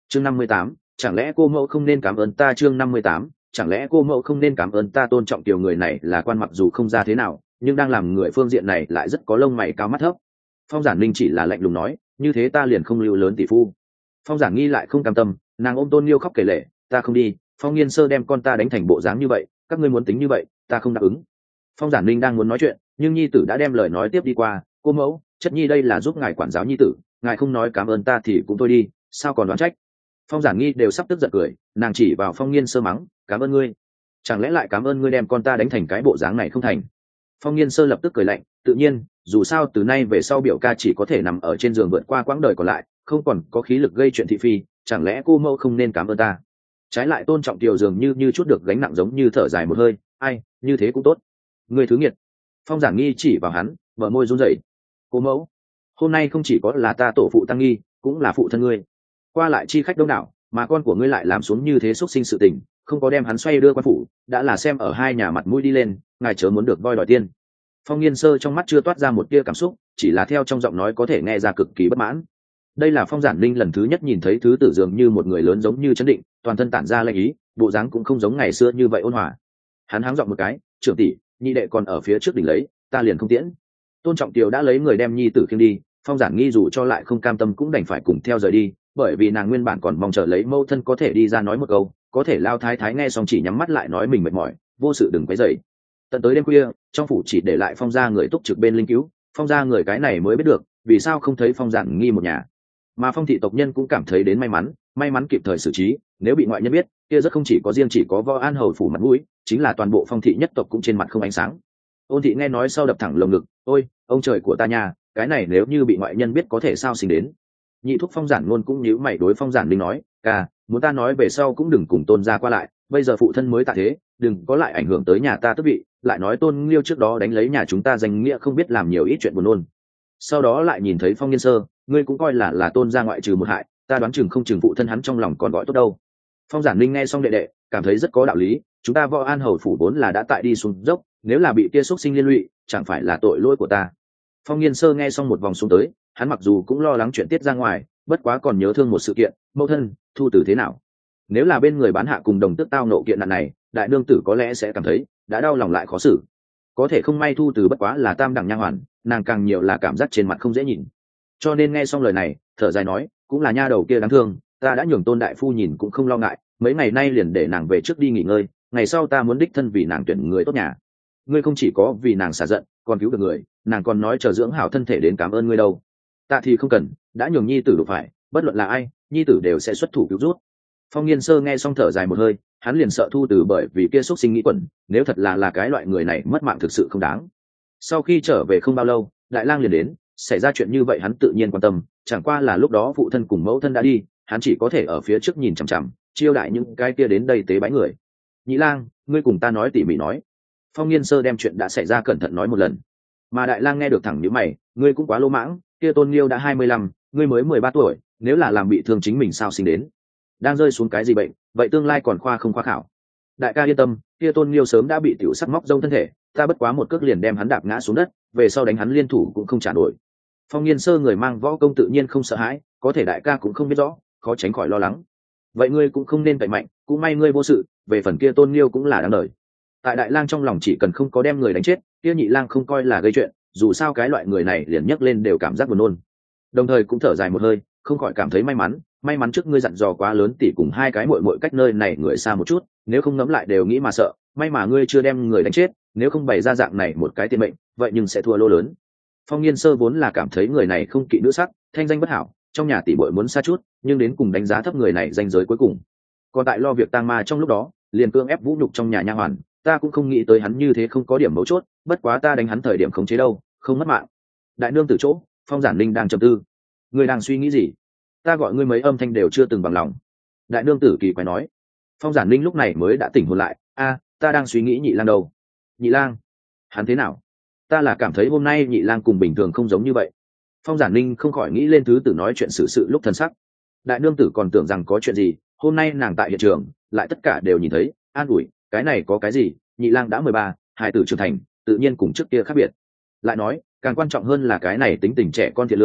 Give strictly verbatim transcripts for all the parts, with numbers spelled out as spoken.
chương năm mươi tám, chẳng lẽ cô mẫu không nên cảm ơn ta? Chương năm mươi tám, chẳng lẽ cô mẫu không nên cảm ơn ta? Tôn Trọng Kiều người này là quan, mặc dù không ra thế nào nhưng đang làm người phương diện này lại rất có lông mày cao mắt thấp. Phong Giản Linh chỉ là lạnh lùng nói, như thế ta liền không lưu lớn tỷ phu. Phong Giản Nghi lại không cam tâm, nàng ôm Tôn Liêu khóc kể lể, ta không đi, Phong Nghiên Sơ đem con ta đánh thành bộ dáng như vậy, các ngươi muốn tính như vậy ta không đáp ứng. Phong Giản Linh đang muốn nói chuyện nhưng nhi tử đã đem lời nói tiếp đi qua, cô mẫu, chất nhi đây là giúp ngài quản giáo nhi tử, ngài không nói cảm ơn ta thì cũng thôi đi, sao còn đoán trách. Phong Giản Nghi đều sắp tức giận cười, nàng chỉ vào Phong Nghiên Sơ mắng, cảm ơn ngươi, chẳng lẽ lại cảm ơn ngươi đem con ta đánh thành cái bộ dáng này không thành. Phong Nghiên Sơ lập tức cười lạnh, tự nhiên, dù sao từ nay về sau biểu ca chỉ có thể nằm ở trên giường vượt qua quãng đời còn lại, không còn có khí lực gây chuyện thị phi, chẳng lẽ cô mẫu không nên cảm ơn ta. Trái lại Tôn Trọng Kiều dường như như chút được gánh nặng, giống như thở dài một hơi, ai, như thế cũng tốt. Ngươi thứ nghiệt. Phong Giản Nghi chỉ vào hắn, bờ môi run rẩy, cô mẫu, hôm nay không chỉ có là ta tổ phụ Tăng Nghi, cũng là phụ thân ngươi. Qua lại chi khách đông đảo, mà con của ngươi lại làm xuống như thế xúc sinh sự tình, không có đem hắn xoay đưa quan phủ, đã là xem ở hai nhà mặt mũi đi lên, ngài chớ muốn được voi đòi tiên. Phong Nghiên Sơ trong mắt chưa toát ra một tia cảm xúc, chỉ là theo trong giọng nói có thể nghe ra cực kỳ bất mãn. Đây là Phong Giản Linh lần thứ nhất nhìn thấy thứ tử dường như một người lớn, giống như chấn định, toàn thân tản ra lệnh ý, bộ dáng cũng không giống ngày xưa như vậy ôn hòa. Hắn háng giọng một cái, trưởng tỷ, nhị đệ còn ở phía trước đỉnh lấy, ta liền không tiễn. Tôn Trọng Kiều đã lấy người đem nhi tử khiêng đi, Phong Giản Nghi dù cho lại không cam tâm cũng đành phải cùng theo rời đi, bởi vì nàng nguyên bản còn mong chờ lấy mâu thân có thể đi ra nói một câu, có thể Lao Thái Thái nghe xong chỉ nhắm mắt lại nói mình mệt mỏi, vô sự đừng quấy rầy. Tận tới đêm khuya, trong phủ chỉ để lại Phong gia người túc trực bên linh cứu, Phong gia người cái này mới biết được vì sao không thấy Phong Giản Nghi một nhà. Mà Phong thị tộc nhân cũng cảm thấy đến may mắn, may mắn kịp thời xử trí, nếu bị ngoại nhân biết, kia rất không chỉ có riêng chỉ có Võ An hầu phủ mặt mũi, chính là toàn bộ Phong thị nhất tộc cũng trên mặt không ánh sáng. Ôn thị nghe nói sau đập thẳng lồng ngực, ôi, ông trời của ta nha, cái này nếu như bị ngoại nhân biết có thể sao sinh đến. Nhị thúc Phong Giản luôn cũng nhíu mày đối Phong Giản Linh nói, ca, muốn ta nói về sau cũng đừng cùng Tôn gia qua lại, bây giờ phụ thân mới tạ thế, đừng có lại ảnh hưởng tới nhà ta tước vị, lại nói Tôn Liêu trước đó đánh lấy nhà chúng ta danh nghĩa không biết làm nhiều ít chuyện buồn nôn. Sau đó lại nhìn thấy Phong Nghiên Sơ, ngươi cũng coi là là Tôn gia ngoại trừ một hại, ta đoán chừng không chừng phụ thân hắn trong lòng còn gọi tốt đâu. Phong Giản Linh nghe xong đệ đệ, cảm thấy rất có đạo lý, chúng ta Võ An hầu phủ vốn là đã tại đi xuống dốc, nếu là bị kia xúc sinh liên lụy, chẳng phải là tội lỗi của ta. Phong Nghiên Sơ nghe xong một vòng xuống tới, hắn mặc dù cũng lo lắng chuyện tiết ra ngoài, bất quá còn nhớ thương một sự kiện, mẫu thân, thu tử thế nào? Nếu là bên người bán hạ cùng đồng tước tao nộ kiện nạn này, đại nương tử có lẽ sẽ cảm thấy đã đau lòng lại khó xử. Có thể không may thu tử bất quá là tam đẳng nha hoàn, nàng càng nhiều là cảm giác trên mặt không dễ nhìn. Cho nên nghe xong lời này, thở dài nói, cũng là nha đầu kia đáng thương, ta đã nhường Tôn đại phu nhìn cũng không lo ngại, mấy ngày nay liền để nàng về trước đi nghỉ ngơi, ngày sau ta muốn đích thân vì nàng tuyển người tốt nhà. Ngươi không chỉ có vì nàng xả giận, còn cứu được người, nàng còn nói chờ dưỡng hảo thân thể đến cảm ơn ngươi đâu. Ta thì không cần, đã nhường nhi tử đủ phải, bất luận là ai, nhi tử đều sẽ xuất thủ cứu rút. Phong Nghiên Sơ nghe xong thở dài một hơi, hắn liền sợ thu tử bởi vì kia xúc sinh nghĩ quẩn, nếu thật là là cái loại người này mất mạng thực sự không đáng. Sau khi trở về không bao lâu, Đại Lang liền đến, xảy ra chuyện như vậy hắn tự nhiên quan tâm, chẳng qua là lúc đó phụ thân cùng mẫu thân đã đi, hắn chỉ có thể ở phía trước nhìn chằm chằm, chiêu đại những cái kia đến đây tế bái người. Nhị Lang, ngươi cùng ta nói tỉ mỉ nói. Phong Nghiên Sơ đem chuyện đã xảy ra cẩn thận nói một lần, mà Đại Lang nghe được thẳng nhíu mày, ngươi cũng quá lỗ mãng, kia Tôn Liêu đã hai mươi lăm, ngươi mới mười ba tuổi, nếu là làm bị thương chính mình sao sinh đến? Đang rơi xuống cái gì bệnh, vậy tương lai còn khoa không khoa khảo. Đại ca yên tâm, kia Tôn Liêu sớm đã bị tiểu sắc móc rông thân thể, ta bất quá một cước liền đem hắn đạp ngã xuống đất, về sau đánh hắn liên thủ cũng không trả nổi. Phong Nghiên Sơ người mang võ công tự nhiên không sợ hãi, có thể đại ca cũng không biết rõ, khó tránh khỏi lo lắng. Vậy ngươi cũng không nên cậy mạnh, cũng may ngươi vô sự, về phần kia Tôn Liêu cũng là đáng đời. Tại Đại Lang trong lòng chỉ cần không có đem người đánh chết, kia Nhị Lang không coi là gây chuyện, dù sao cái loại người này liền nhấc lên đều cảm giác buồn nôn. Đồng thời cũng thở dài một hơi, không khỏi cảm thấy may mắn, may mắn trước ngươi dặn dò quá lớn tỷ cùng hai cái muội muội cách nơi này người xa một chút, nếu không ngẫm lại đều nghĩ mà sợ, may mà ngươi chưa đem người đánh chết, nếu không bày ra dạng này một cái tiền mệnh, vậy nhưng sẽ thua lô lớn. Phong Nghiên Sơ vốn là cảm thấy người này không kỵ nữ sắc, thanh danh bất hảo, trong nhà tỷ muội muốn xa chút, nhưng đến cùng đánh giá thấp người này danh giới cuối cùng. Còn tại lo việc tang ma trong lúc đó, liền cương ép vũ nhục trong nhà nha hoàn, ta cũng không nghĩ tới hắn như thế không có điểm mấu chốt, bất quá ta đánh hắn thời điểm khống chế đâu, không mất mạng. Đại nương từ chỗ, Phong Giản Linh đang trầm tư. Ngươi đang suy nghĩ gì? Ta gọi ngươi mấy âm thanh đều chưa từng bằng lòng. Đại nương tử kỳ quái nói. Phong Giản Linh lúc này mới đã tỉnh hồn lại, a, ta đang suy nghĩ Nhị Lang đâu. Nhị Lang? Hắn thế nào? Ta là cảm thấy hôm nay Nhị Lang cùng bình thường không giống như vậy. Phong Giản Linh không khỏi nghĩ lên thứ tử nói chuyện xử sự lúc thần sắc. Đại nương tử còn tưởng rằng có chuyện gì, hôm nay nàng tại hiện trường, lại tất cả đều nhìn thấy, an ủi, cái này có cái gì, Nhị Lang đã mười ba, hài tử trưởng thành, tự nhiên cùng trước kia khác biệt. Lại nói, càng quan trọng hơn là cái này tính tình trẻ con thiện lương,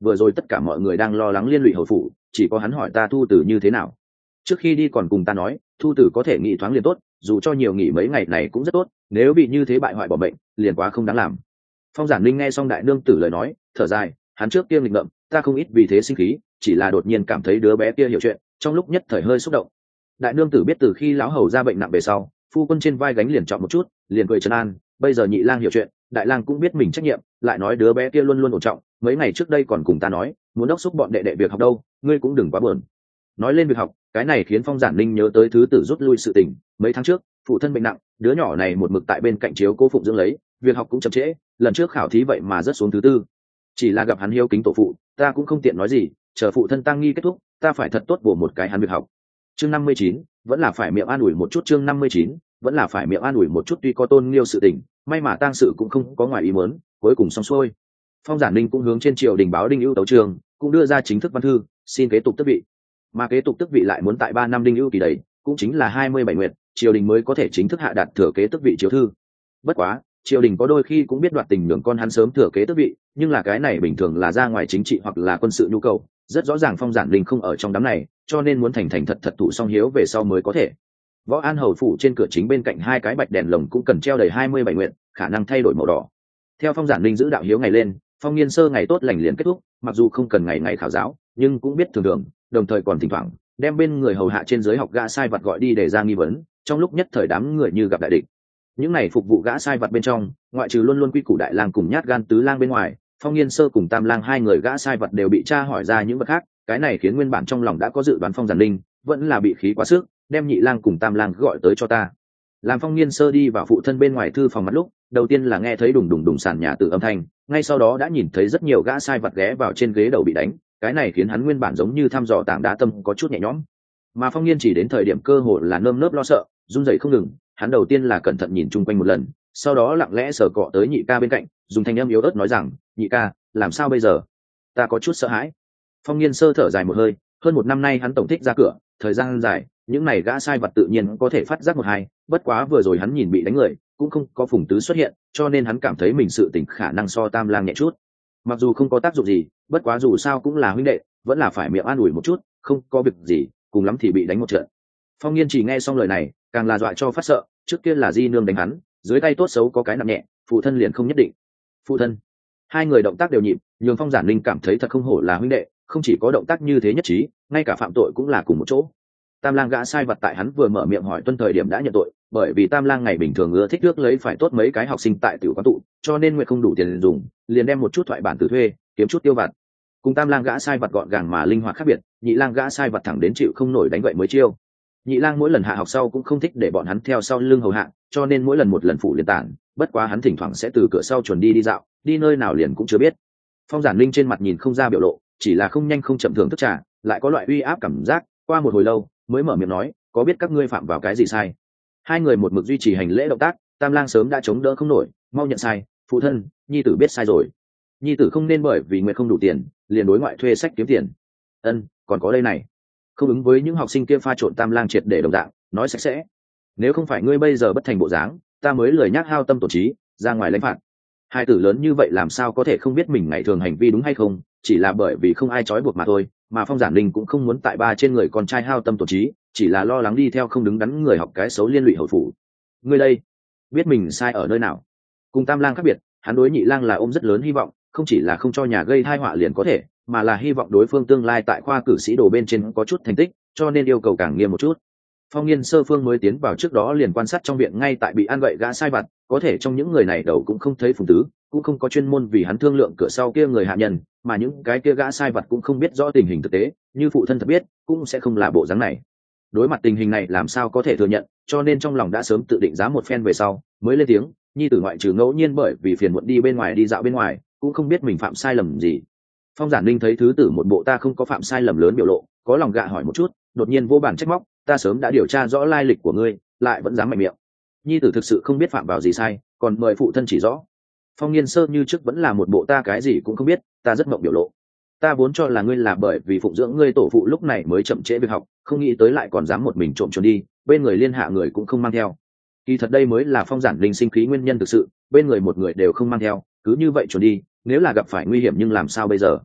vừa rồi tất cả mọi người đang lo lắng liên lụy hầu phủ, chỉ có hắn hỏi ta thu tử như thế nào. Trước khi đi còn cùng ta nói thu tử có thể nghỉ thoáng liền tốt, dù cho nhiều nghỉ mấy ngày này cũng rất tốt, nếu bị như thế bại hoại bỏ bệnh liền quá không đáng làm. Phong Giản Linh nghe xong đại nương tử lời nói thở dài, hắn trước kia nghịch ngợm, ta không ít vì thế sinh khí, chỉ là đột nhiên cảm thấy đứa bé kia hiểu chuyện, trong lúc nhất thời hơi xúc động. Đại nương tử biết từ khi lão hầu ra bệnh nặng về sau, phu quân trên vai gánh liền trọng một chút, liền cười trấn an, bây giờ nhị lang hiểu chuyện, đại lang cũng biết mình trách nhiệm, lại nói đứa bé kia luôn luôn ổn trọng, mấy ngày trước đây còn cùng ta nói muốn đốc xúc bọn đệ đệ việc học đâu, ngươi cũng đừng quá buồn. Nói lên việc học, cái này khiến Phong Giản Linh nhớ tới thứ tử rút lui sự tình, mấy tháng trước phụ thân bệnh nặng, đứa nhỏ này một mực tại bên cạnh chiếu cố phụng dưỡng lấy, việc học cũng chậm trễ, lần trước khảo thí vậy mà rớt xuống thứ tư. Chỉ là gặp hắn hiếu kính tổ phụ, ta cũng không tiện nói gì, chờ phụ thân tang nghi kết thúc, ta phải thật tốt bổ một cái hắn việc học. Chương năm mươi chín, vẫn là phải miệng an ủi một chút. Chương năm mươi chín, vẫn là phải miệng an ủi một chút, tuy có tôn nghiêu sự tình, may mà tang sự cũng không có ngoài ý muốn, cuối cùng xong xuôi. Phong Giản Linh cũng hướng trên triều đình báo đinh ưu tấu trường, cũng đưa ra chính thức văn thư, xin kế tục tước vị. Mà kế tục tước vị lại muốn tại ba năm đinh ưu kỳ đầy, cũng chính là hai mươi bảy nguyệt, triều đình mới có thể chính thức hạ đạt thừa kế tước vị chiếu thư. Bất quá, triều đình có đôi khi cũng biết đoạt tình nhường con hắn sớm thừa kế tước vị, nhưng là cái này bình thường là ra ngoài chính trị hoặc là quân sự nhu cầu, rất rõ ràng Phong Giản Linh không ở trong đám này, cho nên muốn thành thành thật thật thủ xong hiếu về sau mới có thể. Võ An hầu phủ trên cửa chính bên cạnh hai cái bạch đèn lồng cũng cần treo đầy hai mươi bảy nguyện, khả năng thay đổi màu đỏ. Theo Phong Giản Linh giữ đạo hiếu ngày lên, Phong Nghiên Sơ ngày tốt lành liền kết thúc, mặc dù không cần ngày ngày khảo giáo, nhưng cũng biết thường thường, đồng thời còn thỉnh thoảng đem bên người hầu hạ trên dưới học gã sai vặt gọi đi để ra nghi vấn, trong lúc nhất thời đám người như gặp đại địch. Những này phục vụ gã sai vặt bên trong, ngoại trừ luôn luôn quy củ đại lang cùng nhát gan tứ lang bên ngoài, Phong Nghiên Sơ cùng Tam lang hai người gã sai vặt đều bị tra hỏi ra những vật khác, cái này khiến nguyên bản trong lòng đã có dự đoán Phong Giản Linh vẫn là bị khí quá sức, đem nhị lang cùng Tam lang gọi tới cho ta. Làm Phong Nghiên Sơ đi vào phụ thân bên ngoài thư phòng mặt lúc, đầu tiên là nghe thấy đùng đùng đùng sàn nhà tự âm thanh, ngay sau đó đã nhìn thấy rất nhiều gã sai vặt ghé vào trên ghế đầu bị đánh, cái này khiến hắn nguyên bản giống như thăm dò tảng đá tâm có chút nhẹ nhõm. Mà Phong Nghiên chỉ đến thời điểm cơ hội là nơm nớp lo sợ, run rẩy không ngừng, hắn đầu tiên là cẩn thận nhìn chung quanh một lần, sau đó lặng lẽ sờ cọ tới nhị ca bên cạnh, dùng thanh âm yếu ớt nói rằng, nhị ca, làm sao bây giờ? Ta có chút sợ hãi. Phong Nghiên Sơ thở dài một hơi, hơn một năm nay hắn tổng thích ra cửa, thời gian dài, những này gã sai vật tự nhiên có thể phát giác một hai, bất quá vừa rồi hắn nhìn bị đánh người, cũng không có Phùng Tứ xuất hiện, cho nên hắn cảm thấy mình sự tỉnh khả năng so Tam lang nhẹ chút. Mặc dù không có tác dụng gì, bất quá dù sao cũng là huynh đệ, vẫn là phải miệng an ủi một chút, không có việc gì, cùng lắm thì bị đánh một trận. Phong Nghiên chỉ nghe xong lời này, càng là dọa cho phát sợ, trước kia là Di nương đánh hắn, dưới tay tốt xấu có cái nặng nhẹ, phụ thân liền không nhất định. Phụ thân. Hai người động tác đều nhịp, nhường Phong Giản Linh cảm thấy thật không hổ là huynh đệ, không chỉ có động tác như thế nhất trí, ngay cả phạm tội cũng là cùng một chỗ. Tam lang gã sai vật tại hắn vừa mở miệng hỏi tuân thời điểm đã nhận tội, bởi vì Tam lang ngày bình thường ưa thích nước lấy phải tốt mấy cái học sinh tại tiểu quán tụ, cho nên nguyện không đủ tiền dùng, liền đem một chút thoại bản từ thuê, kiếm chút tiêu vặt. Cùng Tam lang gã sai vật gọn gàng mà linh hoạt khác biệt, nhị lang gã sai vật thẳng đến chịu không nổi đánh vậy mới chiêu. Nhị lang mỗi lần hạ học sau cũng không thích để bọn hắn theo sau lưng hầu hạ, cho nên mỗi lần một lần phụ liền tản, bất quá hắn thỉnh thoảng sẽ từ cửa sau chuẩn đi đi dạo, đi nơi nào liền cũng chưa biết. Phong Giản Linh trên mặt nhìn không ra biểu lộ, chỉ là không nhanh không chậm thưởng thức trà, lại có loại uy áp cảm giác, qua một hồi lâu mới mở miệng nói, có biết các ngươi phạm vào cái gì sai? Hai người một mực duy trì hành lễ động tác, Tam lang sớm đã chống đỡ không nổi, mau nhận sai, phụ thân, nhi tử biết sai rồi. Nhi tử không nên bởi vì nguyện không đủ tiền, liền đối ngoại thuê sách kiếm tiền. Ân, còn có đây này, không ứng với những học sinh kia pha trộn Tam lang triệt để đồng dạng, nói sạch sẽ. Nếu không phải ngươi bây giờ bất thành bộ dáng, ta mới lười nhác hao tâm tổn trí, ra ngoài lãnh phạt. Hai tử lớn như vậy làm sao có thể không biết mình ngày thường hành vi đúng hay không, chỉ là bởi vì không ai trói buộc mà thôi. Mà Phong Giản Linh cũng không muốn tại ba trên người con trai hao tâm tổn trí, chỉ là lo lắng đi theo không đứng đắn người học cái xấu liên lụy hậu phủ. Ngươi đây, biết mình sai ở nơi nào? Cùng Tam lang khác biệt, hắn đối nhị lang là ôm rất lớn hy vọng, không chỉ là không cho nhà gây tai họa liền có thể, mà là hy vọng đối phương tương lai tại khoa cử sĩ đồ bên trên có chút thành tích, cho nên yêu cầu càng nghiêm một chút. Phong Nghiên Sơ phương mới tiến vào trước đó liền quan sát trong viện ngay tại bị ăn gậy gã sai vặt, có thể trong những người này đầu cũng không thấy Phùng Tứ, cũng không có chuyên môn vì hắn thương lượng cửa sau kia người hạ nhân, mà những cái kia gã sai vặt cũng không biết rõ tình hình thực tế, như phụ thân thật biết, cũng sẽ không là bộ dáng này. Đối mặt tình hình này làm sao có thể thừa nhận, cho nên trong lòng đã sớm tự định giá một phen về sau, mới lên tiếng, nhi tử ngoại trừ ngẫu nhiên bởi vì phiền muộn đi bên ngoài đi dạo bên ngoài, cũng không biết mình phạm sai lầm gì. Phong Giản Linh thấy thứ tử một bộ ta không có phạm sai lầm lớn biểu lộ, có lòng gạ hỏi một chút, đột nhiên vô bản trách móc, ta sớm đã điều tra rõ lai lịch của ngươi, lại vẫn dám mạnh miệng. Nhi tử thực sự không biết phạm vào gì sai, còn mời phụ thân chỉ rõ. Phong Nghiên Sơ như trước vẫn là một bộ ta cái gì cũng không biết, ta rất mộng biểu lộ. Ta vốn cho là ngươi là bởi vì phụng dưỡng ngươi tổ phụ lúc này mới chậm trễ việc học, không nghĩ tới lại còn dám một mình trộm trốn đi, bên người liên hạ người cũng không mang theo. Kỳ thật đây mới là Phong Giản Linh sinh khí nguyên nhân thực sự, bên người một người đều không mang theo, cứ như vậy trốn đi, nếu là gặp phải nguy hiểm nhưng làm sao bây giờ?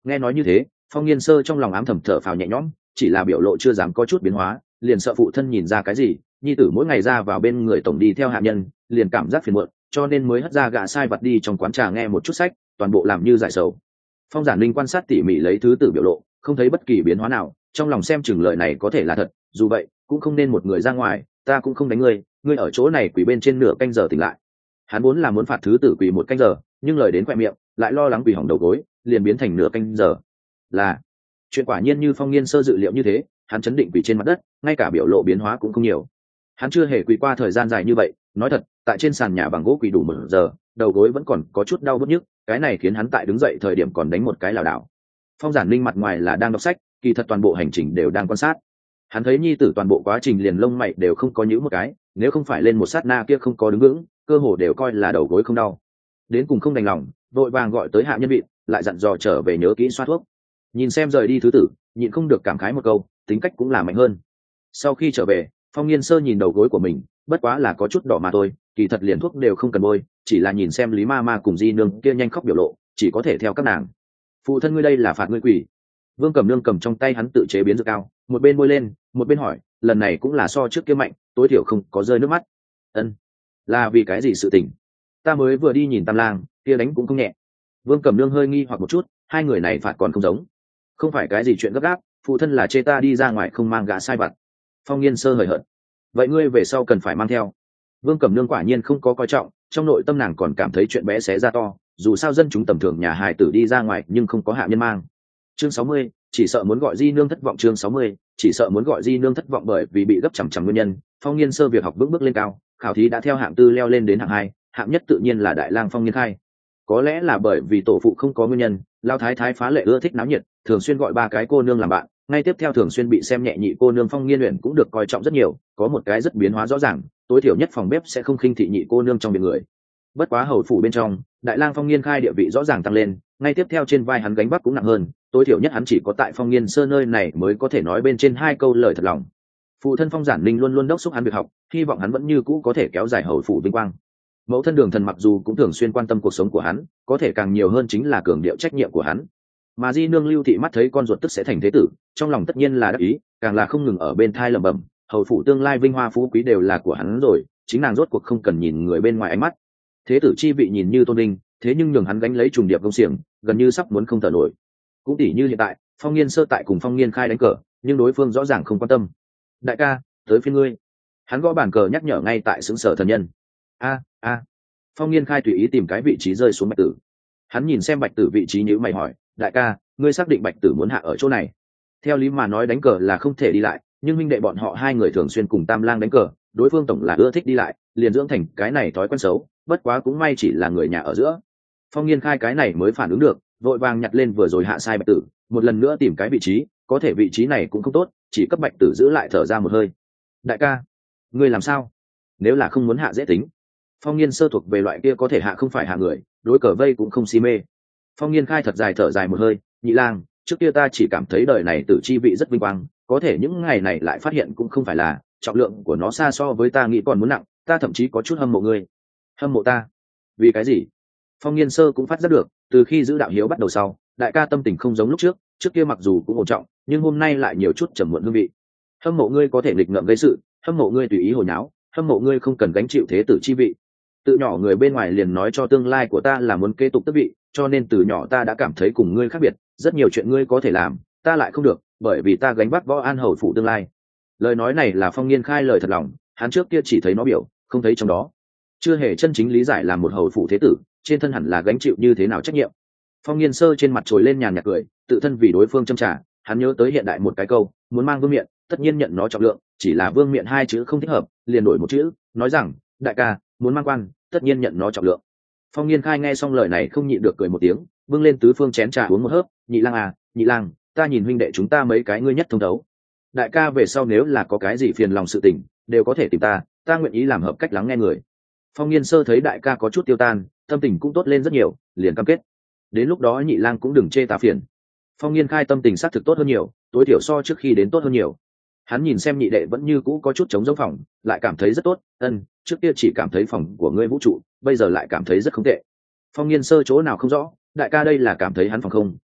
Nghe nói như thế, Phong Nghiên Sơ trong lòng ám thầm thở phào nhẹ nhõm, chỉ là biểu lộ chưa dám có chút biến hóa, liền sợ phụ thân nhìn ra cái gì, nhi tử mỗi ngày ra vào bên người tổng đi theo hạ nhân, liền cảm giác phiền muộn, cho nên mới hất ra gã sai vật đi trong quán trà nghe một chút sách, toàn bộ làm như giải sầu. Phong Giản Linh quan sát tỉ mỉ lấy thứ tử biểu lộ, không thấy bất kỳ biến hóa nào, trong lòng xem chừng lời này có thể là thật, dù vậy cũng không nên một người ra ngoài, ta cũng không đánh ngươi, ngươi ở chỗ này quỳ bên trên nửa canh giờ tỉnh lại. Hắn vốn là muốn phạt thứ tử quỳ một canh giờ, nhưng lời đến quẹ miệng, lại lo lắng quỳ hỏng đầu gối, liền biến thành nửa canh giờ. Là chuyện quả nhiên như Phong Nghiên Sơ dự liệu như thế, hắn chấn định quỳ trên mặt đất, ngay cả biểu lộ biến hóa cũng không nhiều. Hắn chưa hề quỳ qua thời gian dài như vậy, nói thật, tại trên sàn nhà bằng gỗ quỳ đủ một giờ, đầu gối vẫn còn có chút đau bứt nhức, cái này khiến hắn tại đứng dậy thời điểm còn đánh một cái lảo đảo. Phong Giản Linh mặt ngoài là đang đọc sách, kỳ thật toàn bộ hành trình đều đang quan sát. Hắn thấy nhi tử toàn bộ quá trình liền lông mày đều không có nhíu một cái, nếu không phải lên một sát na kia không có đứng vững, cơ hồ đều coi là đầu gối không đau. Đến cùng không đành lòng, vội vàng gọi tới hạ nhân vị, lại dặn dò trở về nhớ kỹ xoa thuốc. Nhìn xem rời đi thứ tử, nhịn không được cảm khái một câu, tính cách cũng là mạnh hơn. Sau khi trở về, Phong Nghiên Sơ nhìn đầu gối của mình, bất quá là có chút đỏ mà thôi, kỳ thật liền thuốc đều không cần bôi, chỉ là nhìn xem Lý Ma Ma cùng Di Nương kia nhanh khóc biểu lộ, chỉ có thể theo các nàng. Phụ thân ngươi đây là phạt ngươi quỷ. Vương Cẩm Nương cầm trong tay hắn tự chế biến dược cao, một bên bôi lên, một bên hỏi, lần này cũng là so trước kia mạnh, tối thiểu không có rơi nước mắt. Ân, là vì cái gì sự tình? Ta mới vừa đi nhìn Tam Lang, kia đánh cũng không nhẹ. Vương Cẩm Nương hơi nghi hoặc một chút, hai người này phạt còn không giống. Không phải cái gì chuyện gấp gáp, phụ thân là chê ta đi ra ngoài không mang gã sai vặt. Phong Nghiên Sơ hời hợt. Vậy ngươi về sau cần phải mang theo. Vương Cẩm Nương quả nhiên không có coi trọng, trong nội tâm nàng còn cảm thấy chuyện bé xé ra to, dù sao dân chúng tầm thường nhà hài tử đi ra ngoài nhưng không có hạ nhân mang. Chương sáu mươi, chỉ sợ muốn gọi Di Nương thất vọng. Chương sáu mươi, chỉ sợ muốn gọi Di Nương thất vọng bởi vì bị gấp chằm chằm nguyên nhân. Phong Nghiên Sơ việc học vững bước lên cao, khảo thí đã theo hạng tư leo lên đến hạng hai, hạng nhất tự nhiên là Đại Lang Phong Nghiên Khai. Có lẽ là bởi vì tổ phụ không có nguyên nhân, Lão thái thái phá lệ ưa thích náo nhiệt, thường xuyên gọi ba cái cô nương làm bạn, ngay tiếp theo thường xuyên bị xem nhẹ nhị cô nương Phong Nghiên Uyển cũng được coi trọng rất nhiều, có một cái rất biến hóa rõ ràng, tối thiểu nhất phòng bếp sẽ không khinh thị nhị cô nương trong biệt người. Bất quá hầu phủ bên trong, Đại Lang Phong Nghiên Khai địa vị rõ ràng tăng lên, ngay tiếp theo trên vai hắn gánh vác cũng nặng hơn, tối thiểu nhất hắn chỉ có tại Phong Nghiên Sơ nơi này mới có thể nói bên trên hai câu lời thật lòng. Phụ thân Phong Giản Linh luôn luôn đốc thúc hắn việc học, hy vọng hắn vẫn như cũ có thể kéo dài hầu phủ vinh quang. Mẫu thân Đường Thần mặc dù cũng thường xuyên quan tâm cuộc sống của hắn, có thể càng nhiều hơn chính là cường điệu trách nhiệm của hắn. Mà Di Nương Lưu Thị mắt thấy con ruột tức sẽ thành thế tử, trong lòng tất nhiên là đắc ý, càng là không ngừng ở bên thai lẩm bẩm, hầu phủ tương lai vinh hoa phú quý đều là của hắn rồi, chính nàng rốt cuộc không cần nhìn người bên ngoài ánh mắt. Thế tử chi vị nhìn như tôn vinh, thế nhưng nhường hắn gánh lấy trùng điệp công xiềng, gần như sắp muốn không thở nổi. Cũng tỉ như hiện tại, Phong Nghiên Sơ tại cùng Phong Nghiên Khai đánh cờ, nhưng đối phương rõ ràng không quan tâm. Đại ca, tới phiên ngươi. Hắn gõ bàn cờ nhắc nhở ngay tại xứng sở thần nhân. A a. Phong Nghiên Khai tùy ý tìm cái vị trí rơi xuống Bạch Tử. Hắn nhìn xem Bạch Tử vị trí nhíu mày hỏi, đại ca, ngươi xác định Bạch Tử muốn hạ ở chỗ này? Theo lý mà nói đánh cờ là không thể đi lại, nhưng minh đệ bọn họ hai người thường xuyên cùng Tam Lang đánh cờ, đối phương tổng là ưa thích đi lại, liền dưỡng thành cái này thói quen xấu, bất quá cũng may chỉ là người nhà ở giữa. Phong Nghiên Khai cái này mới phản ứng được, vội vàng nhặt lên vừa rồi hạ sai Bạch Tử, một lần nữa tìm cái vị trí, có thể vị trí này cũng không tốt, chỉ cấp Bạch Tử giữ lại thở ra một hơi. Đại ca, ngươi làm sao? Nếu là không muốn hạ dễ tính. Phong Nghiên Sơ thuộc về loại kia có thể hạ không phải hạ người, đối cờ vây cũng không si mê. Phong Nghiên Khai thật dài thở dài một hơi, nhị lang, trước kia ta chỉ cảm thấy đời này tử chi vị rất vinh quang, có thể những ngày này lại phát hiện cũng không phải là, trọng lượng của nó xa so với ta nghĩ còn muốn nặng, ta thậm chí có chút hâm mộ ngươi. Hâm mộ ta? Vì cái gì? Phong Nghiên Sơ cũng phát giác được, từ khi giữ đạo hiếu bắt đầu sau, đại ca tâm tình không giống lúc trước, trước kia mặc dù cũng ổn trọng, nhưng hôm nay lại nhiều chút trầm muộn hương vị. Hâm mộ ngươi có thể nghịch ngợm gây sự, hâm mộ ngươi tùy ý hồi nháo, hâm mộ ngươi không cần gánh chịu thế tử chi vị. Từ nhỏ người bên ngoài liền nói cho tương lai của ta là muốn kế tục tước vị, cho nên từ nhỏ ta đã cảm thấy cùng ngươi khác biệt, rất nhiều chuyện ngươi có thể làm, ta lại không được, bởi vì ta gánh vác Võ An hầu phủ tương lai. Lời nói này là Phong Nghiên Khai lời thật lòng, hắn trước kia chỉ thấy nó biểu, không thấy trong đó, chưa hề chân chính lý giải làm một hầu phủ thế tử, trên thân hẳn là gánh chịu như thế nào trách nhiệm. Phong Nghiên Sơ trên mặt trồi lên nhàn nhạt cười, tự thân vì đối phương châm trả, hắn nhớ tới hiện đại một cái câu, muốn mang vương miện, tất nhiên nhận nó trọng lượng, chỉ là vương miện hai chữ không thích hợp, liền đổi một chữ, nói rằng, đại ca, muốn mang quan, tất nhiên nhận nó trọng lượng. Phong Nghiên Khai nghe xong lời này không nhịn được cười một tiếng, bưng lên tứ phương chén trà uống một hớp, nhị lang à, nhị lang, ta nhìn huynh đệ chúng ta mấy cái ngươi nhất thông thấu. Đại ca về sau nếu là có cái gì phiền lòng sự tình, đều có thể tìm ta, ta nguyện ý làm hợp cách lắng nghe người. Phong Nghiên Sơ thấy đại ca có chút tiêu tan, tâm tình cũng tốt lên rất nhiều, liền cam kết. Đến lúc đó nhị lang cũng đừng chê ta phiền. Phong Nghiên Khai tâm tình xác thực tốt hơn nhiều, tối thiểu so trước khi đến tốt hơn nhiều. Hắn nhìn xem nhị đệ vẫn như cũ có chút trống giống phòng, lại cảm thấy rất tốt, ân, trước kia chỉ cảm thấy phòng của ngươi vũ trụ, bây giờ lại cảm thấy rất không tệ. Phong Nghiên Sơ chỗ nào không rõ, đại ca đây là cảm thấy hắn phòng không,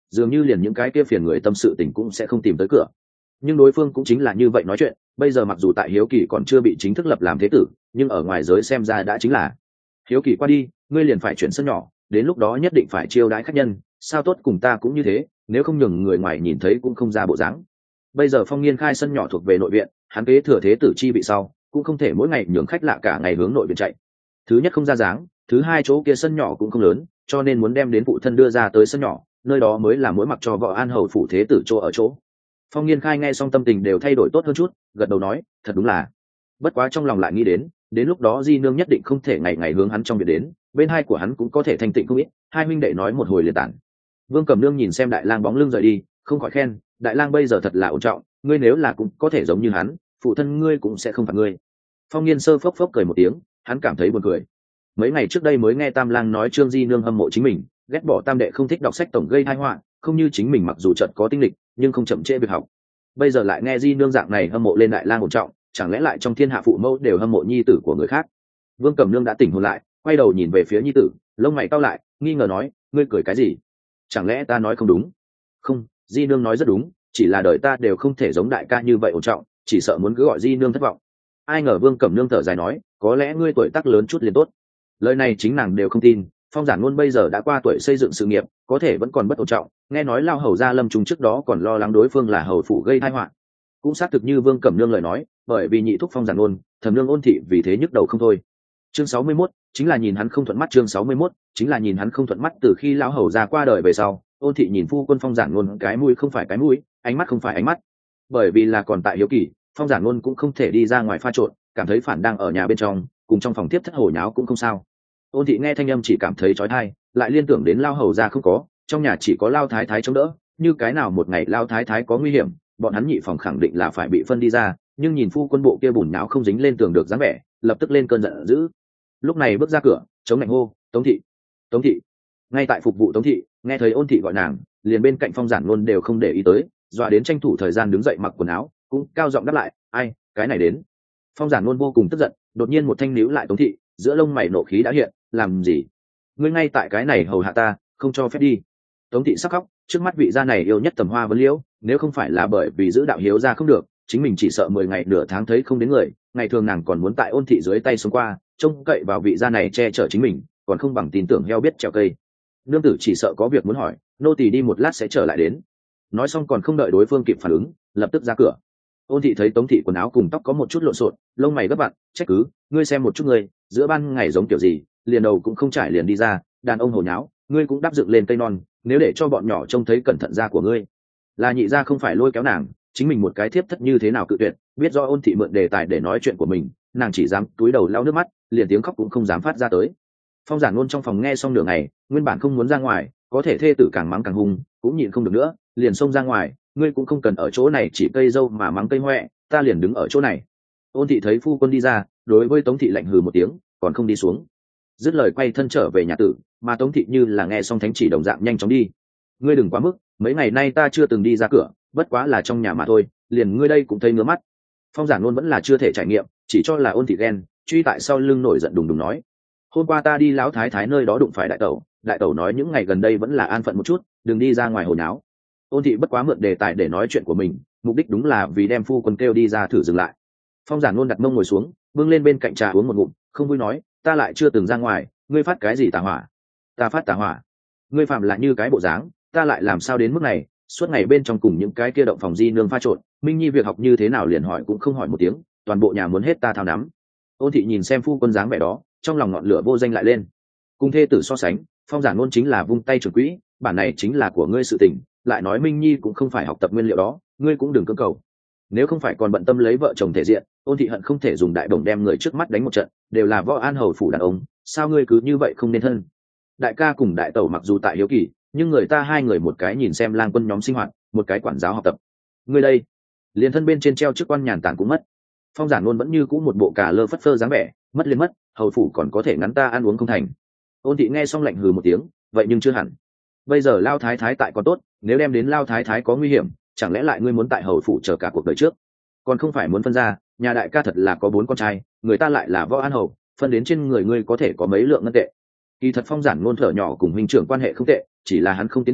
dường như liền những cái kia phiền người tâm sự tình cũng sẽ không tìm tới cửa. Nhưng đối phương cũng chính là như vậy nói chuyện, bây giờ mặc dù tại hiếu kỳ còn chưa bị chính thức lập làm thế tử, nhưng ở ngoài giới xem ra đã chính là hiếu kỳ qua đi, ngươi liền phải chuyển sân nhỏ, đến lúc đó nhất định phải chiêu đãi khách nhân, sao tốt cùng ta cũng như thế, nếu không nhường người ngoài nhìn thấy cũng không ra bộ dáng. Bây giờ Phong Nghiên khai sân nhỏ thuộc về nội viện, hắn kế thừa thế tử chi vị sau, cũng không thể mỗi ngày nhường khách lạ cả ngày hướng nội viện chạy. Thứ nhất không ra dáng, thứ hai chỗ kia sân nhỏ cũng không lớn, cho nên muốn đem đến phụ thân đưa ra tới sân nhỏ, nơi đó mới là mỗi mặc cho võ an hầu phủ thế tử chỗ ở chỗ. Phong Nghiên khai nghe xong tâm tình đều thay đổi tốt hơn chút, gật đầu nói, thật đúng là. Bất quá trong lòng lại nghĩ đến, đến lúc đó Di nương nhất định không thể ngày ngày hướng hắn trong việc đến, bên hai của hắn cũng có thể thanh tịnh không ít. Hai huynh đệ nói một hồi liền tản. Vương Cẩm Nương nhìn xem Đại Lang bóng lưng rời đi, không khỏi khen, Đại Lang bây giờ thật là ổn trọng, ngươi nếu là cũng có thể giống như hắn, phụ thân ngươi cũng sẽ không phạt ngươi. Phong Nghiên sơ phốc phốc cười một tiếng, hắn cảm thấy buồn cười. Mấy ngày trước đây mới nghe Tam Lang nói Trương Di nương hâm mộ chính mình, ghét bỏ Tam đệ không thích đọc sách tổng gây tai họa, không như chính mình mặc dù chợt có tinh lịch, nhưng không chậm trễ việc học. Bây giờ lại nghe Di nương dạng này hâm mộ lên Đại Lang ổn trọng, chẳng lẽ lại trong thiên hạ phụ mẫu đều hâm mộ nhi tử của người khác? Vương Cẩm Nương đã tỉnh hồn lại, quay đầu nhìn về phía nhi tử, lông mày cau lại, nghi ngờ nói, ngươi cười cái gì? Chẳng lẽ ta nói không đúng? Không, Di nương nói rất đúng, chỉ là đời ta đều không thể giống đại ca như vậy ổn trọng, chỉ sợ muốn cứ gọi Di nương thất vọng. Ai ngờ Vương Cẩm Nương thở dài nói, có lẽ ngươi tuổi tác lớn chút liền tốt. Lời này chính nàng đều không tin. Phong Giản Ngôn bây giờ đã qua tuổi xây dựng sự nghiệp, có thể vẫn còn bất ổn trọng, nghe nói lao hầu gia Lâm Trung trước đó còn lo lắng đối phương là hầu phủ gây tai họa. Cũng xác thực như Vương Cẩm Nương lời nói, bởi vì nhị thúc Phong Giản Ngôn, thẩm nương Ôn thị vì thế nhức đầu không thôi. Chương sáu mươi mốt, chính là nhìn hắn không thuận mắt. Chương sáu mươi mốt, chính là nhìn hắn không thuận mắt. Từ khi lão hầu gia qua đời về sau, Ôn thị nhìn phu quân Phong Giản Ngôn cái mũi không phải cái mũi, ánh mắt không phải ánh mắt. Bởi vì là còn tại hiếu kỳ, Phong Giản Ngôn cũng không thể đi ra ngoài pha trộn, cảm thấy phản đang ở nhà bên trong, cùng trong phòng tiếp thất hồ nháo cũng không sao. Ôn thị nghe thanh âm chỉ cảm thấy chói tai, lại liên tưởng đến lao hầu gia không có, trong nhà chỉ có lao thái thái chống đỡ, như cái nào một ngày lao thái thái có nguy hiểm, bọn hắn nhị phòng khẳng định là phải bị phân đi ra. Nhưng nhìn phu quân bộ kia bùn nhão không dính lên tường được dáng vẻ, lập tức lên cơn giận dữ. Lúc này bước ra cửa, chống lạnh hô, Tống thị, Tống thị. Ngay tại phục vụ Tống thị, nghe thấy Ôn thị gọi nàng, liền bên cạnh Phong Giản Ngôn đều không để ý tới, dọa đến tranh thủ thời gian đứng dậy mặc quần áo, cũng cao giọng đáp lại, ai, cái này đến. Phong Giản Ngôn vô cùng tức giận, đột nhiên một thanh níu lại Tống thị, giữa lông mày nộ khí đã hiện, làm gì? Ngươi ngay tại cái này hầu hạ ta, không cho phép đi. Tống thị sắc khóc, trước mắt vị gia này yêu nhất tầm hoa vấn liễu, nếu không phải là bởi vì giữ đạo hiếu ra không được, chính mình chỉ sợ mười ngày nửa tháng thấy không đến người, ngày thường nàng còn muốn tại Ôn thị dưới tay xuống qua, trông cậy vào vị gia này che chở chính mình, còn không bằng tin tưởng heo biết trèo cây. Nương tử chỉ sợ có việc muốn hỏi, nô tỳ đi một lát sẽ trở lại đến. Nói xong còn không đợi đối phương kịp phản ứng, lập tức ra cửa. Ôn thị thấy Tống thị quần áo cùng tóc có một chút lộn xộn, lông mày gấp vặn, trách cứ, ngươi xem một chút ngươi, giữa ban ngày giống kiểu gì, liền đầu cũng không trải liền đi ra, đàn ông hồ nháo, ngươi cũng đắp dựng lên cây non, nếu để cho bọn nhỏ trông thấy cẩn thận da của ngươi. Là nhị gia không phải lôi kéo nàng, chính mình một cái thiếp thất như thế nào cự tuyệt, biết do Ôn thị mượn đề tài để nói chuyện của mình, nàng chỉ dám túi đầu lau nước mắt, liền tiếng khóc cũng không dám phát ra tới. Phong Giản Ngôn trong phòng nghe xong nửa ngày, nguyên bản không muốn ra ngoài, có thể thê tử càng mắng càng hung, cũng nhịn không được nữa, liền xông ra ngoài, ngươi cũng không cần ở chỗ này chỉ cây dâu mà mắng cây hoẹ, ta liền đứng ở chỗ này. Ôn thị thấy phu quân đi ra, đối với Tống thị lạnh hừ một tiếng, còn không đi xuống. Dứt lời quay thân trở về nhà tử, mà Tống thị như là nghe xong thánh chỉ đồng dạng nhanh chóng đi. Ngươi đừng quá mức, mấy ngày nay ta chưa từng đi ra cửa, bất quá là trong nhà mà thôi, liền ngươi đây cũng thấy ngứa mắt. Phong Giản Ngôn vẫn là chưa thể trải nghiệm, chỉ cho là Ôn thị ghen, truy tại sau lưng nổi giận đùng đùng nói, hôm qua ta đi lão thái thái nơi đó đụng phải đại tẩu, đại tẩu nói những ngày gần đây vẫn là an phận một chút, đừng đi ra ngoài hồi náo. Ôn thị bất quá mượn đề tài để nói chuyện của mình, mục đích đúng là vì đem phu quân kêu đi ra thử dừng lại. Phong Giản Ngôn đặt mông ngồi xuống, bưng lên bên cạnh trà uống một ngụm, không vui nói, ta lại chưa từng ra ngoài, ngươi phát cái gì tà hỏa? Ta phát tà hỏa? Ngươi phạm lại như cái bộ dáng, ta lại làm sao đến mức này, suốt ngày bên trong cùng những cái kia động phòng di nương pha trộn, Minh Nhi việc học như thế nào liền hỏi cũng không hỏi một tiếng, toàn bộ nhà muốn hết ta thao nắm. Ôn thị nhìn xem phu quân dáng vẻ đó, trong lòng ngọn lửa vô danh lại lên. Cùng thê tử so sánh, Phong Giản Ngôn chính là vung tay trưởng quỹ, bản này chính là của ngươi sự tình, lại nói Minh Nhi cũng không phải học tập nguyên liệu đó, ngươi cũng đừng cưỡng cầu. Nếu không phải còn bận tâm lấy vợ chồng thể diện, Ôn thị hận không thể dùng đại đồng đem người trước mắt đánh một trận, đều là võ an hầu phủ đàn ông, sao ngươi cứ như vậy không nên thân? Đại ca cùng đại tẩu mặc dù tại hiếu kỳ, nhưng người ta hai người một cái nhìn xem lang quân nhóm sinh hoạt, một cái quản giáo học tập. Ngươi đây, liền thân bên trên treo chức quan nhàn tản cũng mất. Phong Giản Ngôn vẫn như cũ một bộ cả lơ phất phơ dáng vẻ, mất liền mất, hầu phủ còn có thể ngắn ta ăn uống không thành. Ôn thị nghe xong lạnh hừ một tiếng, vậy nhưng chưa hẳn. Bây giờ lao thái thái tại còn tốt, nếu đem đến lao thái thái có nguy hiểm, chẳng lẽ lại ngươi muốn tại hầu phủ chờ cả cuộc đời trước? Còn không phải muốn phân ra, nhà đại ca thật là có bốn con trai, người ta lại là võ an hầu, phân đến trên người ngươi có thể có mấy lượng ngân tệ. Kỳ thật Phong Giản Ngôn thở nhỏ cùng huynh trưởng quan hệ không tệ, chỉ là hắn không tiến bộ,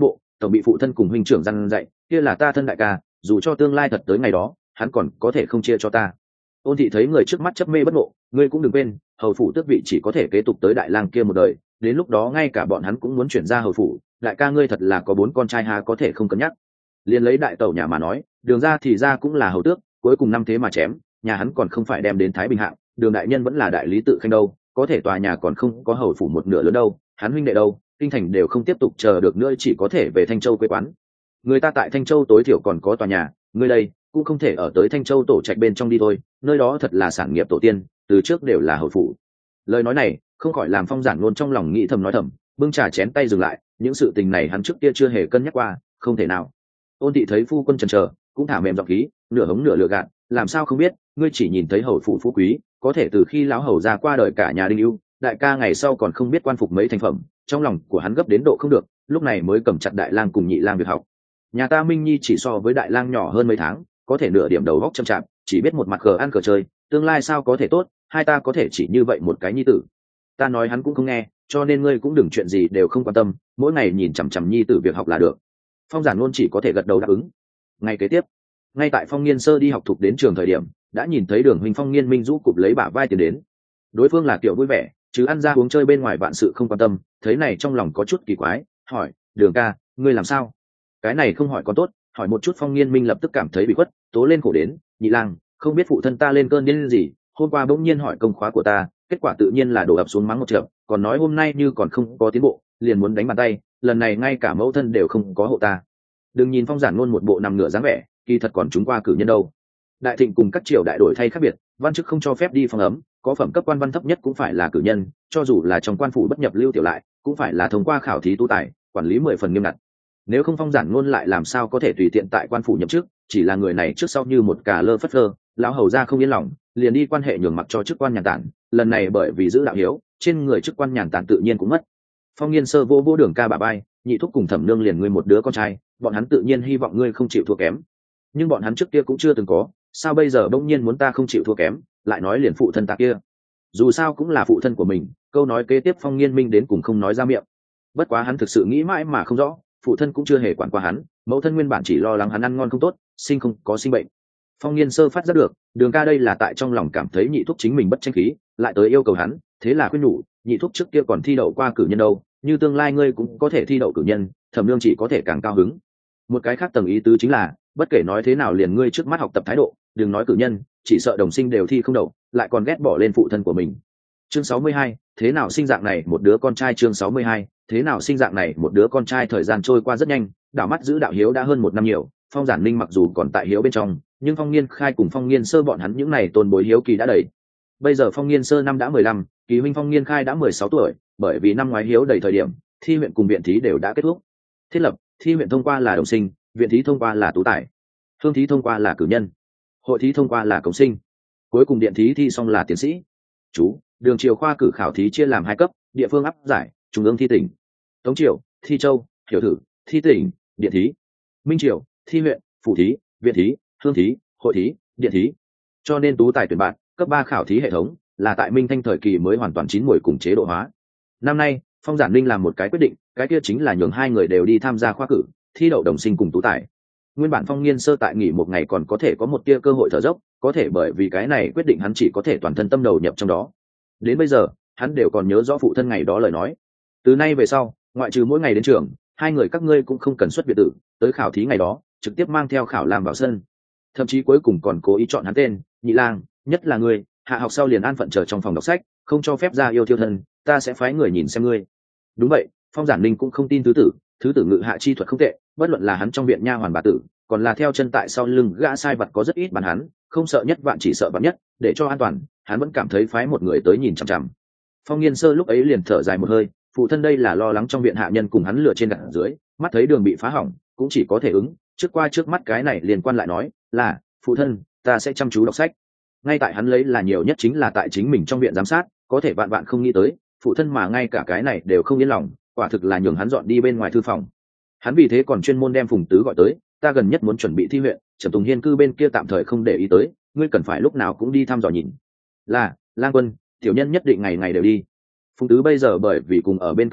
tổng bị phụ thân cùng huynh trưởng răn dạy, kia là ta thân đại ca, dù cho tương lai thật tới ngày đó hắn còn có thể không chia cho ta. Ôn thị thấy người trước mắt chấp mê bất ngộ, ngươi cũng đừng quên hầu phủ tước vị chỉ có thể kế tục tới đại lang kia một đời, đến lúc đó ngay cả bọn hắn cũng muốn chuyển ra hầu phủ, đại ca ngươi thật là có bốn con trai, hà có thể không cân nhắc. Liền lấy đại tẩu nhà mà nói, đường ra thì ra cũng là hầu tước, cuối cùng năm thế mà chém, nhà hắn còn không phải đem đến thái bình hạng, đường đại nhân vẫn là đại lý tự khanh đâu, có thể tòa nhà còn không có hầu phủ một nửa lớn đâu, hắn huynh đệ đâu, kinh thành đều không tiếp tục chờ được nữa, chỉ có thể về Thanh Châu quê quán. Người ta tại Thanh Châu tối thiểu còn có tòa nhà, ngươi đây cũng không thể ở tới Thanh Châu tổ trạch bên trong đi thôi, nơi đó thật là sản nghiệp tổ tiên, từ trước đều là hầu phủ. Lời nói này không khỏi làm Phong Giản luôn trong lòng nghĩ thầm nói thầm, bưng trà chén tay dừng lại, những sự tình này hắn trước kia chưa hề cân nhắc qua, không thể nào. Ôn thị thấy phu quân chần chờ, cũng thả mềm giọng khí, nửa hống nửa lừa gạt, làm sao không biết, ngươi chỉ nhìn thấy hầu phủ phú quý, có thể từ khi lão hầu ra qua đời cả nhà đinh ưu, đại ca ngày sau còn không biết quan phục mấy thành phẩm, trong lòng của hắn gấp đến độ không được, lúc này mới cầm chặt đại lang cùng nhị lang việc học. Nhà ta Minh Nhi chỉ so với đại lang nhỏ hơn mấy tháng, có thể nửa điểm đầu góc chậm chạp, chỉ biết một mặt cờ ăn cờ chơi, tương lai sao có thể tốt, hai ta có thể chỉ như vậy một cái nhi tử. Ta nói hắn cũng không nghe, cho nên ngươi cũng đừng chuyện gì đều không quan tâm, mỗi ngày nhìn chằm chằm nhi tử việc học là được. Phong Giản luôn chỉ có thể gật đầu đáp ứng. Ngày kế tiếp, ngay tại Phong Nghiên Sơ đi học thuộc đến trường thời điểm, đã nhìn thấy Đường huynh Phong Nghiên Minh rũ cụp lấy bả vai tiền đến. Đối phương là kiểu vui vẻ, chứ ăn ra uống chơi bên ngoài vạn sự không quan tâm, thấy này trong lòng có chút kỳ quái, hỏi: Đường ca, ngươi làm sao? Cái này không hỏi còn tốt, hỏi một chút Phong Nghiên Minh lập tức cảm thấy bị khuất, tố lên khổ đến: nhị lang, không biết phụ thân ta lên cơn điên gì, hôm qua bỗng nhiên hỏi công khóa của ta, kết quả tự nhiên là đổ ập xuống mắng một trận, còn nói hôm nay như còn không có tiến bộ, liền muốn đánh bàn tay, lần này ngay cả mẫu thân đều không có hộ ta. Đừng nhìn Phong Giản luôn một bộ nằm ngửa dáng vẻ, kỳ thật còn chúng qua cử nhân đâu. Đại thịnh cùng các triều đại đổi thay khác biệt, văn chức không cho phép đi phong ấm, có phẩm cấp quan văn thấp nhất cũng phải là cử nhân, cho dù là trong quan phủ bất nhập lưu tiểu lại, cũng phải là thông qua khảo thí tu tài, quản lý mười phần nghiêm ngặt. Nếu không Phong Giản luôn lại làm sao có thể tùy tiện tại quan phủ nhậm chức, chỉ là người này trước sau như một cà lơ phất lơ, lão hầu ra không yên lòng, liền đi quan hệ nhường mặc cho chức quan nhàn tản, lần này bởi vì giữ đạo hiếu, trên người chức quan nhàn tản tự nhiên cũng mất. Phong Nghiên Sơ vô vô Đường ca bà bay, nhị thúc cùng Thẩm Nương liền ngươi một đứa con trai, bọn hắn tự nhiên hy vọng ngươi không chịu thua kém, nhưng bọn hắn trước kia cũng chưa từng có, sao bây giờ bỗng nhiên muốn ta không chịu thua kém, lại nói liền phụ thân ta kia, dù sao cũng là phụ thân của mình. Câu nói kế tiếp Phong Nghiên Minh đến cùng không nói ra miệng, bất quá hắn thực sự nghĩ mãi mà không rõ, phụ thân cũng chưa hề quản qua hắn, mẫu thân nguyên bản chỉ lo lắng hắn ăn ngon không tốt, sinh không có sinh bệnh. Phong Nghiên Sơ phát giác được Đường ca đây là tại trong lòng cảm thấy nhị thúc chính mình bất tranh khí, lại tới yêu cầu hắn, thế là khuyên nhủ: nhị thúc trước kia còn thi đậu qua cử nhân đâu, như tương lai ngươi cũng có thể thi đậu cử nhân, Thẩm Nương chỉ có thể càng cao hứng. Một cái khác tầng ý tứ chính là, bất kể nói thế nào liền ngươi trước mắt học tập thái độ, đừng nói cử nhân, chỉ sợ đồng sinh đều thi không đậu, lại còn ghét bỏ lên phụ thân của mình. Chương sáu mươi hai, thế nào sinh dạng này một đứa con trai. Chương sáu mươi hai, thế nào sinh dạng này một đứa con trai. Thời gian trôi qua rất nhanh, đảo mắt giữ đạo hiếu đã hơn một năm nhiều. Phong Giản Ninh mặc dù còn tại hiếu bên trong, nhưng Phong Nghiên Khai cùng Phong Nghiên Sơ bọn hắn những này tôn bối hiếu kỳ đã đầy. Bây giờ Phong Nghiên Sơ năm đã mười lăm, kỳ huynh Phong Nghiên Khai đã mười sáu tuổi, bởi vì năm ngoái hiếu đầy thời điểm, thi huyện cùng viện thí đều đã kết thúc. Thiết lập, thi huyện thông qua là đồng sinh, viện thí thông qua là tú tài, hương thí thông qua là cử nhân, hội thí thông qua là công sinh, cuối cùng điện thí thi xong là tiến sĩ. Chú, Đường triều khoa cử khảo thí chia làm hai cấp, địa phương áp giải, trung ương thi tỉnh. Tống triều, thi châu, hiểu thử, thi tỉnh, điện thí. Minh triều, thi huyện, phủ thí, viện thí, hương thí, hội thí, điện thí. Cho nên tú tài tuyển bạn, cấp ba khảo thí hệ thống là tại Minh Thanh thời kỳ mới hoàn toàn chín muồi cùng chế độ hóa. Năm nay Phong Giản Ninh làm một cái quyết định, cái kia chính là nhường hai người đều đi tham gia khoa cử, thi đậu đồng sinh cùng tú tài. Nguyên bản Phong Nghiên Sơ tại nghỉ một ngày còn có thể có một tia cơ hội thở dốc, có thể bởi vì cái này quyết định hắn chỉ có thể toàn thân tâm đầu nhập trong đó. Đến bây giờ hắn đều còn nhớ rõ phụ thân ngày đó lời nói: từ nay về sau, ngoại trừ mỗi ngày đến trường, hai người các ngươi cũng không cần xuất biệt tử, tới khảo thí ngày đó trực tiếp mang theo khảo làm vào sân. Thậm chí cuối cùng còn cố ý chọn hắn tên: nhị lang, nhất là ngươi, hạ học sau liền an phận chờ trong phòng đọc sách, không cho phép ra yêu thiêu thân, ta sẽ phái người nhìn xem ngươi. Đúng vậy, Phong Giản Ninh cũng không tin thứ tử, thứ tử ngự hạ chi thuật không tệ, bất luận là hắn trong viện nha hoàn bà tử, còn là theo chân tại sau lưng gã sai vật có rất ít bàn hắn, không sợ nhất vạn chỉ sợ vạn nhất, để cho an toàn, hắn vẫn cảm thấy phái một người tới nhìn chằm chằm. Phong Nghiên Sơ lúc ấy liền thở dài một hơi, phụ thân đây là lo lắng trong viện hạ nhân cùng hắn lừa trên gạt dưới, mắt thấy đường bị phá hỏng, cũng chỉ có thể ứng, trước qua trước mắt cái này liền quan lại nói là: phụ thân, ta sẽ chăm chú đọc sách. Ngay tại hắn lấy là nhiều nhất chính là tại chính mình trong viện giám sát, có thể vạn vạn không nghĩ tới, phụ thân mà ngay cả cái này đều không yên lòng, quả thực là nhường hắn dọn đi bên ngoài thư phòng. Hắn vì thế còn chuyên môn đem Phùng Tứ gọi tới: ta gần nhất muốn chuẩn bị thi huyện, Trầm Tùng Hiên cư bên kia tạm thời không để ý tới, ngươi cần phải lúc nào cũng đi thăm dò nhìn. Là, Lang Quân, tiểu nhân nhất định ngày ngày đều đi. Phùng Tứ bây giờ bởi vì cùng ở bên cạnh hắn,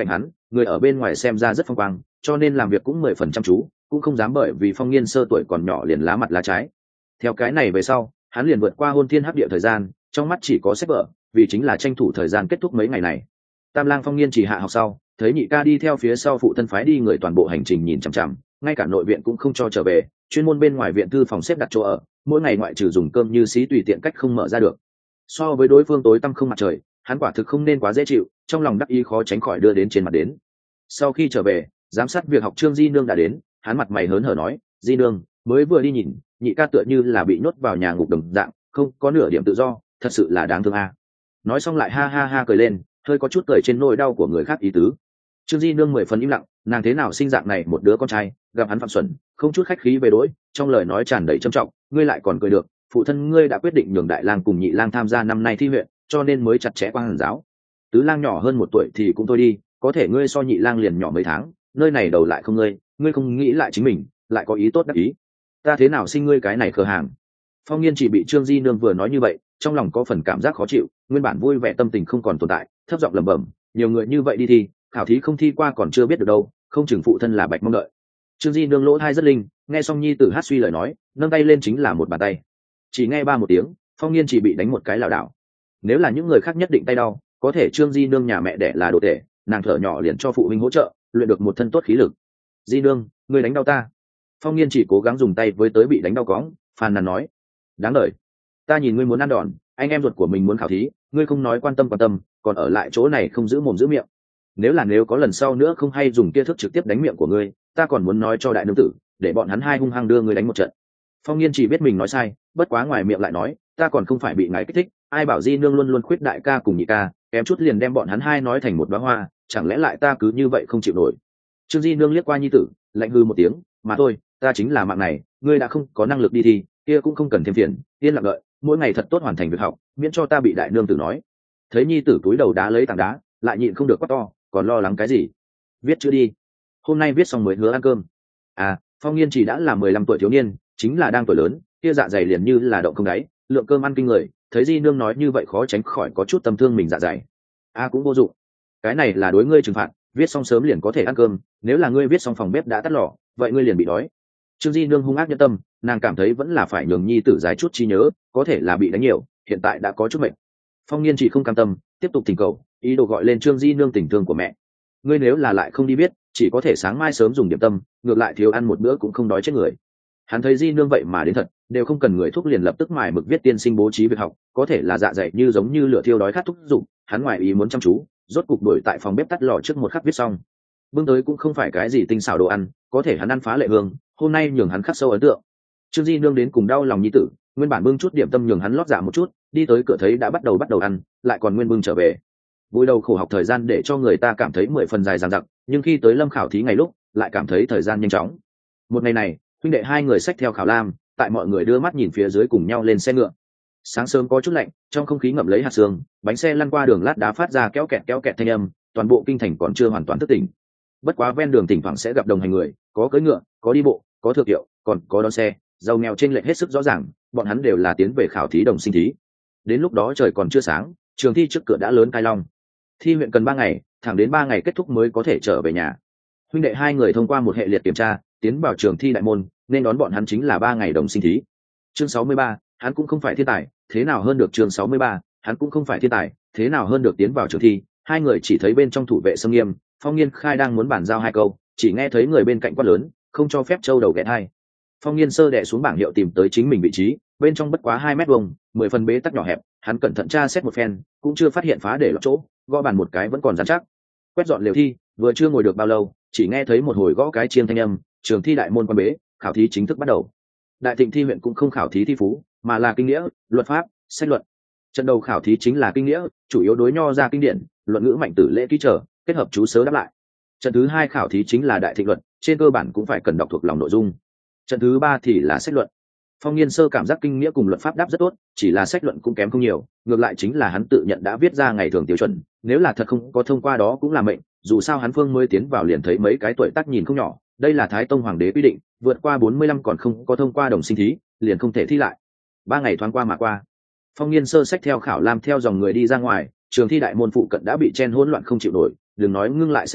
người ở bên ngoài xem ra rất phong quang, cho nên làm việc cũng mười phần chăm chú, cũng không dám bởi vì Phong Nghiên Sơ tuổi còn nhỏ liền lá mặt lá trái. Theo cái này về sau, hắn liền vượt qua hôn thiên hấp địa thời gian, trong mắt chỉ có sách vở, vì chính là tranh thủ thời gian kết thúc mấy ngày này. Tam Lang Phong Nghiên chỉ hạ học sau, thấy nhị ca đi theo phía sau phụ thân phái đi người toàn bộ hành trình nhìn chằm chằm, ngay cả nội viện cũng không cho trở về, chuyên môn bên ngoài viện thư phòng xếp đặt chỗ ở, mỗi ngày ngoại trừ dùng cơm như xí tùy tiện cách không mở ra được. So với đối phương tối tăm không mặt trời, hắn quả thực không nên quá dễ chịu, trong lòng đắc ý khó tránh khỏi đưa đến trên mặt đến. Sau khi trở về, giám sát việc học Trương Di Nương đã đến, hắn mặt mày hớn hở nói, Di Nương mới vừa đi nhìn, nhị ca tựa như là bị nhốt vào nhà ngục đồng dạng, không có nửa điểm tự do, thật sự là đáng thương a. Nói xong lại ha ha ha cười lên, hơi có chút cười trên nỗi đau của người khác ý tứ. Trương Di Nương mười phần im lặng, nàng thế nào sinh dạng này một đứa con trai, gặp hắn phạm xuẩn, không chút khách khí về đối, trong lời nói tràn đầy trầm trọng, ngươi lại còn cười được, phụ thân ngươi đã quyết định nhường đại lang cùng nhị lang tham gia năm nay thi huyện, cho nên mới chặt chẽ qua hàn giáo. Tứ lang nhỏ hơn một tuổi thì cũng thôi đi, có thể ngươi so nhị lang liền nhỏ mấy tháng, nơi này đầu lại không ngươi, ngươi không nghĩ lại chính mình, lại có ý tốt đắc ý. Ta thế nào sinh ngươi cái này khờ hàng. Phong Nghiên chỉ bị Trương Di Nương vừa nói như vậy, trong lòng có phần cảm giác khó chịu, nguyên bản vui vẻ tâm tình không còn tồn tại, thấp giọng lẩm bẩm, nhiều người như vậy đi thi, khảo thí không thi qua còn chưa biết được đâu, không chừng phụ thân là bạch mong đợi. Trương Di Nương lỗ thai rất linh, nghe xong nhi tử hát suy lời nói, nâng tay lên chính là một bàn tay. Chỉ nghe ba một tiếng, Phong Nghiên chỉ bị đánh một cái lảo đảo. Nếu là những người khác nhất định tay đau, có thể Trương Di Nương nhà mẹ đẻ là đồ tể, nàng thở nhỏ liền cho phụ huynh hỗ trợ, luyện được một thân tốt khí lực. Di Nương, ngươi đánh đau ta. Phong Nghiên chỉ cố gắng dùng tay với tới bị đánh đau cóng, phàn nàn nói, đáng đời, ta nhìn ngươi muốn ăn đòn, anh em ruột của mình muốn khảo thí, ngươi không nói quan tâm quan tâm, còn ở lại chỗ này không giữ mồm giữ miệng. Nếu là nếu có lần sau nữa không hay dùng kia thức trực tiếp đánh miệng của ngươi, ta còn muốn nói cho đại nương tử, để bọn hắn hai hung hăng đưa ngươi đánh một trận. Phong Nghiên chỉ biết mình nói sai, bất quá ngoài miệng lại nói, ta còn không phải bị ngài kích thích, ai bảo Di Nương luôn luôn khuyết đại ca cùng nhị ca, kém chút liền đem bọn hắn hai nói thành một đóa hoa, chẳng lẽ lại ta cứ như vậy không chịu nổi. Trương Di Nương liếc qua nhi tử, lạnh hư một tiếng, mà thôi, ta chính là mạng này, ngươi đã không có năng lực đi thi, kia cũng không cần thêm phiền, yên lặng đợi, mỗi ngày thật tốt hoàn thành việc học, miễn cho ta bị đại nương tử nói. Thấy nhi tử túi đầu đá lấy tảng đá, lại nhịn không được quát to, còn lo lắng cái gì? Viết chữ đi, hôm nay viết xong mới hứa ăn cơm. À, Phong Nghiên chỉ đã là mười lăm tuổi thiếu niên, chính là đang tuổi lớn, kia dạ dày liền như là động không đáy, lượng cơm ăn kinh người, thấy Di Nương nói như vậy khó tránh khỏi có chút tâm thương mình dạ dày. A à, cũng vô dụng, cái này là đối ngươi trừng phạt, viết xong sớm liền có thể ăn cơm, nếu là ngươi viết xong phòng bếp đã tắt lò, vậy ngươi liền bị đói. Trương Di Nương hung ác nhân tâm, nàng cảm thấy vẫn là phải nhường nhi tử giải chút trí nhớ, có thể là bị đánh nhiều, hiện tại đã có chút mệnh. Phong Nghiên chỉ không cam tâm, tiếp tục thỉnh cầu, ý đồ gọi lên Trương Di Nương tình thương của mẹ. Ngươi nếu là lại không đi viết, chỉ có thể sáng mai sớm dùng điểm tâm, ngược lại thiếu ăn một bữa cũng không đói chết người. Hắn thấy Di Nương vậy mà đến thật, đều không cần người thúc liền lập tức mài mực viết tiên sinh bố trí việc học, có thể là dạ dày như giống như lửa thiêu đói khát thúc dụng, hắn ngoài ý muốn chăm chú, rốt cục đuổi tại phòng bếp tắt lò trước một khắc viết xong. Bưng tới cũng không phải cái gì tinh xảo đồ ăn, có thể hắn ăn phá lệ hương, hôm nay nhường hắn khắc sâu ấn tượng. Trương Di Nương đến cùng đau lòng nhi tử, nguyên bản bưng chút điểm tâm nhường hắn lót dạ một chút, đi tới cửa thấy đã bắt đầu bắt đầu ăn, lại còn nguyên bưng trở về. Vui đầu khổ học thời gian để cho người ta cảm thấy mười phần dài dằng dặc, nhưng khi tới lâm khảo thí ngày lúc, lại cảm thấy thời gian nhanh chóng. Một ngày này, huynh đệ hai người xách theo khảo lam, tại mọi người đưa mắt nhìn phía dưới cùng nhau lên xe ngựa. Sáng sớm có chút lạnh, trong không khí ngậm lấy hạt sương, bánh xe lăn qua đường lát đá phát ra kéo kẹt kéo kẹt thanh âm, toàn bộ kinh thành còn chưa hoàn toàn thức tỉnh. Bất quá ven đường thỉnh thoảng sẽ gặp đồng hành người, có cưỡi ngựa, có đi bộ, có thượng kiệu, còn có đón xe, giàu nghèo trên lệch hết sức rõ ràng, bọn hắn đều là tiến về khảo thí đồng sinh thí. Đến lúc đó trời còn chưa sáng, trường thi trước cửa đã lớn cai long. Thi huyện cần ba ngày, thẳng đến ba ngày kết thúc mới có thể trở về nhà. Huynh đệ hai người thông qua một hệ liệt kiểm tra, tiến vào trường thi đại môn, nên đón bọn hắn chính là ba ngày đồng sinh thí. Chương sáu mươi ba, hắn cũng không phải thiên tài, thế nào hơn được chương sáu mươi ba, hắn cũng không phải thiên tài, thế nào hơn được tiến vào trường thi. Hai người chỉ thấy bên trong thủ vệ xâm nghiêm, Phong Nghiên khai đang muốn bàn giao hai câu, chỉ nghe thấy người bên cạnh quát lớn, không cho phép châu đầu ghé thai. Phong Nghiên sơ đè xuống bảng hiệu tìm tới chính mình vị trí, bên trong bất quá hai mét vuông, mười phần bế tắc nhỏ hẹp, hắn cẩn thận tra xét một phen, cũng chưa phát hiện phá để lọt chỗ, gõ bàn một cái vẫn còn dán chắc. Quét dọn lều thi, vừa chưa ngồi được bao lâu, chỉ nghe thấy một hồi gõ cái chiêng thanh âm, trường thi đại môn quan bế, khảo thí chính thức bắt đầu. Đại Thịnh thi huyện cũng không khảo thí thi phú, mà là kinh nghĩa, luật pháp, sách luận. Trận đầu khảo thí chính là kinh nghĩa, chủ yếu đối nho ra kinh điển, luận ngữ mạnh tử lễ ký trở, kết hợp chú sớ đáp lại. Trận thứ hai khảo thí chính là đại thịnh luận, trên cơ bản cũng phải cần đọc thuộc lòng nội dung. Trận thứ ba thì là sách luận. Phong Nghiên sơ cảm giác kinh nghĩa cùng luật pháp đáp rất tốt, chỉ là sách luận cũng kém không nhiều, ngược lại chính là hắn tự nhận đã viết ra ngày thường tiêu chuẩn, nếu là thật không có thông qua đó cũng là mệnh, dù sao hắn phương mới tiến vào liền thấy mấy cái tuổi tác nhìn không nhỏ, đây là Thái Tông hoàng đế quy định, vượt qua bốn mươi lăm còn không có thông qua đồng sinh thí, liền không thể thi lại. Ba ngày thoáng qua mà qua. Phong Nghiên sơ sách theo khảo lam theo dòng người đi ra ngoài, trường thi đại môn phụ cận đã bị chen hỗn loạn không chịu nổi, đừng nói ngưng lại xe ngựa,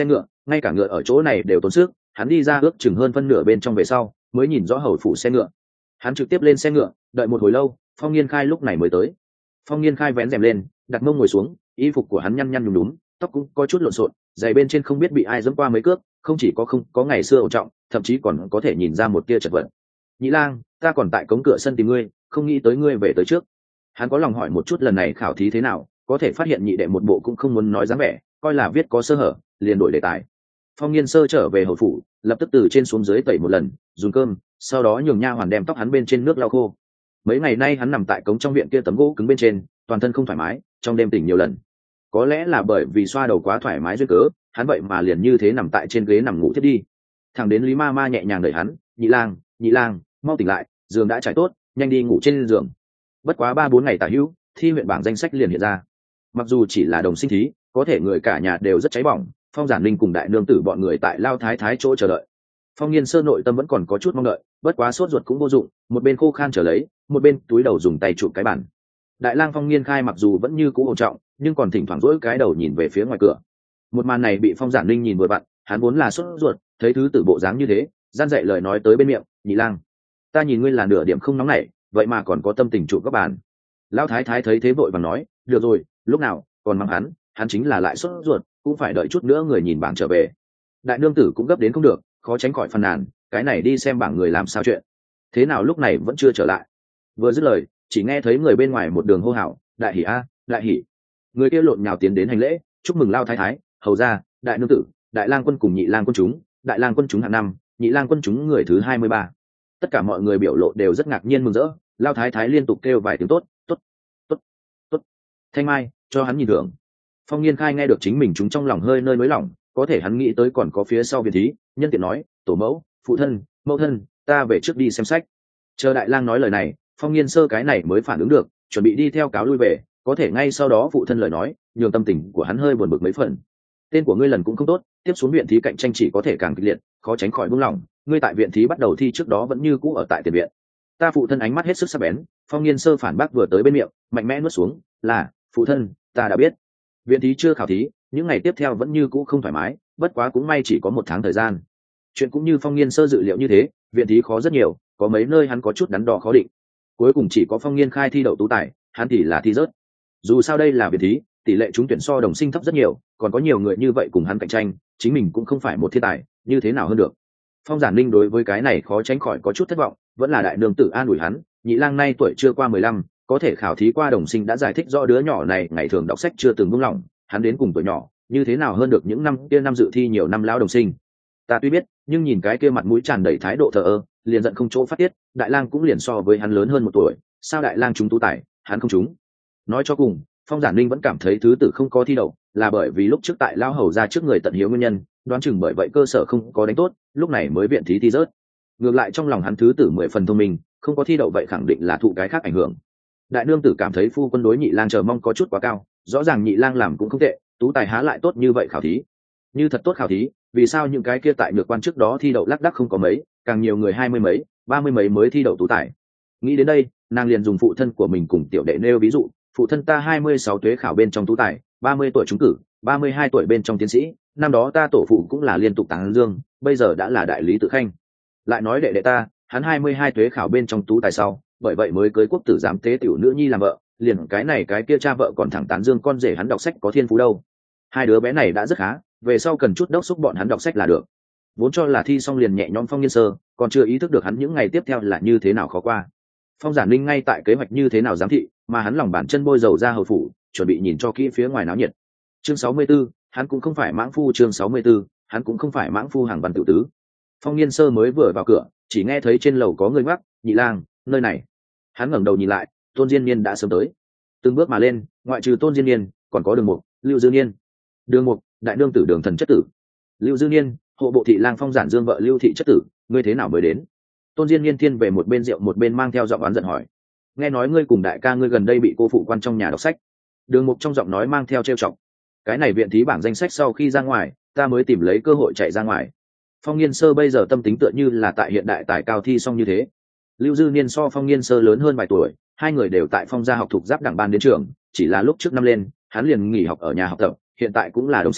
ngay cả ngựa ở chỗ này đều tốn sức. Hắn đi ra ước chừng hơn phân nửa bên trong về sau mới nhìn rõ hầu phủ xe ngựa. Hắn trực tiếp lên xe ngựa, đợi một hồi lâu Phong Nghiên Khai lúc này mới tới. Phong Nghiên Khai vén rèm lên, đặt mông ngồi xuống, y phục của hắn nhăn nhăn nhúm nhúm, tóc cũng có chút lộn xộn, giày bên trên không biết bị ai giẫm qua mấy cước, không chỉ có không có ngày xưa ổn trọng, thậm chí còn có thể nhìn ra một tia chật vật. Nhị lang, ta còn tại cống cửa sân tìm ngươi, không nghĩ tới ngươi về tới trước. Hắn có lòng hỏi một chút lần này khảo thí thế nào, có thể phát hiện nhị đệ một bộ cũng không muốn nói dáng vẻ, coi là viết có sơ hở, liền đổi đề tài. Phong Nghiên Sơ trở về hầu phủ, lập tức từ trên xuống dưới tẩy một lần, dùng cơm, sau đó nhường nha hoàn đem tóc hắn bên trên nước lau khô. Mấy ngày nay hắn nằm tại cống trong viện kia tấm gỗ cứng bên trên, toàn thân không thoải mái, trong đêm tỉnh nhiều lần. Có lẽ là bởi vì xoa đầu quá thoải mái duyên cớ, hắn vậy mà liền như thế nằm tại trên ghế nằm ngủ thiết đi. Thằng đến Lý Ma Ma nhẹ nhàng đẩy hắn, nhị lang, nhị lang, mau tỉnh lại, giường đã trải tốt, nhanh đi ngủ trên giường. Bất quá ba bốn ngày tả hữu, thi huyện bảng danh sách liền hiện ra. Mặc dù chỉ là đồng sinh thí, có thể người cả nhà đều rất cháy bỏng. Phong Giản Linh cùng đại nương tử bọn người tại Lao Thái Thái chỗ chờ đợi. Phong Nghiên Sơ nội tâm vẫn còn có chút mong đợi, bất quá sốt ruột cũng vô dụng, một bên khô khan trở lấy, một bên túi đầu dùng tay chụp cái bản. Đại lang Phong Nghiên Khai mặc dù vẫn như cũ ổn trọng, nhưng còn thỉnh thoảng rỗi cái đầu nhìn về phía ngoài cửa. Một màn này bị Phong Giản Linh nhìn vừa vặn, hắn vốn là sốt ruột, thấy thứ tử bộ dáng như thế, gian dạy lời nói tới bên miệng, nhị lang, ta nhìn ngươi là nửa điểm không nóng nảy, vậy mà còn có tâm tình chụp các bàn. Lão Thái Thái thấy thế vội vàng nói, được rồi, lúc nào còn mắng hắn, hắn chính là lại sốt ruột, cũng phải đợi chút nữa người nhìn bảng trở về. Đại nương tử cũng gấp đến không được, khó tránh khỏi phàn nàn, cái này đi xem bảng người làm sao chuyện, thế nào lúc này vẫn chưa trở lại. Vừa dứt lời, chỉ nghe thấy người bên ngoài một đường hô hào, đại hỉ a, đại hỉ. Người kia lộn nhào tiến đến hành lễ, chúc mừng Lao Thái Thái, hầu ra, đại nương tử, đại lang quân cùng nhị lang quân chúng, đại lang quân chúng hạng năm, nhị lang quân chúng người thứ hai mươi ba. Tất cả mọi người biểu lộ đều rất ngạc nhiên mừng rỡ. Lao Thái Thái liên tục kêu vài tiếng tốt, tốt, tốt, tốt. Thanh Mai, cho hắn nhìn thưởng. Phong Nghiên Khai nghe được chính mình chúng trong lòng hơi nơi nới lỏng, có thể hắn nghĩ tới còn có phía sau viện thí, nhân tiện nói, tổ mẫu, phụ thân, mẫu thân, ta về trước đi xem sách. Chờ đại lang nói lời này, Phong Nghiên Sơ cái này mới phản ứng được, chuẩn bị đi theo cáo lui về, có thể ngay sau đó phụ thân lời nói, nhường tâm tình của hắn hơi buồn bực mấy phần. Tên của ngươi lần cũng không tốt, tiếp xuống viện thí cạnh tranh chỉ có thể càng kịch liệt, khó tránh khỏi buông lỏng. Ngươi tại viện thí bắt đầu thi trước đó vẫn như cũ ở tại tiền viện. Ta phụ thân ánh mắt hết sức sắc bén. Phong Nghiên Sơ phản bác vừa tới bên miệng, mạnh mẽ nuốt xuống, là phụ thân, ta đã biết. Viện thí chưa khảo thí, những ngày tiếp theo vẫn như cũ không thoải mái, bất quá cũng may chỉ có một tháng thời gian. Chuyện cũng như Phong Nghiên Sơ dự liệu như thế, viện thí khó rất nhiều, có mấy nơi hắn có chút đắn đo khó định. Cuối cùng chỉ có Phong Nghiên Khai thi đậu tú tài, hắn thì là thi rớt. Dù sao đây là viện thí, tỷ lệ trúng tuyển so đồng sinh thấp rất nhiều, còn có nhiều người như vậy cùng hắn cạnh tranh, chính mình cũng không phải một thiên tài, như thế nào hơn được. Phong Giản Linh đối với cái này khó tránh khỏi có chút thất vọng, vẫn là đại nương tử an ủi hắn, nhị lang nay tuổi chưa qua mười lăm, có thể khảo thí qua đồng sinh đã giải thích rõ đứa nhỏ này ngày thường đọc sách chưa từng buông lỏng, hắn đến cùng tuổi nhỏ, như thế nào hơn được những năm kia năm dự thi nhiều năm lão đồng sinh. Ta tuy biết, nhưng nhìn cái kia mặt mũi tràn đầy thái độ thờ ơ, liền giận không chỗ phát tiết, đại lang cũng liền so với hắn lớn hơn một tuổi, sao đại lang trúng tú tài, hắn không trúng. Nói cho cùng, Phong Giản Linh vẫn cảm thấy thứ tử không có thi đậu, là bởi vì lúc trước tại lao hầu ra trước người tận hiếu nguyên nhân, đoán chừng bởi vậy cơ sở không có đánh tốt, lúc này mới viện thí thi rớt. Ngược lại trong lòng hắn thứ tử mười phần thông minh, không có thi đậu vậy khẳng định là thụ cái khác ảnh hưởng. Đại nương tử cảm thấy phu quân đối nhị lang chờ mong có chút quá cao, rõ ràng nhị lang làm cũng không tệ, tú tài há lại tốt như vậy khảo thí. Như thật tốt khảo thí, vì sao những cái kia tại nhược quan trước đó thi đậu lác đác không có mấy, càng nhiều người hai mươi mấy, ba mươi mấy mới thi đậu tú tài. Nghĩ đến đây, nàng liền dùng phụ thân của mình cùng tiểu đệ nêu ví dụ, phụ thân ta hai mươi sáu tuế khảo bên trong tú tài, ba mươi tuổi trúng cử, ba mươi hai tuổi bên trong tiến sĩ, năm đó ta tổ phụ cũng là liên tục tán dương, bây giờ đã là đại lý tự khanh. Lại nói đệ đệ ta, hắn hai mươi hai tuế khảo bên trong tú tài sau, bởi vậy mới cưới quốc tử giám tế tiểu nữ nhi làm vợ, liền cái này cái kia cha vợ còn thẳng tán dương con rể hắn đọc sách có thiên phú đâu. Hai đứa bé này đã rất khá, về sau cần chút đốc xúc bọn hắn đọc sách là được. Vốn cho là thi xong liền nhẹ nhõm Phong Nghiên Sơ, còn chưa ý thức được hắn những ngày tiếp theo là như thế nào khó qua. Phong Giản Linh ngay tại kế hoạch như thế nào giám thị, mà hắn lòng bàn chân bôi dầu ra hầu phủ, chuẩn bị nhìn cho kỹ phía ngoài náo nhiệt. Chương sáu mươi 64, hắn cũng không phải mãng phu chương sáu mươi 64, hắn cũng không phải mãng phu hàng văn tự tứ. Phong Nghiên Sơ mới vừa vào cửa, chỉ nghe thấy trên lầu có người ngoắc, nhị lang, nơi này. Hắn ngẩng đầu nhìn lại, Tôn Diên Niên đã sớm tới. Từng bước mà lên, ngoại trừ Tôn Diên Niên, còn có Đường Mục, Lưu Dư Niên. Đường Mục, đại nương tử Đường Thần chất tử. Lưu Dư Niên, hộ bộ thị lang Phong Giản Dương vợ Lưu thị chất tử, ngươi thế nào mới đến? Tôn Diên Niên thiên về một bên rượu một bên mang theo giọng oán giận hỏi. Nghe nói ngươi cùng đại ca ngươi gần đây bị cô phụ quan trong nhà đọc sách. Đường Mục trong giọng nói mang theo trêu chọc. Cái này viện thí bảng danh sách sau khi ra ngoài, ta mới tìm lấy cơ hội chạy ra ngoài. Phong Nghiên Sơ bây giờ tâm tính tựa như là tại hiện đại tài cao thi xong như thế. Lưu Dư Niên so Phong Nghiên Sơ lớn hơn vài tuổi, hai người đều tại Phong gia học thuộc giáp đẳng ban đến trường, chỉ là lúc trước năm lên, hắn liền nghỉ học ở nhà học tập, hiện tại cũng là đồng sinh,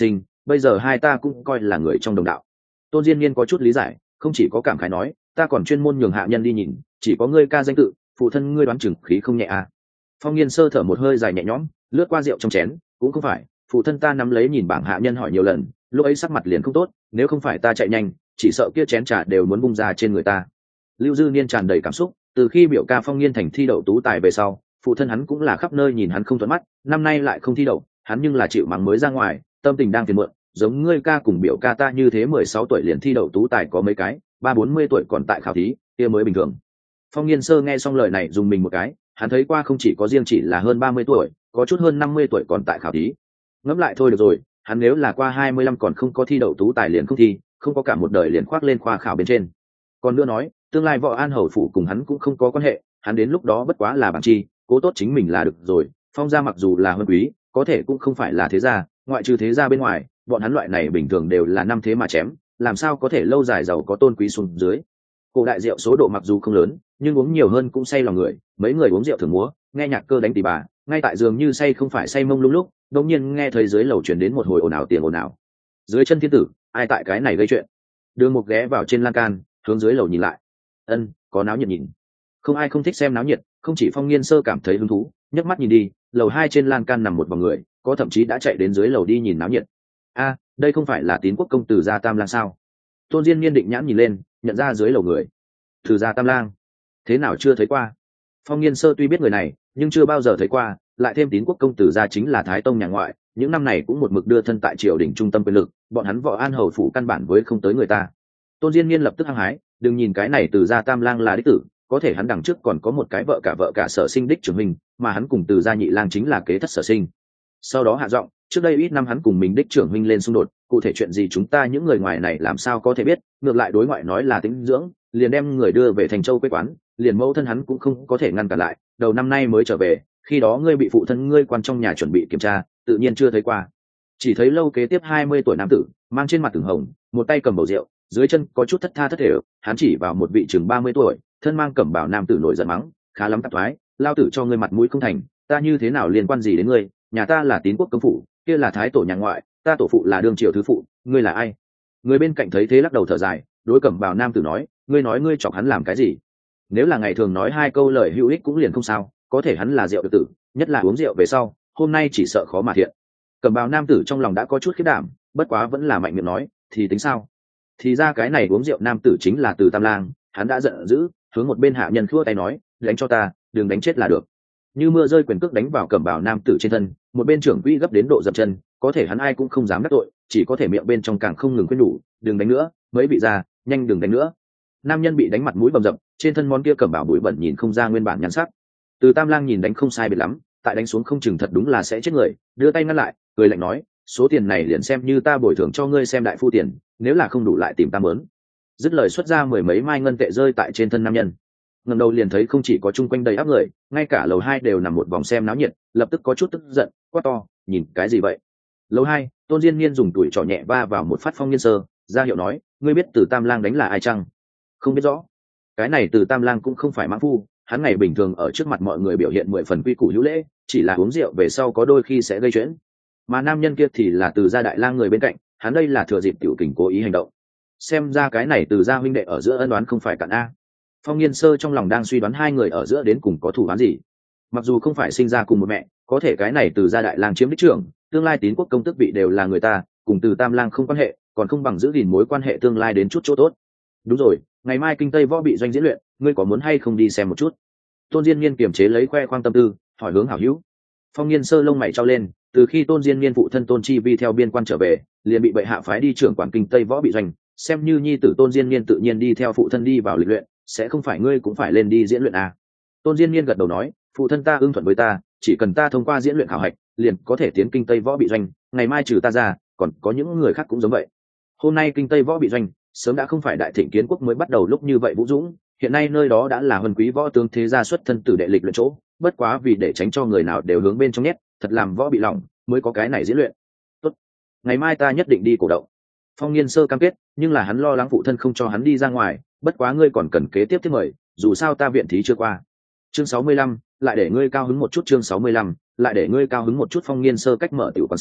bây giờ hai ta cũng coi là người trong đồng đạo. Tôn Diên Niên có chút lý giải, không chỉ có cảm khái nói, ta còn chuyên môn nhường hạ nhân đi nhìn, chỉ có ngươi ca danh tự, phụ thân ngươi đoán chừng khí không nhẹ à. Phong Nghiên Sơ thở một hơi dài nhẹ nhõm, lướt qua rượu trong chén, cũng không phải, phụ thân ta nắm lấy nhìn bảng hạ nhân hỏi nhiều lần, lúc ấy sắc mặt liền không tốt, nếu không phải ta chạy nhanh, chỉ sợ kia chén trà đều muốn bung ra trên người ta. Lưu Dư Niên tràn đầy cảm xúc, từ khi biểu ca Phong Nghiên thành thi đậu tú tài về sau, phụ thân hắn cũng là khắp nơi nhìn hắn không thuận mắt, năm nay lại không thi đậu, hắn nhưng là chịu mắng mới ra ngoài, tâm tình đang phiền muộn, giống ngươi ca cùng biểu ca ta như thế mười sáu tuổi liền thi đậu tú tài có mấy cái, ba bốn mươi tuổi còn tại khảo thí, kia mới bình thường. Phong Nghiên Sơ nghe xong lời này dùng mình một cái, hắn thấy qua không chỉ có riêng chỉ là hơn ba mươi tuổi, có chút hơn năm mươi tuổi còn tại khảo thí. Ngẫm lại thôi được rồi, hắn nếu là qua hai mươi lăm còn không có thi đậu tú tài liền không thi, không có cả một đời liền khoác lên khoa khảo bên trên. Còn nữa nói, tương lai Võ An hầu phủ cùng hắn cũng không có quan hệ, hắn đến lúc đó bất quá là bằng chi, cố tốt chính mình là được rồi. Phong gia mặc dù là huân quý, có thể cũng không phải là thế gia, ngoại trừ thế gia bên ngoài, bọn hắn loại này bình thường đều là năm thế mà chém, làm sao có thể lâu dài giàu có tôn quý xuống dưới. Cổ đại rượu số độ mặc dù không lớn, nhưng uống nhiều hơn cũng say lòng người, mấy người uống rượu thường múa, nghe nhạc cơ đánh tỳ bà, ngay tại giường như say không phải say mông lung lúc, đột nhiên nghe thấy dưới lầu truyền đến một hồi ồn ào tiếng ồn ào. Dưới chân thiên tử, ai tại cái này gây chuyện? Đường Mục ghé vào trên lan can, hướng dưới lầu nhìn lại. Ân, có náo nhiệt nhìn. Không ai không thích xem náo nhiệt, không chỉ Phong Nghiên Sơ cảm thấy hứng thú, nhấc mắt nhìn đi, lầu hai trên lan can nằm một vòng người, có thậm chí đã chạy đến dưới lầu đi nhìn náo nhiệt. A, đây không phải là Tín Quốc công tử gia Tam Lang sao? Tôn Diên Niên định nhãn nhìn lên, nhận ra dưới lầu người. Từ gia Tam Lang, thế nào chưa thấy qua? Phong Nghiên Sơ tuy biết người này, nhưng chưa bao giờ thấy qua, lại thêm Tín Quốc công tử gia chính là Thái Tông nhà ngoại, những năm này cũng một mực đưa thân tại triều đình trung tâm quyền lực, bọn hắn Võ An hầu phủ căn bản với không tới người ta. Tôn Diên Niên lập tức hăng hái, đừng nhìn cái này Từ gia Tam Lang là đích tử, có thể hắn đằng trước còn có một cái vợ cả vợ cả Sở Sinh đích trưởng mình, mà hắn cùng Từ gia nhị lang chính là kế thất Sở Sinh. Sau đó hạ giọng, trước đây ít năm hắn cùng mình đích trưởng huynh lên xung đột, cụ thể chuyện gì chúng ta những người ngoài này làm sao có thể biết, ngược lại đối ngoại nói là tĩnh dưỡng, liền đem người đưa về thành châu quê quán, liền mẫu thân hắn cũng không có thể ngăn cản lại, đầu năm nay mới trở về, khi đó ngươi bị phụ thân ngươi quan trong nhà chuẩn bị kiểm tra, tự nhiên chưa thấy qua. Chỉ thấy lâu kế tiếp hai mươi tuổi nam tử, mang trên mặt từng hồng, một tay cầm bầu rượu, dưới chân có chút thất tha thất thể, hắn chỉ vào một vị chừng ba mươi tuổi, thân mang cẩm bào nam tử nổi giận mắng, khá lắm tạp thoái, lao tử cho ngươi mặt mũi không thành, ta như thế nào liên quan gì đến ngươi, nhà ta là Tín Quốc công phủ, kia là thái tổ nhà ngoại, ta tổ phụ là đương triều thứ phụ, ngươi là ai? Người bên cạnh thấy thế lắc đầu thở dài, đối cẩm bào nam tử nói, ngươi nói ngươi chọc hắn làm cái gì? Nếu là ngày thường nói hai câu lời hữu ích cũng liền không sao, có thể hắn là rượu tự tử, nhất là uống rượu về sau, hôm nay chỉ sợ khó mà thiện. Cẩm bào nam tử trong lòng đã có chút khiếp đảm, bất quá vẫn là mạnh miệng nói, thì tính sao? Thì ra cái này uống rượu nam tử chính là Từ Tam Lang, hắn đã giận dữ, hướng một bên hạ nhân khua tay nói, đánh cho ta, đừng đánh chết là được. Như mưa rơi quyền cước đánh vào cẩm bào nam tử trên thân, một bên trưởng quỹ gấp đến độ dập chân, có thể hắn ai cũng không dám đắc tội, chỉ có thể miệng bên trong càng không ngừng khuyên nhủ, đừng đánh nữa, mấy vị già, nhanh đừng đánh nữa. Nam nhân bị đánh mặt mũi bầm dập, trên thân món kia cẩm bào bụi bẩn nhìn không ra nguyên bản nhan sắc. Từ Tam Lang nhìn đánh không sai biệt lắm, tại đánh xuống không chừng thật đúng là sẽ chết người, đưa tay ngăn lại, cười lạnh nói, số tiền này liền xem như ta bồi thường cho ngươi xem đại phu tiền, nếu là không đủ lại tìm ta mớn. Dứt lời xuất ra mười mấy mai ngân tệ rơi tại trên thân nam nhân. Ngẩng đầu liền thấy không chỉ có chung quanh đầy áp người, ngay cả lầu hai đều nằm một vòng xem náo nhiệt, lập tức có chút tức giận, quát to, nhìn cái gì vậy? Lầu hai, Tôn Diên Niên dùng tuổi trỏ nhẹ va vào một phát Phong Nghiên Sơ, ra hiệu nói, ngươi biết Từ Tam Lang đánh là ai chăng? Không biết rõ. Cái này Từ Tam Lang cũng không phải mãng phu, hắn ngày bình thường ở trước mặt mọi người biểu hiện mười phần quy củ hữu lễ, chỉ là uống rượu về sau có đôi khi sẽ gây chuyện. Mà nam nhân kia thì là Từ gia đại lang người bên cạnh, hắn đây là thừa dịp tiểu kình cố ý hành động. Xem ra cái này Từ gia huynh đệ ở giữa ân đoán không phải cặn a. Phong Nghiên Sơ trong lòng đang suy đoán hai người ở giữa đến cùng có thủ án gì. Mặc dù không phải sinh ra cùng một mẹ, có thể cái này Từ gia đại lang chiếm đích trưởng, tương lai Tín Quốc công tước vị đều là người ta, cùng Từ Tam Lang không quan hệ, còn không bằng giữ gìn mối quan hệ tương lai đến chút chỗ tốt. Đúng rồi, ngày mai kinh Tây võ bị doanh diễn luyện, ngươi có muốn hay không đi xem một chút? Tôn Diên Niên kiềm chế lấy khoe khoang tâm tư, hỏi hướng hảo hữu. Phong Nghiên Sơ lông mày trao lên, từ khi Tôn Diên Niên phụ thân Tôn Chi Vi theo biên quan trở về, liền bị bệ hạ phái đi trưởng quản kinh Tây võ bị doanh, xem như nhi tử Tôn Diên Niên tự nhiên đi theo phụ thân đi vào lịch luyện, sẽ không phải ngươi cũng phải lên đi diễn luyện à? Tôn Diên Niên gật đầu nói, phụ thân ta ưng thuận với ta, chỉ cần ta thông qua diễn luyện khảo hạch, liền có thể tiến kinh Tây võ bị doanh, ngày mai trừ ta ra, còn có những người khác cũng giống vậy. Hôm nay kinh Tây võ bị doanh, sớm đã không phải đại thịnh kiến quốc mới bắt đầu lúc như vậy vũ dũng, hiện nay nơi đó đã là huân quý võ tướng thế gia xuất thân tử đệ lịch luyện chỗ, bất quá vì để tránh cho người nào đều hướng bên trong nhét, thật làm võ bị lỏng, mới có cái này diễn luyện. Tốt, ngày mai ta nhất định đi cổ động. Phong Nghiên Sơ cam kết, nhưng là hắn lo lắng phụ thân không cho hắn đi ra ngoài, bất quá ngươi còn cần kế tiếp tiếp mời, dù sao ta viện thí chưa qua. Chương sáu mươi lăm, lại để ngươi cao hứng một chút chương sáu mươi lăm, lại để ngươi cao hứng một chút Phong Nghiên Sơ cách mở tiểu quán sau,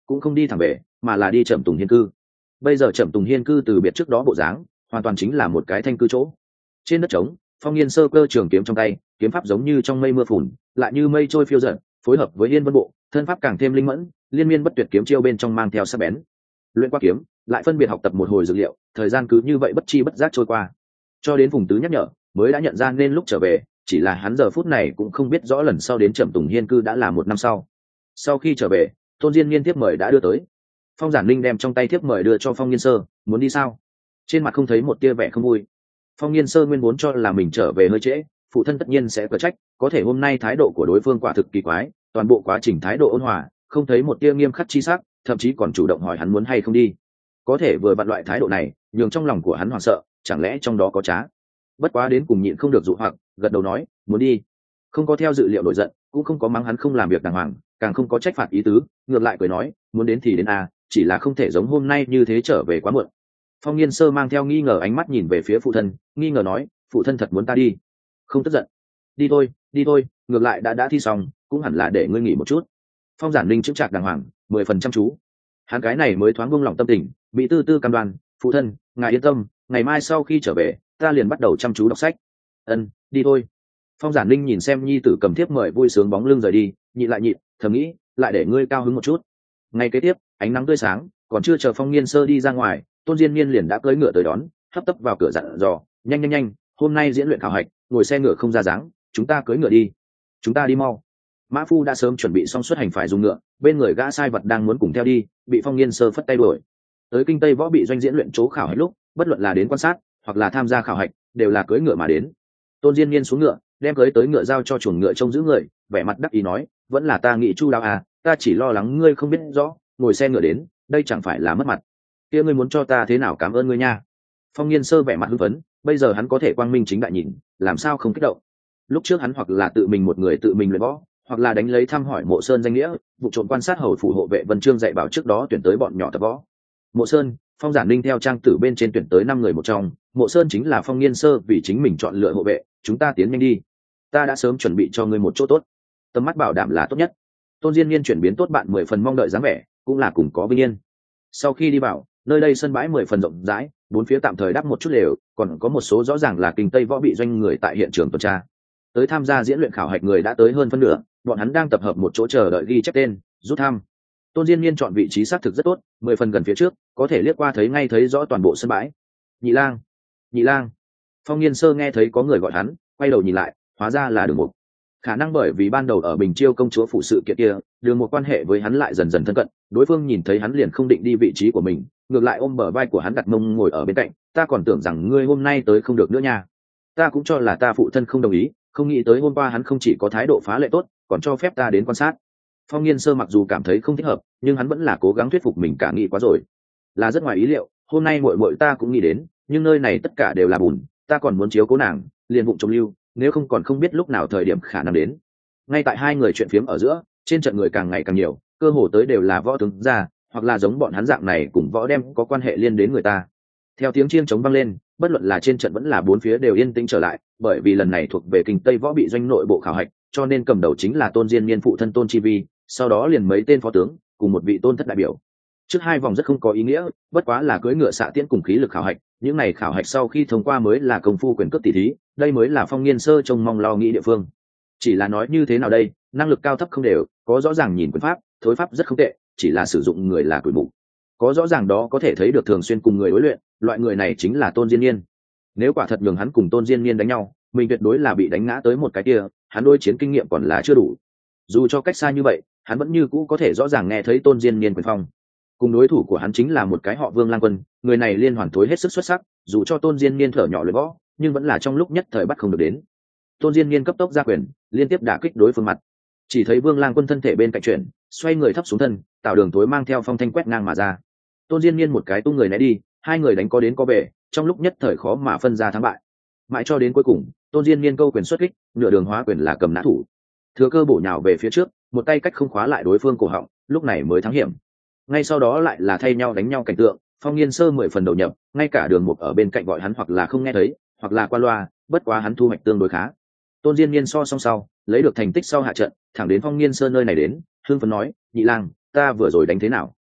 cũng không đi thẳng về mà là đi Trầm Tùng Hiên cư. Bây giờ Trầm Tùng Hiên cư từ biệt trước đó bộ dáng hoàn toàn chính là một cái thanh cư chỗ. Trên đất trống, Phong Nghiên sơ cơ trường kiếm trong tay, kiếm pháp giống như trong mây mưa phùn, lại như mây trôi phiêu dật, phối hợp với Yên Vân bộ, thân pháp càng thêm linh mẫn, liên miên bất tuyệt kiếm chiêu bên trong mang theo sắc bén. Luyện qua kiếm, lại phân biệt học tập một hồi dược liệu, thời gian cứ như vậy bất chi bất giác trôi qua. Cho đến Phùng Tứ nhắc nhở, mới đã nhận ra nên lúc trở về, chỉ là hắn giờ phút này cũng không biết rõ lần sau đến Trầm Tùng Hiên cư đã là một năm sau. Sau khi trở về, Tôn Diên Nghiên thiếp mời đã đưa tới. Phong Giản Linh đem trong tay thiếp mời đưa cho Phong Nghiên sơ, muốn đi sao? Trên mặt không thấy một tia vẻ không vui. Phong Nghiên sơ nguyên vốn cho là mình trở về hơi trễ, phụ thân tất nhiên sẽ có trách, có thể hôm nay thái độ của đối phương quả thực kỳ quái, toàn bộ quá trình thái độ ôn hòa, không thấy một tia nghiêm khắc chi sắc, thậm chí còn chủ động hỏi hắn muốn hay không đi. Có thể vừa vặn loại thái độ này, nhường trong lòng của hắn hoảng sợ, chẳng lẽ trong đó có trá? Bất quá đến cùng nhịn không được dụ hoặc, gật đầu nói, muốn đi. Không có theo dự liệu nổi giận, cũng không có mắng hắn không làm việc đàng hoàng, càng không có trách phạt ý tứ, ngược lại cười nói, muốn đến thì đến a, chỉ là không thể giống hôm nay như thế trở về quá muộn. Phong Nghiên sơ mang theo nghi ngờ ánh mắt nhìn về phía phụ thân, nghi ngờ nói, phụ thân thật muốn ta đi? Không tức giận. Đi thôi, đi thôi, ngược lại đã đã thi xong, cũng hẳn là để ngươi nghỉ một chút. Phong Giản Linh chững chạc đàng hoàng, mười phần chăm chú. Hắn cái này mới thoáng buông lòng tâm tình, bị tư tư cam đoan, phụ thân, ngài yên tâm, ngày mai sau khi trở về, ta liền bắt đầu chăm chú đọc sách. Ân, đi thôi. Phong Giản Linh nhìn xem nhi tử cầm thiếp mời vui sướng bóng lưng rời đi, nhịn lại nhịn, thầm nghĩ, lại để ngươi cao hứng một chút. Ngay kế tiếp, ánh nắng tươi sáng, còn chưa chờ Phong Nghiên sơ đi ra ngoài, Tôn Diên Niên liền đã cưỡi ngựa tới đón, hấp tấp vào cửa dặn dò, nhanh nhanh nhanh, hôm nay diễn luyện khảo hạch, ngồi xe ngựa không ra dáng, chúng ta cưỡi ngựa đi. Chúng ta đi mau. Mã Phu đã sớm chuẩn bị xong xuất hành phải dùng ngựa, bên người gã sai vật đang muốn cùng theo đi, bị Phong Nghiên sơ phất tay đuổi. Tới Kinh Tây Võ bị doanh diễn luyện chỗ khảo hạch lúc, bất luận là đến quan sát hoặc là tham gia khảo hạch, đều là cưỡi ngựa mà đến. Tôn Diên Niên xuống ngựa, đem cưỡi tới ngựa giao cho chuồng ngựa trông giữ người, vẻ mặt đắc ý nói, vẫn là ta nghĩ chu đáo à, ta chỉ lo lắng ngươi không biết rõ, ngồi xe ngựa đến, đây chẳng phải là mất mặt. Kia ngươi muốn cho ta thế nào cảm ơn ngươi nha. Phong Nghiên sơ vẻ mặt hưng phấn, bây giờ hắn có thể quang minh chính đại nhìn, làm sao không kích động. Lúc trước hắn hoặc là tự mình một người tự mình luyện võ, hoặc là đánh lấy thăm hỏi Mộ Sơn danh nghĩa, vụ trộm quan sát hầu phủ hộ vệ Vân Trương dạy bảo trước đó tuyển tới bọn nhỏ tập võ. Mộ Sơn, Phong Giản Linh theo trang tử bên trên tuyển tới năm người một trong, Mộ Sơn chính là Phong Nghiên sơ vì chính mình chọn lựa hộ vệ, chúng ta tiến nhanh đi. Ta đã sớm chuẩn bị cho ngươi một chỗ tốt, tầm mắt bảo đảm là tốt nhất. Tôn Diên Niên chuyển biến tốt bạn mười phần mong đợi dáng vẻ, cũng là cùng có vinh yên. Sau khi đi vào, nơi đây sân bãi mười phần rộng rãi, bốn phía tạm thời đắp một chút lều, còn có một số rõ ràng là Kinh Tây Võ bị doanh người tại hiện trường tuần tra. Tới tham gia diễn luyện khảo hạch người đã tới hơn phân nửa, bọn hắn đang tập hợp một chỗ chờ đợi ghi chép tên, rút thăm. Tôn Diên Niên chọn vị trí xác thực rất tốt, mười phần gần phía trước, có thể liếc qua thấy ngay thấy rõ toàn bộ sân bãi. Nhị lang, nhị lang. Phong Nghiên sơ nghe thấy có người gọi hắn, quay đầu nhìn lại, hóa ra là Đường Mục. Khả năng bởi vì ban đầu ở Bình Chiêu công chúa phủ sự kiện kia, Đường Mục quan hệ với hắn lại dần dần thân cận, đối phương nhìn thấy hắn liền không định đi vị trí của mình, ngược lại ôm bờ vai của hắn đặt mông ngồi ở bên cạnh, ta còn tưởng rằng ngươi hôm nay tới không được nữa nha. Ta cũng cho là ta phụ thân không đồng ý, không nghĩ tới hôm qua hắn không chỉ có thái độ phá lệ tốt, còn cho phép ta đến quan sát. Phong Nghiên sơ mặc dù cảm thấy không thích hợp, nhưng hắn vẫn là cố gắng thuyết phục mình cả nghĩ quá rồi. Là rất ngoài ý liệu, hôm nay muội muội ta cũng nghĩ đến, nhưng nơi này tất cả đều là bùn, ta còn muốn chiếu cố nàng, liền vụng trộm lưu, nếu không còn không biết lúc nào thời điểm khả năng đến. Ngay tại hai người chuyện phiếm ở giữa, trên trận người càng ngày càng nhiều, cơ hồ tới đều là võ tướng gia, hoặc là giống bọn hắn dạng này cùng võ đem có quan hệ liên đến người ta. Theo tiếng chiêng trống vang lên, bất luận là trên trận vẫn là bốn phía đều yên tĩnh trở lại, bởi vì lần này thuộc về Kinh Tây Võ bị doanh nội bộ khảo hạch, cho nên cầm đầu chính là Tôn Diên Niên phụ thân Tôn Chi Vi, sau đó liền mấy tên phó tướng cùng một vị tôn thất đại biểu. Trước hai vòng rất không có ý nghĩa, bất quá là cưỡi ngựa xạ tiễn cùng khí lực khảo hạch, những này khảo hạch sau khi thông qua mới là công phu quyền cước tỷ thí, đây mới là Phong Nghiên sơ trông mong lo nghĩ địa phương. Chỉ là nói như thế nào đây, năng lực cao thấp không đều, có rõ ràng nhìn quyền pháp, thối pháp rất không tệ, chỉ là sử dụng người là tuổi mù. Có rõ ràng đó có thể thấy được thường xuyên cùng người đối luyện, loại người này chính là Tôn Diên Niên. Nếu quả thật nhường hắn cùng Tôn Diên Niên đánh nhau, mình tuyệt đối là bị đánh ngã tới một cái kia, hắn đối chiến kinh nghiệm còn là chưa đủ. Dù cho cách xa như vậy, hắn vẫn như cũ có thể rõ ràng nghe thấy Tôn Diên Niên quyền phong. Cùng đối thủ của hắn chính là một cái họ Vương Lang Quân, người này liên hoàn thối hết sức xuất sắc, dù cho Tôn Diên Niên thở nhỏ luyện võ, nhưng vẫn là trong lúc nhất thời bắt không được đến. Tôn Diên Niên cấp tốc ra quyền, liên tiếp đả kích đối phương mặt. Chỉ thấy Vương Lang Quân thân thể bên cạnh chuyển, xoay người thấp xuống thân, tạo đường tối mang theo phong thanh quét ngang mà ra. Tôn Diên Niên một cái tung người né đi, hai người đánh có đến có về, trong lúc nhất thời khó mà phân ra thắng bại. Mãi cho đến cuối cùng, Tôn Diên Niên câu quyền xuất kích, nửa đường hóa quyền là cầm nã thủ, thừa cơ bổ nhào về phía trước, một tay cách không khóa lại đối phương cổ họng, lúc này mới thắng hiểm. Ngay sau đó lại là thay nhau đánh nhau cảnh tượng, Phong Nghiên sơ mười phần đầu nhập, ngay cả Đường Mục ở bên cạnh gọi hắn hoặc là không nghe thấy, hoặc là qua loa, bất quá hắn thu hoạch tương đối khá. Tôn Diên Niên so song sau, lấy được thành tích sau hạ trận, thẳng đến Phong Nghiên sơ nơi này đến, hương phấn nói, nhị lang, ta vừa rồi đánh thế nào?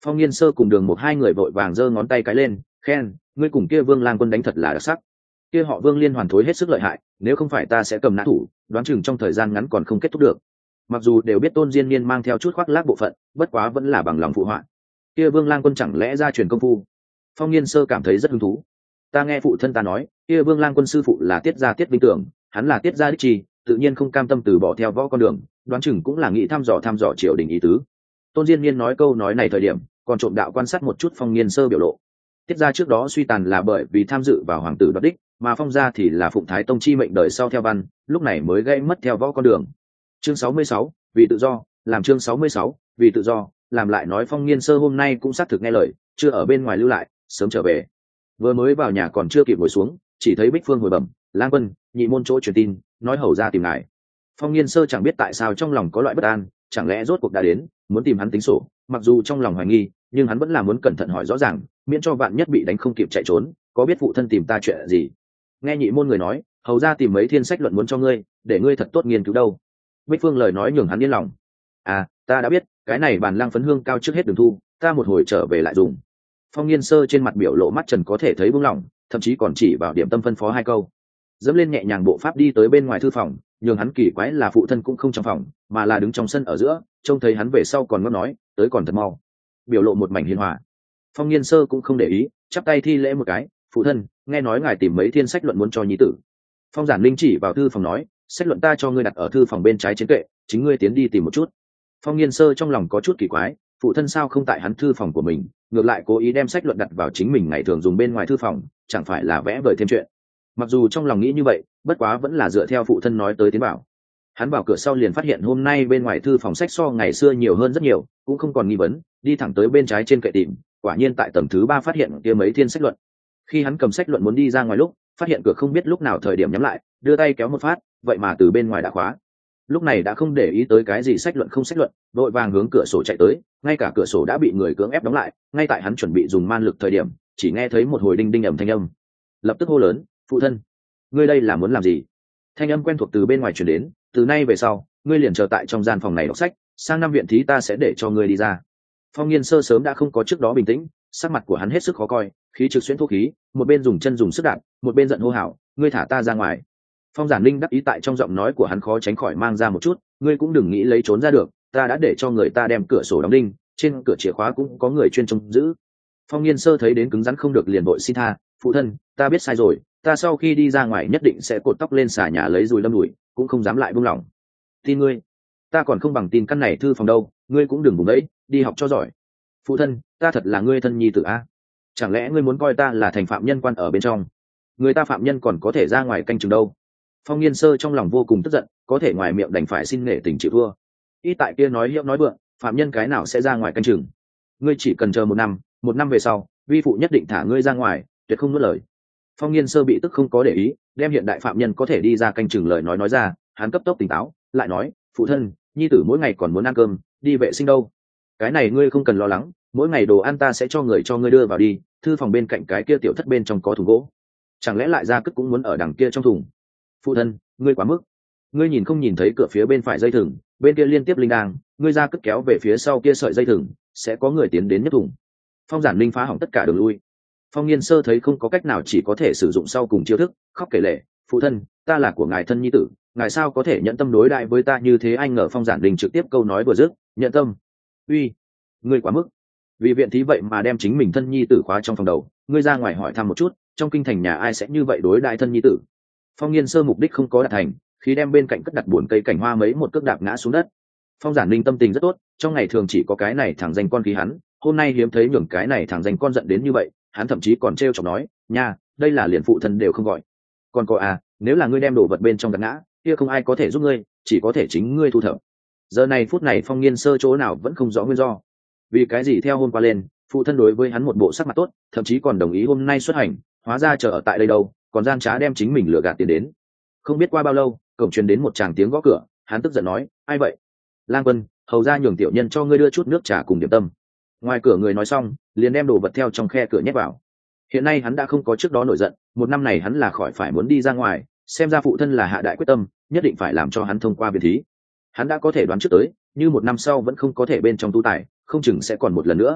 Phong Nghiên Sơ cùng Đường Một hai người vội vàng giơ ngón tay cái lên, khen, ngươi cùng kia Vương Lang Quân đánh thật là đặc sắc. Kia họ Vương liên hoàn thối hết sức lợi hại, nếu không phải ta sẽ cầm nã thủ, đoán chừng trong thời gian ngắn còn không kết thúc được. Mặc dù đều biết Tôn Diên Niên mang theo chút khoác lác bộ phận, bất quá vẫn là bằng lòng phụ họa. Kia Vương Lang Quân chẳng lẽ ra truyền công phu? Phong Nghiên Sơ cảm thấy rất hứng thú. Ta nghe phụ thân ta nói, kia Vương Lang Quân sư phụ là Tiết gia Tiết Vinh Tưởng, hắn là Tiết gia đích trì, tự nhiên không cam tâm từ bỏ theo võ con đường, đoán chừng cũng là nghĩ thăm dò thăm dò triều đình ý tứ. Tôn Diên Niên nói câu nói này thời điểm, còn trộm đạo quan sát một chút Phong Nghiên Sơ biểu lộ. Tiết gia trước đó suy tàn là bởi vì tham dự vào hoàng tử đoạt đích, mà Phong gia thì là phụng Thái Tông chi mệnh đời sau theo văn, lúc này mới gây mất theo võ con đường. Chương sáu mươi sáu, vì tự do, làm chương sáu mươi sáu, vì tự do, làm lại nói Phong Nghiên Sơ hôm nay cũng xác thực nghe lời, chưa ở bên ngoài lưu lại, sớm trở về. Vừa mới vào nhà còn chưa kịp ngồi xuống, chỉ thấy Bích Phương hồi bẩm, Lang Quân, nhị môn chỗ truyền tin, nói hầu ra tìm ngài. Phong Nghiên Sơ chẳng biết tại sao trong lòng có loại bất an, chẳng lẽ rốt cuộc đã đến, muốn tìm hắn tính sổ, mặc dù trong lòng hoài nghi, nhưng hắn vẫn là muốn cẩn thận hỏi rõ ràng, miễn cho vạn nhất bị đánh không kịp chạy trốn, có biết phụ thân tìm ta chuyện gì. Nghe nhị môn người nói, hầu ra tìm mấy thiên sách luận muốn cho ngươi, để ngươi thật tốt nghiên cứu đâu. Bích Phương lời nói nhường hắn yên lòng. À, ta đã biết, cái này bàn lang phấn hương cao trước hết đường thu, ta một hồi trở về lại dùng. Phong Nghiên Sơ trên mặt biểu lộ mắt trần có thể thấy buông lỏng, thậm chí còn chỉ vào điểm tâm phân phó hai câu, dẫm lên nhẹ nhàng bộ pháp đi tới bên ngoài thư phòng, nhường hắn kỳ quái là phụ thân cũng không trong phòng, mà là đứng trong sân ở giữa, trông thấy hắn về sau còn ngót nói, tới còn thật mau. Biểu lộ một mảnh hiền hòa. Phong Nghiên Sơ cũng không để ý, chắp tay thi lễ một cái, phụ thân, nghe nói ngài tìm mấy thiên sách luận muốn cho nhi tử. Phong Giản Linh chỉ vào thư phòng nói, sách luận ta cho ngươi đặt ở thư phòng bên trái trên kệ, chính ngươi tiến đi tìm một chút. Phong Nghiên Sơ trong lòng có chút kỳ quái, phụ thân sao không tại hắn thư phòng của mình, ngược lại cố ý đem sách luận đặt vào chính mình ngày thường dùng bên ngoài thư phòng, chẳng phải là vẽ vời thêm chuyện. Mặc dù trong lòng nghĩ như vậy, bất quá vẫn là dựa theo phụ thân nói tới tiến bảo. Hắn vào cửa sau liền phát hiện hôm nay bên ngoài thư phòng sách so ngày xưa nhiều hơn rất nhiều, cũng không còn nghi vấn, đi thẳng tới bên trái trên kệ tìm, quả nhiên tại tầng thứ ba phát hiện kia mấy thiên sách luận. Khi hắn cầm sách luận muốn đi ra ngoài lúc, phát hiện cửa không biết lúc nào thời điểm nhắm lại, đưa tay kéo một phát, vậy mà từ bên ngoài đã khóa. Lúc này đã không để ý tới cái gì sách luận không sách luận, đội vàng hướng cửa sổ chạy tới, ngay cả cửa sổ đã bị người cưỡng ép đóng lại, ngay tại hắn chuẩn bị dùng man lực thời điểm, chỉ nghe thấy một hồi đinh đinh ầm thanh âm. Lập tức hô lớn, phụ thân, ngươi đây là muốn làm gì? Thanh âm quen thuộc từ bên ngoài truyền đến, từ nay về sau, ngươi liền chờ tại trong gian phòng này đọc sách, sang năm viện thí ta sẽ để cho ngươi đi ra. Phong Nghiên Sơ sớm đã không có trước đó bình tĩnh, sắc mặt của hắn hết sức khó coi, khí trực xuyên thuốc khí, một bên dùng chân dùng sức đạp, một bên giận hô hào, ngươi thả ta ra ngoài. Phong Giản Linh đắc ý tại trong giọng nói của hắn khó tránh khỏi mang ra một chút, ngươi cũng đừng nghĩ lấy trốn ra được, ta đã để cho người ta đem cửa sổ đóng đinh, trên cửa chìa khóa cũng có người chuyên trông giữ. Phong Nghiên Sơ thấy đến cứng rắn không được liền vội xin tha, phụ thân, ta biết sai rồi, ta sau khi đi ra ngoài nhất định sẽ cột tóc lên xà nhà lấy dùi đâm đuổi, cũng không dám lại buông lỏng. Tin ngươi, ta còn không bằng tin căn này thư phòng đâu, ngươi cũng đừng vùng đấy, đi học cho giỏi. Phụ thân, ta thật là ngươi thân nhi tử a, chẳng lẽ ngươi muốn coi ta là thành phạm nhân quan ở bên trong? Người ta phạm nhân còn có thể ra ngoài canh chừng đâu. Phong Nghiên Sơ trong lòng vô cùng tức giận, có thể ngoài miệng đành phải xin nể tình chịu thua. Ít tại kia nói hiệu nói vượng, phạm nhân cái nào sẽ ra ngoài canh chừng? Ngươi chỉ cần chờ một năm, một năm về sau, vi phụ nhất định thả ngươi ra ngoài, tuyệt không nuốt lời. Phong Nghiên Sơ bị tức không có để ý, đem hiện đại phạm nhân có thể đi ra canh chừng lời nói nói ra, hắn cấp tốc tỉnh táo, lại nói, phụ thân, nhi tử mỗi ngày còn muốn ăn cơm, đi vệ sinh đâu? Cái này ngươi không cần lo lắng, mỗi ngày đồ ăn ta sẽ cho người cho ngươi đưa vào đi, thư phòng bên cạnh cái kia tiểu thất bên trong có thùng gỗ, chẳng lẽ lại ra cất cũng muốn ở đằng kia trong thùng? Phụ thân, ngươi quá mức, ngươi nhìn không nhìn thấy cửa phía bên phải dây thừng, bên kia liên tiếp linh đang, ngươi ra cất kéo về phía sau kia sợi dây thừng, sẽ có người tiến đến nhất thùng. Phong Giản Linh phá hỏng tất cả đường lui. Phong Nghiên Sơ thấy không có cách nào chỉ có thể sử dụng sau cùng chiêu thức, khóc kể lể, phụ thân, ta là của ngài thân nhi tử, ngài sao có thể nhận tâm đối đại với ta như thế? Anh ngờ Phong Giản Linh trực tiếp câu nói vừa dứt, nhận tâm? Uy, ngươi quá mức, vì viện thí vậy mà đem chính mình thân nhi tử khóa trong phòng đầu, ngươi ra ngoài hỏi thăm một chút, trong kinh thành nhà ai sẽ như vậy đối đại thân nhi tử? Phong Nghiên Sơ mục đích không có đạt thành, khi đem bên cạnh cất đặt buồn cây cảnh hoa mấy một cước đạp ngã xuống đất. Phong Giản Linh tâm tình rất tốt, trong ngày thường chỉ có cái này thằng danh con khí hắn, hôm nay hiếm thấy nhường cái này thằng danh con giận đến như vậy, hắn thậm chí còn trêu chọc nói, nha, đây là liền phụ thân đều không gọi. Còn có à, nếu là ngươi đem đồ vật bên trong gạt ngã, kia không ai có thể giúp ngươi, chỉ có thể chính ngươi thu thập. Giờ này phút này Phong Nghiên Sơ chỗ nào vẫn không rõ nguyên do, vì cái gì theo hôm qua lên, phụ thân đối với hắn một bộ sắc mặt tốt, thậm chí còn đồng ý hôm nay xuất hành, hóa ra chờ ở tại đây đâu, còn gian trá đem chính mình lừa gạt tiền đến. Không biết qua bao lâu, cổng truyền đến một tràng tiếng gõ cửa, hắn tức giận nói, ai vậy? Lang Quân, hầu ra nhường tiểu nhân cho ngươi đưa chút nước trà cùng điểm tâm. Ngoài cửa người nói xong, liền đem đồ vật theo trong khe cửa nhét vào. Hiện nay hắn đã không có trước đó nổi giận, một năm này hắn là khỏi phải muốn đi ra ngoài, xem ra phụ thân là hạ đại quyết tâm, nhất định phải làm cho hắn thông qua viện thí. Hắn đã có thể đoán trước tới, như một năm sau vẫn không có thể bên trong tu tài, không chừng sẽ còn một lần nữa.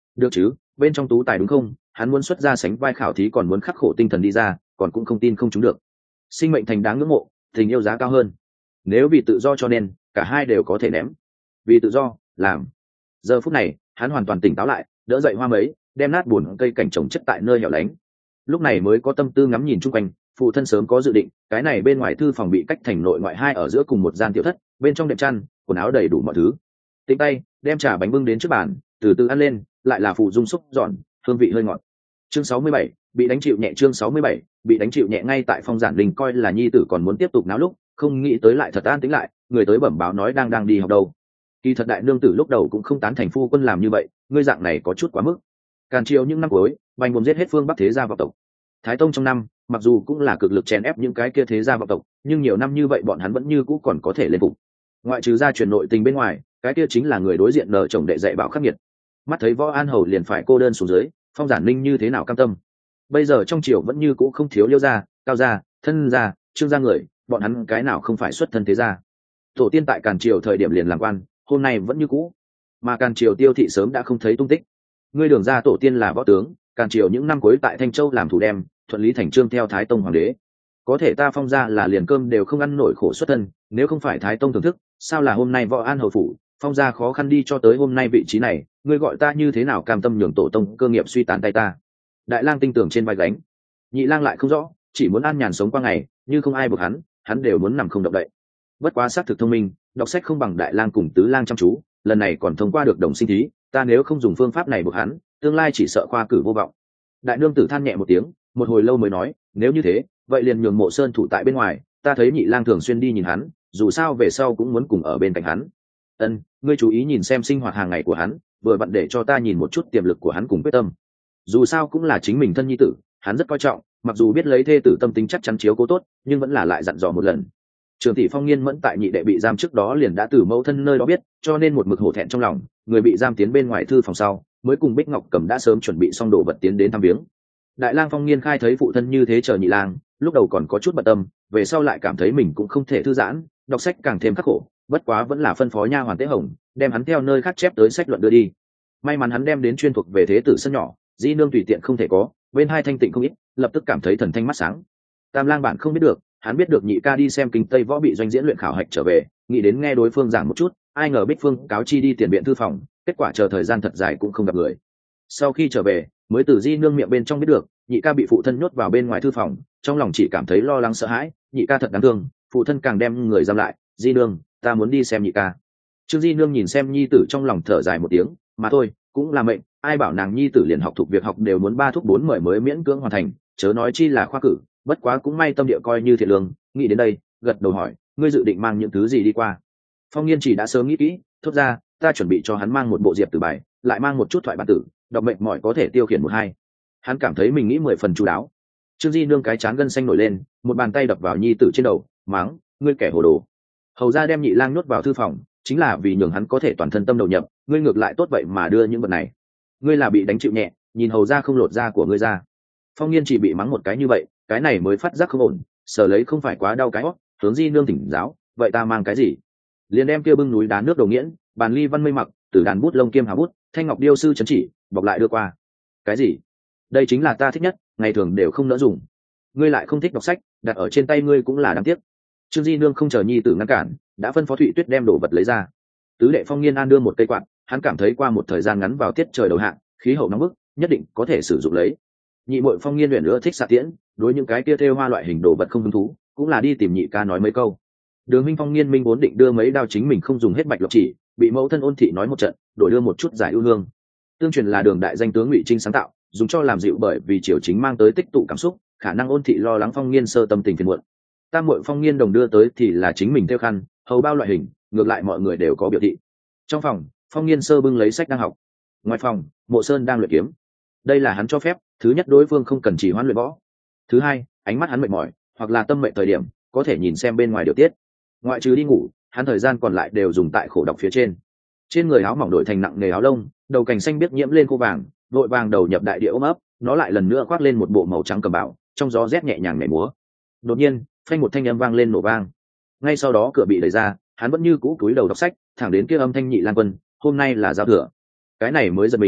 Được chứ, bên trong tú tài đúng không? Hắn muốn xuất ra sánh vai khảo thí còn muốn khắc khổ tinh thần đi ra, còn cũng không tin không trúng được. Sinh mệnh thành đáng ngưỡng mộ, tình yêu giá cao hơn. Nếu vì tự do cho nên cả hai đều có thể ném. Vì tự do, làm. Giờ phút này, hắn hoàn toàn tỉnh táo lại, đỡ dậy hoa mấy, đem nát buồn cây cảnh trồng chất tại nơi hẻo lánh. Lúc này mới có tâm tư ngắm nhìn chung quanh, phụ thân sớm có dự định, cái này bên ngoài thư phòng bị cách thành nội ngoại hai ở giữa cùng một gian tiểu thất, bên trong đệm chăn, quần áo đầy đủ mọi thứ. Tính tay, đem trà bánh bưng đến trước bàn, từ từ ăn lên, lại là phụ dung xúc giòn, hương vị hơi ngọt. Chương sáu mươi bảy, bị đánh chịu nhẹ chương sáu mươi bảy, bị đánh chịu nhẹ ngay tại Phong Giản Linh coi là nhi tử còn muốn tiếp tục náo lúc, không nghĩ tới lại thật an tĩnh lại, người tới bẩm báo nói đang đang đi học đâu. Kỳ thật đại nương tử lúc đầu cũng không tán thành phu quân làm như vậy, ngươi dạng này có chút quá mức. Càn Triều những năm cuối, bành buồm giết hết phương Bắc thế gia vọng tộc. Thái Tông trong năm, mặc dù cũng là cực lực chèn ép những cái kia thế gia vọng tộc, nhưng nhiều năm như vậy bọn hắn vẫn như cũ còn có thể lên phục. Ngoại trừ gia truyền nội tình bên ngoài, cái kia chính là người đối diện nợ chồng đệ dạy bảo khắc nghiệt. Mắt thấy Võ An Hầu liền phải cô đơn xuống dưới, Phong Giản Linh như thế nào cam tâm. Bây giờ trong triều vẫn như cũ không thiếu Liêu gia, Cao gia, Thân gia, Trương gia người, bọn hắn cái nào không phải xuất thân thế gia. Tổ tiên tại Càn Triều thời điểm liền làm quan, hôm nay vẫn như cũ. Mà Càn Triều Tiêu thị sớm đã không thấy tung tích. Ngươi Đường gia tổ tiên là võ tướng, Càn Triều những năm cuối tại Thanh Châu làm thủ đem, thuận lý thành trương theo Thái Tông hoàng đế. Có thể ta Phong gia là liền cơm đều không ăn nổi khổ xuất thân, nếu không phải Thái Tông thưởng thức, sao là hôm nay Võ An Hầu phủ, Phong gia khó khăn đi cho tới hôm nay vị trí này, ngươi gọi ta như thế nào cam tâm nhường tổ tông cơ nghiệp suy tàn tay ta. Đại lang tinh tưởng trên vai gánh, nhị lang lại không rõ, chỉ muốn an nhàn sống qua ngày, như không ai buộc hắn, hắn đều muốn nằm không động đậy. Bất quá xác thực thông minh, đọc sách không bằng đại lang cùng tứ lang chăm chú, lần này còn thông qua được đồng sinh thí, ta nếu không dùng phương pháp này buộc hắn, tương lai chỉ sợ khoa cử vô vọng. Đại nương tử than nhẹ một tiếng, một hồi lâu mới nói, nếu như thế, vậy liền nhường Mộ Sơn thủ tại bên ngoài, ta thấy nhị lang thường xuyên đi nhìn hắn, dù sao về sau cũng muốn cùng ở bên cạnh hắn. Ân, ngươi chú ý nhìn xem sinh hoạt hàng ngày của hắn, vừa vặn để cho ta nhìn một chút tiềm lực của hắn cùng quyết tâm. Dù sao cũng là chính mình thân nhi tử, hắn rất coi trọng, mặc dù biết lấy thê tử tâm tính chắc chắn chiếu cố tốt, nhưng vẫn là lại dặn dò một lần. Trường tỷ Phong Nghiên Mẫn tại nhị đệ bị giam trước đó liền đã từ mẫu thân nơi đó biết, cho nên một mực hổ thẹn trong lòng, người bị giam tiến bên ngoài thư phòng sau, mới cùng Bích Ngọc Cầm đã sớm chuẩn bị xong đồ vật tiến đến thăm viếng. Đại lang Phong Nghiên khai thấy phụ thân như thế chờ nhị lang, lúc đầu còn có chút bận tâm, về sau lại cảm thấy mình cũng không thể thư giãn, đọc sách càng thêm khắc khổ, bất quá vẫn là phân phó nha hoàn Tế Hồng, đem hắn theo nơi khác chép tới sách luận đưa đi. May mắn hắn đem đến chuyên thuộc về thế tử sân nhỏ, di nương tùy tiện không thể có, bên hai thanh tịnh không ít, lập tức cảm thấy thần thanh mắt sáng. Tam lang bản không biết được, hắn biết được nhị ca đi xem kinh Tây võ bị doanh diễn luyện khảo hạch trở về, nghĩ đến nghe đối phương giảng một chút, ai ngờ Bích Phương cáo chi đi tiền viện thư phòng, kết quả chờ thời gian thật dài cũng không gặp người. Sau khi trở về, mới từ di nương miệng bên trong biết được, nhị ca bị phụ thân nhốt vào bên ngoài thư phòng, trong lòng chỉ cảm thấy lo lắng sợ hãi, nhị ca thật đáng thương, phụ thân càng đem người giam lại, di nương, ta muốn đi xem nhị ca. Trương di nương nhìn xem nhi tử trong lòng thở dài một tiếng, mà thôi, cũng là mệnh, ai bảo nàng nhi tử liền học thuộc việc học đều muốn ba thúc bốn mời mới miễn cưỡng hoàn thành, chớ nói chi là khoa cử, bất quá cũng may tâm địa coi như thiện lương, nghĩ đến đây, gật đầu hỏi, ngươi dự định mang những thứ gì đi qua? Phong Nghiên chỉ đã sớm nghĩ kỹ, thốt ra, ta chuẩn bị cho hắn mang một bộ diệp tử bài, lại mang một chút thoại bản tử, đọc mệnh mỏi có thể tiêu khiển một hai. Hắn cảm thấy mình nghĩ mười phần chu đáo. Trương Di nương cái chán gân xanh nổi lên, một bàn tay đập vào nhi tử trên đầu, mắng, ngươi kẻ hồ đồ. Hầu ra đem nhị lang nhốt vào thư phòng, chính là vì nhường hắn có thể toàn thân tâm đầu nhập, ngươi ngược lại tốt vậy mà đưa những vật này. Ngươi là bị đánh chịu nhẹ, nhìn hầu ra không lột da của ngươi ra. Phong Nghiên chỉ bị mắng một cái như vậy, cái này mới phát giác không ổn, sở lấy không phải quá đau cái hót, hướng Di nương thỉnh giáo, vậy ta mang cái gì? Liền đem kia bưng núi đá nước đầu nghiễn, bàn ly văn mây mặc, từ đàn bút lông kiêm hào bút, thanh ngọc điêu sư chấn chỉ, bọc lại đưa qua. Cái gì? Đây chính là ta thích nhất, ngày thường đều không nỡ dùng. Ngươi lại không thích đọc sách, đặt ở trên tay ngươi cũng là đáng tiếc. Trương Di nương không chờ nhi tử ngăn cản, đã phân phó Thụy Tuyết đem đồ vật lấy ra. Tứ đệ Phong Nghiên an đưa một cây quạt, hắn cảm thấy qua một thời gian ngắn vào tiết trời đầu hạ, khí hậu nóng bức, nhất định có thể sử dụng lấy. Nhị muội Phong Nghiên luyện nữa thích xạ tiễn, đối những cái kia thêu hoa loại hình đồ vật không hứng thú, cũng là đi tìm nhị ca nói mấy câu. Đường Minh Phong Nghiên minh vốn định đưa mấy đao chính mình không dùng hết bạch lộc chỉ, bị mẫu thân Ôn thị nói một trận, đổi đưa một chút giải ưu hương. Tương truyền là Đường đại danh tướng Ngụy Trinh sáng tạo, dùng cho làm dịu bởi vì triều chính mang tới tích tụ cảm xúc, khả năng Ôn thị lo lắng Phong Nghiên sơ tâm tình phiền muộn. Tam muội Phong Nghiên đồng đưa tới thì là chính mình theo khăn, hầu bao loại hình, ngược lại mọi người đều có biểu thị. Trong phòng, Phong Nghiên sơ bưng lấy sách đang học. Ngoài phòng, Mộ Sơn đang luyện kiếm. Đây là hắn cho phép, thứ nhất đối phương không cần chỉ hoãn luyện võ. Thứ hai, ánh mắt hắn mệt mỏi, hoặc là tâm mệnh thời điểm, có thể nhìn xem bên ngoài điều tiết. Ngoại trừ đi ngủ, hắn thời gian còn lại đều dùng tại khổ đọc phía trên. Trên người áo mỏng đổi thành nặng nghề áo lông, đầu cành xanh biết nhiễm lên khô vàng, vội vàng đầu nhập đại địa ôm ấp, nó lại lần nữa khoác lên một bộ màu trắng cầm bảo, trong gió rét nhẹ nhàng nhảy múa. Đột nhiên, phanh một thanh âm vang lên nổ vang. Ngay sau đó cửa bị đẩy ra, hắn vẫn như cũ cúi đầu đọc sách, thẳng đến kia âm thanh nhị lang quân, hôm nay là giao thừa. Cái này mới giật mình,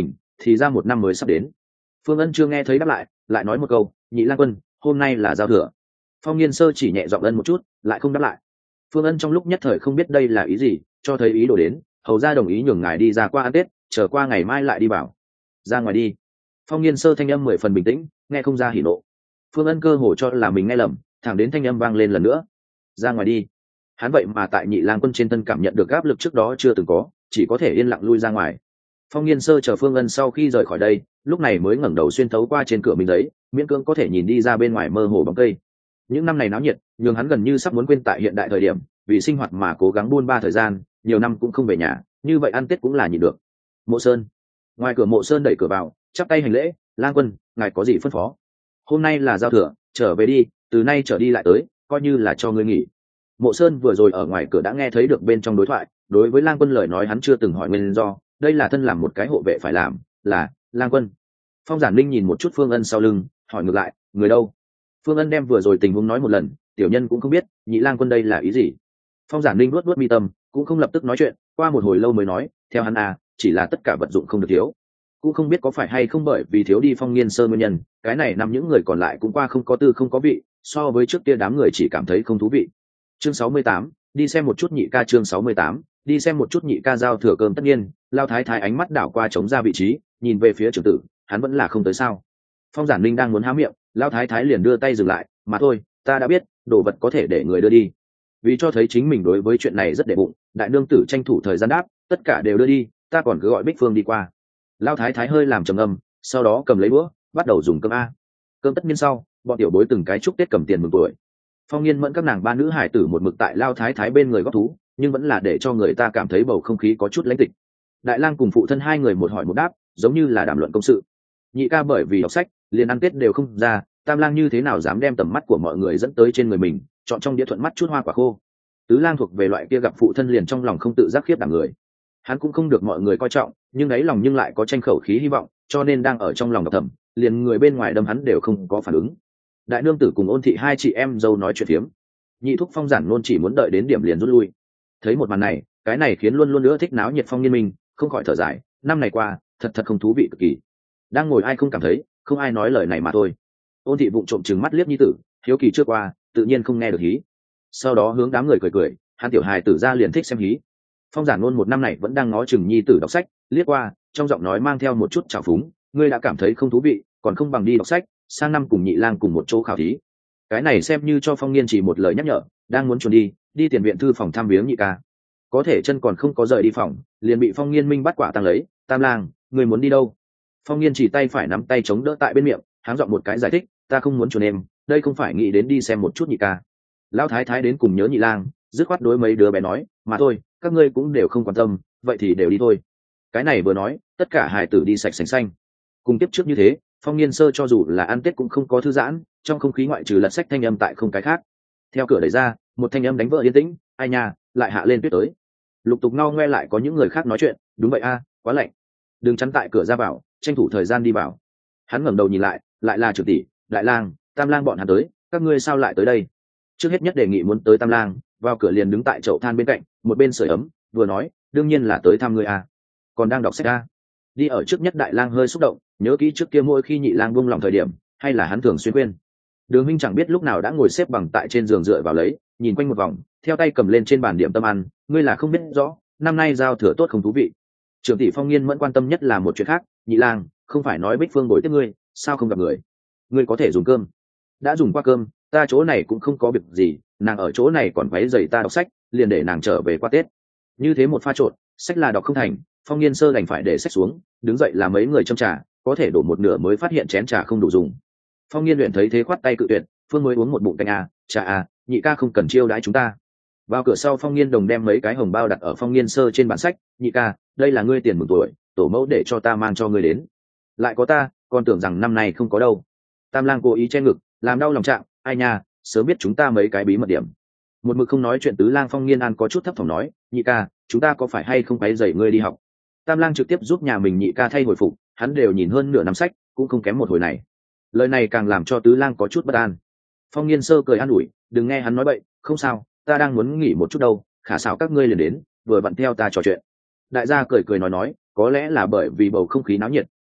thì ra một năm mới sắp đến. Phương Ân chưa nghe thấy đáp lại, lại nói một câu, nhị lang quân, hôm nay là giao thừa. Phong Nghiên Sơ chỉ nhẹ giọng ân một chút, lại không đáp lại. Phương Ân trong lúc nhất thời không biết đây là ý gì, cho thấy ý đồ đến, hầu ra đồng ý nhường ngài đi ra qua ăn tết, chờ qua ngày mai lại đi bảo. Ra ngoài đi. Phong Nghiên Sơ thanh âm mười phần bình tĩnh, nghe không ra hỉ nộ. Phương Ân cơ hồ cho là mình nghe lầm, thẳng đến thanh âm vang lên lần nữa. Ra ngoài đi. Hắn vậy mà tại nhị lang quân trên thân cảm nhận được áp lực trước đó chưa từng có, chỉ có thể yên lặng lui ra ngoài. Phong Nghiên Sơ chờ Phương Ân sau khi rời khỏi đây, lúc này mới ngẩng đầu xuyên thấu qua trên cửa mình đấy, miễn cưỡng có thể nhìn đi ra bên ngoài mơ hồ bóng cây. Những năm này náo nhiệt, nhường hắn gần như sắp muốn quên tại hiện đại thời điểm, vì sinh hoạt mà cố gắng buôn ba thời gian, nhiều năm cũng không về nhà, như vậy ăn Tết cũng là nhịn được. Mộ Sơn. Ngoài cửa Mộ Sơn đẩy cửa vào, chắp tay hành lễ, "Lang quân, ngài có gì phân phó?" "Hôm nay là giao thừa, trở về đi, từ nay trở đi lại tới, coi như là cho ngươi nghỉ." Mộ Sơn vừa rồi ở ngoài cửa đã nghe thấy được bên trong đối thoại, đối với Lang quân lời nói hắn chưa từng hỏi nguyên do, đây là thân làm một cái hộ vệ phải làm, là Lang quân. Phong Giản Linh nhìn một chút Phương Ân sau lưng, hỏi ngược lại, "Người đâu?" Phương Ân đem vừa rồi tình huống nói một lần, tiểu nhân cũng không biết, nhị lang quân đây là ý gì. Phong Giản Linh nuốt nuốt mi tâm, cũng không lập tức nói chuyện, qua một hồi lâu mới nói, theo hắn à, chỉ là tất cả vật dụng không được thiếu. Cũng không biết có phải hay không bởi vì thiếu đi Phong Nghiên Sơ nguyên nhân, cái này nằm những người còn lại cũng qua không có tư không có vị, so với trước kia đám người chỉ cảm thấy không thú vị. Chương sáu mươi tám, đi xem một chút nhị ca. Chương sáu mươi tám, đi xem một chút nhị ca giao thừa cơm. Tất nhiên, Lao Thái Thái ánh mắt đảo qua chống ra vị trí, nhìn về phía trưởng tử, hắn vẫn là không tới sao? Phong Giản Linh đang muốn há miệng, Lao Thái Thái liền đưa tay dừng lại, "Mà thôi, ta đã biết, đồ vật có thể để người đưa đi." Vì cho thấy chính mình đối với chuyện này rất để bụng, đại nương tử tranh thủ thời gian đáp, "Tất cả đều đưa đi, ta còn cứ gọi Bích Phương đi qua." Lao Thái Thái hơi làm trầm âm, sau đó cầm lấy đũa, bắt đầu dùng cơm a. Cơm tất nhiên sau, bọn tiểu bối từng cái chúc Tết cầm tiền mừng tuổi. Phong Nghiên Mẫn các nàng ba nữ hải tử một mực tại Lao Thái Thái bên người góp thú, nhưng vẫn là để cho người ta cảm thấy bầu không khí có chút lãnh tịch. Đại lang cùng phụ thân hai người một hỏi một đáp, giống như là đàm luận công sự. Nhị ca bởi vì đọc sách, liền ăn Tết đều không ra, Tam lang như thế nào dám đem tầm mắt của mọi người dẫn tới trên người mình, chọn trong đĩa thuận mắt chút hoa quả khô. Tứ lang thuộc về loại kia gặp phụ thân liền trong lòng không tự giác khiếp đảm người. Hắn cũng không được mọi người coi trọng, nhưng đáy lòng nhưng lại có tranh khẩu khí hy vọng, cho nên đang ở trong lòng độc thầm, liền người bên ngoài đâm hắn đều không có phản ứng. Đại nương tử cùng Ôn thị hai chị em dâu nói chuyện phiếm. Nhị thúc Phong Giản luôn chỉ muốn đợi đến điểm liền rút lui. Thấy một màn này, cái này khiến luôn luôn nữa thích náo nhiệt Phong Nghiên Minh không khỏi thở dài, năm này qua, thật thật không thú vị cực kỳ. Đang ngồi ai không cảm thấy, không ai nói lời này mà thôi. Ôn thị vụng trộm trừng mắt liếc nhi tử, hiếu kỳ chưa qua, tự nhiên không nghe được hí. Sau đó hướng đám người cười cười, hắn tiểu hài tử ra liền thích xem hí. Phong Giản luôn một năm này vẫn đang ngó chừng nhi tử đọc sách, liếc qua, trong giọng nói mang theo một chút trào phúng, "Ngươi đã cảm thấy không thú vị, còn không bằng đi đọc sách, sang năm cùng nhị lang cùng một chỗ khảo thí." Cái này xem như cho Phong Nghiên chỉ một lời nhắc nhở, đang muốn chuẩn đi, đi tiền viện thư phòng thăm viếng nhị ca. Có thể chân còn không có rời đi phòng, liền bị Phong Nghiên Minh bắt quả tang lấy, "Tam lang, người muốn đi đâu?" Phong Nghiên chỉ tay phải nắm tay chống đỡ tại bên miệng, háng giọng một cái giải thích, "Ta không muốn chuồn em, đây không phải nghĩ đến đi xem một chút nhị ca." Lão thái thái đến cùng nhớ nhị lang, dứt khoát đối mấy đứa bé nói, "Mà thôi, các ngươi cũng đều không quan tâm, vậy thì đều đi thôi." Cái này vừa nói, tất cả hài tử đi sạch sành xanh. Cùng tiếp trước như thế, Phong Nghiên Sơ cho dù là ăn Tết cũng không có thư giãn, trong không khí ngoại trừ lật sách thanh âm tại không cái khác. Theo cửa đẩy ra, một thanh âm đánh vỡ yên tĩnh, "Ai nha, lại hạ lên tuyết tới." Lục tục ngao ngoe lại có những người khác nói chuyện, "Đúng vậy a, quá lạnh. Đừng chắn tại cửa ra vào, tranh thủ thời gian đi vào." Hắn ngẩng đầu nhìn lại, lại là trưởng tỷ, Đại lang, Tam lang bọn hắn tới, "Các ngươi sao lại tới đây?" Trước hết nhất đề nghị muốn tới Tam lang, vào cửa liền đứng tại chậu than bên cạnh, một bên sưởi ấm, vừa nói, "Đương nhiên là tới thăm ngươi a. Còn đang đọc sách a." Đi ở trước nhất Đại lang hơi xúc động, nhớ kỹ trước kia mỗi khi nhị lang buông lòng thời điểm, hay là hắn thường xuyên quên. Đường Minh chẳng biết lúc nào đã ngồi xếp bằng tại trên giường dựa vào lấy, nhìn quanh một vòng, theo tay cầm lên trên bàn điểm tâm ăn, "Ngươi là không biết rõ, năm nay giao thừa tốt không thú vị." Trưởng tỷ Phong Nghiên Mẫn quan tâm nhất là một chuyện khác, "Nhị lang, không phải nói Bích Phương bồi tiếp ngươi, sao không gặp người? Ngươi có thể dùng cơm." "Đã dùng qua cơm, ta chỗ này cũng không có việc gì, nàng ở chỗ này còn quấy rầy ta đọc sách, liền để nàng trở về qua Tết." Như thế một pha trộn, sách là đọc không thành, Phong Nghiên Sơ đành phải để sách xuống, đứng dậy làm mấy người châm trà, có thể đổ một nửa mới phát hiện chén trà không đủ dùng. Phong Nghiên luyện thấy thế khoát tay cự tuyệt, "Phương mới uống một bụng canh à, trà à, nhị ca không cần chiêu đãi chúng ta." Vào cửa sau, Phong Nghiên đồng đem mấy cái hồng bao đặt ở Phong Nghiên Sơ trên bản sách, "Nhị ca, đây là ngươi tiền mừng tuổi, tổ mẫu để cho ta mang cho ngươi đến." "Lại có ta, còn tưởng rằng năm nay không có đâu." Tam lang cố ý che ngực, làm đau lòng trạng, "Ai nha, sớm biết chúng ta mấy cái bí mật điểm." Một mực không nói chuyện Tứ lang Phong Nghiên An có chút thấp thỏm nói, "Nhị ca, chúng ta có phải hay không quấy rầy ngươi đi học?" Tam lang trực tiếp giúp nhà mình nhị ca thay hồi phục, hắn đều nhìn hơn nửa năm sách, cũng không kém một hồi này. Lời này càng làm cho Tứ lang có chút bất an. Phong Nghiên Sơ cười an ủi, "Đừng nghe hắn nói bậy, không sao, ta đang muốn nghỉ một chút đâu, khả xảo các ngươi liền đến, vừa vặn theo ta trò chuyện." Đại gia cười cười nói nói, có lẽ là bởi vì bầu không khí náo nhiệt,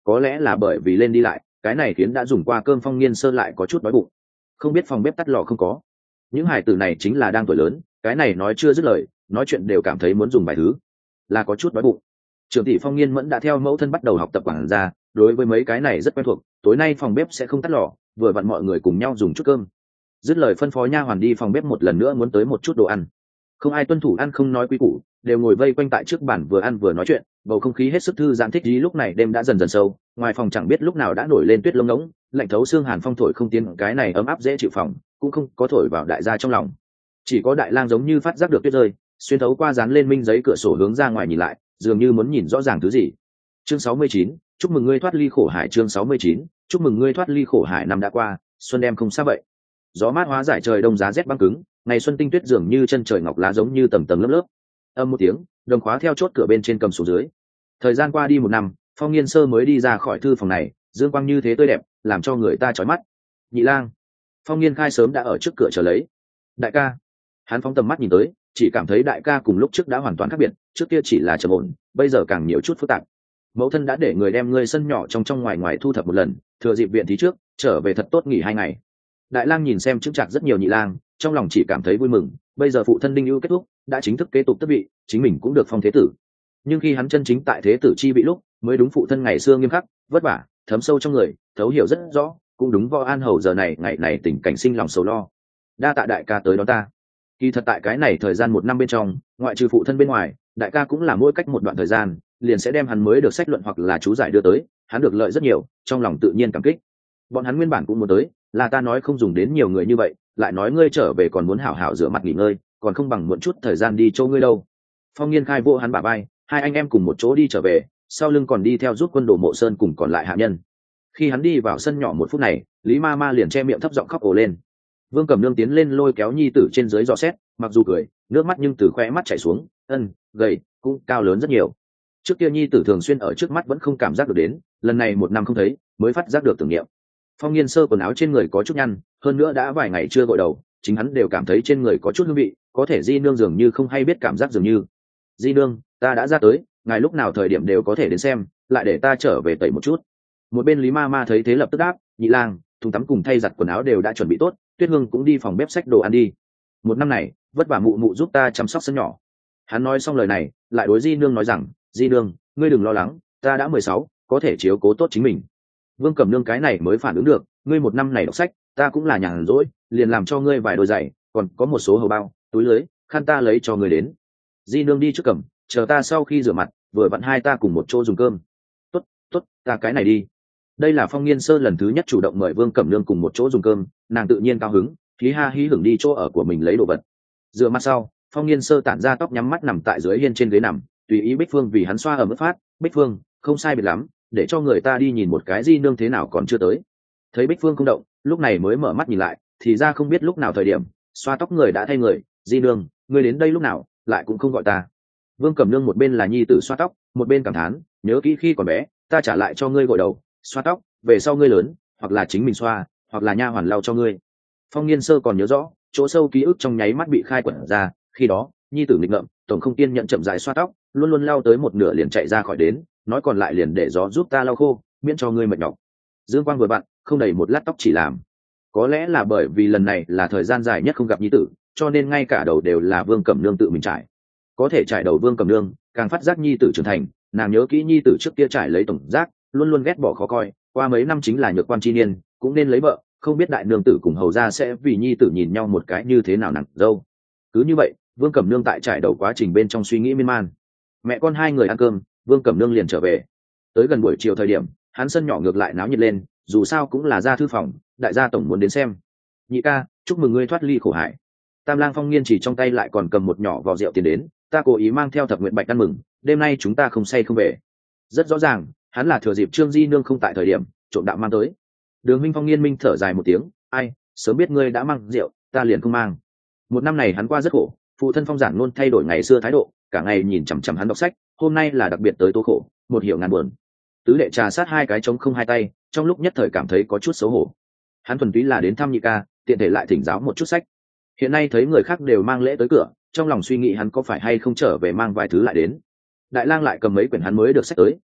có lẽ là bởi vì lên đi lại cái này khiến đã dùng qua cơm Phong Nghiên Sơ lại có chút đói bụng. Không biết phòng bếp tắt lò không có. Những hải tử này chính là đang tuổi lớn, cái này nói chưa dứt lời, nói chuyện đều cảm thấy muốn dùng vài thứ, là có chút đói bụng. Trưởng tỷ Phong Nghiên Mẫn đã theo mẫu thân bắt đầu học tập quản gia, đối với mấy cái này rất quen thuộc. Tối nay phòng bếp sẽ không tắt lò, vừa vặn mọi người cùng nhau dùng chút cơm. Dứt lời phân phó nha hoàn đi phòng bếp một lần nữa muốn tới một chút đồ ăn. Không ai tuân thủ ăn không nói quy củ, đều ngồi vây quanh tại trước bàn vừa ăn vừa nói chuyện, bầu không khí hết sức thư giãn thích ý. Lúc này đêm đã dần dần sâu, ngoài phòng chẳng biết lúc nào đã nổi lên tuyết lông ngỗng, lạnh thấu xương hàn phong thổi không tiến cái này ấm áp dễ chịu phòng, cũng không có thổi vào đại gia trong lòng. Chỉ có Đại Lang giống như phát giác được tuyết rơi, xuyên thấu qua dán lên minh giấy cửa sổ hướng ra ngoài nhìn lại, dường như muốn nhìn rõ ràng thứ gì. Chương sáu mươi chín, chúc mừng ngươi thoát ly khổ hải. Chương sáu mươi chín, chúc mừng ngươi thoát ly khổ hải. Năm đã qua, xuân đem không xa vậy. Gió mát hóa giải trời đông giá rét băng cứng, ngày xuân tinh tuyết dường như chân trời ngọc lá giống như tầng tầng lớp lớp. Âm một tiếng, đồng khóa theo chốt cửa bên trên cầm xuống dưới. Thời gian qua đi một năm, Phong Nghiên Sơ mới đi ra khỏi thư phòng này, dương quang như thế tươi đẹp, làm cho người ta chói mắt. Nhị Lang, Phong Nghiên Khai sớm đã ở trước cửa chờ lấy. Đại ca. Hắn phóng tầm mắt nhìn tới, chỉ cảm thấy đại ca cùng lúc trước đã hoàn toàn khác biệt, trước kia chỉ là trầm ổn, bây giờ càng nhiều chút phức tạp. Mẫu thân đã để người đem ngươi sân nhỏ trong trong ngoài ngoài thu thập một lần, thừa dịp viện thí trước, trở về thật tốt nghỉ hai ngày. Đại Lang nhìn xem chứng trạc rất nhiều Nhị Lang, trong lòng chỉ cảm thấy vui mừng, bây giờ phụ thân đinh ưu kết thúc, đã chính thức kế tục tước vị, chính mình cũng được phong thế tử. Nhưng khi hắn chân chính tại thế tử chi vị lúc, mới đúng phụ thân ngày xưa nghiêm khắc, vất vả, thấm sâu trong người, thấu hiểu rất rõ, cũng đúng Võ An Hầu giờ này ngày này tình cảnh sinh lòng sầu lo. Đa tạ đại ca tới đón ta. Kỳ thật tại cái này thời gian một năm bên trong, ngoại trừ phụ thân bên ngoài, đại ca cũng là mỗi cách một đoạn thời gian liền sẽ đem hắn mới được sách luận hoặc là chú giải đưa tới, hắn được lợi rất nhiều, trong lòng tự nhiên cảm kích. Bọn hắn nguyên bản cũng muốn tới, là ta nói không dùng đến nhiều người như vậy, lại nói ngươi trở về còn muốn hảo hảo rửa mặt nghỉ ngơi, còn không bằng muộn chút thời gian đi chỗ ngươi đâu. Phong Nghiên Khai vô hắn bả vai, hai anh em cùng một chỗ đi trở về, sau lưng còn đi theo giúp quân đồ Mộ Sơn cùng còn lại hạ nhân. Khi hắn đi vào sân nhỏ một phút này, Lý Ma Ma liền che miệng thấp giọng khóc ồ lên. Vương Cẩm Nương tiến lên lôi kéo nhi tử trên dưới dò xét, mặc dù cười, nước mắt nhưng từ khóe mắt chảy xuống, ân, gầy, cũng cao lớn rất nhiều. Trước kia nhi tử thường xuyên ở trước mắt vẫn không cảm giác được đến, lần này một năm không thấy, mới phát giác được tưởng niệm. Phong Nghiên Sơ quần áo trên người có chút nhăn, hơn nữa đã vài ngày chưa gội đầu, chính hắn đều cảm thấy trên người có chút hương vị, có thể Di Nương dường như không hay biết cảm giác dường như. Di Nương, ta đã ra tới, ngài lúc nào thời điểm đều có thể đến xem, lại để ta trở về tẩy một chút. Một bên Lý Ma Ma thấy thế lập tức đáp, Nhị Lang, thùng tắm cùng thay giặt quần áo đều đã chuẩn bị tốt, Tuyết Hương cũng đi phòng bếp xách đồ ăn đi. Một năm này, vất vả mụ mụ giúp ta chăm sóc sân nhỏ. Hắn nói xong lời này, lại đối Di Nương nói rằng, Di Nương, ngươi đừng lo lắng, ta đã mười sáu, có thể chiếu cố tốt chính mình. Vương Cẩm Nương cái này mới phản ứng được, ngươi một năm này đọc sách, ta cũng là nhàn rỗi, liền làm cho ngươi vài đôi giày, còn có một số hầu bao, túi lưới, khăn ta lấy cho ngươi đến. Di Nương đi trước cầm, chờ ta sau khi rửa mặt, vừa vặn hai ta cùng một chỗ dùng cơm. Tốt, tốt, ta cái này đi. Đây là Phong Nghiên Sơ lần thứ nhất chủ động mời Vương Cẩm Nương cùng một chỗ dùng cơm, nàng tự nhiên cao hứng, hí ha hí hưởng đi chỗ ở của mình lấy đồ vật. Rửa mặt sau, Phong Nghiên Sơ tản ra tóc nhắm mắt nằm tại dưới hiên trên ghế nằm, tùy ý Bích Phương vì hắn xoa ở mức phát. Bích Phương, không sai biệt lắm, để cho người ta đi nhìn một cái Di Nương thế nào còn chưa tới. Thấy Bích Phương không động, lúc này mới mở mắt nhìn lại, thì ra không biết lúc nào thời điểm, xoa tóc người đã thay người. Di Nương, ngươi đến đây lúc nào, lại cũng không gọi ta. Vương Cẩm Nương một bên là nhi tử xoa tóc, một bên cảm thán, nhớ kỹ khi còn bé, ta trả lại cho ngươi gội đầu, xoa tóc, về sau ngươi lớn, hoặc là chính mình xoa, hoặc là nha hoàn lau cho ngươi. Phong Nghiên Sơ còn nhớ rõ, chỗ sâu ký ức trong nháy mắt bị khai quẩn ra, khi đó, nhi tử nghịch ngợm, tổng không kiên nhận chậm rãi xoa tóc, luôn luôn lau tới một nửa liền chạy ra khỏi đến, nói còn lại liền để gió giúp ta lau khô, miễn cho ngươi mệt nhọc. Dương Quang vừa vặn, không đầy một lát tóc chỉ làm. Có lẽ là bởi vì lần này là thời gian dài nhất không gặp nhi tử, cho nên ngay cả đầu đều là Vương Cẩm Nương tự mình trải. Có thể trải đầu Vương Cẩm Nương, càng phát giác nhi tử trưởng thành, nàng nhớ kỹ nhi tử trước kia trải lấy tổng giác, luôn luôn ghét bỏ khó coi, qua mấy năm chính là nhược quan chi niên, cũng nên lấy vợ, không biết đại nương tử cùng hầu gia sẽ vì nhi tử nhìn nhau một cái như thế nào nặng dâu. Cứ như vậy, Vương Cẩm Nương tại trải đầu quá trình bên trong suy nghĩ miên man. Mẹ con hai người ăn cơm, Vương Cẩm Nương liền trở về. Tới gần buổi chiều thời điểm, hắn sân nhỏ ngược lại náo nhiệt lên, dù sao cũng là gia thư phòng, đại gia tổng muốn đến xem. Nhị ca, chúc mừng ngươi thoát ly khổ hải. Tam Lang Phong Nghiên chỉ trong tay lại còn cầm một nhỏ vò rượu tiền đến, ta cố ý mang theo Thập Nguyện Bạch ăn mừng, đêm nay chúng ta không say không về. Rất rõ ràng, hắn là thừa dịp Trương Di Nương không tại thời điểm, trộm đạo mang tới. Đường Minh Phong Nghiên minh thở dài một tiếng, ai, sớm biết ngươi đã mang rượu, ta liền không mang. Một năm này hắn qua rất khổ, phụ thân Phong Giản luôn thay đổi ngày xưa thái độ, cả ngày nhìn chằm chằm hắn đọc sách, hôm nay là đặc biệt tới tố khổ, một hiểu ngàn buồn. Tứ đệ trà sát hai cái trống không hai tay, trong lúc nhất thời cảm thấy có chút xấu hổ. Hắn thuần túy là đến thăm nhị ca, tiện thể lại thỉnh giáo một chút sách. Hiện nay thấy người khác đều mang lễ tới cửa, trong lòng suy nghĩ hắn có phải hay không trở về mang vài thứ lại đến. Đại Lang lại cầm mấy quyển hắn mới được sách tới,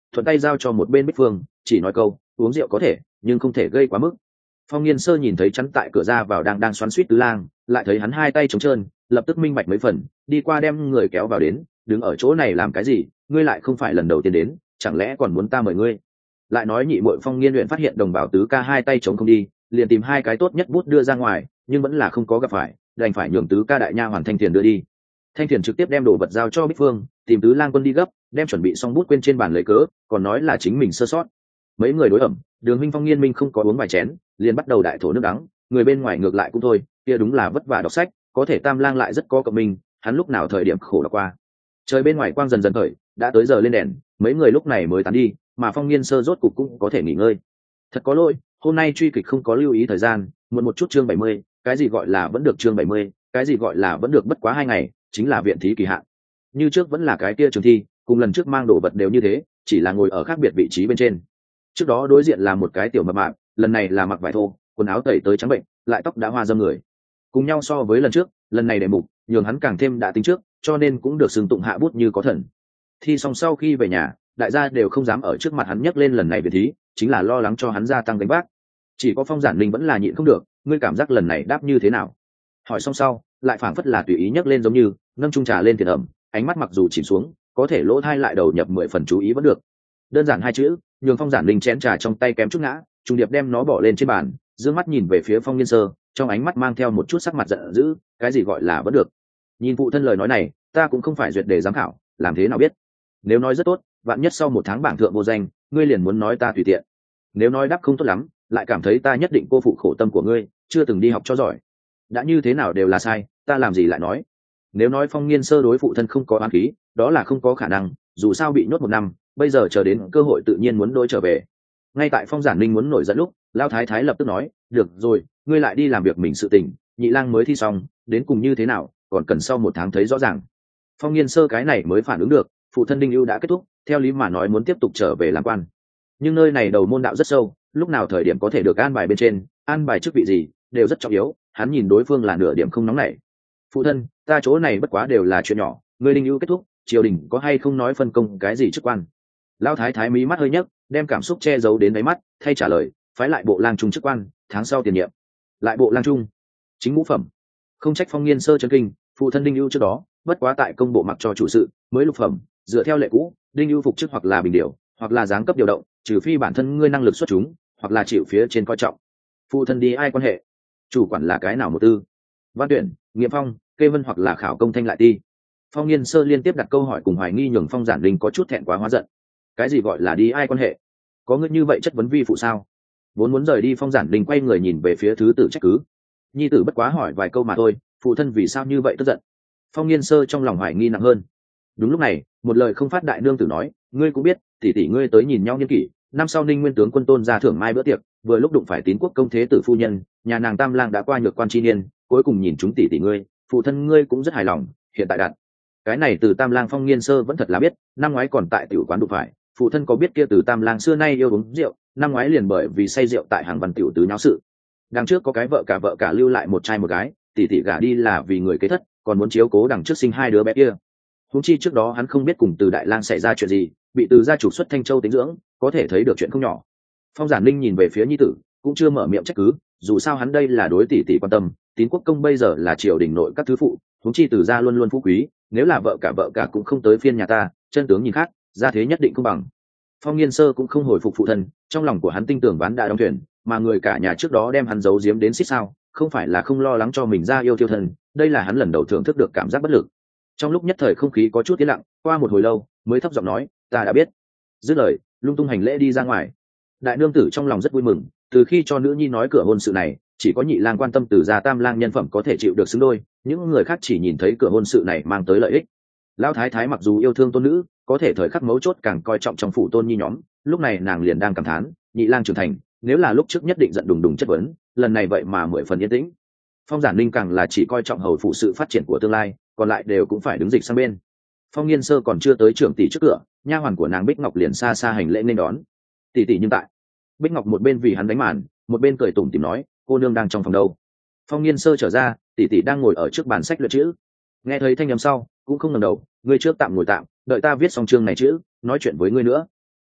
thuận tay giao cho một bên Bích Phương, chỉ nói câu uống rượu có thể nhưng không thể gây quá mức. Phong Nghiên Sơ nhìn thấy chắn tại cửa ra vào đang đang xoắn xuýt Tứ Lang, lại thấy hắn hai tay trống trơn, lập tức minh bạch mấy phần, đi qua đem người kéo vào đến, đứng ở chỗ này làm cái gì, ngươi lại không phải lần đầu tiên đến, chẳng lẽ còn muốn ta mời ngươi? Lại nói nhị muội Phong Nghiên luyện phát hiện đồng bảo Tứ ca hai tay trống không đi, liền tìm hai cái tốt nhất bút đưa ra ngoài, nhưng vẫn là không có gặp phải, đành phải nhường Tứ ca đại nha hoàn Thanh Tiền đưa đi. Thanh Tiền trực tiếp đem đồ vật giao cho Bích Phương, tìm Tứ Lang quân đi gấp, đem chuẩn bị xong bút quên trên bàn lấy cớ, còn nói là chính mình sơ sót. Mấy người đối ẩm, Đường Minh Phong Nghiên Minh không có uống vài chén, liền bắt đầu đại thổ nước đắng, người bên ngoài ngược lại cũng thôi, kia đúng là vất vả đọc sách, có thể Tam Lang lại rất có cộng minh, hắn lúc nào thời điểm khổ đọc qua. Trời bên ngoài quang dần dần khởi, đã tới giờ lên đèn, mấy người lúc này mới tán đi, mà Phong Nghiên Sơ rốt cục cũng có thể nghỉ ngơi. Thật có lỗi, hôm nay truy kịch không có lưu ý thời gian, muộn một chút chương bảy mươi, cái gì gọi là vẫn được chương bảy mươi, cái gì gọi là vẫn được bất quá hai ngày, chính là viện thí kỳ hạn. Như trước vẫn là cái kia trường thi, cùng lần trước mang đồ vật đều như thế, chỉ là ngồi ở khác biệt vị trí bên trên. Trước đó đối diện là một cái tiểu mập mạp, lần này là mặc vải thô, quần áo tẩy tới trắng bệnh, lại tóc đã hoa râm người. Cùng nhau so với lần trước, lần này đề mục nhường hắn càng thêm đã tính trước, cho nên cũng được xưng tụng hạ bút như có thần. Thi xong sau khi về nhà, đại gia đều không dám ở trước mặt hắn nhắc lên lần này về thí, chính là lo lắng cho hắn gia tăng đánh bác. Chỉ có Phong Giản Linh vẫn là nhịn không được, ngươi cảm giác lần này đáp như thế nào? Hỏi xong sau, lại phảng phất là tùy ý nhắc lên giống như nâng chung trà lên tiền ẩm, ánh mắt mặc dù chìm xuống, có thể lỗ thai lại đầu nhập mười phần chú ý vẫn được. Đơn giản hai chữ, nhường Phong Giản Linh chén trà trong tay kém chút ngã, trùng điệp đem nó bỏ lên trên bàn, dương mắt nhìn về phía Phong Nghiên Sơ, trong ánh mắt mang theo một chút sắc mặt giận dữ, cái gì gọi là vẫn được? Nhìn phụ thân lời nói này, ta cũng không phải duyệt đề giám khảo, làm thế nào biết? Nếu nói rất tốt, vạn nhất sau một tháng bảng thượng vô danh, ngươi liền muốn nói ta tùy tiện. Nếu nói đáp không tốt lắm, lại cảm thấy ta nhất định cô phụ khổ tâm của ngươi, chưa từng đi học cho giỏi. Đã như thế nào đều là sai, ta làm gì lại nói? Nếu nói Phong Nghiên Sơ đối phụ thân không có oán khí, đó là không có khả năng, dù sao bị nhốt một năm, bây giờ chờ đến cơ hội tự nhiên muốn đối trở về. Ngay tại Phong Giản Linh muốn nổi giận lúc, Lão Thái Thái lập tức nói, được rồi, ngươi lại đi làm việc mình sự tình, Nhị Lang mới thi xong, đến cùng như thế nào, còn cần sau một tháng thấy rõ ràng. Phong Nghiên Sơ cái này mới phản ứng được, phụ thân Đinh Ưu đã kết thúc, theo lý mà nói muốn tiếp tục trở về làm quan, nhưng nơi này đầu môn đạo rất sâu, lúc nào thời điểm có thể được an bài bên trên, an bài chức vị gì đều rất trọng yếu. Hắn nhìn đối phương là nửa điểm không nóng nảy. Phụ thân, ta chỗ này bất quá đều là chuyện nhỏ, ngươi Đinh Ưu kết thúc, triều đình có hay không nói phân công cái gì chức quan? Lão Thái Thái mí mắt hơi nhấc, đem cảm xúc che giấu đến đáy mắt, thay trả lời, phái lại bộ lang trung chức quan, tháng sau tiền nhiệm. Lại bộ lang trung, chính ngũ phẩm. Không trách Phong Nghiên Sơ chấn kinh, phụ thân Đinh Ưu trước đó bất quá tại công bộ mặc cho chủ sự, mới lục phẩm, dựa theo lệ cũ, Đinh Ưu phục chức hoặc là bình điều, hoặc là giáng cấp điều động, trừ phi bản thân ngươi năng lực xuất chúng, hoặc là chịu phía trên coi trọng. Phụ thân đi ai quan hệ? Chủ quản là cái nào một tư? Văn tuyển, nghiệm phong, kê vân hoặc là khảo công thanh lại ti? Phong Nghiên Sơ liên tiếp đặt câu hỏi cùng hoài nghi nhường Phong Giản Linh có chút thẹn quá hóa giận. Cái gì gọi là đi ai quan hệ? Có ngươi như vậy chất vấn vi phụ sao? Vốn muốn rời đi, Phong Giản Linh quay người nhìn về phía thứ tử trách cứ. Nhi tử bất quá hỏi vài câu mà thôi, phụ thân vì sao như vậy tức giận? Phong Nghiên Sơ trong lòng hoài nghi nặng hơn. Đúng lúc này, một lời không phát đại nương tử nói, ngươi cũng biết, tỷ tỷ ngươi tới nhìn nhau niên kỷ, năm sau Ninh Nguyên tướng quân tôn ra thưởng mai bữa tiệc, vừa lúc đụng phải Tín Quốc công thế tử phu nhân, nhà nàng Tam Lang đã qua nhược quan chi niên, cuối cùng nhìn chúng tỷ tỷ ngươi, phụ thân ngươi cũng rất hài lòng, hiện tại đặt cái này từ Tam Lang Phong Nghiên Sơ vẫn thật là biết, năm ngoái còn tại tiểu quán đụng phải, phụ thân có biết kia từ Tam Lang xưa nay yêu uống rượu, năm ngoái liền bởi vì say rượu tại hàng văn tiểu tứ nháo sự. Đằng trước có cái vợ cả vợ cả lưu lại một trai một gái, tỷ tỷ gả đi là vì người kế thất, còn muốn chiếu cố đằng trước sinh hai đứa bé kia. Huống chi trước đó hắn không biết cùng từ Đại Lang xảy ra chuyện gì, bị từ gia trục xuất Thanh Châu tính dưỡng, có thể thấy được chuyện không nhỏ. Phong Giản Linh nhìn về phía nhi tử, cũng chưa mở miệng trách cứ, dù sao hắn đây là đối tỷ tỷ quan tâm, Tín Quốc công bây giờ là triều đình nội các thứ phụ, huống chi từ gia luôn luôn phú quý, nếu là vợ cả vợ cả cũng không tới phiên nhà ta, chân tướng nhìn khác, gia thế nhất định không bằng. Phong Nghiên Sơ cũng không hồi phục phụ thân, trong lòng của hắn tin tưởng ván đã đóng thuyền, mà người cả nhà trước đó đem hắn giấu giếm đến xít sao, không phải là không lo lắng cho mình ra yêu tiêu thân, đây là hắn lần đầu thưởng thức được cảm giác bất lực. Trong lúc nhất thời không khí có chút yên lặng, qua một hồi lâu mới thấp giọng nói, ta đã biết. Dứt lời, lung tung hành lễ đi ra ngoài. Đại nương tử trong lòng rất vui mừng, từ khi cho nữ nhi nói cửa hôn sự này, chỉ có Nhị Lang quan tâm từ gia Tam Lang nhân phẩm có thể chịu được xứng đôi, những người khác chỉ nhìn thấy cửa hôn sự này mang tới lợi ích. Lão thái thái mặc dù yêu thương tôn nữ, có thể thời khắc mấu chốt càng coi trọng trong phủ tôn nhi nhóm, lúc này nàng liền đang cảm thán, Nhị Lang trưởng thành, nếu là lúc trước nhất định giận đùng đùng chất vấn, lần này vậy mà mười phần yên tĩnh. Phong Giản Linh càng là chỉ coi trọng hầu phụ sự phát triển của tương lai, còn lại đều cũng phải đứng dịch sang bên. Phong Nghiên Sơ còn chưa tới trưởng tỷ trước cửa, nha hoàn của nàng Bích Ngọc liền xa xa hành lễ nên đón. Tỷ tỷ nhưng tại. Bích Ngọc một bên vì hắn đánh màn, một bên cười tủm tỉm nói, cô nương đang trong phòng đâu? Phong Nghiên Sơ trở ra, tỷ tỷ đang ngồi ở trước bàn sách luyện chữ. Nghe thấy thanh âm sau, cũng không ngẩng đầu, ngươi trước tạm ngồi tạm, đợi ta viết xong chương này chữ, nói chuyện với ngươi nữa.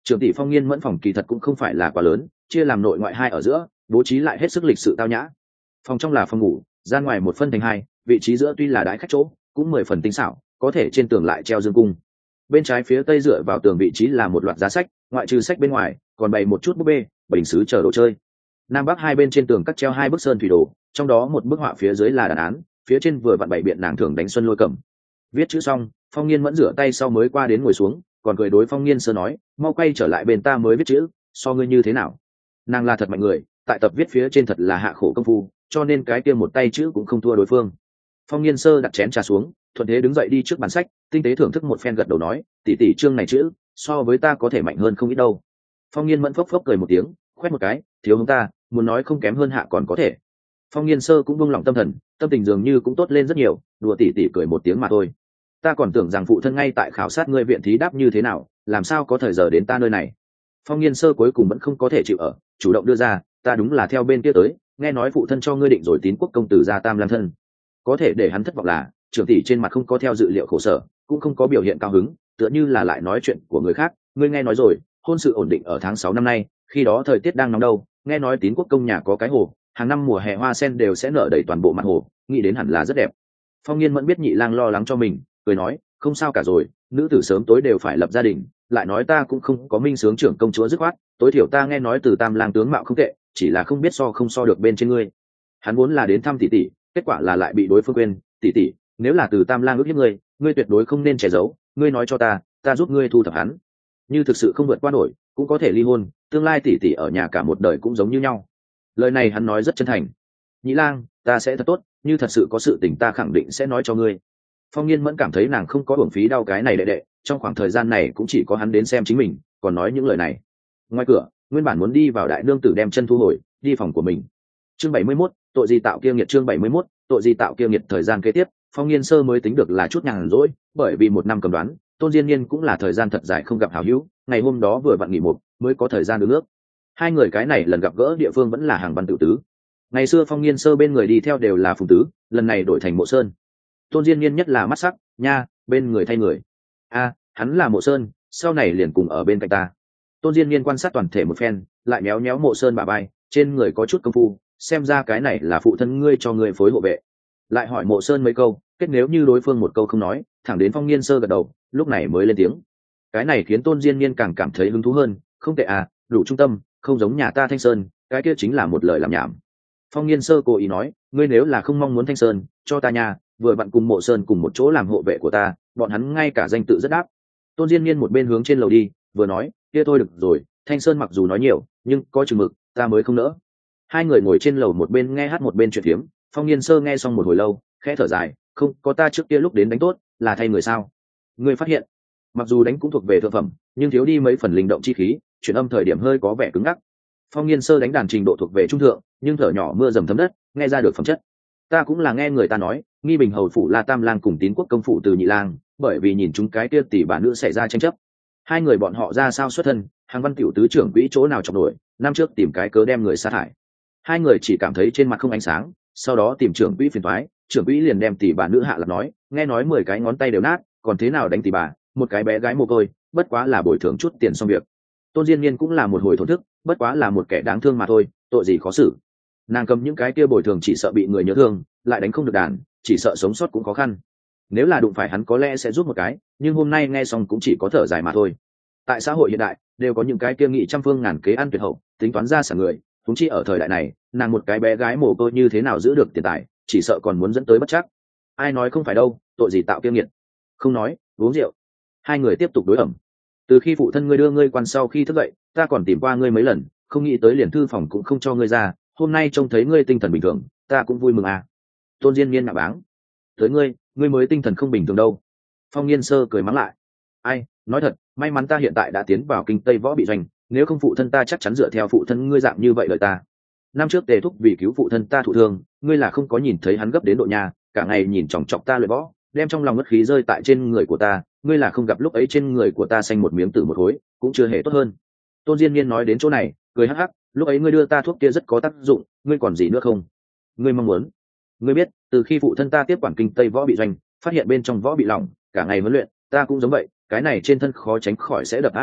Trưởng tỷ Phong Nghiên Mẫn phòng kỳ thật cũng không phải là quá lớn, chia làm nội ngoại hai ở giữa, bố trí lại hết sức lịch sự tao nhã. Phòng trong là phòng ngủ, gian ngoài một phân thành hai, vị trí giữa tuy là đãi khách chỗ, cũng mười phần tinh xảo, có thể trên tường lại treo dương cung. Bên trái phía tây dựa vào tường vị trí là một loạt giá sách, ngoại trừ sách bên ngoài, còn bày một chút búp bê, bình sứ chờ đồ chơi. Nam bắc hai bên trên tường cắt treo hai bức sơn thủy đồ, trong đó một bức họa phía dưới là đàn án, phía trên vừa vặn bày biện nàng thường đánh xuân lôi cầm. Viết chữ xong, Phong Nghiên Mẫn rửa tay sau mới qua đến ngồi xuống, còn cười đối Phong Nghiên Sơ nói, mau quay trở lại bên ta mới viết chữ, so ngươi như thế nào. Nàng là thật mạnh người, tại tập viết phía trên thật là hạ khổ công phu, cho nên cái kia một tay chữ cũng không thua đối phương. Phong Nghiên Sơ đặt chén trà xuống, thuận thế đứng dậy đi trước bàn sách, tinh tế thưởng thức một phen, gật đầu nói, tỷ tỷ chương này chữ so với ta có thể mạnh hơn không ít đâu. Phong Nghiên Mẫn phốc phốc cười một tiếng, khoét một cái, thiếu hướng ta, muốn nói không kém hơn hạ còn có thể. Phong Nghiên Sơ cũng buông lòng tâm thần, tâm tình dường như cũng tốt lên rất nhiều, đùa tỷ tỷ cười một tiếng mà thôi. Ta còn tưởng rằng phụ thân ngay tại khảo sát ngươi viện thí đáp như thế nào, làm sao có thời giờ đến ta nơi này. Phong Nghiên Sơ cuối cùng vẫn không có thể chịu ở, chủ động đưa ra, ta đúng là theo bên kia tới, nghe nói phụ thân cho ngươi định rồi tín quốc công tử gia tam lang thân. Có thể để hắn thất vọng là trưởng tỷ trên mặt không có theo dự liệu khổ sở, cũng không có biểu hiện cao hứng, tựa như là lại nói chuyện của người khác. Ngươi nghe nói rồi, hôn sự ổn định ở tháng sáu năm nay, khi đó thời tiết đang nóng đâu, nghe nói tín quốc công nhà có cái hồ, hàng năm mùa hè hoa sen đều sẽ nở đầy toàn bộ mặt hồ, nghĩ đến hẳn là rất đẹp. Phong Nghiên Mẫn biết Nhị Lang lo lắng cho mình, cười nói, không sao cả rồi, nữ tử sớm tối đều phải lập gia đình, lại nói ta cũng không có minh sướng trưởng công chúa dứt khoát, tối thiểu ta nghe nói từ tam lang tướng mạo không tệ, chỉ là không biết so không so được bên trên ngươi. Hắn vốn là đến thăm tỷ tỷ, kết quả là lại bị đối phương quên, tỷ tỷ, nếu là từ tam lang ước hiếp ngươi, ngươi tuyệt đối không nên che giấu, ngươi nói cho ta, ta giúp ngươi thu thập hắn. Như thực sự không vượt qua nổi, cũng có thể ly hôn, tương lai tỷ tỷ ở nhà cả một đời cũng giống như nhau. Lời này hắn nói rất chân thành. Nhị Lang, ta sẽ thật tốt, như thật sự có sự tình ta khẳng định sẽ nói cho ngươi. Phong Nghiên Mẫn cảm thấy nàng không có uổng phí đau cái này đệ đệ, trong khoảng thời gian này cũng chỉ có hắn đến xem chính mình, còn nói những lời này. Ngoài cửa, nguyên bản muốn đi vào đại nương tử đem chân thu hồi, đi phòng của mình. Chương bảy mươi mốt, tội gì tạo kia nghiệt. Chương bảy mươi mốt, tội gì tạo kia nghiệt. Thời gian kế tiếp, Phong Nghiên Sơ mới tính được là chút nhàn rỗi, bởi vì một năm cầm đoán, Tôn Diên Niên cũng là thời gian thật dài không gặp hảo hữu, ngày hôm đó vừa vặn nghỉ một, mới có thời gian đứng nước. Hai người cái này lần gặp gỡ địa phương vẫn là hàng văn tự tứ. Ngày xưa Phong Nghiên Sơ bên người đi theo đều là Phùng Tứ, lần này đổi thành Mộ Sơn. Tôn Diên Niên nhất là mắt sắc, nha, bên người thay người. A, hắn là Mộ Sơn, sau này liền cùng ở bên cạnh ta. Tôn Diên Niên quan sát toàn thể một phen, lại méo méo Mộ Sơn bả vai, trên người có chút công phu, xem ra cái này là phụ thân ngươi cho ngươi phối hộ vệ. Lại hỏi Mộ Sơn mấy câu, kết nếu như đối phương một câu không nói, thẳng đến Phong Nghiên Sơ gật đầu, lúc này mới lên tiếng. Cái này khiến Tôn Diên Niên càng cảm thấy hứng thú hơn, không tệ à, đủ trung tâm, không giống nhà ta Thanh Sơn, cái kia chính là một lời làm nhảm. Phong Nghiên Sơ cố ý nói, ngươi nếu là không mong muốn Thanh Sơn, cho ta nhà, vừa vặn cùng Mộ Sơn cùng một chỗ làm hộ vệ của ta, bọn hắn ngay cả danh tự rất đáp. Tôn Diên Niên một bên hướng trên lầu đi, vừa nói, kia thôi được rồi, Thanh Sơn mặc dù nói nhiều, nhưng có chừng mực, ta mới không nỡ. Hai người ngồi trên lầu một bên nghe hát một bên chuyện phiếm. Phong Nghiên Sơ nghe xong một hồi lâu, khẽ thở dài, không, có ta trước kia lúc đến đánh tốt, là thay người sao? Ngươi phát hiện, mặc dù đánh cũng thuộc về thượng phẩm, nhưng thiếu đi mấy phần linh động chi khí, chuyển âm thời điểm hơi có vẻ cứng ngắc. Phong Nghiên Sơ đánh đàn trình độ thuộc về trung thượng, nhưng thở nhỏ mưa dầm thấm đất, nghe ra được phẩm chất. Ta cũng là nghe người ta nói, nghi bình hầu phủ La Tam Lang cùng Tín quốc công phủ Từ Nhị Lang, bởi vì nhìn chúng cái kia tỷ bà nữ xảy ra tranh chấp. Hai người bọn họ ra sao xuất thân, hàng văn tiểu tứ trưởng quỹ chỗ nào chọc nổi, năm trước tìm cái cớ đem người sa thải. Hai người chỉ cảm thấy trên mặt không ánh sáng, sau đó tìm trưởng quỹ phiền toái, trưởng quỹ liền đem tỷ bà nữ hạ lập nói, nghe nói mười cái ngón tay đều nát, còn thế nào đánh tỷ bà, một cái bé gái mồ côi, bất quá là bồi thường chút tiền xong việc. Tôn Diên Niên cũng là một hồi thổn thức, bất quá là một kẻ đáng thương mà thôi, tội gì khó xử. Nàng cầm những cái kia bồi thường chỉ sợ bị người nhớ thương, lại đánh không được đàn, chỉ sợ sống sót cũng khó khăn. Nếu là đụng phải hắn có lẽ sẽ giúp một cái, nhưng hôm nay nghe xong cũng chỉ có thở dài mà thôi. Tại xã hội hiện đại, đều có những cái kia nghị trăm phương ngàn kế ăn tuyệt hậu, tính toán ra sản người, chúng chi ở thời đại này, nàng một cái bé gái mồ côi như thế nào giữ được tiền tài, chỉ sợ còn muốn dẫn tới bất chắc. Ai nói không phải đâu, tội gì tạo kiêng nghiệt. Không nói, uống rượu. Hai người tiếp tục đối ẩm. Từ khi phụ thân ngươi đưa ngươi quan sau khi thức dậy, ta còn tìm qua ngươi mấy lần, không nghĩ tới liền thư phòng cũng không cho ngươi ra, hôm nay trông thấy ngươi tinh thần bình thường, ta cũng vui mừng à. Tôn Diên Niên nạ báng. Tới ngươi, ngươi mới tinh thần không bình thường đâu. Phong Nghiên Sơ cười mắng lại. Ai, nói thật, may mắn ta hiện tại đã tiến vào kinh Tây võ bị doanh, nếu không phụ thân ta chắc chắn dựa theo phụ thân ngươi dạng như vậy lời ta. Năm trước Tề Thúc vì cứu phụ thân ta thụ thương, ngươi là không có nhìn thấy hắn gấp đến độ nhà, cả ngày nhìn chòng chọc ta luyện võ, đem trong lòng ngất khí rơi tại trên người của ta, ngươi là không gặp lúc ấy trên người của ta xanh một miếng tử một khối, cũng chưa hề tốt hơn. Tôn Diên Niên nói đến chỗ này, cười hắc hắc, lúc ấy ngươi đưa ta thuốc kia rất có tác dụng, ngươi còn gì nữa không? Ngươi mong muốn? Ngươi biết, từ khi phụ thân ta tiếp quản kinh Tây võ bị doanh, phát hiện bên trong võ bị lỏng, cả ngày huấn luyện, ta cũng giống vậy, cái này trên thân khó tránh khỏi sẽ đập á đụng,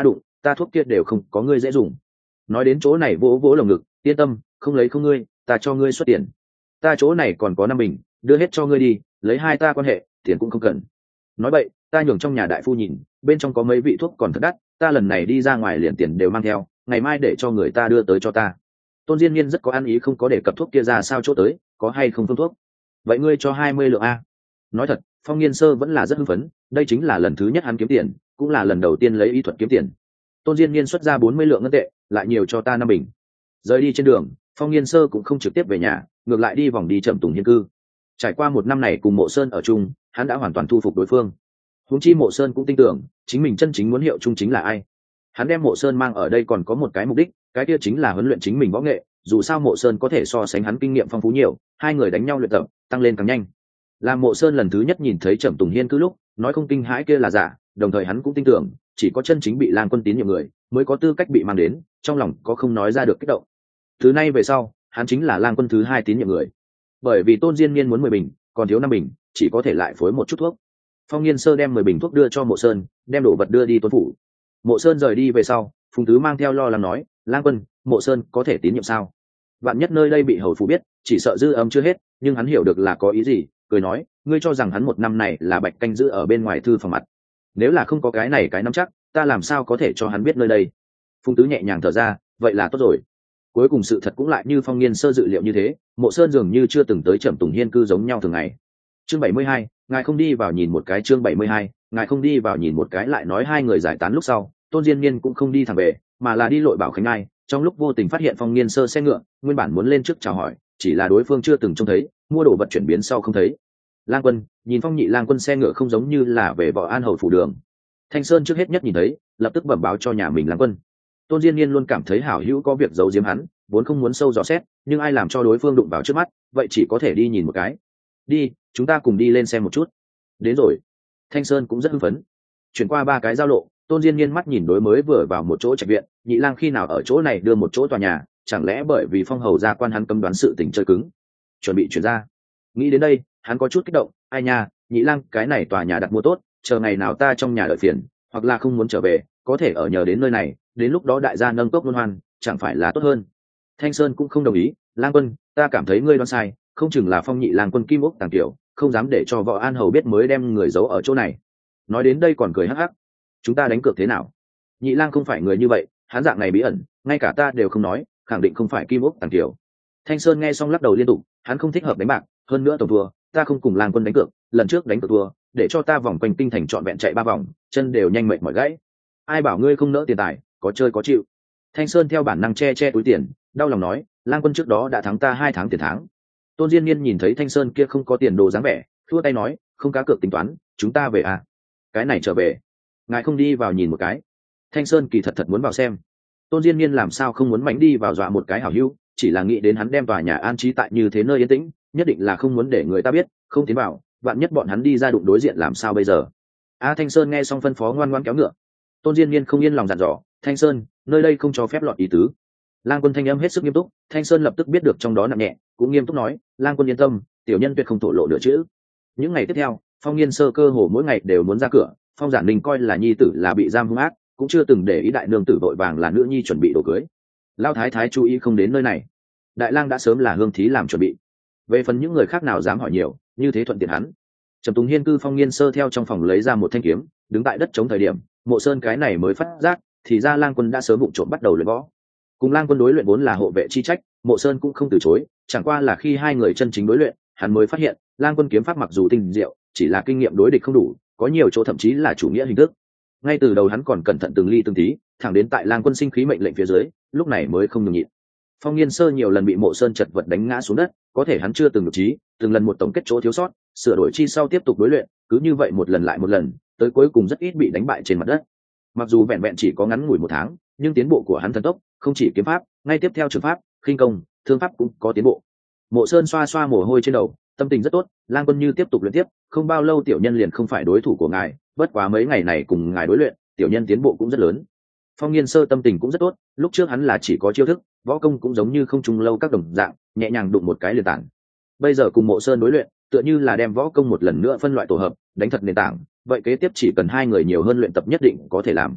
ta thuốc kia đều không có ngươi dễ dùng. Nói đến chỗ này vỗ vỗ lồng ngực, yên tâm, không lấy không ngươi, ta cho ngươi xuất tiền. Ta chỗ này còn có năm bình, đưa hết cho ngươi đi, lấy hai ta quan hệ, tiền cũng không cần. Nói vậy, ta nhường trong nhà đại phu nhìn, bên trong có mấy vị thuốc còn thật đắt, ta lần này đi ra ngoài liền tiền đều mang theo, ngày mai để cho người ta đưa tới cho ta. Tôn Diên Nhiên rất có ăn ý không có để cập thuốc kia ra sao chỗ tới, có hay không phương thuốc. Vậy ngươi cho hai mươi lượng a. Nói thật, Phong Nghiên Sơ vẫn là rất hưng phấn, đây chính là lần thứ nhất hắn kiếm tiền, cũng là lần đầu tiên lấy y thuật kiếm tiền. Tôn Diên Nhiên xuất ra bốn mươi lượng ngân tệ, lại nhiều cho ta năm bình. Rời đi trên đường, Phong Nghiên Sơ cũng không trực tiếp về nhà, ngược lại đi vòng đi Trầm Tùng Hiên cư. Trải qua một năm này cùng Mộ Sơn ở chung, hắn đã hoàn toàn thu phục đối phương. Huống chi Mộ Sơn cũng tin tưởng, chính mình chân chính muốn hiệu chung chính là ai. Hắn đem Mộ Sơn mang ở đây còn có một cái mục đích, cái kia chính là huấn luyện chính mình võ nghệ, dù sao Mộ Sơn có thể so sánh hắn kinh nghiệm phong phú nhiều, hai người đánh nhau luyện tập, tăng lên càng nhanh. Làm Mộ Sơn lần thứ nhất nhìn thấy Trầm Tùng Hiên cư lúc, nói không kinh hãi kia là giả, đồng thời hắn cũng tin tưởng, chỉ có chân chính bị Lang Quân tín nhiệm người, mới có tư cách bị mang đến, trong lòng có không nói ra được kích động. Từ nay về sau, hắn chính là Lang Quân thứ hai tín nhiệm người. Bởi vì Tôn Diên Niên muốn mười bình, còn thiếu năm bình, chỉ có thể lại phối một chút thuốc. Phong Nghiên Sơ đem mười bình thuốc đưa cho Mộ Sơn, đem đồ vật đưa đi Tôn phủ. Mộ Sơn rời đi về sau, Phùng Tứ mang theo lo lắng nói, Lang Quân, Mộ Sơn có thể tín nhiệm sao? Vạn nhất nơi đây bị hầu phủ biết, chỉ sợ dư âm chưa hết, nhưng hắn hiểu được là có ý gì, cười nói, ngươi cho rằng hắn một năm này là bạch canh giữ ở bên ngoài thư phòng mặt. Nếu là không có cái này cái nắm chắc, ta làm sao có thể cho hắn biết nơi đây. Phùng Tứ nhẹ nhàng thở ra, vậy là tốt rồi. Cuối cùng sự thật cũng lại như Phong Nghiên Sơ dự liệu như thế, Mộ Sơn dường như chưa từng tới Trầm Tùng Hiên cư giống nhau thường ngày. Chương bảy mươi hai, ngài không đi vào nhìn một cái. Chương bảy mươi hai, ngài không đi vào nhìn một cái. Lại nói hai người giải tán lúc sau, Tôn Diên Niên cũng không đi thẳng về, mà là đi lội Bảo Khánh Ai, trong lúc vô tình phát hiện Phong Nghiên Sơ xe ngựa, nguyên bản muốn lên trước chào hỏi, chỉ là đối phương chưa từng trông thấy, mua đồ vật chuyển biến sau không thấy. Lang Quân, nhìn Phong Nhị Lang Quân xe ngựa không giống như là về Võ An hầu phủ đường. Thanh Sơn trước hết nhất nhìn thấy, lập tức bẩm báo cho nhà mình Lang Quân. Tôn Diên Niên luôn cảm thấy hảo hữu có việc giấu giếm hắn, vốn không muốn sâu dò xét, nhưng ai làm cho đối phương đụng vào trước mắt, vậy chỉ có thể đi nhìn một cái. Đi, chúng ta cùng đi lên xem một chút. Đến rồi. Thanh Sơn cũng rất hưng phấn. Chuyển qua ba cái giao lộ, Tôn Diên Niên mắt nhìn đối mới vừa vào một chỗ trạch viện, Nhị Lang khi nào ở chỗ này đưa một chỗ tòa nhà, chẳng lẽ bởi vì Phong hầu gia quan hắn cấm đoán sự tình chơi cứng, chuẩn bị chuyển ra. Nghĩ đến đây, hắn có chút kích động, ai nha, Nhị Lang, cái này tòa nhà đặt mua tốt, chờ ngày nào ta trong nhà đợi phiền, hoặc là không muốn trở về, có thể ở nhờ đến nơi này, đến lúc đó đại gia nâng cốc luân hoan, chẳng phải là tốt hơn. Thanh Sơn cũng không đồng ý, Lang Quân, ta cảm thấy ngươi đoán sai, không chừng là Phong Nhị Lang Quân Kim Ốc Tàng Tiểu, không dám để cho Võ An hầu biết mới đem người giấu ở chỗ này. Nói đến đây còn cười hắc hắc. Chúng ta đánh cược thế nào? Nhị Lang không phải người như vậy, hắn dạng này bí ẩn, ngay cả ta đều không nói, khẳng định không phải Kim Ốc Tàng Tiểu. Thanh Sơn nghe xong lắc đầu liên tục, hắn không thích hợp đánh bạc, hơn nữa tổng thua, ta không cùng Lang Quân đánh cược, lần trước đánh cược thua, để cho ta vòng quanh kinh thành trọn vẹn chạy ba vòng, chân đều nhanh mệt mỏi gãy. Ai bảo ngươi không nỡ tiền tài, có chơi có chịu. Thanh Sơn theo bản năng che che túi tiền, đau lòng nói, Lang Quân trước đó đã thắng ta hai tháng tiền tháng. Tôn Diên Niên nhìn thấy Thanh Sơn kia không có tiền đồ dáng vẻ, thua tay nói, không cá cược tính toán, chúng ta về à? Cái này trở về, ngài không đi vào nhìn một cái? Thanh Sơn kỳ thật thật muốn vào xem. Tôn Diên Niên làm sao không muốn mánh đi vào dọa một cái hảo hữu, chỉ là nghĩ đến hắn đem tòa nhà an trí tại như thế nơi yên tĩnh, nhất định là không muốn để người ta biết, không tiến vào, vạn nhất bọn hắn đi ra đụng đối diện làm sao bây giờ? A Thanh Sơn nghe xong phân phó ngoan ngoãn kéo ngựa. Tôn Diên Niên không yên lòng dặn dò, Thanh Sơn, nơi đây không cho phép lọt ý tứ. Lang Quân thanh âm hết sức nghiêm túc, Thanh Sơn lập tức biết được trong đó nặng nhẹ, cũng nghiêm túc nói, Lang Quân yên tâm, tiểu nhân tuyệt không thổ lộ nửa chữ. Những ngày tiếp theo, Phong Nghiên Sơ cơ hồ mỗi ngày đều muốn ra cửa, Phong Giản Ninh coi là nhi tử là bị giam hung ác, cũng chưa từng để ý đại nương tử vội vàng là nữ nhi chuẩn bị đồ cưới. Lao thái thái chú ý không đến nơi này. Đại lang đã sớm là hương thí làm chuẩn bị. Về phần những người khác nào dám hỏi nhiều, như thế thuận tiện hắn. Trầm Tùng Hiên cư Phong Nghiên Sơ theo trong phòng lấy ra một thanh kiếm, đứng tại đất chống thời điểm, Mộ Sơn cái này mới phát giác, thì ra Lang Quân đã sớm vụng trộm bắt đầu luyện võ. Cùng Lang Quân đối luyện vốn là hộ vệ chi trách, Mộ Sơn cũng không từ chối, chẳng qua là khi hai người chân chính đối luyện, hắn mới phát hiện, Lang Quân kiếm pháp mặc dù tinh diệu, chỉ là kinh nghiệm đối địch không đủ, có nhiều chỗ thậm chí là chủ nghĩa hình thức. Ngay từ đầu hắn còn cẩn thận từng ly từng tí, thẳng đến tại Lang Quân sinh khí mệnh lệnh phía dưới, lúc này mới không nhường nhịn. Phong Nghiên Sơ nhiều lần bị Mộ Sơn chật vật đánh ngã xuống đất, có thể hắn chưa từng được trí, từng lần một tổng kết chỗ thiếu sót, sửa đổi chi sau tiếp tục đối luyện, cứ như vậy một lần lại một lần, tới cuối cùng rất ít bị đánh bại trên mặt đất. Mặc dù vẹn vẹn chỉ có ngắn ngủi một tháng, nhưng tiến bộ của hắn thần tốc, không chỉ kiếm pháp, ngay tiếp theo trường pháp, khinh công, thương pháp cũng có tiến bộ. Mộ Sơn xoa xoa mồ hôi trên đầu, tâm tình rất tốt, Lang Quân như tiếp tục luyện tiếp, không bao lâu tiểu nhân liền không phải đối thủ của ngài, bất quá mấy ngày này cùng ngài đối luyện, tiểu nhân tiến bộ cũng rất lớn. Phong Nghiên Sơ tâm tình cũng rất tốt, lúc trước hắn là chỉ có chiêu thức, võ công cũng giống như không trùng lâu các đồng dạng, nhẹ nhàng đụng một cái liền tảng. Bây giờ cùng Mộ Sơn đối luyện, tựa như là đem võ công một lần nữa phân loại tổ hợp, đánh thật nền tảng, vậy kế tiếp chỉ cần hai người nhiều hơn luyện tập nhất định có thể làm.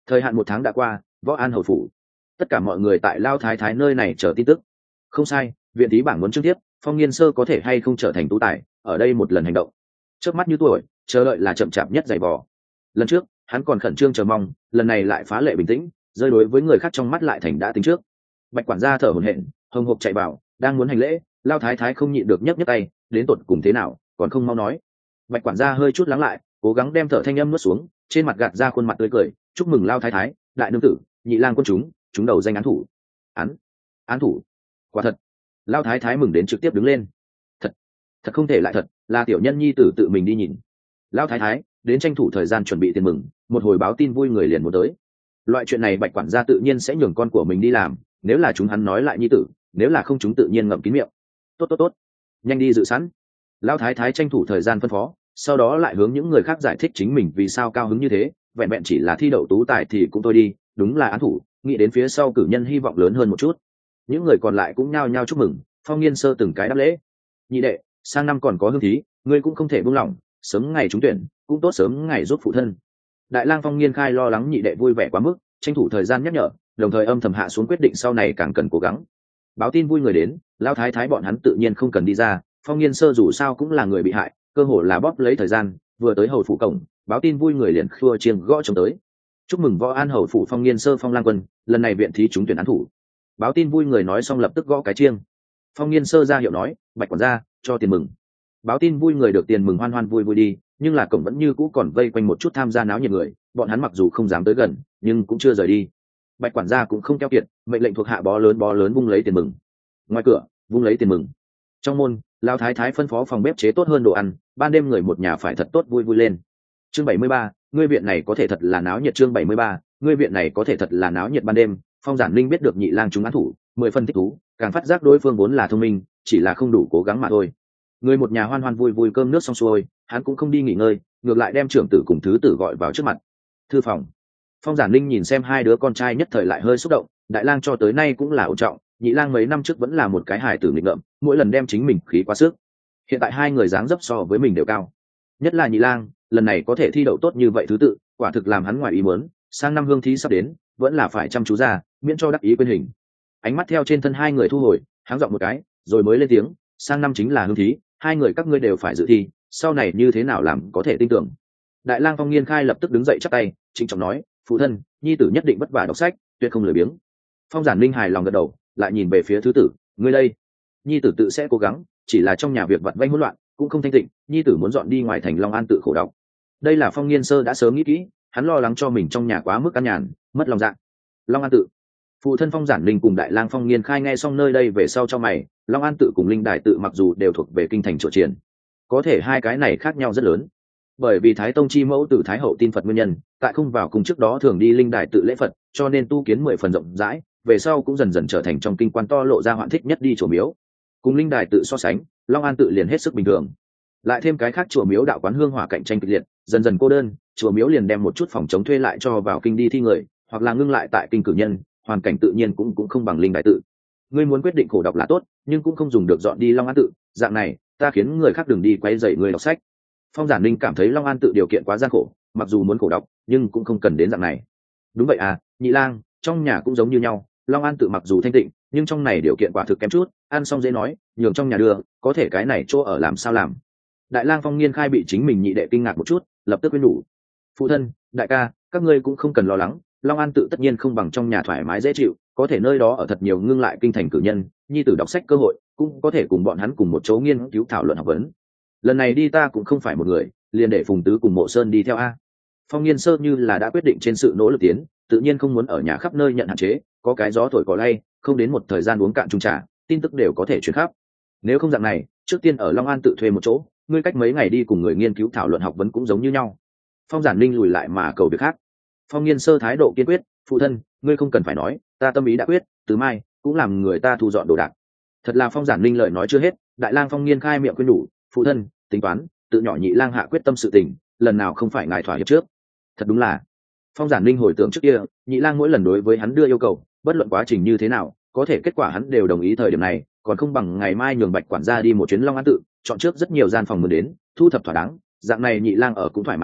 Thời hạn một tháng đã qua, võ an hầu phủ, tất cả mọi người tại Lao Thái Thái nơi này chờ tin tức. Không sai, viện thí bảng muốn trước tiếp, Phong Nghiên Sơ có thể hay không trở thành tú tài, ở đây một lần hành động. Trước mắt như tuổi, chờ đợi là chậm chạp nhất dày vò. Lần trước, hắn còn khẩn trương chờ mong, lần này lại phá lệ bình tĩnh, rơi đối với người khác trong mắt lại thành đã tính trước. Bạch quản gia thở hổn hển, hồng hộc chạy vào, đang muốn hành lễ, Lao Thái Thái không nhịn được nhấc nhấc tay, đến tột cùng thế nào, còn không mau nói. Bạch quản gia hơi chút lắng lại, cố gắng đem thở thanh âm nuốt xuống, trên mặt gạt ra khuôn mặt tươi cười, chúc mừng Lao Thái Thái, đại nương tử, nhị lang quân chúng, chúng đầu danh án thủ. Án, án thủ, quả thật. Lao Thái Thái mừng đến trực tiếp đứng lên. Thật, thật không thể lại thật, là tiểu nhân nhi tử tự mình đi nhìn. Lao Thái Thái đến tranh thủ thời gian chuẩn bị tiền mừng, một hồi báo tin vui người liền muốn tới. Loại chuyện này Bạch quản gia tự nhiên sẽ nhường con của mình đi làm, nếu là chúng hắn nói lại nhi tử, nếu là không chúng tự nhiên ngậm kín miệng. Tốt tốt tốt, nhanh đi dự sẵn. Lao Thái Thái tranh thủ thời gian phân phó, sau đó lại hướng những người khác giải thích chính mình vì sao cao hứng như thế, vẹn vẹn chỉ là thi đậu tú tài thì cũng thôi đi, đúng là án thủ, nghĩ đến phía sau cử nhân hy vọng lớn hơn một chút. Những người còn lại cũng nhao nhao chúc mừng. Phong Nghiên Sơ từng cái đáp lễ. Nhị đệ, sang năm còn có hương thí, ngươi cũng không thể buông lỏng, sớm ngày trúng tuyển cũng tốt sớm ngày giúp phụ thân. Đại lang Phong Nghiên Khai lo lắng nhị đệ vui vẻ quá mức, tranh thủ thời gian nhắc nhở, đồng thời âm thầm hạ xuống quyết định sau này càng cần cố gắng. Báo tin vui người đến, Lao Thái Thái bọn hắn tự nhiên không cần đi ra, Phong Nghiên Sơ dù sao cũng là người bị hại, cơ hồ là bóp lấy thời gian, vừa tới hầu phủ cổng, báo tin vui người liền khua chiêng gõ trống tới. Chúc mừng võ an hầu phủ Phong Nghiên Sơ Phong Lang Quân, lần này viện thí trúng tuyển án thủ. Báo tin vui người nói xong lập tức gõ cái chiêng. Phong Nghiên Sơ ra hiệu nói, Bạch quản gia cho tiền mừng. Báo tin vui người được tiền mừng hoan hoan vui vui đi, nhưng là cổng vẫn như cũ còn vây quanh một chút tham gia náo nhiệt người, bọn hắn mặc dù không dám tới gần nhưng cũng chưa rời đi. Bạch quản gia cũng không keo kiệt, mệnh lệnh thuộc hạ bó lớn bó lớn vung lấy tiền mừng. Ngoài cửa vung lấy tiền mừng. Trong môn, Lão Thái Thái phân phó phòng bếp chế tốt hơn đồ ăn, ban đêm người một nhà phải thật tốt vui vui lên. Chương bảy mươi ba, ngươi viện này có thể thật là náo nhiệt. Chương bảy mươi ba, ngươi viện này có thể thật là náo nhiệt. Ban đêm, Phong Giản Linh biết được nhị lang chúng án thủ, mười phân thích thú, càng phát giác đối phương vốn là thông minh, chỉ là không đủ cố gắng mà thôi. Người một nhà hoan hoan vui vui cơm nước xong xuôi, hắn cũng không đi nghỉ ngơi, ngược lại đem trưởng tử cùng thứ tử gọi vào trước mặt. Thư phòng. Phong Giản Linh nhìn xem hai đứa con trai nhất thời lại hơi xúc động, đại lang cho tới nay cũng là ổn trọng, nhị lang mấy năm trước vẫn là một cái hài tử nghịch ngợm, mỗi lần đem chính mình khí quá sức. Hiện tại hai người dáng dấp so với mình đều cao, nhất là nhị lang, lần này có thể thi đậu tốt như vậy thứ tự, quả thực làm hắn ngoài ý muốn, sang năm hương thí sắp đến, vẫn là phải chăm chú ra, miễn cho đắc ý quên hình. Ánh mắt theo trên thân hai người thu hồi, háng giọng một cái, rồi mới lên tiếng, sang năm chính là hương thí, hai người các ngươi đều phải dự thi, sau này như thế nào làm có thể tin tưởng. Đại lang Phong Nghiên Khai lập tức đứng dậy chắp tay, trịnh trọng nói, phụ thân, nhi tử nhất định vất vả đọc sách, tuyệt không lười biếng. Phong Giản Linh hài lòng gật đầu, lại nhìn về phía thứ tử, ngươi đây. Nhi tử tự sẽ cố gắng, chỉ là trong nhà việc vặt vãnh hỗn loạn, cũng không thanh tịnh, nhi tử muốn dọn đi ngoài thành Long An tự khổ đọc. Đây là Phong Nghiên Sơ đã sớm nghĩ kỹ, hắn lo lắng cho mình trong nhà quá mức căn nhàn, mất lòng dạ. Long An tự. Phụ thân Phong Giản Linh cùng đại lang Phong Nghiên Khai nghe xong nơi đây về sau cho mày, Long An tự cùng Linh Đài tự mặc dù đều thuộc về kinh thành chùa triển, có thể hai cái này khác nhau rất lớn. Bởi vì Thái Tông chi mẫu Tử Thái hậu tin Phật nguyên nhân, tại không vào cùng trước đó thường đi Linh Đài tự lễ Phật, cho nên tu kiến mười phần rộng rãi, về sau cũng dần dần trở thành trong kinh quan to lộ ra hoạn thích nhất đi chùa miếu. Cùng Linh Đài tự so sánh, Long An tự liền hết sức bình thường. Lại thêm cái khác chùa miếu đạo quán hương hỏa cạnh tranh kịch liệt, dần dần cô đơn, chùa miếu liền đem một chút phòng chống thuê lại cho vào kinh đi thi người, hoặc là ngưng lại tại kinh cử nhân, hoàn cảnh tự nhiên cũng cũng không bằng Linh Đài tự. Ngươi muốn quyết định khổ đọc là tốt, nhưng cũng không dùng được dọn đi Long An tự, dạng này, ta khiến người khác đừng đi quấy rầy người đọc sách. Phong Giản Linh cảm thấy Long An tự điều kiện quá gian khổ, mặc dù muốn khổ đọc, nhưng cũng không cần đến dạng này. Đúng vậy à, nhị lang, trong nhà cũng giống như nhau, Long An tự mặc dù thanh tịnh, nhưng trong này điều kiện quả thực kém chút, ăn xong dễ nói, nhường trong nhà đưa, có thể cái này chỗ ở làm sao làm. Đại lang Phong Nghiên Khai bị chính mình nhị đệ kinh ngạc một chút, lập tức khuyên nhủ. Phụ thân, đại ca, các ngươi cũng không cần lo lắng, Long An tự tất nhiên không bằng trong nhà thoải mái dễ chịu, có thể nơi đó ở thật nhiều ngưng lại kinh thành cử nhân, nhi tử đọc sách cơ hội, cũng có thể cùng bọn hắn cùng một chỗ nghiên cứu thảo luận học vấn. Lần này đi ta cũng không phải một người, liền để Phùng Tứ cùng Mộ Sơn đi theo a. Phong Nghiên Sơ như là đã quyết định trên sự nỗ lực tiến, tự nhiên không muốn ở nhà khắp nơi nhận hạn chế, có cái gió thổi cỏ lay, không đến một thời gian uống cạn chung trà, tin tức đều có thể truyền khắp. Nếu không dạng này, trước tiên ở Long An tự thuê một chỗ, ngươi cách mấy ngày đi cùng người nghiên cứu thảo luận học vấn cũng giống như nhau. Phong Giản Linh lùi lại mà cầu việc khác. Phong Nghiên Sơ thái độ kiên quyết, phụ thân, ngươi không cần phải nói, ta tâm ý đã quyết, từ mai cũng làm người ta thu dọn đồ đạc. Thật là Phong Giản Linh lời nói chưa hết, đại lang Phong Nghiên Khai miệng khuyên nhủ, phụ thân, tính toán, tự nhỏ nhị lang hạ quyết tâm sự tình, lần nào không phải ngài thỏa hiệp trước. Thật đúng là. Phong Giản Linh hồi tưởng trước kia, nhị lang mỗi lần đối với hắn đưa yêu cầu, bất luận quá trình như thế nào, có thể kết quả hắn đều đồng ý thời điểm này, còn không bằng ngày mai nhường Bạch quản gia đi một chuyến Long An tự, chọn trước rất nhiều gian phòng mượn đến, thu thập thỏa đáng, dạng này nhị lang ở cũng thoải mái chút,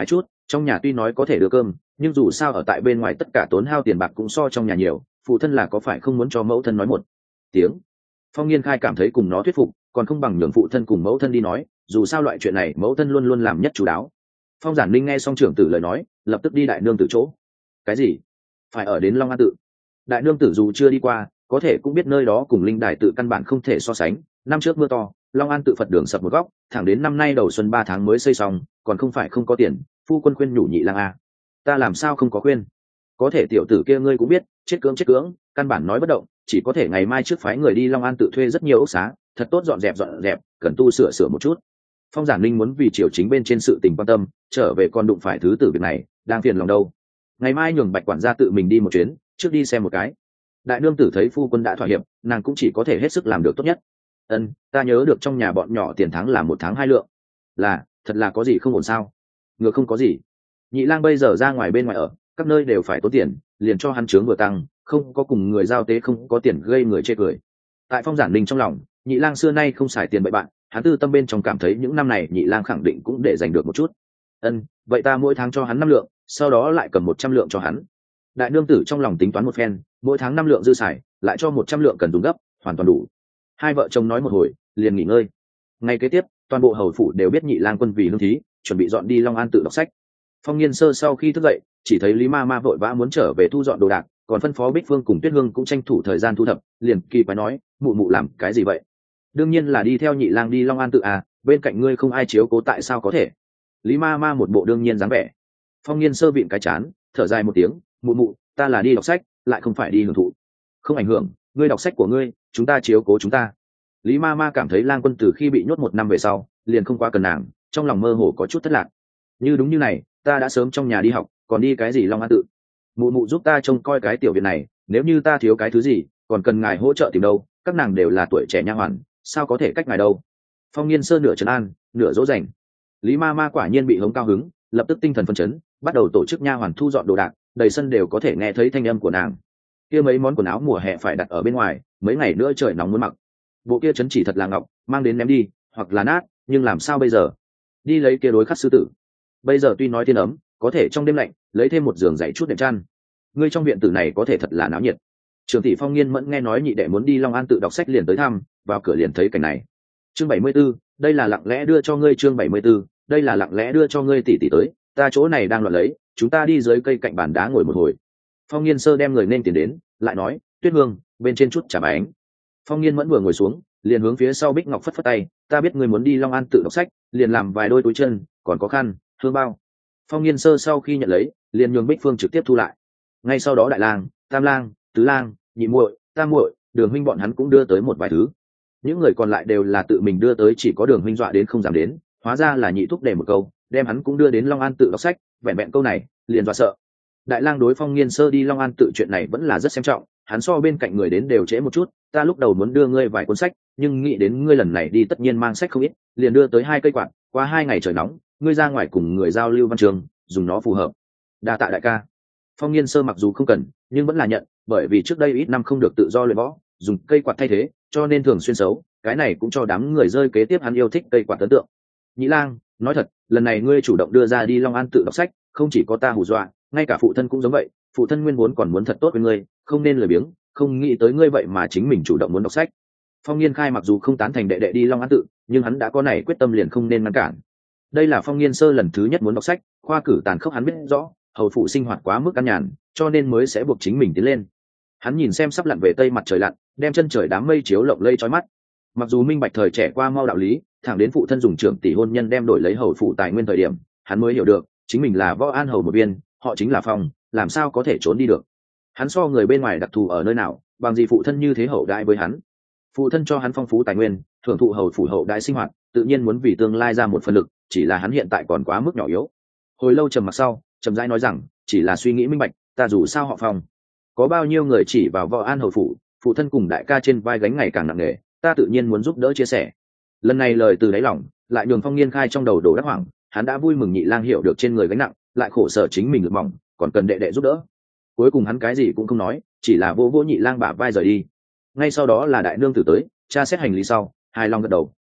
Trong nhà tuy nói có thể đưa cơm, nhưng dù sao ở tại bên ngoài tất cả tốn hao tiền bạc cũng so trong nhà nhiều, phụ thân là có phải không muốn cho mẫu thân nói một tiếng. Phong Nghiên Khai cảm thấy cùng nó thuyết phục còn không bằng nhường phụ thân cùng mẫu thân đi nói, dù sao loại chuyện này mẫu thân luôn luôn làm nhất chú đáo. Phong Giản Linh nghe xong trưởng tử lời nói, lập tức đi đại nương tử chỗ. Cái gì? Phải ở đến Long An tự? Đại nương tử dù chưa đi qua, có thể cũng biết nơi đó cùng linh đài tự căn bản không thể so sánh. Năm trước mưa to, Long An tự Phật đường sập một góc, thẳng đến năm nay đầu xuân ba tháng mới xây xong, còn không phải không có tiền. Phu quân khuyên nhủ Nhị Lang a. Ta làm sao không có khuyên? Có thể tiểu tử kia ngươi cũng biết, chết cưỡng chết cưỡng, căn bản nói bất động, chỉ có thể ngày mai trước phái người đi Long An tự thuê rất nhiều ốc xá, thật tốt dọn dẹp dọn dẹp, cần tu sửa sửa một chút. Phong Giản Linh muốn vì triều chính bên trên sự tình quan tâm, trở về còn đụng phải thứ tử việc này, đang phiền lòng đâu. Ngày mai nhường Bạch quản gia tự mình đi một chuyến, trước đi xem một cái. Đại nương tử thấy phu quân đã thỏa hiệp, nàng cũng chỉ có thể hết sức làm được tốt nhất. Ân, ta nhớ được trong nhà bọn nhỏ tiền tháng là một tháng hai lượng. Là, thật là có gì không ổn sao? Ngược không có gì. Nhị Lang bây giờ ra ngoài bên ngoài ở, các nơi đều phải tốn tiền, liền cho hắn trướng vừa tăng, không có cùng người giao tế không có tiền gây người chê cười. Tại Phong Giản Linh trong lòng, Nhị Lang xưa nay không xài tiền bậy bạn, hắn tư tâm bên trong cảm thấy những năm này Nhị Lang khẳng định cũng để giành được một chút. Ân, vậy ta mỗi tháng cho hắn năm lượng, sau đó lại cầm một trăm lượng cho hắn. Đại nương tử trong lòng tính toán một phen, mỗi tháng năm lượng dư xài, lại cho một trăm lượng cần dùng gấp, hoàn toàn đủ. Hai vợ chồng nói một hồi, liền nghỉ ngơi. Ngày kế tiếp, toàn bộ hầu phủ đều biết Nhị Lang quân vì lương thí, chuẩn bị dọn đi Long An tự đọc sách. Phong Nghiên Sơ sau khi thức dậy, chỉ thấy Lý Ma Ma vội vã muốn trở về thu dọn đồ đạc, còn phân phó Bích Phương cùng Tuyết Hương cũng tranh thủ thời gian thu thập, liền kỳ quái nói, mụ mụ làm cái gì vậy? Đương nhiên là đi theo Nhị Lang đi Long An tự à, bên cạnh ngươi không ai chiếu cố tại sao có thể? Lý Ma Ma một bộ đương nhiên dáng vẻ. Phong Nghiên Sơ vịn cái chán, thở dài một tiếng, mụ mụ, ta là đi đọc sách, lại không phải đi hưởng thụ. Không ảnh hưởng, ngươi đọc sách của ngươi, chúng ta chiếu cố chúng ta. Lý Ma Ma cảm thấy Lang Quân từ khi bị nhốt một năm về sau, liền không quá cần nàng, trong lòng mơ hồ có chút thất lạc. Như đúng như này, ta đã sớm trong nhà đi học, còn đi cái gì Long An tự? Mụ mụ giúp ta trông coi cái tiểu viện này, nếu như ta thiếu cái thứ gì, còn cần ngài hỗ trợ tìm đâu, các nàng đều là tuổi trẻ nha hoàn, sao có thể cách ngài đâu. Phong Nghiên Sơ nửa trấn an, nửa dỗ dành. Lý Ma Ma quả nhiên bị hống cao hứng, lập tức tinh thần phấn chấn, bắt đầu tổ chức nha hoàn thu dọn đồ đạc, đầy sân đều có thể nghe thấy thanh âm của nàng. Kia mấy món quần áo mùa hè phải đặt ở bên ngoài, mấy ngày nữa trời nóng muốn mặc. Bộ kia chấn chỉ thật là ngọc, mang đến ném đi, hoặc là nát, nhưng làm sao bây giờ? Đi lấy kia đối khắc sư tử. Bây giờ tuy nói thiên ấm, có thể trong đêm lạnh, lấy thêm một giường dậy chút đệm chăn. Ngươi trong viện tử này có thể thật là náo nhiệt. Trường tỷ Phong Nghiên Mẫn nghe nói nhị đệ muốn đi Long An tự đọc sách liền tới thăm, vào cửa liền thấy cảnh này. Chương bảy mươi 74, đây là lặng lẽ đưa cho ngươi chương bảy mươi 74, đây là lặng lẽ đưa cho ngươi tỷ tỷ tới, ta chỗ này đang loạn lấy, chúng ta đi dưới cây cạnh bàn đá ngồi một hồi. Phong Nghiên Sơ đem người nên tiền đến, lại nói, Tuyết Hương, bên trên chút trà bánh. Phong Nghiên Mẫn vừa ngồi xuống, liền hướng phía sau Bích Ngọc phất phất tay, ta biết ngươi muốn đi Long An tự đọc sách, liền làm vài đôi túi chân, còn có khăn, hương bao. Phong Nghiên Sơ sau khi nhận lấy, liền nhường Bích Phương trực tiếp thu lại. Ngay sau đó Đại Lang, Tam Lang, Tứ Lang, Nhị muội, Tam muội, Đường huynh bọn hắn cũng đưa tới một vài thứ. Những người còn lại đều là tự mình đưa tới, chỉ có Đường huynh dọa đến không dám đến, hóa ra là Nhị thúc để một câu, đem hắn cũng đưa đến Long An tự đọc sách, vẹn vẹn câu này, liền dọa sợ. Đại Lang đối Phong Nghiên Sơ đi Long An tự chuyện này vẫn là rất xem trọng, hắn so bên cạnh người đến đều trễ một chút, ta lúc đầu muốn đưa ngươi vài cuốn sách, nhưng nghĩ đến ngươi lần này đi tất nhiên mang sách không ít, liền đưa tới hai cây quạt, qua hai ngày trời nóng, ngươi ra ngoài cùng người giao lưu văn trường, dùng nó phù hợp. Đa tạ đại ca. Phong Nghiên Sơ mặc dù không cần, nhưng vẫn là nhận, bởi vì trước đây ít năm không được tự do luyện võ, dùng cây quạt thay thế, cho nên thường xuyên xấu, cái này cũng cho đám người rơi kế tiếp hắn yêu thích cây quạt ấn tượng. Nhị Lang, nói thật, lần này ngươi chủ động đưa ra đi Long An tự đọc sách, không chỉ có ta hù dọa, ngay cả phụ thân cũng giống vậy, phụ thân nguyên vốn còn muốn thật tốt với ngươi, không nên lười biếng, không nghĩ tới ngươi vậy mà chính mình chủ động muốn đọc sách. Phong Nghiên Khai mặc dù không tán thành đệ đệ đi Long An tự, nhưng hắn đã có này quyết tâm liền không nên ngăn cản. Đây là Phong Nghiên Sơ lần thứ nhất muốn đọc sách, khoa cử tàn khốc hắn biết rõ, hầu phụ sinh hoạt quá mức căn nhàn, cho nên mới sẽ buộc chính mình tiến lên. Hắn nhìn xem sắp lặn về tây mặt trời lặn, đem chân trời đám mây chiếu lộng lây chói mắt. Mặc dù minh bạch thời trẻ qua mau đạo lý, thẳng đến phụ thân dùng trưởng tỷ hôn nhân đem đổi lấy hầu phụ tài nguyên thời điểm, hắn mới hiểu được, chính mình là Võ An hầu một viên, họ chính là Phong, làm sao có thể trốn đi được. Hắn so người bên ngoài đặc thù ở nơi nào, bằng gì phụ thân như thế hậu đãi với hắn. Phụ thân cho hắn phong phú tài nguyên, thưởng thụ hầu phủ hậu đãi sinh hoạt, tự nhiên muốn vì tương lai ra một phần lực, chỉ là hắn hiện tại còn quá mức nhỏ yếu. Hồi lâu trầm mặc sau, trầm rãi nói rằng, chỉ là suy nghĩ minh bạch, ta dù sao họ Phong, có bao nhiêu người chỉ vào Võ An hầu phủ, phụ thân cùng đại ca trên vai gánh ngày càng nặng nề, ta tự nhiên muốn giúp đỡ chia sẻ. Lần này lời từ đáy lòng, lại nhường Phong Nghiên Khai trong đầu đổ đắc hoảng, hắn đã vui mừng Nhị Lang hiểu được trên người gánh nặng, lại khổ sở chính mình lực mỏng, còn cần đệ đệ giúp đỡ. Cuối cùng hắn cái gì cũng không nói, chỉ là vô vô Nhị Lang bả vai rời đi. Ngay sau đó là đại nương tử tới, tra xét hành lý sau, hài lòng gật đầu,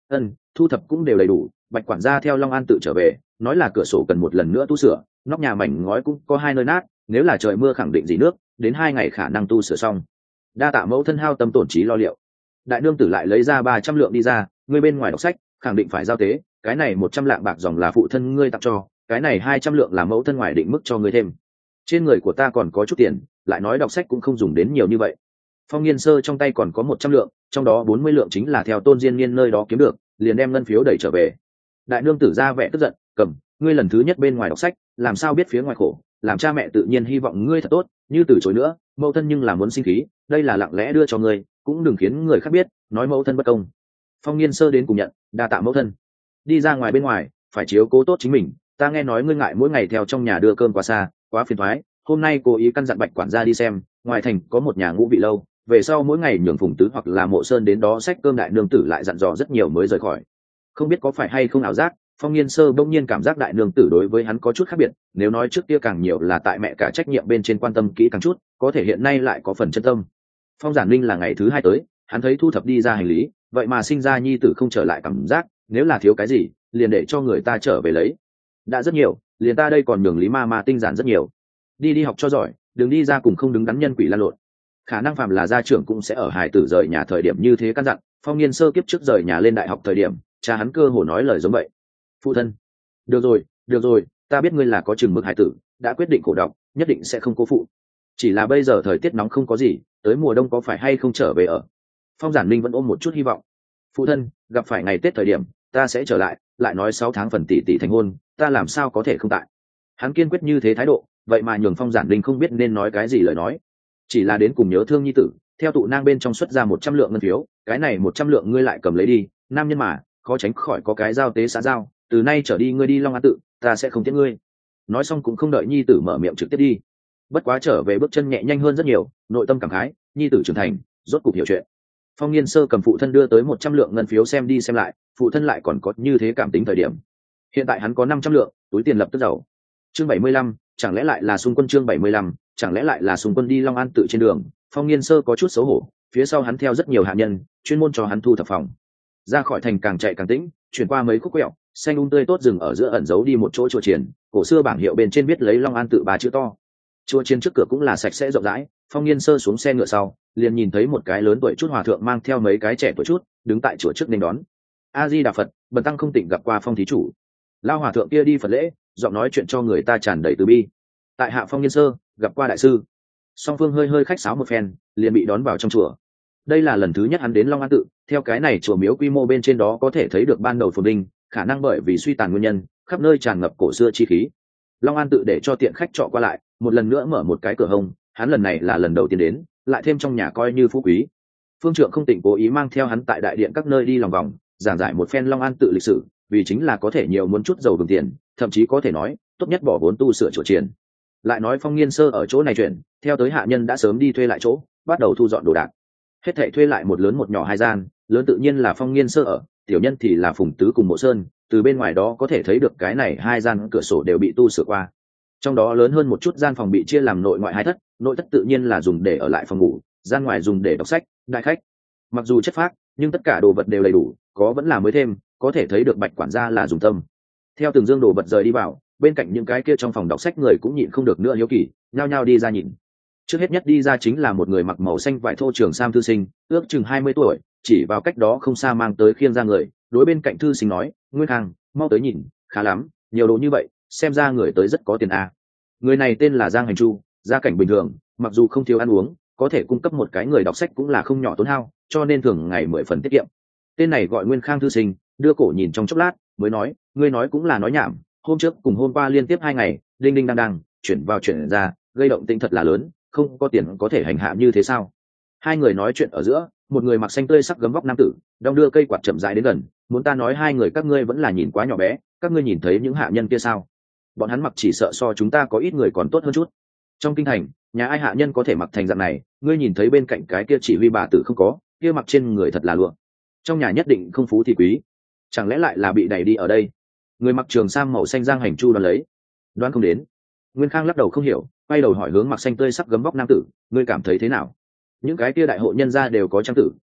Ân, thu thập cũng đều đầy đủ. Bạch quản gia theo Long An tự trở về, nói là cửa sổ cần một lần nữa tu sửa, nóc nhà mảnh ngói cũng có hai nơi nát, nếu là trời mưa khẳng định dỉ nước, đến hai ngày khả năng tu sửa xong. Đa tạ mẫu thân hao tâm tổn trí lo liệu. Đại nương tử lại lấy ra ba trăm lượng đi ra, ngươi bên ngoài đọc sách khẳng định phải giao tế, cái này một trăm lạng bạc dòng là phụ thân ngươi tặng cho, cái này hai trăm lượng là mẫu thân ngoài định mức cho ngươi thêm. Trên người của ta còn có chút tiền, lại nói đọc sách cũng không dùng đến nhiều như vậy. Phong Nghiên Sơ trong tay còn có một trăm lượng, trong đó bốn mươi lượng chính là theo Tôn Diên Niên nơi đó kiếm được, liền đem ngân phiếu đẩy trở về. Đại nương tử ra vẻ tức giận, cầm, ngươi lần thứ nhất bên ngoài đọc sách, làm sao biết phía ngoài khổ, làm cha mẹ tự nhiên hy vọng ngươi thật tốt, như từ chối nữa, mẫu thân nhưng là muốn sinh khí, đây là lặng lẽ đưa cho ngươi, cũng đừng khiến người khác biết, nói mẫu thân bất công. Phong Nghiên Sơ đến cùng nhận, đa tạ mẫu thân. Đi ra ngoài bên ngoài, phải chiếu cố tốt chính mình, ta nghe nói ngươi ngại mỗi ngày theo trong nhà đưa cơm quá xa, quá phiền toái, hôm nay cố ý căn dặn Bạch quản gia đi xem, ngoài thành có một nhà ngũ vị lâu, về sau mỗi ngày nhường Phùng Tứ hoặc là Mộ Sơn đến đó xách cơm. Đại nương tử lại dặn dò rất nhiều mới rời khỏi. Không biết có phải hay không ảo giác, Phong Nghiên Sơ bỗng nhiên cảm giác đại nương tử đối với hắn có chút khác biệt, nếu nói trước kia càng nhiều là tại mẹ cả trách nhiệm bên trên quan tâm kỹ càng chút, có thể hiện nay lại có phần chân tâm. Phong Giản Linh là ngày thứ hai tới, hắn thấy thu thập đi ra hành lý, vậy mà sinh ra nhi tử không trở lại cảm giác, nếu là thiếu cái gì, liền để cho người ta trở về lấy. Đã rất nhiều, liền ta đây còn nhường Lý ma ma tinh giản rất nhiều. Đi đi học cho giỏi, đừng đi ra cùng không đứng đắn nhân quỷ lan lộn. Khả năng phàm là gia trưởng cũng sẽ ở hài tử rời nhà thời điểm như thế căn dặn. Phong Nghiên Sơ kiếp trước rời nhà lên đại học thời điểm, cha hắn cơ hồ nói lời giống vậy. Phụ thân, được rồi, được rồi, ta biết ngươi là có chừng mực hài tử, đã quyết định khổ đọc, nhất định sẽ không cố phụ. Chỉ là bây giờ thời tiết nóng không có gì, tới mùa đông có phải hay không trở về ở. Phong Giản Linh vẫn ôm một chút hy vọng. Phụ thân, gặp phải ngày Tết thời điểm, ta sẽ trở lại, lại nói sáu tháng phần tỷ tỷ thành hôn, ta làm sao có thể không tại. Hắn kiên quyết như thế thái độ, vậy mà nhường Phong Giản Linh không biết nên nói cái gì lời nói. Chỉ là đến cùng nhớ thương nhi tử, theo tụ nang bên trong xuất ra một trăm lượng ngân phiếu, cái này một trăm lượng ngươi lại cầm lấy đi, nam nhân mà, khó tránh khỏi có cái giao tế xã giao, từ nay trở đi ngươi đi Long An tự, ta sẽ không tiếc ngươi. Nói xong cũng không đợi nhi tử mở miệng trực tiếp đi. Bất quá trở về bước chân nhẹ nhanh hơn rất nhiều, nội tâm cảm khái, nhi tử trưởng thành, rốt cục hiểu chuyện. Phong Nghiên Sơ cầm phụ thân đưa tới một trăm lượng ngân phiếu xem đi xem lại, phụ thân lại còn có như thế cảm tính thời điểm. Hiện tại hắn có năm trăm lượng, túi tiền lập tức giàu. Chương bảy mươi lăm, chẳng lẽ lại là xung quân chương bảy mươi lăm, chẳng lẽ lại là xung quân đi Long An tự trên đường, Phong Nghiên Sơ có chút xấu hổ, phía sau hắn theo rất nhiều hạ nhân, chuyên môn cho hắn thu thập phòng. Ra khỏi thành càng chạy càng tĩnh, chuyển qua mấy khúc quẹo, xanh um tươi tốt rừng ở giữa ẩn giấu đi một chỗ chùa chiền, cổ xưa bảng hiệu bên trên viết lấy Long An tự ba chữ to. Chùa chiền trước cửa cũng là sạch sẽ rộng rãi, Phong Nghiên Sơ xuống xe ngựa sau, liền nhìn thấy một cái lớn tuổi chút hòa thượng mang theo mấy cái trẻ tuổi chút, đứng tại chùa trước nên đón. A Di Đà Phật, bần tăng không tỉnh gặp qua Phong thí chủ. Lao hòa thượng kia đi Phật lễ, giọng nói chuyện cho người ta tràn đầy từ bi. Tại hạ Phong Nghiên Sơ, gặp qua đại sư. Song phương hơi hơi khách sáo một phen, liền bị đón vào trong chùa. Đây là lần thứ nhất hắn đến Long An tự, theo cái này chùa miếu quy mô bên trên đó có thể thấy được ban đầu phồn vinh, khả năng bởi vì suy tàn nguyên nhân, khắp nơi tràn ngập cổ xưa chi khí. Long An tự để cho tiện khách trọ qua lại, một lần nữa mở một cái cửa hông, hắn lần này là lần đầu tiên đến, lại thêm trong nhà coi như phú quý. Phương Trượng không tỉnh cố ý mang theo hắn tại đại điện các nơi đi lòng vòng, giảng giải một phen Long An tự lịch sử, vì chính là có thể nhiều muốn chút giàu vừng tiền, thậm chí có thể nói tốt nhất bỏ vốn tu sửa chùa chiền. Lại nói Phong Nghiên Sơ ở chỗ này chuyển, theo tới hạ nhân đã sớm đi thuê lại chỗ, bắt đầu thu dọn đồ đạc. Hết thảy thuê lại một lớn một nhỏ hai gian, lớn tự nhiên là Phong Nghiên Sơ ở, tiểu nhân thì là Phùng Tứ cùng Mộ Sơn, từ bên ngoài đó có thể thấy được cái này hai gian cửa sổ đều bị tu sửa qua. Trong đó lớn hơn một chút gian phòng bị chia làm nội ngoại hai thất, nội thất tự nhiên là dùng để ở lại phòng ngủ, gian ngoài dùng để đọc sách, đại khách. Mặc dù chất phác, nhưng tất cả đồ vật đều đầy đủ, có vẫn là mới thêm, có thể thấy được Bạch quản gia là dùng tâm. Theo từng dương đồ vật rời đi vào, bên cạnh những cái kia trong phòng đọc sách người cũng nhịn không được nữa hiếu kỳ, nhao nhao đi ra nhìn. Trước hết nhất đi ra chính là một người mặc màu xanh vải thô trường sam thư sinh, ước chừng hai mươi tuổi, chỉ vào cách đó không xa mang tới khiêng ra người, đối bên cạnh thư sinh nói, Nguyên Khang, mau tới nhìn, khá lắm, nhiều đồ như vậy, xem ra người tới rất có tiền à. Người này tên là Giang Hành Chu, gia cảnh bình thường, mặc dù không thiếu ăn uống, có thể cung cấp một cái người đọc sách cũng là không nhỏ tốn hao, cho nên thường ngày mười phần tiết kiệm. Tên này gọi Nguyên Khang thư sinh, đưa cổ nhìn trong chốc lát, mới nói, ngươi nói cũng là nói nhảm, hôm trước cùng hôm qua liên tiếp hai ngày, đinh đinh đang đang, chuyển vào chuyển ra, gây động tĩnh thật là lớn, không có tiền có thể hành hạ như thế sao? Hai người nói chuyện ở giữa, một người mặc xanh tươi sắc gấm vóc nam tử, đong đưa cây quạt chậm rãi đến gần, muốn ta nói hai người các ngươi vẫn là nhìn quá nhỏ bé, các ngươi nhìn thấy những hạ nhân kia sao? Bọn hắn mặc chỉ sợ so chúng ta có ít người còn tốt hơn chút. Trong kinh thành, nhà ai hạ nhân có thể mặc thành dạng này, ngươi nhìn thấy bên cạnh cái kia chỉ huy bà tử không có, kia mặc trên người thật là lụa. Trong nhà nhất định không phú thì quý, chẳng lẽ lại là bị đẩy đi ở đây? Người mặc trường sam màu xanh Giang Hành Chu đoán lấy, đoán không đến. Nguyên Khang lắc đầu không hiểu, quay đầu hỏi hướng mặc xanh tươi sắc gấm vóc nam tử, ngươi cảm thấy thế nào? Những cái kia đại hộ nhân gia đều có trang tử,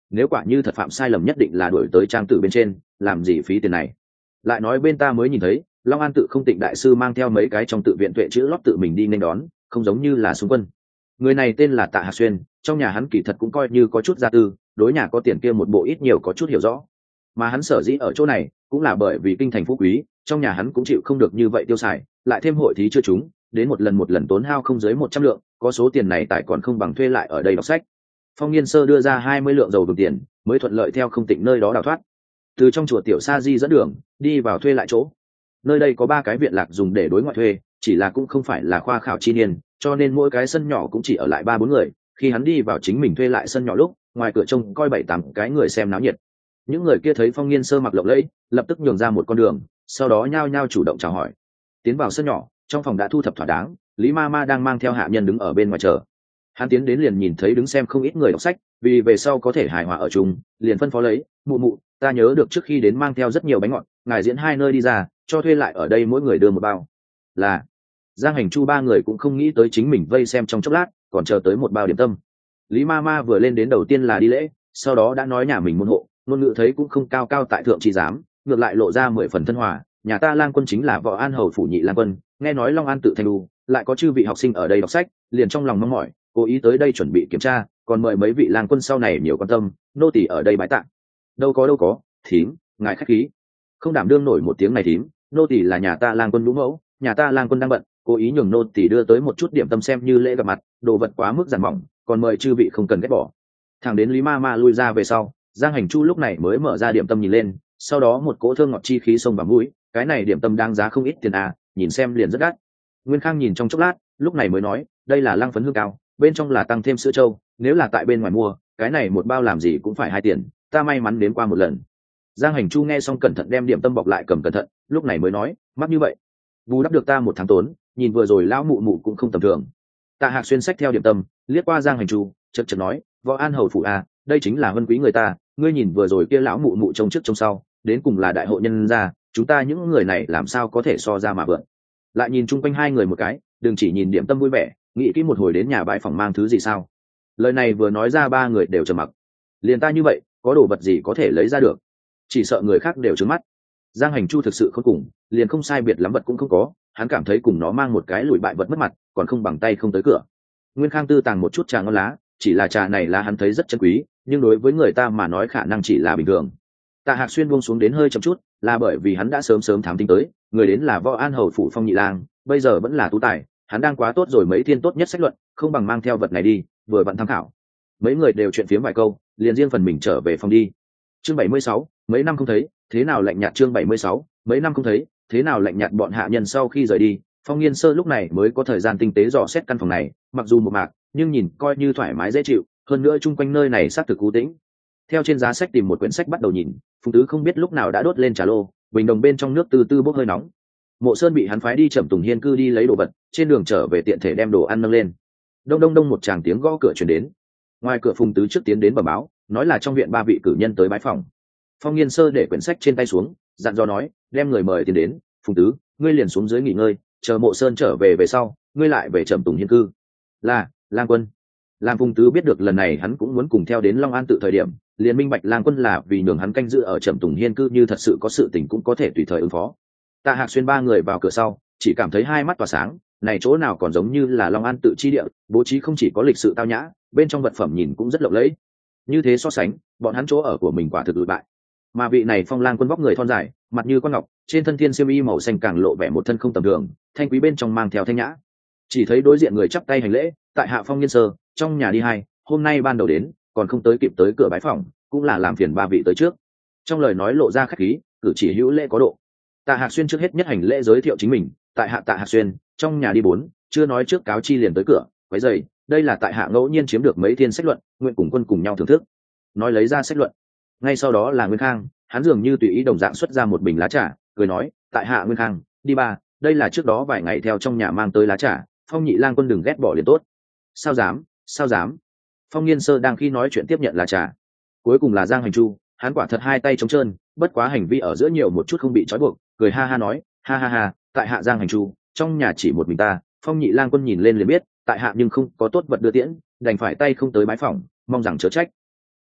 nếu quả như thật phạm sai lầm nhất định là đuổi tới trang tử bên trên, làm gì phí tiền này. Lại nói bên ta mới nhìn thấy Long An tự Không Tịnh đại sư mang theo mấy cái trong tự viện tuệ chữ lót tự mình đi nên đón, không giống như là xung quân. Người này tên là Tạ Hạc Xuyên, trong nhà hắn kỳ thật cũng coi như có chút gia tư, đối nhà có tiền kia một bộ ít nhiều có chút hiểu rõ. Mà hắn sở dĩ ở chỗ này cũng là bởi vì kinh thành phú quý, trong nhà hắn cũng chịu không được như vậy tiêu xài, lại thêm hội thí chưa trúng, đến một lần một lần tốn hao không dưới một trăm lượng, có số tiền này tại còn không bằng thuê lại ở đây đọc sách. Phong Nghiên Sơ đưa ra hai mươi lượng dầu vừng tiền, mới thuận lợi theo Không Tịnh nơi đó đào thoát. Từ trong chùa Tiểu Sa Di dẫn đường, đi vào thuê lại chỗ. Nơi đây có ba cái viện lạc dùng để đối ngoại thuê, chỉ là cũng không phải là khoa khảo chi niên, cho nên mỗi cái sân nhỏ cũng chỉ ở lại ba bốn người. Khi hắn đi vào chính mình thuê lại sân nhỏ lúc, ngoài cửa trông coi bảy tám cái người xem náo nhiệt. Những người kia thấy Phong Nghiên Sơ mặc lộng lẫy, lập tức nhường ra một con đường, sau đó nhao nhao chủ động chào hỏi. Tiến vào sân nhỏ, trong phòng đã thu thập thỏa đáng, Lý Ma Ma đang mang theo hạ nhân đứng ở bên ngoài chờ. Hắn tiến đến liền nhìn thấy đứng xem không ít người đọc sách, vì về sau có thể hài hòa ở chung, liền phân phó lấy, mụ mụ, ta nhớ được trước khi đến mang theo rất nhiều bánh ngọt, ngài diễn hai nơi đi ra, cho thuê lại ở đây mỗi người đưa một bao. Là Giang Hành Chu ba người cũng không nghĩ tới chính mình vây xem trong chốc lát, còn chờ tới một bao điểm tâm. Lý Ma Ma vừa lên đến đầu tiên là đi lễ, sau đó đã nói nhà mình môn hộ, ngôn ngữ thấy cũng không cao cao tại thượng chỉ dám, ngược lại lộ ra mười phần thân hòa. Nhà ta Lang Quân chính là Võ An hầu phủ nhị Lang Quân, nghe nói Long An tự thành đu, lại có chư vị học sinh ở đây đọc sách, liền trong lòng mong mỏi, cố ý tới đây chuẩn bị kiểm tra, còn mời mấy vị Lang Quân sau này nhiều quan tâm, nô tỳ ở đây bái tạ. Đâu có đâu có, thím, ngài khách khí, không đảm đương nổi một tiếng này thím, nô tỳ là nhà ta Lang Quân lũ mẫu, nhà ta Lang Quân đang bận, cố ý nhường nô tỳ đưa tới một chút điểm tâm xem như lễ gặp mặt, đồ vật quá mức giản mỏng, còn mời chư vị không cần ghét bỏ. Thằng đến Lý Ma Ma lui ra về sau, Giang Hành Chu lúc này mới mở ra điểm tâm nhìn lên, sau đó một cỗ thơm ngọt chi khí xông vào mũi, cái này điểm tâm đáng giá không ít tiền à, nhìn xem liền rất đắt. Nguyên Khang nhìn trong chốc lát, lúc này mới nói, đây là lăng phấn hương cao, bên trong là tăng thêm sữa trâu, nếu là tại bên ngoài mua, cái này một bao làm gì cũng phải hai tiền, ta may mắn đến qua một lần. Giang Hành Chu nghe xong cẩn thận đem điểm tâm bọc lại cầm cẩn thận, lúc này mới nói, mắc như vậy, bù đắp được ta một tháng tốn, nhìn vừa rồi lão mụ mụ cũng không tầm thường. Tạ Hạc Xuyên xách theo điểm tâm, liếc qua Giang Hành Chu, chợt chợt nói, Võ An hầu phủ à, đây chính là vân quý người ta, ngươi nhìn vừa rồi kia lão mụ mụ trông trước trông sau, đến cùng là đại hội nhân gia, chúng ta những người này làm sao có thể so ra mà vượt. Lại nhìn chung quanh hai người một cái, đừng chỉ nhìn điểm tâm vui vẻ, nghĩ kỹ một hồi đến nhà bãi phòng mang thứ gì sao. Lời này vừa nói ra ba người đều trầm mặc. Liền ta như vậy, có đồ vật gì có thể lấy ra được, chỉ sợ người khác đều trướng mắt. Giang Hành Chu thực sự không cùng, liền không sai biệt lắm vật cũng không có, hắn cảm thấy cùng nó mang một cái lùi bại vật mất mặt, còn không bằng tay không tới cửa. Nguyên Khang tư tàng một chút trà ngon lá, chỉ là trà này là hắn thấy rất chân quý, nhưng đối với người ta mà nói khả năng chỉ là bình thường. Tạ Hạc Xuyên buông xuống đến hơi chậm chút, là bởi vì hắn đã sớm sớm thám tính tới, người đến là Võ An hầu phủ Phong nhị lang, bây giờ vẫn là tú tài, hắn đang quá tốt rồi, mấy thiên tốt nhất sách luận, không bằng mang theo vật này đi, vừa vặn tham khảo. Mấy người đều chuyện phiếm vài câu, liền riêng phần mình trở về phòng đi. Chương bảy mươi sáu, mấy năm không thấy, thế nào lạnh nhạt. Chương bảy mươi sáu, mấy năm không thấy, thế nào lạnh nhạt. Bọn hạ nhân sau khi rời đi, Phong Nghiên Sơ lúc này mới có thời gian tinh tế dò xét căn phòng này, mặc dù một mạc, nhưng nhìn coi như thoải mái dễ chịu, hơn nữa chung quanh nơi này xác thực cú tĩnh. Theo trên giá sách tìm một quyển sách bắt đầu nhìn, Phùng Tứ không biết lúc nào đã đốt lên trà lô, bình đồng bên trong nước từ từ bốc hơi nóng. Mộ Sơn bị hắn phái đi Trầm Tùng Hiên cư đi lấy đồ vật, trên đường trở về tiện thể đem đồ ăn nâng lên. Đông đông đông một tràng tiếng gõ cửa truyền đến. Ngoài cửa Phùng Tứ trước tiến đến bẩm báo, nói là trong viện ba vị cử nhân tới bái phòng. Phong Nghiên Sơ để quyển sách trên tay xuống, dặn dò nói, đem người mời tiến đến. Phùng Tứ, ngươi liền xuống dưới nghỉ ngơi, chờ Mộ Sơn trở về về sau, ngươi lại về Trầm Tùng Hiên cư. Là, Lang Quân. Lam Phùng Tứ biết được lần này hắn cũng muốn cùng theo đến Long An tự thời điểm, liền minh bạch Lang Quân là vì nhường hắn canh giữ ở Trầm Tùng Hiên cư, như thật sự có sự tình cũng có thể tùy thời ứng phó. Tạ Hạc Xuyên ba người vào cửa sau, chỉ cảm thấy hai mắt tỏa sáng, này chỗ nào còn giống như là Long An tự chi địa, bố trí không chỉ có lịch sự tao nhã, bên trong vật phẩm nhìn cũng rất lộng lẫy. Như thế so sánh, bọn hắn chỗ ở của mình quả thực lụi bại. Mà vị này Phong Lang Quân vóc người thon dài, mặt như quan ngọc, trên thân thiên xiêm y màu xanh càng lộ vẻ một thân không tầm thường, thanh quý bên trong mang theo thanh nhã. Chỉ thấy đối diện người chắp tay hành lễ, tại hạ Phong Nghiên Sơ, trong nhà đi hai, hôm nay ban đầu đến, còn không tới kịp tới cửa bái phòng, cũng là làm phiền ba vị tới trước. Trong lời nói lộ ra khách khí, cử chỉ hữu lễ có độ. Tạ Hạc Xuyên trước hết nhất hành lễ giới thiệu chính mình, tại hạ Tạ Hạc Xuyên, trong nhà đi bốn, chưa nói trước cáo chi liền tới cửa, quấy rầy, đây là tại hạ ngẫu nhiên chiếm được mấy thiên sách luận, nguyện cùng quân cùng nhau thưởng thức. Nói lấy ra sách luận. Ngay sau đó là Nguyên Khang, hắn dường như tùy ý đồng dạng xuất ra một bình lá trà, cười nói, tại hạ Nguyên Khang, đi ba, đây là trước đó vài ngày theo trong nhà mang tới lá trà, Phong nhị lang quân đừng ghét bỏ liền tốt. Sao dám, sao dám. Phong Nghiên Sơ đang khi nói chuyện tiếp nhận lá trà. Cuối cùng là Giang Hành Chu, hắn quả thật hai tay trống trơn, bất quá hành vi ở giữa nhiều một chút không bị trói buộc, cười ha ha nói, ha ha ha, tại hạ Giang Hành Chu, trong nhà chỉ một mình ta. Phong nhị lang quân nhìn lên liền biết, tại hạ nhưng không có tốt vật đưa tiễn, đành phải tay không tới bái phỏng, mong rằng chớ trách.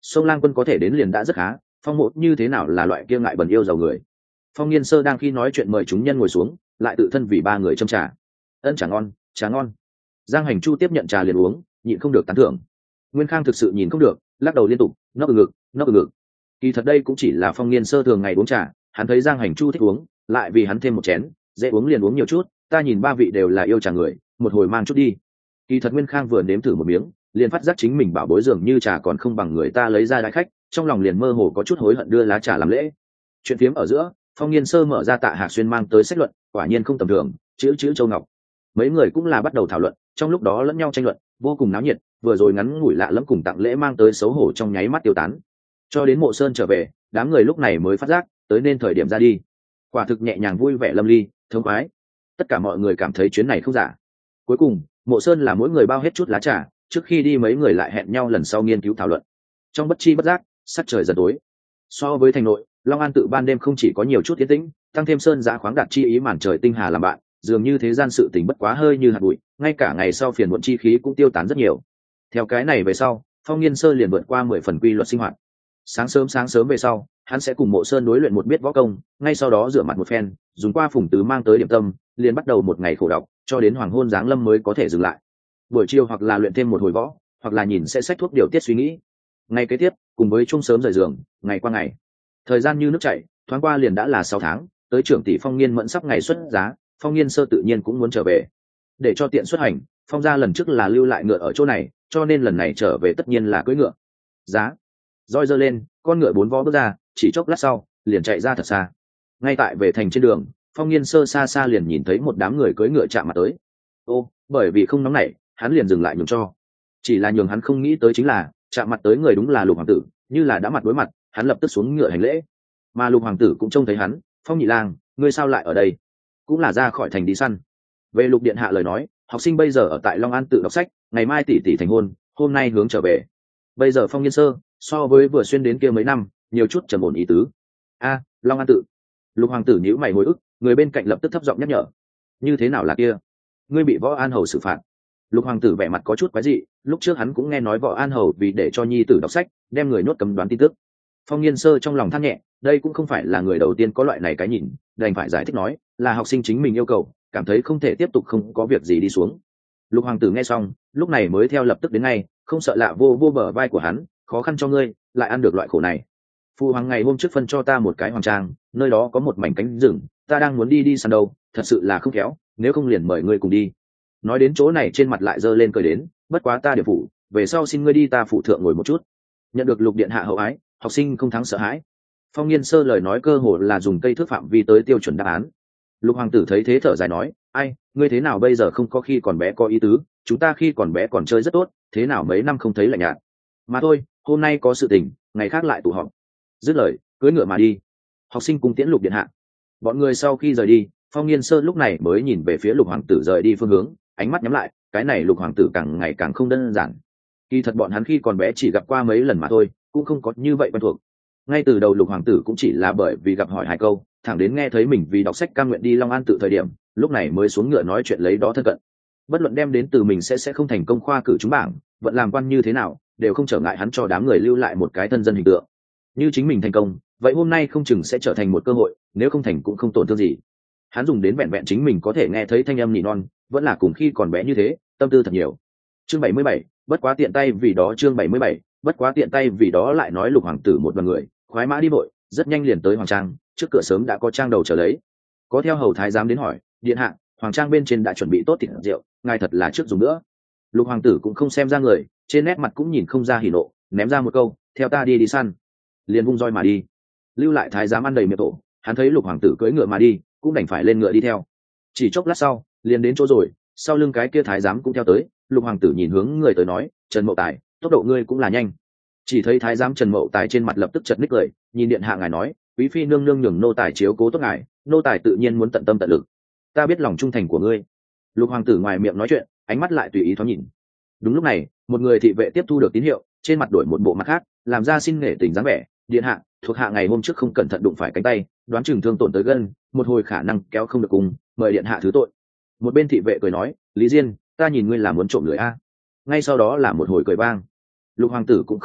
sông Lang Quân có thể đến liền đã rất khá, Phong Mộ như thế nào là loại kia ngại bẩn yêu giàu người. Phong Nghiên Sơ đang khi nói chuyện mời chúng nhân ngồi xuống, lại tự thân vì ba người châm trà. Ân trà ngon, trà ngon. Giang Hành Chu tiếp nhận trà liền uống, nhịn không được tán thưởng. Nguyên Khang thực sự nhìn không được, lắc đầu liên tục, nốc ngực, nốc ngực. Kỳ thật đây cũng chỉ là Phong Nghiên Sơ thường ngày uống trà, hắn thấy Giang Hành Chu thích uống, lại vì hắn thêm một chén, dễ uống liền uống nhiều chút. Ta nhìn ba vị đều là yêu trà người, một hồi mang chút đi. Kỳ thật Nguyên Khang vừa nếm thử một miếng, liền phát giác chính mình bảo bối dường như trà còn không bằng người ta lấy ra đãi khách, trong lòng liền mơ hồ có chút hối hận đưa lá trà làm lễ. Chuyện phiếm ở giữa, Phong Nghiên Sơ mở ra Tạ Hạc Xuyên mang tới sách luận, quả nhiên không tầm thường, chữ chữ châu ngọc. Mấy người cũng là bắt đầu thảo luận, trong lúc đó lẫn nhau tranh luận, vô cùng náo nhiệt, vừa rồi ngắn ngủi lạ lẫm cùng tặng lễ mang tới xấu hổ trong nháy mắt tiêu tán. Cho đến Mộ Sơn trở về, đám người lúc này mới phát giác, tới nên thời điểm ra đi. Quả thực nhẹ nhàng vui vẻ lâm ly, thông khoái. Tất cả mọi người cảm thấy chuyến này không giả. Cuối cùng, Mộ Sơn là mỗi người bao hết chút lá trà, trước khi đi mấy người lại hẹn nhau lần sau nghiên cứu thảo luận. Trong bất chi bất giác, sắc trời dần tối. So với thành nội, Long An tự ban đêm không chỉ có nhiều chút yên tĩnh, tăng thêm sơn giá khoáng đạt chi ý màn trời tinh hà làm bạn, dường như thế gian sự tình bất quá hơi như hạt bụi, ngay cả ngày sau phiền muộn chi khí cũng tiêu tán rất nhiều. Theo cái này về sau, Phong Nghiên Sơ liền vượt qua mười phần quy luật sinh hoạt. Sáng sớm sáng sớm về sau, hắn sẽ cùng Mộ Sơn đối luyện một biết võ công, ngay sau đó rửa mặt một phen, dùng qua phùng tứ mang tới điểm tâm, liền bắt đầu một ngày khổ đọc, cho đến hoàng hôn giáng lâm mới có thể dừng lại. Buổi chiều hoặc là luyện thêm một hồi võ, hoặc là nhìn sẽ sách thuốc điều tiết suy nghĩ. Ngày kế tiếp, cùng với chung sớm rời giường, ngày qua ngày, thời gian như nước chảy, thoáng qua liền đã là sáu tháng. Tới trưởng tỷ Phong Nghiên Mẫn sắp ngày xuất giá, Phong Nghiên Sơ tự nhiên cũng muốn trở về. Để cho tiện xuất hành, Phong gia lần trước là lưu lại ngựa ở chỗ này, cho nên lần này trở về tất nhiên là cưỡi ngựa. Giá, roi giơ lên, con ngựa bốn vó bước ra, chỉ chốc lát sau, liền chạy ra thật xa. Ngay tại về thành trên đường, Phong Nghiên Sơ xa xa liền nhìn thấy một đám người cưỡi ngựa chạm mặt tới. Ô, bởi vì không nóng nảy, hắn liền dừng lại nhường cho. Chỉ là nhường hắn không nghĩ tới chính là, chạm mặt tới người đúng là Lục hoàng tử, như là đã mặt đối mặt, hắn lập tức xuống ngựa hành lễ. Mà Lục hoàng tử cũng trông thấy hắn, Phong nhị lang, ngươi sao lại ở đây? Cũng là ra khỏi thành đi săn. Về Lục điện hạ lời nói, học sinh bây giờ ở tại Long An tự đọc sách, ngày mai tỷ tỷ thành hôn, hôm nay hướng trở về. Bây giờ Phong Nghiên Sơ, so với vừa xuyên đến kia mấy năm, nhiều chút trầm ổn ý tứ. A, Long An tự. Lục hoàng tử nhíu mày hồi ức, người bên cạnh lập tức thấp giọng nhắc nhở. Như thế nào là kia? Ngươi bị Võ An hầu xử phạt. Lục hoàng tử vẻ mặt có chút quái dị, lúc trước hắn cũng nghe nói Võ An hầu vì để cho nhi tử đọc sách, đem người nhốt cấm đoán tin tức. Phong Nghiên Sơ trong lòng than nhẹ, đây cũng không phải là người đầu tiên có loại này cái nhìn, đành phải giải thích nói, là học sinh chính mình yêu cầu, cảm thấy không thể tiếp tục không có việc gì đi xuống. Lục hoàng tử nghe xong, lúc này mới theo lập tức đến ngay, không sợ lạ vô vô bờ vai của hắn, khó khăn cho ngươi, lại ăn được loại khổ này. Phụ hoàng ngày hôm trước phân cho ta một cái hoàng trang, nơi đó có một mảnh cánh rừng, ta đang muốn đi đi săn đâu, thật sự là không khéo, nếu không liền mời ngươi cùng đi. Nói đến chỗ này trên mặt lại giơ lên cười đến, bất quá ta điệp phụ, về sau xin ngươi đi ta phụ thượng ngồi một chút. Nhận được Lục điện hạ hậu ái, học sinh không thắng sợ hãi. Phong Nghiên Sơ lời nói cơ hồ là dùng cây thước phạm vi tới tiêu chuẩn đáp án. Lục hoàng tử thấy thế thở dài nói, ai, ngươi thế nào bây giờ không có khi còn bé có ý tứ, chúng ta khi còn bé còn chơi rất tốt, thế nào mấy năm không thấy lạnh nhạt. Mà thôi, hôm nay có sự tình, ngày khác lại tụ họp. Dứt lời, cưỡi ngựa mà đi. Học sinh cùng tiễn Lục điện hạ. Bọn người sau khi rời đi, Phong Nghiên Sơ lúc này mới nhìn về phía Lục hoàng tử rời đi phương hướng, ánh mắt nhắm lại, cái này Lục hoàng tử càng ngày càng không đơn giản. Kỳ thật bọn hắn khi còn bé chỉ gặp qua mấy lần mà thôi, cũng không có như vậy quen thuộc. Ngay từ đầu Lục hoàng tử cũng chỉ là bởi vì gặp hỏi hai câu, thẳng đến nghe thấy mình vì đọc sách cam nguyện đi Long An tự thời điểm, lúc này mới xuống ngựa nói chuyện lấy đó thân cận. Bất luận đem đến từ mình sẽ sẽ không thành công khoa cử trúng bảng, vận làm quan như thế nào, đều không trở ngại hắn cho đám người lưu lại một cái thân dân hình tượng. Như chính mình thành công, vậy hôm nay không chừng sẽ trở thành một cơ hội, nếu không thành cũng không tổn thương gì. Hắn dùng đến vẹn vẹn chính mình có thể nghe thấy thanh âm nỉ non, vẫn là cùng khi còn bé như thế, tâm tư thật nhiều. Chương bảy mươi bảy, bất quá tiện tay vì đó chương bảy mươi bảy, bất quá tiện tay vì đó lại nói Lục hoàng tử một đoàn người, khoái mã đi vội, rất nhanh liền tới hoàng trang, trước cửa sớm đã có trang đầu chờ lấy. Có theo hầu thái giám đến hỏi, điện hạ, hoàng trang bên trên đã chuẩn bị tốt thịt rượu, ngài thật là trước dùng nữa. Lục hoàng tử cũng không xem ra người, trên nét mặt cũng nhìn không ra hỉ nộ, ném ra một câu, theo ta đi đi săn. Liền vung roi mà đi. Lưu lại thái giám ăn đầy miệng tổ, hắn thấy Lục hoàng tử cưỡi ngựa mà đi, cũng đành phải lên ngựa đi theo. Chỉ chốc lát sau, liền đến chỗ rồi, sau lưng cái kia thái giám cũng theo tới. Lục hoàng tử nhìn hướng người tới nói, Trần Mậu Tài, tốc độ ngươi cũng là nhanh. Chỉ thấy thái giám Trần Mậu Tài trên mặt lập tức chật ních cười, nhìn điện hạ ngài nói, quý phi nương nương nhường nô tài chiếu cố tốt ngài, nô tài tự nhiên muốn tận tâm tận lực. Ta biết lòng trung thành của ngươi. Lục hoàng tử ngoài miệng nói chuyện, ánh mắt lại tùy ý thoáng nhìn. Đúng lúc này, một người thị vệ tiếp thu được tín hiệu, trên mặt đổi một bộ mặt khác, làm ra xin nể tình dáng vẻ, điện hạ, thuộc hạ ngày hôm trước không cẩn thận đụng phải cánh tay, đoán chừng thương tổn tới gân, một hồi khả năng kéo không được cùng, mời điện hạ thứ tội. Một bên thị vệ cười nói, Lý Diên, ta nhìn ngươi là muốn trộm lưỡi a. Ngay sau đó là một hồi cười vang. Lục hoàng tử cũng không buồn bực,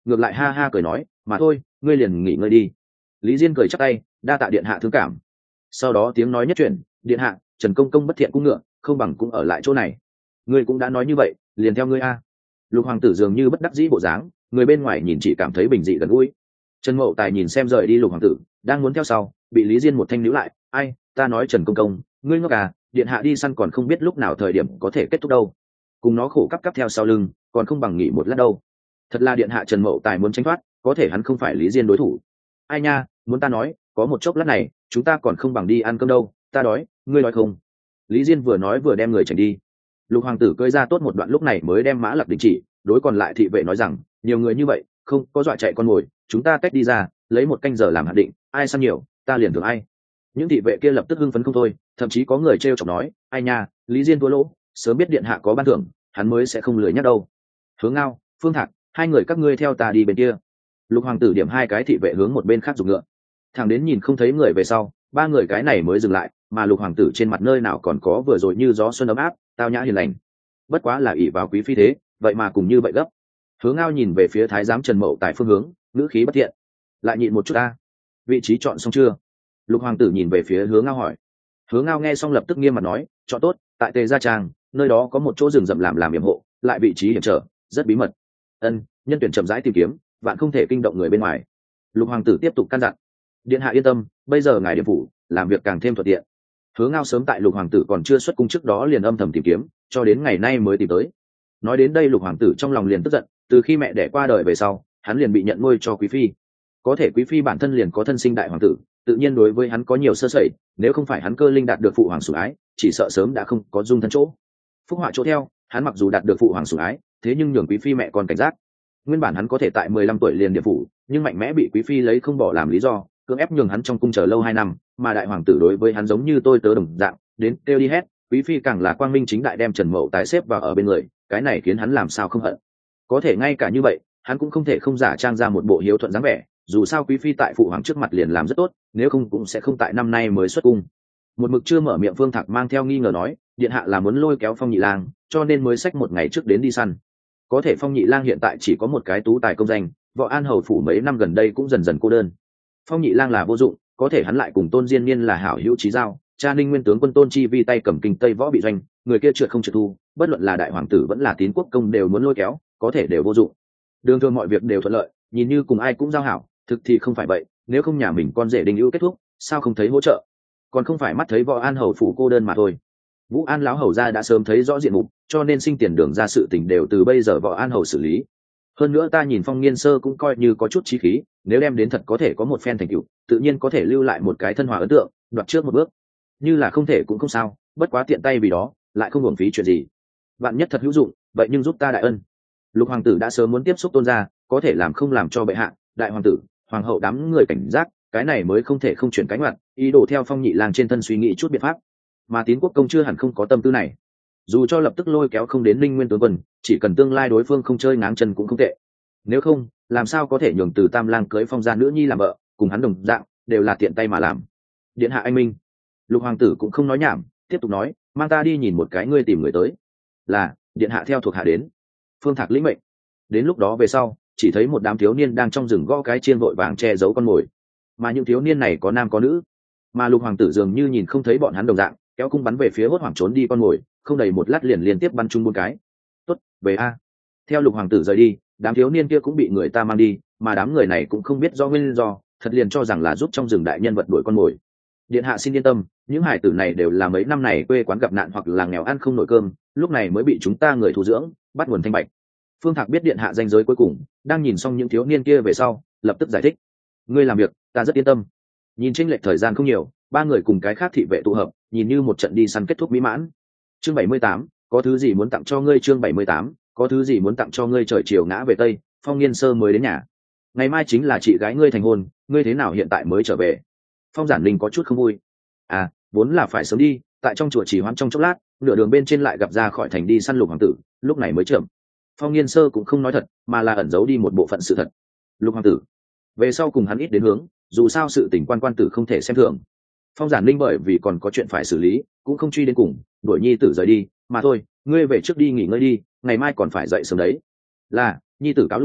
ngược lại ha ha cười nói, mà thôi ngươi liền nghỉ ngơi đi. Lý Diên cười chắp tay, đa tạ điện hạ thương cảm. Sau đó tiếng nói nhất chuyển, điện hạ, Trần công công bất thiện cũng ngựa, không bằng cũng ở lại chỗ này. Ngươi cũng đã nói như vậy, liền theo ngươi a. Lục hoàng tử dường như bất đắc dĩ bộ dáng, người bên ngoài nhìn chỉ cảm thấy bình dị gần gũi. Trần Mậu Tài nhìn xem rời đi Lục hoàng tử, đang muốn theo sau, bị Lý Diên một thanh níu lại, ai, ta nói Trần công công, ngươi ngốc à, điện hạ đi săn còn không biết lúc nào thời điểm có thể kết thúc đâu. Cùng nó khổ cắp cắp theo sau lưng, còn không bằng nghỉ một lát đâu. Thật là điện hạ Trần Mậu Tài muốn tránh thoát, có thể hắn không phải Lý Diên đối thủ. Ai nha, muốn ta nói, có một chốc lát này, chúng ta còn không bằng đi ăn cơm đâu, ta đói, ngươi nói không? Lý Diên vừa nói vừa đem người chảnh đi. Lục hoàng tử cơi ra tốt một đoạn lúc này mới đem mã lặc đình chỉ, đối còn lại thị vệ nói rằng, nhiều người như vậy, không có dọa chạy con mồi, chúng ta tách đi ra, lấy một canh giờ làm hạn định, ai săn nhiều, ta liền thưởng ai. Những thị vệ kia lập tức hưng phấn không thôi, thậm chí có người trêu chọc nói, ai nha, Lý Diên thua lỗ, sớm biết điện hạ có ban thưởng, hắn mới sẽ không lười nhắc đâu. Hướng Ngao, Phương Thạc, hai người các ngươi theo ta đi bên kia. Lục hoàng tử điểm hai cái thị vệ hướng một bên khác giục ngựa. Thằng đến nhìn không thấy người về sau, ba người cái này mới dừng lại, mà Lục hoàng tử trên mặt nơi nào còn có vừa rồi như gió xuân ấm áp, tao nhã hiền lành. Bất quá là ỷ vào quý phi thế, vậy mà cùng như vậy gấp. Hướng Ngao nhìn về phía thái giám Trần Mậu tại phương hướng, ngữ khí bất thiện. Lại nhịn một chút ta. Vị trí chọn xong chưa? Lục hoàng tử nhìn về phía Hướng Ngao hỏi. Hướng Ngao nghe xong lập tức nghiêm mặt nói, chọn tốt, tại Tề Gia Trang, nơi đó có một chỗ rừng rậm làm làm yểm hộ, lại vị trí hiểm trở, rất bí mật. Ân, nhân tuyển chậm rãi tìm kiếm, bạn không thể kinh động người bên ngoài. Lục hoàng tử tiếp tục căn dặn. Điện hạ yên tâm, bây giờ ngài điểm phủ, làm việc càng thêm thuận tiện. Hướng Ngao sớm tại Lục hoàng tử còn chưa xuất cung trước đó liền âm thầm tìm kiếm, cho đến ngày nay mới tìm tới. Nói đến đây Lục hoàng tử trong lòng liền tức giận, từ khi mẹ đẻ qua đời về sau, hắn liền bị nhận nuôi cho quý phi. Có thể quý phi bản thân liền có thân sinh đại hoàng tử, tự nhiên đối với hắn có nhiều sơ sẩy, nếu không phải hắn cơ linh đạt được phụ hoàng sủng ái, chỉ sợ sớm đã không có dung thân chỗ. Phúc họa chỗ theo, hắn mặc dù đạt được phụ hoàng sủng ái, thế nhưng nhường quý phi mẹ còn cảnh giác. Nguyên bản hắn có thể tại mười lăm tuổi liền điệp phủ, nhưng mạnh mẽ bị quý phi lấy không bỏ làm lý do, cưỡng ép nhường hắn trong cung chờ lâu hai năm, mà đại hoàng tử đối với hắn giống như tôi tớ đồng dạng, đến kêu đi hết, quý phi càng là quang minh chính đại đem Trần Mậu tái xếp vào ở bên người, cái này khiến hắn làm sao không hận. Có thể ngay cả như vậy, hắn cũng không thể không giả trang ra một bộ hiếu thuận dáng vẻ, dù sao quý phi tại phụ hoàng trước mặt liền làm rất tốt, nếu không cũng sẽ không tại năm nay mới xuất cung. Một mực chưa mở miệng Phương Thạc mang theo nghi ngờ nói, điện hạ là muốn lôi kéo Phong Nhị Lang, cho nên mới xách một ngày trước đến đi săn. Có thể Phong Nhị Lang hiện tại chỉ có một cái tú tài công danh, Võ An hầu phủ mấy năm gần đây cũng dần dần cô đơn. Phong Nhị Lang là vô dụng, có thể hắn lại cùng Tôn Diên Niên là hảo hữu chí giao, cha Ninh Nguyên tướng quân Tôn Chi Vi tay cầm kinh Tây Võ bị doanh, người kia trượt không trượt thu, bất luận là đại hoàng tử vẫn là Tín Quốc công đều muốn lôi kéo, có thể đều vô dụng. Đường thường mọi việc đều thuận lợi, nhìn như cùng ai cũng giao hảo, thực thì không phải vậy, nếu không nhà mình con rể Đinh Hữu kết thúc, sao không thấy hỗ trợ? Còn không phải mắt thấy Võ An hầu phủ cô đơn mà thôi. Vũ An lão hầu gia đã sớm thấy rõ diện mục, cho nên sinh tiền đường ra sự tình đều từ bây giờ Võ An hầu xử lý. Hơn nữa ta nhìn Phong Nghiên Sơ cũng coi như có chút chí khí, nếu đem đến thật có thể có một phen thành tựu, tự nhiên có thể lưu lại một cái thân hòa ấn tượng, đoạt trước một bước. Như là không thể cũng không sao, bất quá tiện tay vì đó, lại không hưởng phí chuyện gì. Vạn nhất thật hữu dụng, vậy nhưng giúp ta đại ân. Lục hoàng tử đã sớm muốn tiếp xúc Tôn gia, có thể làm không làm cho bệ hạ, đại hoàng tử, hoàng hậu đám người cảnh giác, cái này mới không thể không chuyển cánh mặt, ý đồ theo Phong Nhị Lang trên thân suy nghĩ chút biện pháp. Mà Tín Quốc công chưa hẳn không có tâm tư này, dù cho lập tức lôi kéo không đến Linh Nguyên tướng quân, chỉ cần tương lai đối phương không chơi ngáng chân cũng không tệ. Nếu không, làm sao có thể nhường Từ Tam Lang cưới Phong gia nữ nhi làm vợ, cùng hắn đồng dạng, đều là tiện tay mà làm. Điện hạ anh minh. Lục hoàng tử cũng không nói nhảm, tiếp tục nói, mang ta đi nhìn một cái, ngươi tìm người tới. Là, điện hạ theo thuộc hạ đến. Phương Thạc lĩnh mệnh. Đến lúc đó về sau, chỉ thấy một đám thiếu niên đang trong rừng gõ cái chiên vội vàng che giấu con mồi, mà những thiếu niên này có nam có nữ, mà Lục hoàng tử dường như nhìn không thấy bọn hắn đồng dạng, kéo cung bắn về phía hốt hoảng trốn đi con mồi, không đầy một lát liền liên tiếp bắn chung bốn cái. Tốt, về a. Theo Lục hoàng tử rời đi, đám thiếu niên kia cũng bị người ta mang đi, mà đám người này cũng không biết do nguyên do, thật liền cho rằng là giúp trong rừng đại nhân vật đuổi con mồi. Điện hạ xin yên tâm, những hải tử này đều là mấy năm này quê quán gặp nạn hoặc là nghèo ăn không nổi cơm, lúc này mới bị chúng ta người thu dưỡng, bắt nguồn thanh bạch. Phương Thạc biết điện hạ danh giới cuối cùng, đang nhìn xong những thiếu niên kia về sau, lập tức giải thích. Ngươi làm việc, ta rất yên tâm. Nhìn chênh lệch thời gian không nhiều, ba người cùng cái khác thị vệ tụ hợp, nhìn như một trận đi săn kết thúc mỹ mãn. Chương bảy mươi tám, có thứ gì muốn tặng cho ngươi? Chương bảy mươi tám, có thứ gì muốn tặng cho ngươi? Trời chiều ngã về tây, Phong Nghiên Sơ mới đến nhà. Ngày mai chính là chị gái ngươi thành hôn, ngươi thế nào hiện tại mới trở về? Phong Giản Linh có chút không vui. À, vốn là phải sớm đi, tại trong chùa chỉ hoãn trong chốc lát, nửa đường bên trên lại gặp ra khỏi thành đi săn Lục hoàng tử, lúc này mới chậm. Phong Nghiên Sơ cũng không nói thật, mà là ẩn giấu đi một bộ phận sự thật. Lục hoàng tử, về sau cùng hắn ít đến hướng, dù sao sự tình quan quan tử không thể xem thường. Phong Giản Linh bởi vì còn có chuyện phải xử lý, cũng không truy đến cùng, đuổi nhi tử rời đi, mà thôi, ngươi về trước đi nghỉ ngơi đi, ngày mai còn phải dậy sớm đấy. Là, nhi tử cáo lui,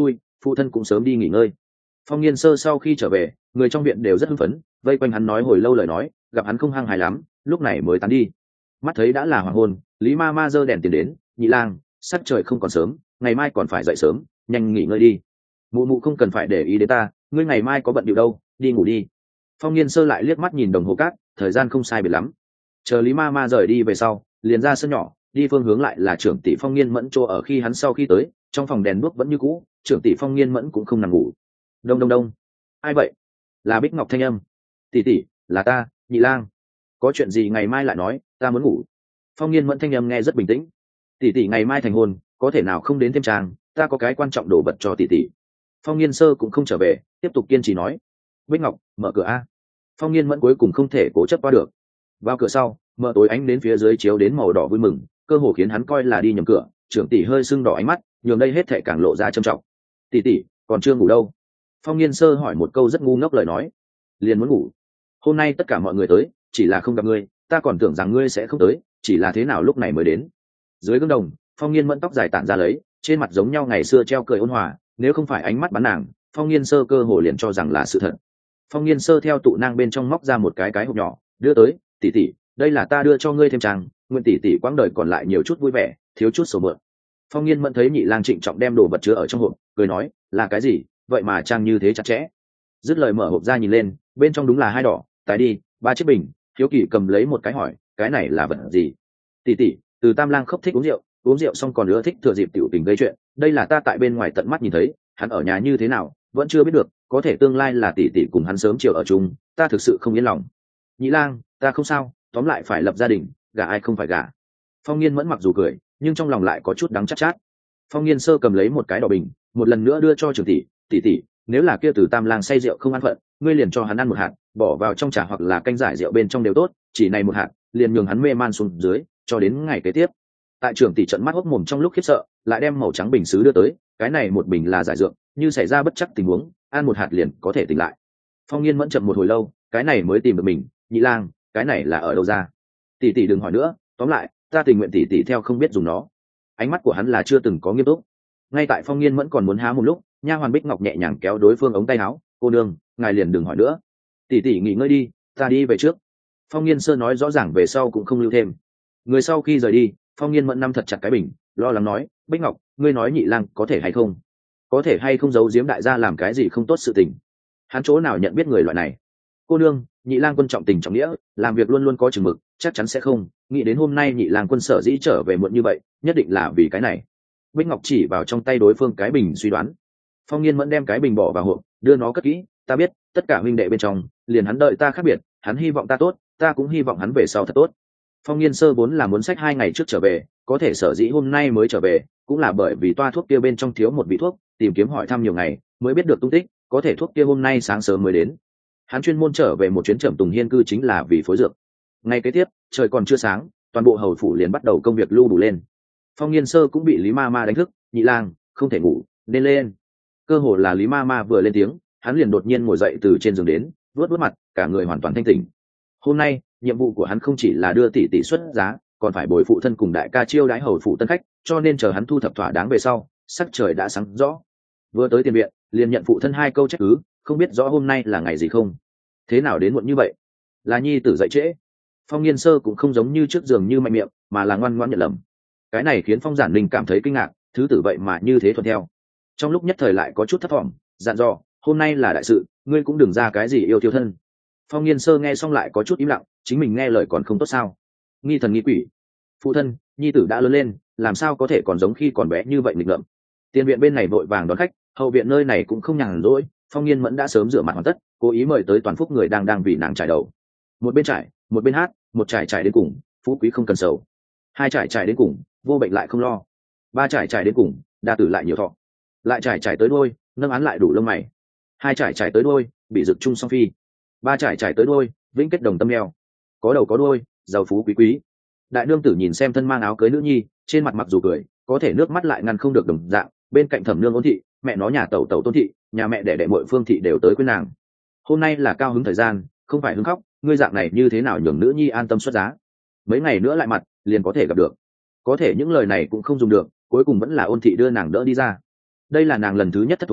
phụ thân cũng sớm đi nghỉ ngơi. Phong Nghiên Sơ sau khi trở về, người trong viện đều rất hưng phấn, vây quanh hắn nói hồi lâu lời nói, gặp hắn không hăng hài lắm, lúc này mới tán đi. Mắt thấy đã là hoàng hôn, Lý ma ma giơ đèn tiền đến, nhị lang, sắc trời không còn sớm, ngày mai còn phải dậy sớm, nhanh nghỉ ngơi đi. Mụ mụ không cần phải để ý đến ta, ngươi ngày mai có bận điệu đâu, đi ngủ đi. Phong Nghiên Sơ lại liếc mắt nhìn đồng hồ cát, thời gian không sai biệt lắm. Chờ Lý ma ma rời đi về sau, liền ra sân nhỏ, đi phương hướng lại là trưởng tỷ Phong Nghiên Mẫn chỗ ở. Khi hắn sau khi tới, trong phòng đèn đuốc vẫn như cũ, trưởng tỷ Phong Nghiên Mẫn cũng không nằm ngủ. Đông đông đông, ai vậy? Là Bích Ngọc thanh âm. Tỷ tỷ, là ta, nhị lang. Có chuyện gì ngày mai lại nói, ta muốn ngủ. Phong Nghiên Mẫn thanh âm nghe rất bình tĩnh. Tỷ tỷ ngày mai thành hôn, có thể nào không đến thêm trang, ta có cái quan trọng đồ vật cho tỷ tỷ. Phong Nghiên Sơ cũng không trở về, tiếp tục kiên trì nói. Bích Ngọc, mở cửa a. Phong Nghiên Mẫn cuối cùng không thể cố chấp qua được. Vào cửa sau, mở tối ánh đến phía dưới chiếu đến màu đỏ vui mừng, cơ hồ khiến hắn coi là đi nhầm cửa. Trưởng tỷ hơi sưng đỏ ánh mắt, nhường đây hết thảy càng lộ ra trầm trọng. Tỷ tỷ, còn chưa ngủ đâu? Phong Nghiên Sơ hỏi một câu rất ngu ngốc lời nói. Liền muốn ngủ. Hôm nay tất cả mọi người tới, chỉ là không gặp ngươi, ta còn tưởng rằng ngươi sẽ không tới, chỉ là thế nào lúc này mới đến. Dưới gương đồng, Phong Nghiên Mẫn tóc dài tản ra lấy, trên mặt giống nhau ngày xưa treo cười ôn hòa, nếu không phải ánh mắt bắn nàng, Phong Nghiên Sơ cơ hồ liền cho rằng là sự thật. Phong Nghiên Sơ theo tụ nang bên trong móc ra một cái cái hộp nhỏ, đưa tới. Tỷ tỷ, đây là ta đưa cho ngươi thêm trang, nguyện tỷ tỷ quãng đời còn lại nhiều chút vui vẻ, thiếu chút sầu mượn. Phong Nghiên Mẫn thấy nhị lang trịnh trọng đem đồ vật chứa ở trong hộp, cười nói, là cái gì, vậy mà trang như thế chặt chẽ. Dứt lời mở hộp ra nhìn lên, bên trong đúng là hai đỏ, tái đi, ba chiếc bình. Hiếu Kỳ cầm lấy một cái hỏi, cái này là vật gì? Tỷ tỷ, từ Tam Lang không thích uống rượu, uống rượu xong còn nữa thích thừa dịp tiểu tình gây chuyện, đây là ta tại bên ngoài tận mắt nhìn thấy, hắn ở nhà như thế nào vẫn chưa biết được, có thể tương lai là tỷ tỷ cùng hắn sớm chiều ở chung, ta thực sự không yên lòng. Nhị lang, ta không sao, tóm lại phải lập gia đình, gả ai không phải gả. Phong Nghiên Mẫn mặc dù cười, nhưng trong lòng lại có chút đắng chát chát. Phong Nghiên Sơ cầm lấy một cái đỏ bình, một lần nữa đưa cho trưởng tỷ. Tỷ tỷ, nếu là kia từ Tam Lang say rượu không ăn phận, ngươi liền cho hắn ăn một hạt, bỏ vào trong trà hoặc là canh giải rượu bên trong đều tốt, chỉ này một hạt, liền nhường hắn mê man xuống dưới, cho đến ngày kế tiếp. Tại trưởng tỷ trận mắt hốc mồm trong lúc khiếp sợ, lại đem màu trắng bình sứ đưa tới, cái này một bình là giải dược, như xảy ra bất chắc tình huống, ăn một hạt liền có thể tỉnh lại. Phong Nghiên Mẫn chậm một hồi lâu, cái này mới tìm được mình. Nhị lang, cái này là ở đâu ra? Tỷ tỷ đừng hỏi nữa, tóm lại, ta tình nguyện tỷ tỷ theo không biết dùng nó. Ánh mắt của hắn là chưa từng có nghiêm túc. Ngay tại Phong Nghiên Mẫn còn muốn há một lúc, nha hoàn Bích Ngọc nhẹ nhàng kéo đối phương ống tay áo. Cô nương, ngài liền đừng hỏi nữa, tỷ tỷ nghỉ ngơi đi, ta đi về trước. Phong Nghiên Sơ nói rõ ràng về sau cũng không lưu thêm. Người sau khi rời đi, Phong Nghiên Mẫn nắm thật chặt cái bình, lo lắng nói, Bích Ngọc, ngươi nói nhị lang có thể hay không, có thể hay không giấu giếm đại gia làm cái gì không tốt sự tình. Hắn chỗ nào nhận biết người loại này. Cô nương, nhị lang quân trọng tình trọng nghĩa, làm việc luôn luôn có chừng mực, chắc chắn sẽ không nghĩ đến hôm nay nhị lang quân sở dĩ trở về muộn như vậy, nhất định là vì cái này. Bích Ngọc chỉ vào trong tay đối phương cái bình suy đoán. Phong Nghiên Mẫn đem cái bình bỏ vào hộp, đưa nó cất kỹ. Ta biết, tất cả huynh đệ bên trong, liền hắn đợi ta khác biệt, hắn hy vọng ta tốt, ta cũng hy vọng hắn về sau thật tốt. Phong Nghiên Sơ vốn là muốn sách hai ngày trước trở về, có thể sở dĩ hôm nay mới trở về, cũng là bởi vì toa thuốc kia bên trong thiếu một vị thuốc, tìm kiếm hỏi thăm nhiều ngày, mới biết được tung tích, có thể thuốc kia hôm nay sáng sớm mới đến. Hắn chuyên môn trở về một chuyến Trầm Tùng Hiên cư chính là vì phối dược. Ngày kế tiếp, trời còn chưa sáng, toàn bộ hầu phủ liền bắt đầu công việc lưu đủ lên. Phong Nghiên Sơ cũng bị Lý Ma Ma đánh thức, nhị lang, không thể ngủ, nên lên. Cơ hồ là Lý Ma Ma vừa lên tiếng, hắn liền đột nhiên ngồi dậy từ trên giường đến, vuốt vuốt mặt, cả người hoàn toàn thanh tỉnh. Hôm nay, nhiệm vụ của hắn không chỉ là đưa tỷ tỷ xuất giá, còn phải bồi phụ thân cùng đại ca chiêu đãi hầu phụ tân khách, cho nên chờ hắn thu thập thỏa đáng về sau, sắc trời đã sáng rõ. Vừa tới tiền viện, liền nhận phụ thân hai câu trách cứ, không biết rõ hôm nay là ngày gì không, thế nào đến muộn như vậy, là nhi tử dậy trễ. Phong Nghiên Sơ cũng không giống như trước giường như mạnh miệng, mà là ngoan ngoãn nhận lầm. Cái này khiến Phong Giản Ninh cảm thấy kinh ngạc, thứ tử vậy mà như thế thuận theo. Trong lúc nhất thời lại có chút thất vọng, dặn dò, hôm nay là đại sự, ngươi cũng đừng ra cái gì yêu tiêu thân. Phong Nghiên Sơ nghe xong lại có chút im lặng, chính mình nghe lời còn không tốt sao? Nghi thần nghi quỷ. Phụ thân, nhi tử đã lớn lên, làm sao có thể còn giống khi còn bé như vậy nghịch ngợm. Tiền viện bên này vội vàng đón khách, hậu viện nơi này cũng không nhàn rỗi. Phong Nghiên Mẫn đã sớm rửa mặt hoàn tất, cố ý mời tới toàn phúc người đang đang vì nàng trải đầu. Một bên trải, một bên hát, một trải trải đến cùng, phú quý không cần sầu. Hai trải trải đến cùng, vô bệnh lại không lo. Ba trải trải đến cùng, đa tử lại nhiều thọ. Lại trải trải tới đôi, nâng án lại đủ lông mày. Hai trải trải tới đôi, bị rực chung song phi. Ba trải trải tới đôi, vĩnh kết đồng tâm neo. Có đầu có đôi, giàu phú quý quý. Đại nương tử nhìn xem thân mang áo cưới nữ nhi, trên mặt mặc dù cười, có thể nước mắt lại ngăn không được đồng dạng. Bên cạnh Thẩm nương Ôn thị, mẹ nó nhà tẩu tẩu Tôn thị, nhà mẹ đẻ đẻ muội Phương thị đều tới quên nàng. Hôm nay là cao hứng thời gian, không phải hứng khóc, ngươi dạng này như thế nào nhường nữ nhi an tâm xuất giá. Mấy ngày nữa lại mặt, liền có thể gặp được. Có thể những lời này cũng không dùng được, cuối cùng vẫn là Ôn thị đưa nàng đỡ đi ra. Đây là nàng lần thứ nhất thất thố,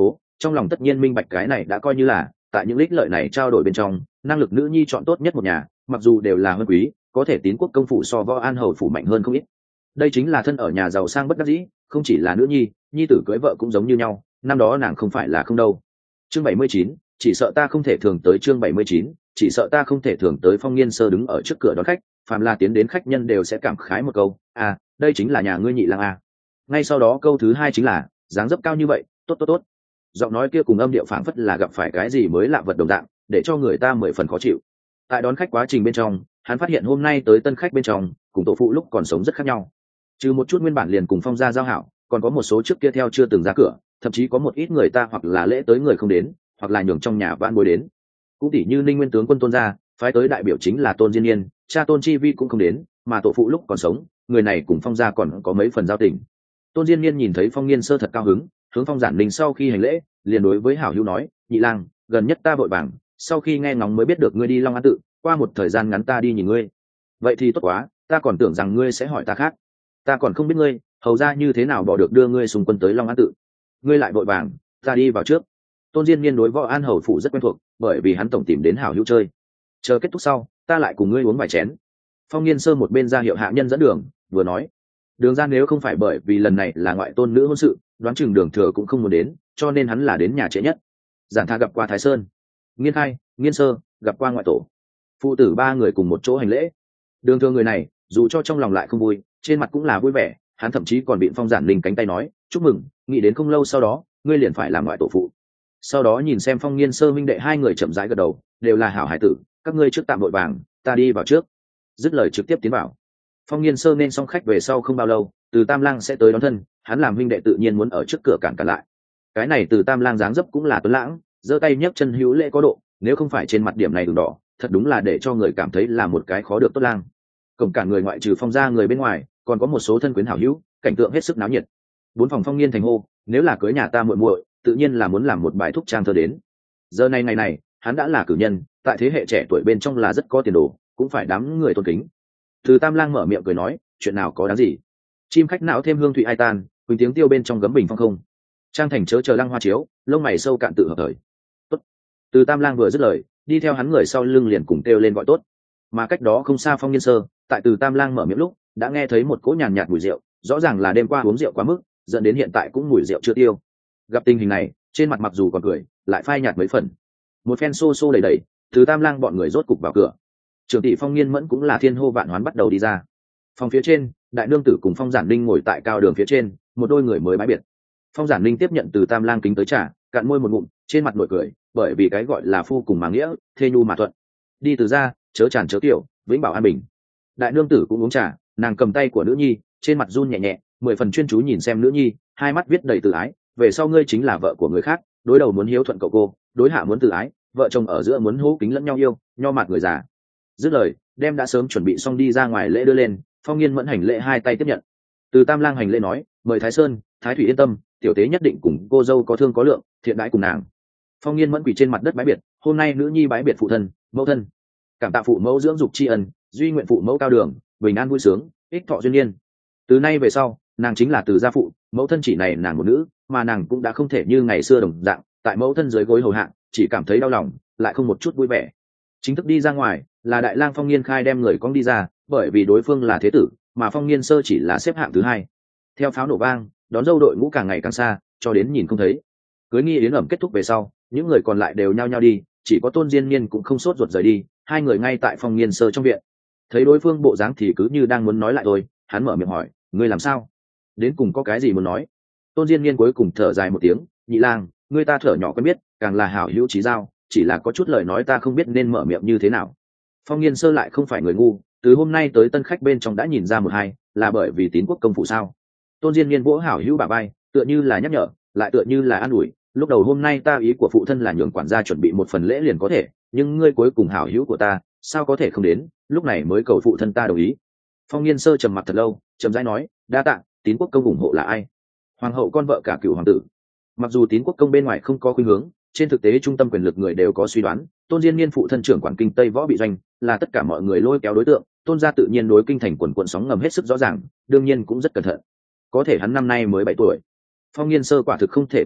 trong lòng tất nhiên minh bạch cái này đã coi như là tại những ích lợi này trao đổi bên trong, năng lực nữ nhi chọn tốt nhất một nhà, mặc dù đều là hơn quý, có thể Tín quốc công phủ so võ an hầu phủ mạnh hơn không ít. Đây chính là thân ở nhà giàu sang bất đắc dĩ, không chỉ là nữ nhi, nhi tử cưới vợ cũng giống như nhau, năm đó nàng không phải là không đâu. Chương bảy mươi chín, chỉ sợ ta không thể thường tới. Chương bảy mươi chín, chỉ sợ ta không thể thường tới. Phong Nghiên Sơ đứng ở trước cửa đón khách, phàm là tiến đến khách nhân đều sẽ cảm khái một câu, à, đây chính là nhà ngươi nhị lang à. Ngay sau đó câu thứ hai chính là, dáng dấp cao như vậy, tốt tốt tốt. Giọng nói kia cùng âm điệu phảng phất là gặp phải cái gì mới lạ vật đồng dạng, để cho người ta mười phần khó chịu. Tại đón khách quá trình bên trong, hắn phát hiện hôm nay tới tân khách bên trong, cùng tổ phụ lúc còn sống rất khác nhau. Trừ một chút nguyên bản liền cùng Phong gia giao hảo, còn có một số trước kia theo chưa từng ra cửa, thậm chí có một ít người ta hoặc là lễ tới người không đến, hoặc là nhường trong nhà vãn bối đến. Cũng tỷ như Ninh Nguyên tướng quân Tôn gia, phái tới đại biểu chính là Tôn Diên Niên, cha Tôn Chi Vi cũng không đến, mà tổ phụ lúc còn sống, người này cùng Phong gia còn có mấy phần giao tình. Tôn Diên Niên nhìn thấy Phong Nghiên Sơ thật cao hứng, hướng Phong Giản Ninh sau khi hành lễ, liền đối với hảo hữu nói, nhị lang, gần nhất ta vội vàng, sau khi nghe ngóng mới biết được ngươi đi Long An tự, qua một thời gian ngắn ta đi nhìn ngươi. Vậy thì tốt quá, ta còn tưởng rằng ngươi sẽ hỏi ta khác, ta còn không biết ngươi hầu ra như thế nào bỏ được đưa ngươi xung quân tới Long An tự. Ngươi lại vội vàng, ta đi vào trước. Tôn Diên Niên đối võ an hầu phủ rất quen thuộc, bởi vì hắn tổng tìm đến hảo hữu chơi. Chờ kết thúc sau, ta lại cùng ngươi uống vài chén. Phong Nghiên Sơ một bên ra hiệu hạ nhân dẫn đường, vừa nói, đường ra nếu không phải bởi vì lần này là ngoại tôn nữ hôn sự, đoán chừng đường thừa cũng không muốn đến, cho nên hắn là đến nhà trễ nhất. Giản Tha gặp qua Thái Sơn, Nghiên Khai, Nghiên Sơ gặp qua ngoại tổ. Phụ tử ba người cùng một chỗ hành lễ. Đường thừa người này, dù cho trong lòng lại không vui, trên mặt cũng là vui vẻ, hắn thậm chí còn bị Phong Giản Ninh cánh tay nói, chúc mừng, nghĩ đến không lâu sau đó, ngươi liền phải làm ngoại tổ phụ. Sau đó nhìn xem Phong Nghiên Sơ minh đệ hai người chậm rãi gật đầu, đều là hảo hải tử, các ngươi trước tạm vội vàng, ta đi vào trước. Dứt lời trực tiếp tiến vào. Phong Nghiên Sơ nên xong khách về sau không bao lâu, Từ Tam Lang sẽ tới đón thân, hắn làm huynh đệ tự nhiên muốn ở trước cửa cản cản lại. Cái này Từ Tam Lang dáng dấp cũng là tuấn lãng, giơ tay nhấc chân hữu lễ có độ, nếu không phải trên mặt điểm này đường đỏ, thật đúng là để cho người cảm thấy là một cái khó được tốt lang. Cổng cả người ngoại trừ Phong gia người bên ngoài, còn có một số thân quyến hảo hữu, cảnh tượng hết sức náo nhiệt. Bốn phòng Phong Nghiên thành hô, nếu là cưới nhà ta muội muội, tự nhiên là muốn làm một bài thúc trang thơ đến. Giờ này ngày này, hắn đã là cử nhân, tại thế hệ trẻ tuổi bên trong là rất có tiền đồ, cũng phải đám người tôn kính. Từ Tam Lang mở miệng cười nói, chuyện nào có đáng gì, chim khách não thêm hương thủy ai tan, quỳnh tiếng tiêu bên trong gấm bình phong không. Trang thành chớ chờ Lăng Hoa chiếu, lông mày sâu cạn tự hợp thời. Tốt. Từ Tam Lang vừa dứt lời, đi theo hắn người sau lưng liền cùng kêu lên gọi tốt. Mà cách đó không xa Phong Nghiên Sơ, tại Từ Tam Lang mở miệng lúc, đã nghe thấy một cỗ nhàn nhạt mùi rượu, rõ ràng là đêm qua uống rượu quá mức, dẫn đến hiện tại cũng mùi rượu chưa tiêu. Gặp tình hình này, trên mặt mặc dù còn cười, lại phai nhạt mấy phần. Một phen xô xô đầy đầy, Từ Tam Lang bọn người rốt cục vào cửa. Trưởng tỷ Phong Nghiên Mẫn cũng là thiên hô vạn hoán bắt đầu đi ra. Phòng phía trên, đại nương tử cùng Phong Giản Ninh ngồi tại cao đường phía trên, một đôi người mới bái biệt. Phong Giản Ninh tiếp nhận Từ Tam Lang kính tới trà, cạn môi một ngụm, trên mặt nổi cười, bởi vì cái gọi là phu cùng mà nghĩa, thê nhu mà thuận. Đi từ ra, chớ tràn chớ tiểu, vĩnh bảo an bình. Đại nương tử cũng uống trà, nàng cầm tay của nữ nhi, trên mặt run nhẹ nhẹ, mười phần chuyên chú nhìn xem nữ nhi, hai mắt viết đầy từ ái, về sau ngươi chính là vợ của người khác, đối đầu muốn hiếu thuận cậu cô, đối hạ muốn từ ái, vợ chồng ở giữa muốn hô kính lẫn nhau yêu, nho mạt người già. Dứt lời, đem đã sớm chuẩn bị xong đi ra ngoài lễ đưa lên. Phong Nghiên Mẫn hành lễ hai tay tiếp nhận. Từ Tam Lang hành lễ nói, mời Thái Sơn, Thái Thủy yên tâm, tiểu tế nhất định cùng cô dâu có thương có lượng, thiện đãi cùng nàng. Phong Nghiên Mẫn quỳ trên mặt đất bái biệt, hôm nay nữ nhi bái biệt phụ thân, mẫu thân, cảm tạ phụ mẫu dưỡng dục tri ân, duy nguyện phụ mẫu cao đường, bình an vui sướng, ích thọ duyên niên. Từ nay về sau, nàng chính là Từ gia phụ, mẫu thân chỉ này nàng một nữ, mà nàng cũng đã không thể như ngày xưa đồng dạng, tại mẫu thân dưới gối hầu hạ, chỉ cảm thấy đau lòng, lại không một chút vui vẻ. Chính thức đi ra ngoài, là đại lang Phong Nghiên Khai đem người con đi ra, bởi vì đối phương là thế tử, mà Phong Nghiên Sơ chỉ là xếp hạng thứ hai. Theo pháo nổ vang, đón dâu đội ngũ càng ngày càng xa, cho đến nhìn không thấy. Cưới nghi yến ẩm kết thúc về sau, những người còn lại đều nhao nhao đi, chỉ có Tôn Diên Niên cũng không sốt ruột rời đi, hai người ngay tại Phong Nghiên Sơ trong viện. Thấy đối phương bộ dáng thì cứ như đang muốn nói lại rồi, hắn mở miệng hỏi, ngươi làm sao? Đến cùng có cái gì muốn nói? Tôn Diên Niên cuối cùng thở dài một tiếng, nhị lang, ngươi ta thở nhỏ quen biết, càng là hảo hữu chí giao, chỉ là có chút lời nói ta không biết nên mở miệng như thế nào. Phong Nghiên Sơ lại không phải người ngu, từ hôm nay tới tân khách bên trong đã nhìn ra một hai, là bởi vì Tín quốc công phủ sao? Tôn Diên Niên vỗ hảo hữu bà bay, tựa như là nhắc nhở, lại tựa như là an ủi. Lúc đầu hôm nay ta ý của phụ thân là nhường quản gia chuẩn bị một phần lễ liền có thể, nhưng ngươi cuối cùng hảo hữu của ta, sao có thể không đến? Lúc này mới cầu phụ thân ta đồng ý. Phong Nghiên Sơ trầm mặc thật lâu, trầm rãi nói, đa tạ. Tín quốc công ủng hộ là ai? Hoàng hậu con vợ cả cựu hoàng tử. Mặc dù Tín quốc công bên ngoài không có khuynh hướng, trên thực tế trung tâm quyền lực người đều có suy đoán, Tôn Diên Niên phụ thân trưởng quản kinh Tây võ bị doanh, là tất cả mọi người lôi kéo đối tượng. Tôn gia tự nhiên đối kinh thành quần quận sóng ngầm hết sức rõ ràng, đương nhiên cũng rất cẩn thận. Có thể hắn năm nay mới bảy tuổi. Phong Nghiên Sơ quả thực không thể tin được,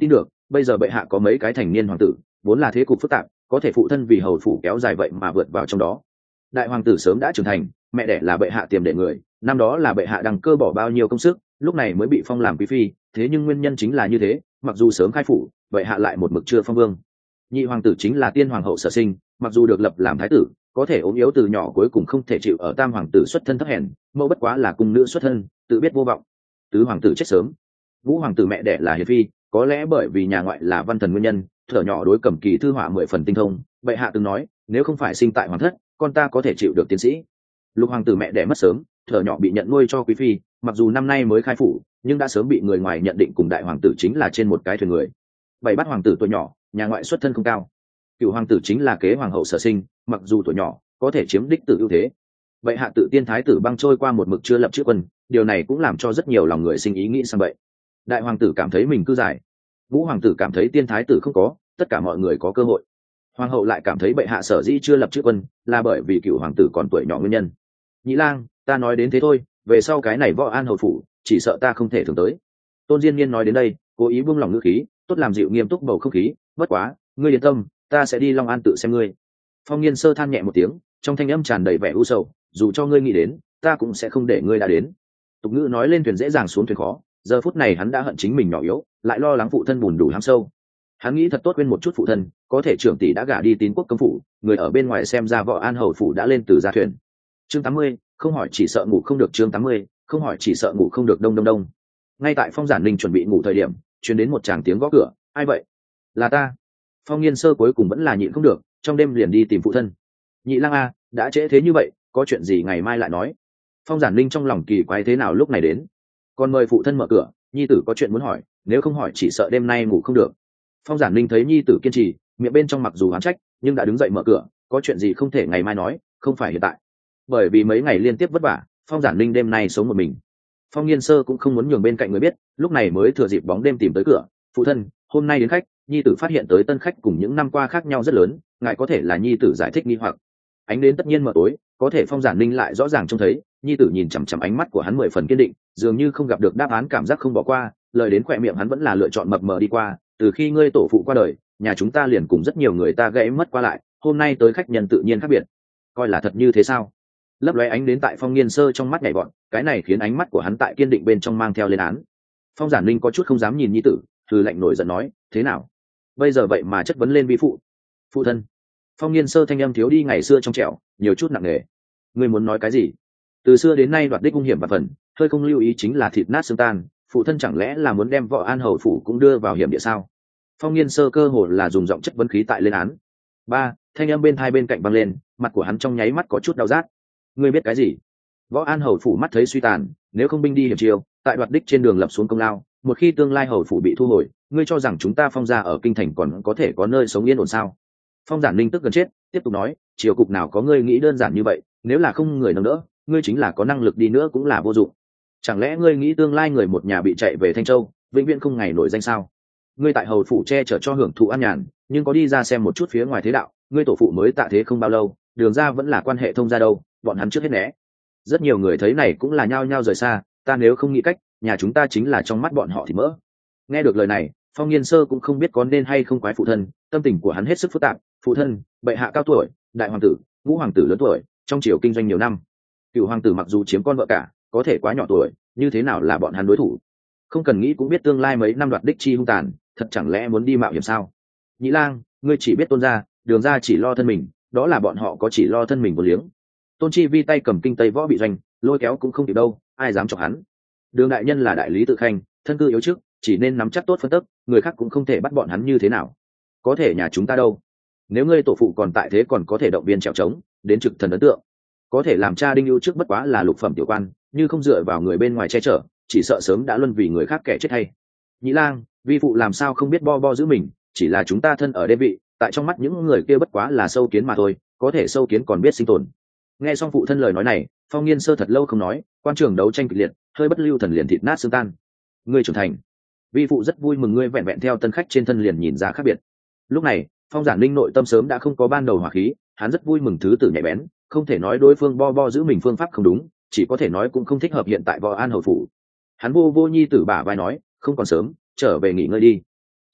bây giờ bệ hạ có mấy cái thành niên hoàng tử, vốn là thế cục phức tạp, có thể phụ thân vì hầu phủ kéo dài vậy mà vượt vào trong đó. Đại hoàng tử sớm đã trưởng thành, mẹ đẻ là bệ hạ tiềm đệ người, năm đó là bệ hạ đăng cơ bỏ bao nhiêu công sức, lúc này mới bị phong làm quý phi, thế nhưng nguyên nhân chính là như thế, mặc dù sớm khai phủ, bệ hạ lại một mực chưa phong vương. Nhị hoàng tử chính là tiên hoàng hậu sở sinh, mặc dù được lập làm thái tử, có thể ốm yếu từ nhỏ cuối cùng không thể chịu ở tam hoàng tử xuất thân thấp hèn, mẫu bất quá là cung nữ xuất thân, tự biết vô vọng. Tứ hoàng tử chết sớm. Ngũ hoàng tử mẹ đẻ là hiền phi, có lẽ bởi vì nhà ngoại là văn thần nguyên nhân, thở nhỏ đối cầm kỳ thư họa mười phần tinh thông, bệ hạ từng nói, nếu không phải sinh tại hoàng thất, con ta có thể chịu được tiến sĩ. Lục hoàng tử mẹ đẻ mất sớm, thở nhỏ bị nhận nuôi cho quý phi, mặc dù năm nay mới khai phủ, nhưng đã sớm bị người ngoài nhận định cùng đại hoàng tử chính là trên một cái thuyền người. Bảy bát hoàng tử tuổi nhỏ, nhà ngoại xuất thân không cao. Cựu hoàng tử chính là kế hoàng hậu sở sinh, mặc dù tuổi nhỏ, có thể chiếm đích tử ưu thế. Bệ hạ tự tiên thái tử băng trôi qua một mực chưa lập chữ quân, điều này cũng làm cho rất nhiều lòng người sinh ý nghĩ sang vậy. Đại hoàng tử cảm thấy mình cư giải, vũ hoàng tử cảm thấy tiên thái tử không có, tất cả mọi người có cơ hội. Hoàng hậu lại cảm thấy bệ hạ sở dĩ chưa lập chữ quân là bởi vì cựu hoàng tử còn tuổi nhỏ nguyên nhân. Nhĩ lang, ta nói đến thế thôi, về sau cái này võ an hầu phủ chỉ sợ ta không thể thường tới. Tôn Diên Niên nói đến đây, cố ý buông lòng ngữ khí, tốt làm dịu nghiêm túc bầu không khí. Bất quá, ngươi yên tâm, ta sẽ đi Long An tự xem ngươi. Phong Nghiên Sơ than nhẹ một tiếng, trong thanh âm tràn đầy vẻ u sầu, dù cho ngươi nghĩ đến, ta cũng sẽ không để ngươi đã đến. Tục ngữ nói lên thuyền dễ dàng xuống thuyền khó, giờ phút này hắn đã hận chính mình nhỏ yếu, lại lo lắng phụ thân bùn đủ hám sâu. Hắn nghĩ thật tốt quên một chút phụ thân, có thể trưởng tỷ đã gả đi Tín Quốc công phủ, người ở bên ngoài xem ra võ an hầu phủ đã lên từ ra thuyền. Chương tám mươi, không hỏi chỉ sợ ngủ không được. Chương tám mươi, không hỏi chỉ sợ ngủ không được. Đông đông đông. Ngay tại Phong Giản Ninh chuẩn bị ngủ thời điểm, truyền đến một tràng tiếng gõ cửa. Ai vậy? Là ta. Phong Nghiên Sơ cuối cùng vẫn là nhịn không được, trong đêm liền đi tìm phụ thân. Nhị lang a, đã trễ thế như vậy, có chuyện gì ngày mai lại nói. Phong Giản Ninh trong lòng kỳ quái thế nào lúc này đến, còn mời phụ thân mở cửa, nhi tử có chuyện muốn hỏi, nếu không hỏi chỉ sợ đêm nay ngủ không được. Phong Giản Ninh thấy nhi tử kiên trì, miệng bên trong mặc dù oán trách, nhưng đã đứng dậy mở cửa, có chuyện gì không thể ngày mai nói, không phải hiện tại. Bởi vì mấy ngày liên tiếp vất vả, Phong Giản Ninh đêm nay sống một mình. Phong Nghiên Sơ cũng không muốn nhường bên cạnh người biết, lúc này mới thừa dịp bóng đêm tìm tới cửa. Phụ thân, hôm nay đến khách, nhi tử phát hiện tới tân khách cùng những năm qua khác nhau rất lớn, ngài có thể là nhi tử giải thích nghi hoặc. Ánh đến tất nhiên mờ tối, có thể Phong Giản Ninh lại rõ ràng trông thấy, nhi tử nhìn chằm chằm ánh mắt của hắn mười phần kiên định, dường như không gặp được đáp án cảm giác không bỏ qua, lời đến khỏe miệng hắn vẫn là lựa chọn mập mờ đi qua. Từ khi ngươi tổ phụ qua đời, nhà chúng ta liền cùng rất nhiều người ta gãy mất qua lại, hôm nay tới khách nhân tự nhiên khác biệt. Coi là thật như thế sao? Lấp lóe ánh đến tại Phong Nghiên Sơ trong mắt nhảy vọt, cái này khiến ánh mắt của hắn tại kiên định bên trong mang theo lên án. Phong Giản Ninh có chút không dám nhìn nhi tử, thư lạnh nổi giận nói, thế nào? Bây giờ vậy mà chất vấn lên vi phụ. Phụ thân. Phong Nghiên Sơ thanh âm thiếu đi ngày xưa trong trẻo, nhiều chút nặng nề. Ngươi muốn nói cái gì? Từ xưa đến nay đoạt đích hung hiểm và phần, hơi không lưu ý chính là thịt nát xương tan, phụ thân chẳng lẽ là muốn đem Võ An hầu phủ cũng đưa vào hiểm địa sao? Phong Nghiên Sơ cơ hồ là dùng giọng chất vấn khí tại lên án. Ba, thanh âm bên hai bên cạnh văng lên, mặt của hắn trong nháy mắt có chút đau rát. Ngươi biết cái gì? Võ An hầu phủ mắt thấy suy tàn, nếu không binh đi hiểm chiêu, tại đoạt đích trên đường lập xuống công lao, một khi tương lai hầu phủ bị thu hồi, ngươi cho rằng chúng ta Phong gia ở kinh thành còn có thể có nơi sống yên ổn sao? Phong Giản Ninh tức gần chết, tiếp tục nói, triều cục nào có ngươi nghĩ đơn giản như vậy, nếu là không người nâng đỡ, ngươi chính là có năng lực đi nữa cũng là vô dụng. Chẳng lẽ ngươi nghĩ tương lai người một nhà bị chạy về Thanh Châu, vĩnh viễn không ngày nổi danh sao? Ngươi tại hầu phủ che chở cho hưởng thụ an nhàn, nhưng có đi ra xem một chút phía ngoài thế đạo, ngươi tổ phụ mới tạ thế không bao lâu, đường ra vẫn là quan hệ thông gia đâu, bọn hắn trước hết né. Rất nhiều người thấy này cũng là nhao nhao rời xa, ta nếu không nghĩ cách, nhà chúng ta chính là trong mắt bọn họ thì mỡ. Nghe được lời này, Phong Nghiên Sơ cũng không biết có nên hay không quái phụ thân, tâm tình của hắn hết sức phức tạp. Phụ thân, bệ hạ cao tuổi, đại hoàng tử, ngũ hoàng tử lớn tuổi, trong triều kinh doanh nhiều năm. Cửu hoàng tử mặc dù chiếm con vợ cả, có thể quá nhỏ tuổi, như thế nào là bọn hắn đối thủ? Không cần nghĩ cũng biết tương lai mấy năm đoạt đích chi hung tàn, thật chẳng lẽ muốn đi mạo hiểm sao? Nhĩ lang, ngươi chỉ biết Tôn gia, Đường gia chỉ lo thân mình, đó là bọn họ có chỉ lo thân mình vô liếng. Tôn Chi Vi tay cầm kinh tây võ bị doanh, lôi kéo cũng không kịp đâu, ai dám chọc hắn? Đường đại nhân là đại lý tự khanh, thân cư yếu chức, chỉ nên nắm chắc tốt phân tức, người khác cũng không thể bắt bọn hắn như thế nào. Có thể nhà chúng ta đâu? Nếu ngươi tổ phụ còn tại thế còn có thể động viên trèo trống, đến trực thần ấn tượng. Có thể làm cha đinh ưu trước bất quá là lục phẩm tiểu quan, như không dựa vào người bên ngoài che chở, chỉ sợ sớm đã luân vì người khác kẻ chết hay. Nhĩ lang, vi phụ làm sao không biết bo bo giữ mình, chỉ là chúng ta thân ở đê vị, tại trong mắt những người kia bất quá là sâu kiến mà thôi, có thể sâu kiến còn biết sinh tồn. Nghe xong phụ thân lời nói này, Phong Nghiên Sơ thật lâu không nói, quan trường đấu tranh kịch liệt, hơi bất lưu thần liền thịt nát xương tan. Ngươi trưởng thành, vi phụ rất vui mừng ngươi vẹn vẹn theo tân khách trên thân liền nhìn ra khác biệt. Lúc này, Phong Giản Ninh nội tâm sớm đã không có ban đầu hỏa khí, hắn rất vui mừng thứ tử nhạy bén, không thể nói đối phương bo bo giữ mình phương pháp không đúng, chỉ có thể nói cũng không thích hợp hiện tại Võ An hầu phủ. Hắn vô vô nhi tử bả vai nói, không còn sớm, trở về nghỉ ngơi đi.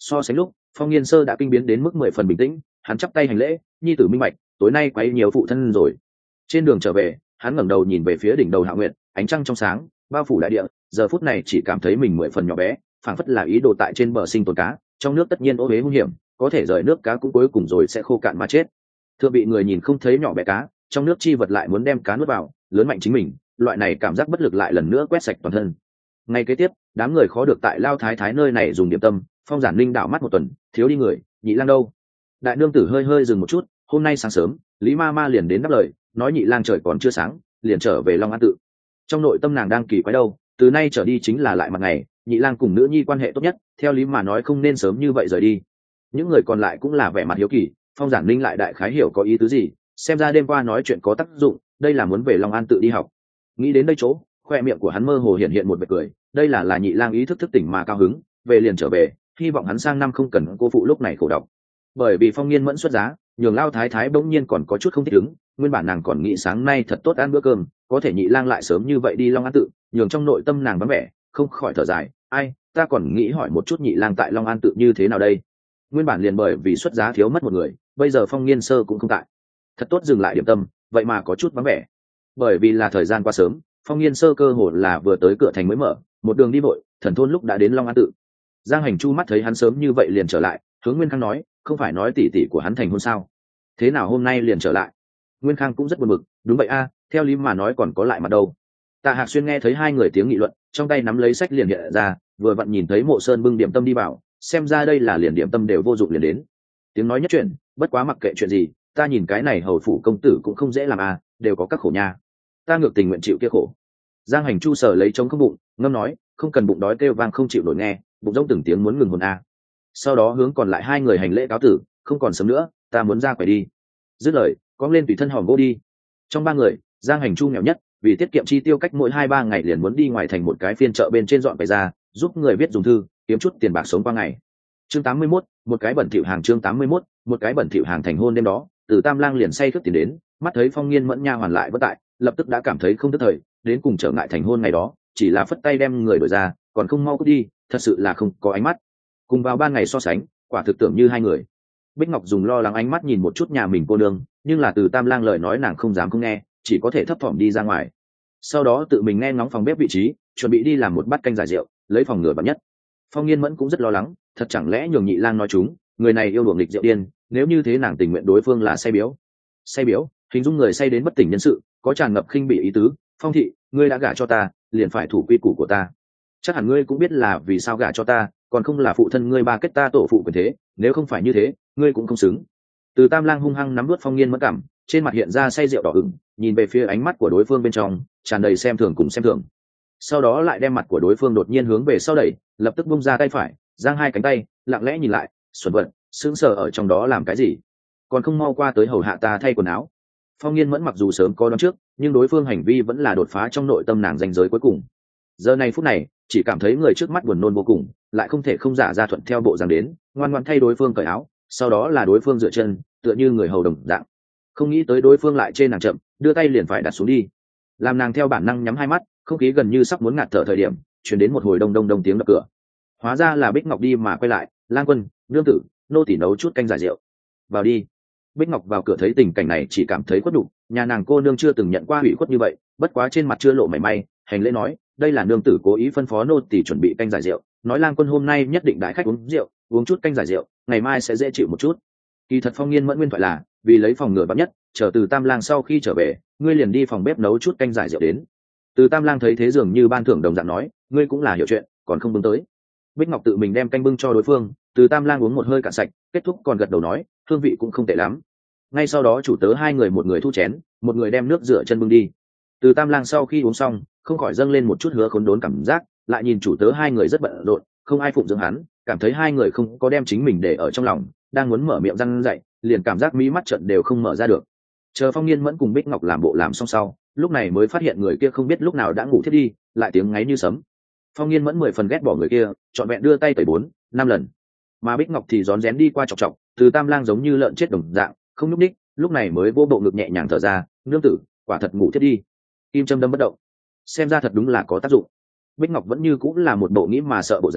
So sánh lúc Phong Nghiên Sơ đã kinh biến đến mức mười phần bình tĩnh, hắn chắp tay hành lễ, nhi tử minh bạch, tối nay quấy nhiều phụ thân rồi. Trên đường trở về, hắn ngẩng đầu nhìn về phía đỉnh đầu Hạ Nguyệt, ánh trăng trong sáng bao phủ đại địa, giờ phút này chỉ cảm thấy mình mười phần nhỏ bé, phảng phất là ý đồ tại trên bờ sinh tồn cá, trong nước tất nhiên ô uế hung hiểm, có thể rời nước cá cũng cuối cùng rồi sẽ khô cạn mà chết. Thượng bị người nhìn không thấy nhỏ bé cá, trong nước chi vật lại muốn đem cá nuốt vào, lớn mạnh chính mình, loại này cảm giác bất lực lại lần nữa quét sạch toàn thân. Ngay kế tiếp, đám người khó được tại Lao Thái Thái nơi này dùng điểm tâm, Phong Giản Linh đảo mắt một tuần, thiếu đi người, Nhị Lang đâu? Đại nương tử hơi hơi dừng một chút, hôm nay sáng sớm, Lý Ma Ma liền đến đáp lời, nói Nhị Lang trời còn chưa sáng, liền trở về Long An tự. Trong nội tâm nàng đang kỳ quái đâu, từ nay trở đi chính là lại mặt ngày, Nhị Lang cùng nữ nhi quan hệ tốt nhất, theo lý mà nói không nên sớm như vậy rời đi. Những người còn lại cũng là vẻ mặt hiếu kỳ, Phong Giản Linh lại đại khái hiểu có ý tứ gì, xem ra đêm qua nói chuyện có tác dụng, đây là muốn về Long An tự đi học. Nghĩ đến đây chỗ, khoe miệng của hắn mơ hồ hiện hiện một vệt cười, đây là là Nhị Lang ý thức thức tỉnh mà cao hứng, về liền trở về, hy vọng hắn sang năm không cần cô phụ lúc này khổ độc. Bởi vì Phong Nghiên Mẫn xuất giá, nhường Lao Thái Thái bỗng nhiên còn có chút không thích ứng, nguyên bản nàng còn nghĩ sáng nay thật tốt ăn bữa cơm, có thể Nhị Lang lại sớm như vậy đi Long An tự, nhường trong nội tâm nàng vắng vẻ, không khỏi thở dài, ai, ta còn nghĩ hỏi một chút Nhị Lang tại Long An tự như thế nào đây. Nguyên bản liền bởi vì xuất giá thiếu mất một người, bây giờ Phong Nghiên Sơ cũng không tại, thật tốt dừng lại điểm tâm, vậy mà có chút vắng vẻ. Bởi vì là thời gian qua sớm, Phong Nghiên Sơ cơ hồ là vừa tới cửa thành mới mở, một đường đi vội, thần thôn lúc đã đến Long An tự. Giang Hành Chu mắt thấy hắn sớm như vậy liền trở lại, hướng Nguyên Khang nói, không phải nói tỷ tỷ của hắn thành hôn sao? Thế nào hôm nay liền trở lại? Nguyên Khang cũng rất buồn bực, đúng vậy a, theo lý mà nói còn có lại mặt đâu. Tạ Hạc Xuyên nghe thấy hai người tiếng nghị luận, trong tay nắm lấy sách liền hiện ra, vừa vặn nhìn thấy Mộ Sơn bưng điểm tâm đi vào, xem ra đây là liền điểm tâm đều vô dụng liền đến. Tiếng nói nhất chuyện, bất quá mặc kệ chuyện gì, ta nhìn cái này hầu phủ công tử cũng không dễ làm a, đều có các khổ nha. Ta ngược tình nguyện chịu kia khổ. Giang Hành Chu sờ lấy trống không bụng, ngâm nói, không cần bụng đói kêu vang không chịu nổi nghe, bụng rỗng từng tiếng muốn ngừng hồn a. Sau đó hướng còn lại hai người hành lễ cáo tử, không còn sớm nữa, ta muốn ra quầy đi. Dứt lời, cong lên tùy thân hòm gỗ đi. Trong ba người, Giang Hành Chu nghèo nhất, vì tiết kiệm chi tiêu cách mỗi hai ba ngày liền muốn đi ngoài thành một cái phiên chợ bên trên dọn quầy ra, giúp người viết dùng thư, kiếm chút tiền bạc sống qua ngày. Chương tám mươi mốt, một cái bẩn thỉu hàng chương tám mươi mốt, một cái bẩn thỉu hàng thành hôn đêm đó, Từ Tam Lang liền say khướt tiền đến, mắt thấy Phong Nghiên Mẫn nha hoàn lại bất tại, lập tức đã cảm thấy không tức thời, đến cùng trở ngại thành hôn ngày đó, chỉ là phất tay đem người đổi ra, còn không mau cút đi, thật sự là không có ánh mắt. Cùng vào ban ngày so sánh, quả thực tưởng như hai người. Bích Ngọc dùng lo lắng ánh mắt nhìn một chút nhà mình cô nương, nhưng là Từ Tam Lang lời nói nàng không dám không nghe, chỉ có thể thấp thỏm đi ra ngoài. Sau đó tự mình nghe ngóng phòng bếp vị trí, chuẩn bị đi làm một bát canh giải rượu, lấy phòng ngừa bắn nhất. Phong Nghiên Mẫn cũng rất lo lắng, thật chẳng lẽ nhường Nhị Lang nói chúng, người này yêu đuổi nghịch rượu điên, nếu như thế nàng tình nguyện đối phương là say biếu. Say biếu, hình dung người say đến bất tỉnh nhân sự, có tràn ngập khinh bỉ ý tứ. Phong thị, ngươi đã gả cho ta, liền phải thủ quy củ của ta. Chắc hẳn ngươi cũng biết là vì sao gả cho ta, còn không là phụ thân ngươi ba kết ta tổ phụ quyền thế, nếu không phải như thế, ngươi cũng không xứng. Từ Tam Lang hung hăng nắm nuốt Phong Nghiên Mẫn cảm, trên mặt hiện ra say rượu đỏ ửng, nhìn về phía ánh mắt của đối phương bên trong, tràn đầy xem thường cùng xem thường. Sau đó lại đem mặt của đối phương đột nhiên hướng về sau đẩy, lập tức bung ra tay phải, giang hai cánh tay, lặng lẽ nhìn lại, xuẩn vận, sững sờ ở trong đó làm cái gì? Còn không mau qua tới hầu hạ ta thay quần áo. Phong Nghiên Mẫn mặc dù sớm có đoán trước, nhưng đối phương hành vi vẫn là đột phá trong nội tâm nàng ranh giới cuối cùng. Giờ này phút này, chỉ cảm thấy người trước mắt buồn nôn vô cùng, lại không thể không giả ra thuận theo bộ dáng đến, ngoan ngoãn thay đối phương cởi áo, sau đó là đối phương dựa chân, tựa như người hầu đồng dạng. Không nghĩ tới đối phương lại trên nàng chậm, đưa tay liền phải đặt xuống đi. Làm nàng theo bản năng nhắm hai mắt, không khí gần như sắp muốn ngạt thở thời điểm, truyền đến một hồi đông đông đông tiếng đập cửa. Hóa ra là Bích Ngọc đi mà quay lại, Lang Quân, nương tử, nô tỳ nấu chút canh giải rượu. Vào đi. Bích Ngọc vào cửa thấy tình cảnh này chỉ cảm thấy khuất nhục, nhà nàng cô nương chưa từng nhận qua ủy khuất như vậy, bất quá trên mặt chưa lộ mảy may, hành lễ nói, đây là nương tử cố ý phân phó nô tỳ chuẩn bị canh giải rượu, nói Lang Quân hôm nay nhất định đãi khách uống rượu, uống chút canh giải rượu, ngày mai sẽ dễ chịu một chút. Kỳ thật Phong Nghiên Mẫn nguyên thoại là, vì lấy phòng ngừa vắn nhất, chờ Từ Tam Lang sau khi trở về, ngươi liền đi phòng bếp nấu chút canh giải rượu đến. Từ Tam Lang thấy thế dường như ban thưởng đồng dạng nói, ngươi cũng là hiểu chuyện, còn không bưng tới. Bích Ngọc tự mình đem canh bưng cho đối phương, Từ Tam Lang uống một hơi cạn sạch, kết thúc còn gật đầu nói, hương vị cũng không tệ lắm. Ngay sau đó chủ tớ hai người một người thu chén, một người đem nước rửa chân bưng đi. Từ Tam Lang sau khi uống xong, không khỏi dâng lên một chút hứa khốn đốn cảm giác, lại nhìn chủ tớ hai người rất bận rộn, không ai phụng dưỡng hắn, cảm thấy hai người không có đem chính mình để ở trong lòng, đang muốn mở miệng răn dậy, liền cảm giác mí mắt trận đều không mở ra được. Chờ Phong Nghiên Mẫn cùng Bích Ngọc làm bộ làm xong sau, lúc này mới phát hiện người kia không biết lúc nào đã ngủ thiết đi, lại tiếng ngáy như sấm. Phong Nghiên Mẫn mười phần ghét bỏ người kia, trọn vẹn đưa tay tẩy bốn năm lần, mà Bích Ngọc thì rón rén đi qua chọc chọc, Từ Tam Lang giống như lợn chết đồng dạng, không nhúc ních, lúc này mới vô bộ ngực nhẹ nhàng thở ra, nương tử, quả thật ngủ thiết đi. Kim châm đâm bất động, xem ra thật đúng là có tác dụng. Bích Ngọc vẫn như cũng là một bộ nghĩ mà sợ bộ dáng,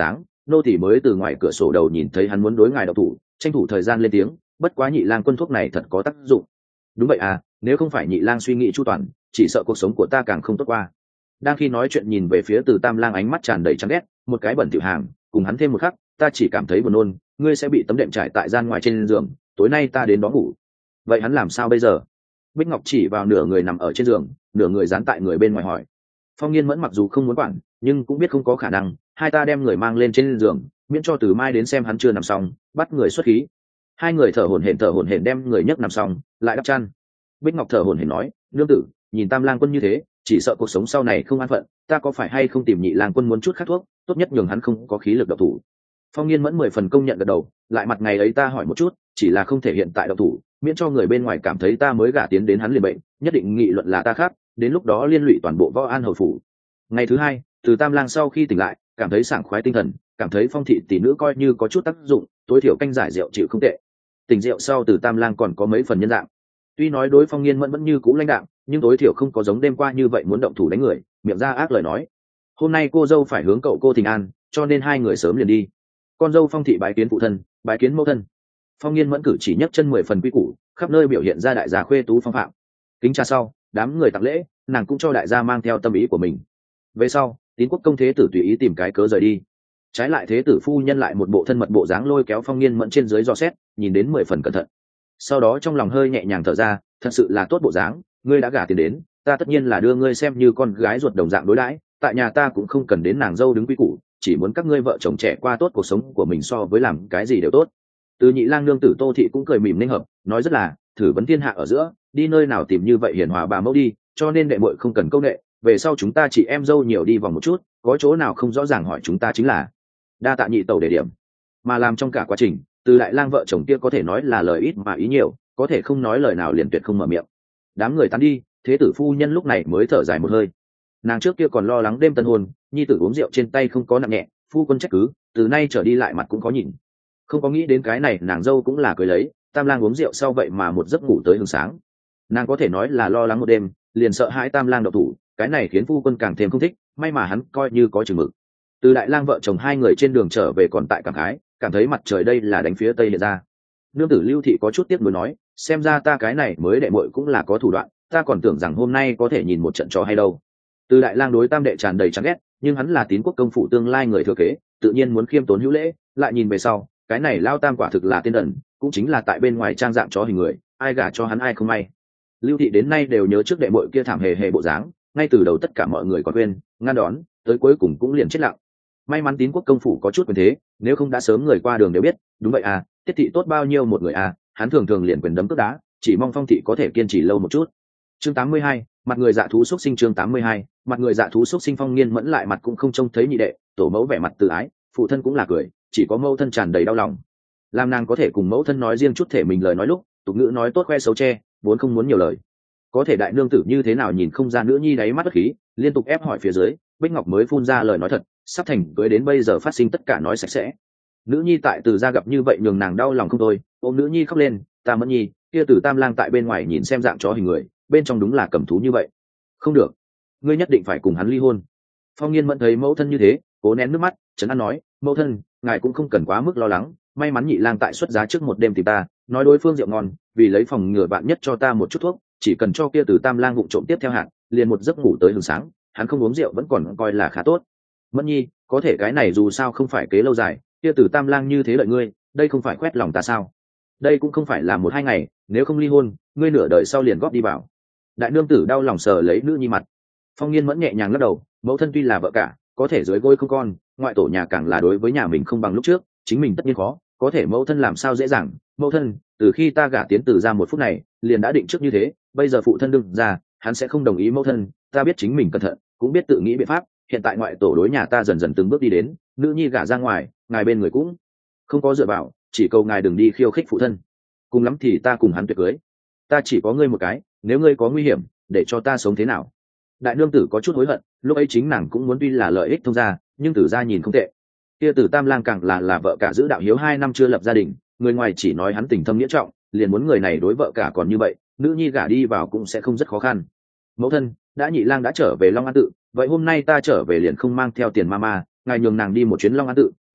nô tỳ mới từ ngoài cửa sổ đầu nhìn thấy hắn muốn đối ngài độc thủ, tranh thủ thời gian lên tiếng, bất quá nhị lang quân thuốc này thật có tác dụng. Đúng vậy à, nếu không phải nhị lang suy nghĩ chu toàn, chỉ sợ cuộc sống của ta càng không tốt qua. Đang khi nói chuyện nhìn về phía Từ Tam Lang ánh mắt tràn đầy chán ghét, một cái bẩn thỉu hàng, cùng hắn thêm một khắc, ta chỉ cảm thấy buồn nôn, ngươi sẽ bị tấm đệm trải tại gian ngoài trên giường, tối nay ta đến đó ngủ. Vậy hắn làm sao bây giờ? Bích Ngọc chỉ vào nửa người nằm ở trên giường, nửa người dán tại người bên ngoài hỏi. Phong Nghiên Mẫn mặc dù không muốn quản, nhưng cũng biết không có khả năng, hai ta đem người mang lên trên giường, miễn cho từ mai đến xem hắn chưa nằm xong, bắt người xuất khí. Hai người thở hổn hển thở hổn hển đem người nhấc nằm xong, lại đắp chăn. Bích Ngọc thở hổn hển nói, nương tử, nhìn Tam Lang quân như thế, chỉ sợ cuộc sống sau này không an phận, ta có phải hay không tìm nhị lang quân muốn chút khác thuốc, tốt nhất nhường hắn không có khí lực độc thủ. Phong Nghiên Mẫn mười phần công nhận gật đầu, lại mặt ngày ấy ta hỏi một chút, chỉ là không thể hiện tại độc thủ, miễn cho người bên ngoài cảm thấy ta mới gả tiến đến hắn liền bệnh, nhất định nghị luận là ta khác, đến lúc đó liên lụy toàn bộ Võ An hầu phủ. Ngày thứ hai, Từ Tam Lang sau khi tỉnh lại, cảm thấy sảng khoái tinh thần, cảm thấy Phong thị tỷ nữ coi như có chút tác dụng, tối thiểu canh giải rượu chịu không tệ. Tỉnh rượu sau Từ Tam Lang còn có mấy phần nhân dạng. Tuy nói đối Phong Nghiên Mẫn vẫn như cũ lãnh đạm, nhưng tối thiểu không có giống đêm qua như vậy muốn động thủ đánh người, miệng ra ác lời nói. Hôm nay cô dâu phải hướng cậu cô Thình An, cho nên hai người sớm liền đi. Con dâu Phong thị bái kiến phụ thân, bái kiến mẫu thân. Phong Nghiên Mẫn cử chỉ nhấc chân mười phần quy củ, khắp nơi biểu hiện ra đại gia khuê tú phong phạm. Kính trà sau, đám người tặng lễ, nàng cũng cho đại gia mang theo tâm ý của mình. Về sau, Tín Quốc công thế tử tùy ý tìm cái cớ rời đi. Trái lại thế tử phu nhân lại một bộ thân mật bộ dáng lôi kéo Phong Nghiên Mẫn trên dưới dò xét, nhìn đến mười phần cẩn thận. Sau đó trong lòng hơi nhẹ nhàng thở ra, thật sự là tốt bộ dáng, ngươi đã gả tiền đến, ta tất nhiên là đưa ngươi xem như con gái ruột đồng dạng đối đãi, tại nhà ta cũng không cần đến nàng dâu đứng quy củ, chỉ muốn các ngươi vợ chồng trẻ qua tốt cuộc sống của mình so với làm cái gì đều tốt. Từ Nhị Lang nương tử Tô thị cũng cười mỉm nên hợp, nói rất là thử vấn thiên hạ ở giữa, đi nơi nào tìm như vậy hiền hòa bà mẫu đi, cho nên đệ muội không cần câu nệ, về sau chúng ta chị em dâu nhiều đi vòng một chút, có chỗ nào không rõ ràng hỏi chúng ta chính là. Đa tạ nhị tẩu đề điểm. Mà làm trong cả quá trình, Từ Đại Lang vợ chồng kia có thể nói là lời ít mà ý nhiều, có thể không nói lời nào liền tuyệt không mở miệng. Đám người tán đi, thế tử phu nhân lúc này mới thở dài một hơi. Nàng trước kia còn lo lắng đêm tân hôn, nhi tử uống rượu trên tay không có nặng nhẹ, phu quân trách cứ, từ nay trở đi lại mặt cũng có nhìn. Không có nghĩ đến cái này nàng dâu cũng là cười lấy, Tam Lang uống rượu sau vậy mà một giấc ngủ tới hừng sáng. Nàng có thể nói là lo lắng một đêm, liền sợ hãi Tam Lang độc thủ, cái này khiến phu quân càng thêm không thích, may mà hắn coi như có chừng mực. Từ Đại Lang vợ chồng hai người trên đường trở về còn tại cảm khái, cảm thấy mặt trời đây là đánh phía tây hiện ra. Nương tử Lưu thị có chút tiếc nuối nói, xem ra ta cái này mới đệ muội cũng là có thủ đoạn, ta còn tưởng rằng hôm nay có thể nhìn một trận trò hay đâu. Từ Đại Lang đối Tam đệ tràn đầy chán ghét, nhưng hắn là Tín Quốc công phủ tương lai người thừa kế, tự nhiên muốn khiêm tốn hữu lễ, lại nhìn về sau, cái này lao Tam quả thực là tên đần, cũng chính là tại bên ngoài trang dạng chó hình người, ai gả cho hắn ai không may. Lưu thị đến nay đều nhớ trước đệ muội kia thảm hề hề bộ dáng, ngay từ đầu tất cả mọi người còn quên, ngăn đón, tới cuối cùng cũng liền chết lặng. May mắn Tín Quốc công phủ có chút quyền thế, nếu không đã sớm người qua đường đều biết, đúng vậy à, Tiết thị tốt bao nhiêu một người à, hắn thường thường liền quyền đấm cước đá, chỉ mong Phong thị có thể kiên trì lâu một chút. Chương tám mươi hai, mặt người dạ thú xúc sinh. Chương tám mươi hai, mặt người dạ thú xúc sinh. Phong Nghiên Mẫn lại mặt cũng không trông thấy nhị đệ, tổ mẫu vẻ mặt từ ái, phụ thân cũng là cười, chỉ có mẫu thân tràn đầy đau lòng. Làm nàng có thể cùng mẫu thân nói riêng chút thể mình lời nói lúc, tục ngữ nói tốt khoe xấu che, vốn không muốn nhiều lời. Có thể đại nương tử như thế nào nhìn không ra nữ nhi đáy mắt bất khí, liên tục ép hỏi phía dưới, Bích Ngọc mới phun ra lời nói thật, sắp thành cưới đến bây giờ phát sinh tất cả nói sạch sẽ. Nữ nhi tại Từ gia gặp như vậy nhường nàng đau lòng không thôi, ôm nữ nhi khóc lên, ta Mẫn nhi, kia Từ Tam Lang tại bên ngoài nhìn xem dạng chó hình người, bên trong đúng là cầm thú như vậy. Không được, ngươi nhất định phải cùng hắn ly hôn. Phong Nghiên Mẫn thấy mẫu thân như thế, cố nén nước mắt, trấn an nói, mẫu thân, ngài cũng không cần quá mức lo lắng, may mắn Nhị Lang tại xuất giá trước một đêm tìm ta, nói đối phương rượu ngon, vì lấy phòng ngừa bạn nhất cho ta một chút thuốc, chỉ cần cho kia Từ Tam Lang vụng trộm tiếp theo hạn, liền một giấc ngủ tới hừng sáng, hắn không uống rượu vẫn còn coi là khá tốt. Mẫn nhi, có thể cái này dù sao không phải kế lâu dài, kia Từ Tam Lang như thế lợi ngươi, đây không phải quét lòng ta sao? Đây cũng không phải là một hai ngày, nếu không ly hôn, ngươi nửa đời sau liền góp đi vào. Đại nương tử đau lòng sờ lấy nữ nhi mặt. Phong Nghiên Mẫn nhẹ nhàng lắc đầu, mẫu thân tuy là vợ cả, có thể dưới gối không con, ngoại tổ nhà càng là đối với nhà mình không bằng lúc trước, chính mình tất nhiên khó, có thể mẫu thân làm sao dễ dàng. Mẫu thân, từ khi ta gả tiến Từ ra một phút này, liền đã định trước như thế, bây giờ phụ thân đương ra, hắn sẽ không đồng ý. Mẫu thân, ta biết chính mình cẩn thận, cũng biết tự nghĩ biện pháp, hiện tại ngoại tổ đối nhà ta dần dần từng bước đi đến, nữ nhi gả ra ngoài, ngài bên người cũng không có dựa vào, chỉ cầu ngài đừng đi khiêu khích phụ thân, cùng lắm thì ta cùng hắn tuyệt cưới. Ta chỉ có ngươi một cái, nếu ngươi có nguy hiểm, để cho ta sống thế nào? Đại nương tử có chút hối hận, lúc ấy chính nàng cũng muốn tuy là lợi ích thông gia, nhưng Từ gia nhìn không tệ. Kia Từ Tam Lang càng là là vợ cả giữ đạo hiếu hai năm chưa lập gia đình, người ngoài chỉ nói hắn tình thâm nghĩa trọng, liền muốn người này đối vợ cả còn như vậy, nữ nhi gả đi vào cũng sẽ không rất khó khăn. Mẫu thân, đã Nhị Lang đã trở về Long An tự, vậy hôm nay ta trở về liền không mang theo tiền mama, ngài nhường nàng đi một chuyến Long An tự,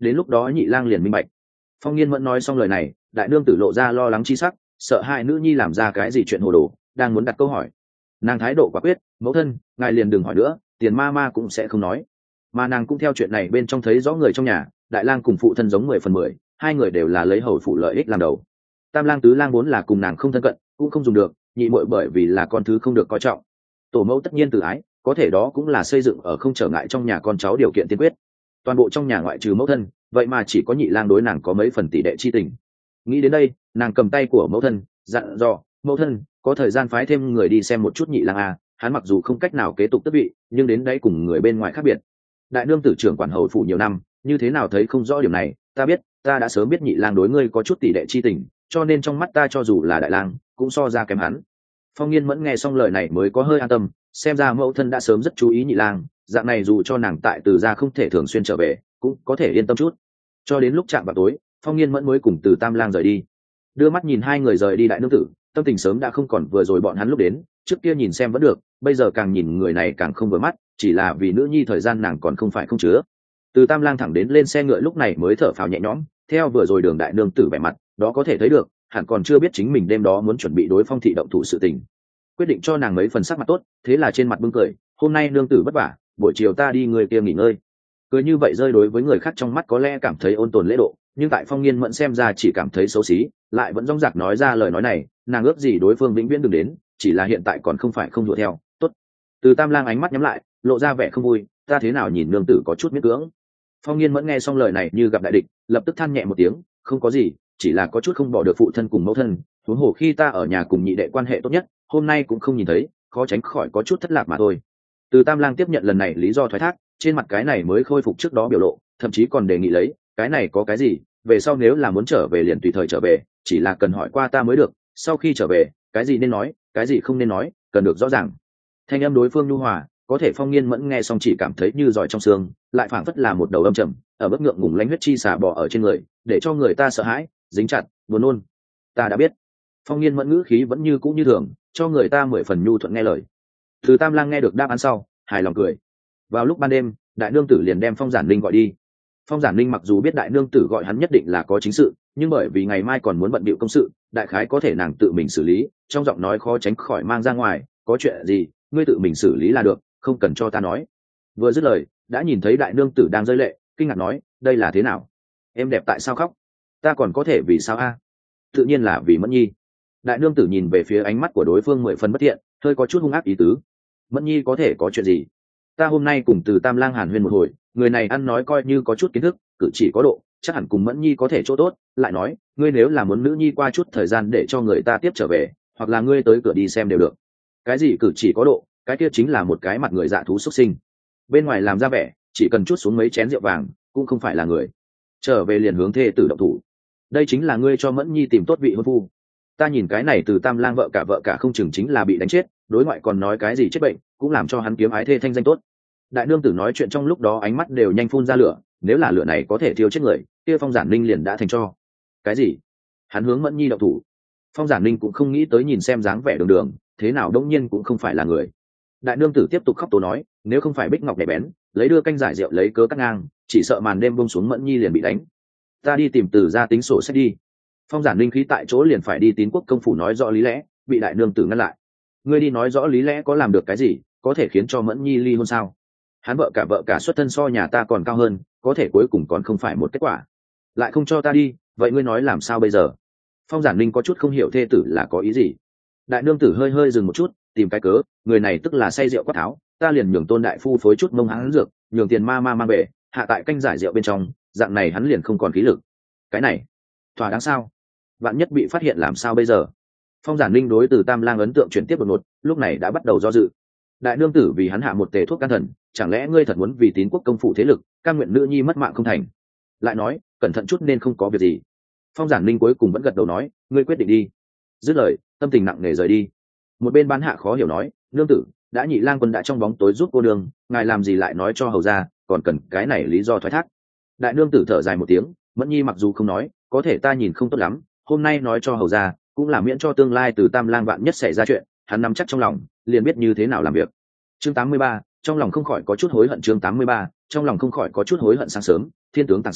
đến lúc đó nhị lang liền minh bạch. Phong Nghiên Mẫn nói xong lời này, đại nương tử lộ ra lo lắng chi sắc, sợ hai nữ nhi làm ra cái gì chuyện hồ đồ, đang muốn đặt câu hỏi. Nàng thái độ quả quyết, mẫu thân, ngài liền đừng hỏi nữa, tiền ma ma cũng sẽ không nói. Mà nàng cũng theo chuyện này bên trong thấy rõ người trong nhà, đại lang cùng phụ thân giống mười phần mười, hai người đều là lấy hầu phụ lợi ích làm đầu. Tam lang tứ lang vốn là cùng nàng không thân cận, cũng không dùng được, nhị muội bởi vì là con thứ không được coi trọng. Tổ mẫu tất nhiên từ ái, có thể đó cũng là xây dựng ở không trở ngại trong nhà con cháu điều kiện tiên quyết. Toàn bộ trong nhà ngoại trừ mẫu thân, vậy mà chỉ có nhị lang đối nàng có mấy phần tỷ đệ chi tình. Nghĩ đến đây, nàng cầm tay của mẫu thân, dặn dò, mẫu thân, có thời gian phái thêm người đi xem một chút nhị lang à, hắn mặc dù không cách nào kế tục tước vị, nhưng đến đây cùng người bên ngoài khác biệt. Đại nương tử trưởng quản hầu phủ nhiều năm, như thế nào thấy không rõ điểm này, ta biết, ta đã sớm biết nhị lang đối ngươi có chút tỷ đệ chi tình, cho nên trong mắt ta cho dù là đại lang, cũng so ra kém hắn. Phong Nghiên Mẫn nghe xong lời này mới có hơi an tâm, xem ra mẫu thân đã sớm rất chú ý nhị lang, dạng này dù cho nàng tại Từ gia không thể thường xuyên trở về, cũng có thể yên tâm chút. Cho đến lúc chạm vào tối, Phong Nghiên Mẫn mới cùng Từ Tam lang rời đi. Đưa mắt nhìn hai người rời đi đại nương tử, tâm tình sớm đã không còn vừa rồi bọn hắn lúc đến, trước kia nhìn xem vẫn được, bây giờ càng nhìn người này càng không vừa mắt, chỉ là vì nữ nhi thời gian nàng còn không phải không chứa. Từ Tam lang thẳng đến lên xe ngựa lúc này mới thở phào nhẹ nhõm, theo vừa rồi đường đại nương tử vẻ mặt, đó có thể thấy được, hẳn còn chưa biết chính mình đêm đó muốn chuẩn bị đối Phong thị động thủ sự tình. Quyết định cho nàng mấy phần sắc mặt tốt, thế là trên mặt bưng cười, hôm nay nương tử vất vả, buổi chiều ta đi người kia nghỉ ngơi. Cười như vậy rơi đối với người khác trong mắt có lẽ cảm thấy ôn tồn lễ độ, nhưng tại Phong Nghiên Mẫn xem ra chỉ cảm thấy xấu xí, lại vẫn dõng dạc nói ra lời nói này, nàng ước gì đối phương vĩnh viễn đừng đến, chỉ là hiện tại còn không phải không đùa theo. Tốt. Từ Tam lang ánh mắt nhắm lại, lộ ra vẻ không vui, ta thế nào nhìn nương tử có chút miễn cưỡng. Phong Nghiên Mẫn nghe xong lời này như gặp đại địch, lập tức than nhẹ một tiếng, không có gì, chỉ là có chút không bỏ được phụ thân cùng mẫu thân, huống hồ khi ta ở nhà cùng nhị đệ quan hệ tốt nhất, hôm nay cũng không nhìn thấy, khó tránh khỏi có chút thất lạc mà thôi. Từ Tam lang tiếp nhận lần này lý do thoái thác, trên mặt cái này mới khôi phục trước đó biểu lộ, thậm chí còn đề nghị lấy, cái này có cái gì, về sau nếu là muốn trở về liền tùy thời trở về, chỉ là cần hỏi qua ta mới được, sau khi trở về, cái gì nên nói, cái gì không nên nói, cần được rõ ràng. Thanh âm đối phương nhu hòa, có thể Phong Nghiên Mẫn nghe xong chỉ cảm thấy như giỏi trong xương, lại phảng phất là một đầu âm trầm, ở bất ngượng ngùng lánh huyết chi xả bò ở trên người, để cho người ta sợ hãi, dính chặt, buồn nôn. Ta đã biết. Phong Nghiên Mẫn ngữ khí vẫn như cũ như thường, cho người ta mười phần nhu thuận nghe lời. Từ Tam lang nghe được đáp án sau, hài lòng cười. Vào lúc ban đêm, đại nương tử liền đem Phong Giản Linh gọi đi. Phong Giản Linh mặc dù biết đại nương tử gọi hắn nhất định là có chính sự, nhưng bởi vì ngày mai còn muốn bận bịu công sự, đại khái có thể nàng tự mình xử lý, trong giọng nói khó tránh khỏi mang ra ngoài, có chuyện gì, ngươi tự mình xử lý là được, không cần cho ta nói. Vừa dứt lời, đã nhìn thấy đại nương tử đang rơi lệ, kinh ngạc nói, đây là thế nào? Em đẹp tại sao khóc? Ta còn có thể vì sao a? Tự nhiên là vì Mẫn Nhi. Đại nương tử nhìn về phía ánh mắt của đối phương mười phần bất thiện, hơi có chút hung ác ý tứ. Mẫn Nhi có thể có chuyện gì? Ta hôm nay cùng Từ Tam lang hàn huyên một hồi, người này ăn nói coi như có chút kiến thức, cử chỉ có độ, chắc hẳn cùng Mẫn Nhi có thể chỗ tốt. Lại nói, ngươi nếu là muốn nữ nhi qua chút thời gian để cho người ta tiếp trở về, hoặc là ngươi tới cửa đi xem đều được. Cái gì cử chỉ có độ, cái kia chính là một cái mặt người dạ thú xuất sinh. Bên ngoài làm ra vẻ, chỉ cần chút xuống mấy chén rượu vàng, cũng không phải là người. Trở về liền hướng thê tử động thủ. Đây chính là ngươi cho Mẫn Nhi tìm tốt vị hôn phu. Ta nhìn cái này Từ Tam lang vợ cả vợ cả không chừng chính là bị đánh chết, đối ngoại còn nói cái gì chết bệnh, cũng làm cho hắn kiếm ái thê thanh danh tốt. Đại nương tử nói chuyện trong lúc đó ánh mắt đều nhanh phun ra lửa, nếu là lửa này có thể thiêu chết người, kia Phong Giản Linh liền đã thành cho. Cái gì? Hắn hướng Mẫn Nhi động thủ. Phong Giản Linh cũng không nghĩ tới nhìn xem dáng vẻ đường đường, thế nào đông nhiên cũng không phải là người. Đại nương tử tiếp tục khóc tố nói, nếu không phải Bích Ngọc nhạy bén, lấy đưa canh giải rượu lấy cớ cắt ngang, chỉ sợ màn đêm buông xuống Mẫn Nhi liền bị đánh. Ta đi tìm Từ gia tính sổ sách đi. Phong Giản Linh khí tại chỗ liền phải đi Tín Quốc công phủ nói rõ lý lẽ, bị đại nương tử ngăn lại. Ngươi đi nói rõ lý lẽ có làm được cái gì, có thể khiến cho Mẫn Nhi ly hôn sao? Hắn vợ cả vợ cả xuất thân so nhà ta còn cao hơn, có thể cuối cùng còn không phải một kết quả. Lại không cho ta đi, vậy ngươi nói làm sao bây giờ? Phong Giản Linh có chút không hiểu thê tử là có ý gì. Đại nương tử hơi hơi dừng một chút, tìm cái cớ, người này tức là say rượu quát tháo, ta liền nhường Tôn đại phu phối chút mông hắn dược, nhường tiền ma ma mang về, hạ tại canh giải rượu bên trong, dạng này hắn liền không còn khí lực. Cái này, thỏa đáng sao? Vạn nhất bị phát hiện làm sao bây giờ? Phong Giản Linh đối Từ Tam lang ấn tượng chuyển tiếp đột ngột, lúc này đã bắt đầu do dự. Đại nương tử vì hắn hạ một tề thuốc can thần, chẳng lẽ ngươi thật muốn vì Tín Quốc công phủ thế lực, cam nguyện nữ nhi mất mạng không thành? Lại nói, cẩn thận chút nên không có việc gì. Phong Giản Linh cuối cùng vẫn gật đầu nói, ngươi quyết định đi. Dứt lời, tâm tình nặng nề rời đi. Một bên bán hạ khó hiểu nói, nương tử, đã nhị lang quân đã trong bóng tối giúp cô đường, ngài làm gì lại nói cho hầu ra, còn cần cái này lý do thoái thác. Đại nương tử thở dài một tiếng, Mẫn Nhi mặc dù không nói, có thể ta nhìn không tốt lắm, hôm nay nói cho hầu ra, cũng là miễn cho tương lai Từ Tam lang vạn nhất xảy ra chuyện, hắn nắm chắc trong lòng, liền biết như thế nào làm việc. Chương tám mươi ba, trong lòng không khỏi có chút hối hận. Chương tám mươi ba, trong lòng không khỏi có chút hối hận. Sáng sớm, thiên tướng tảng sáng,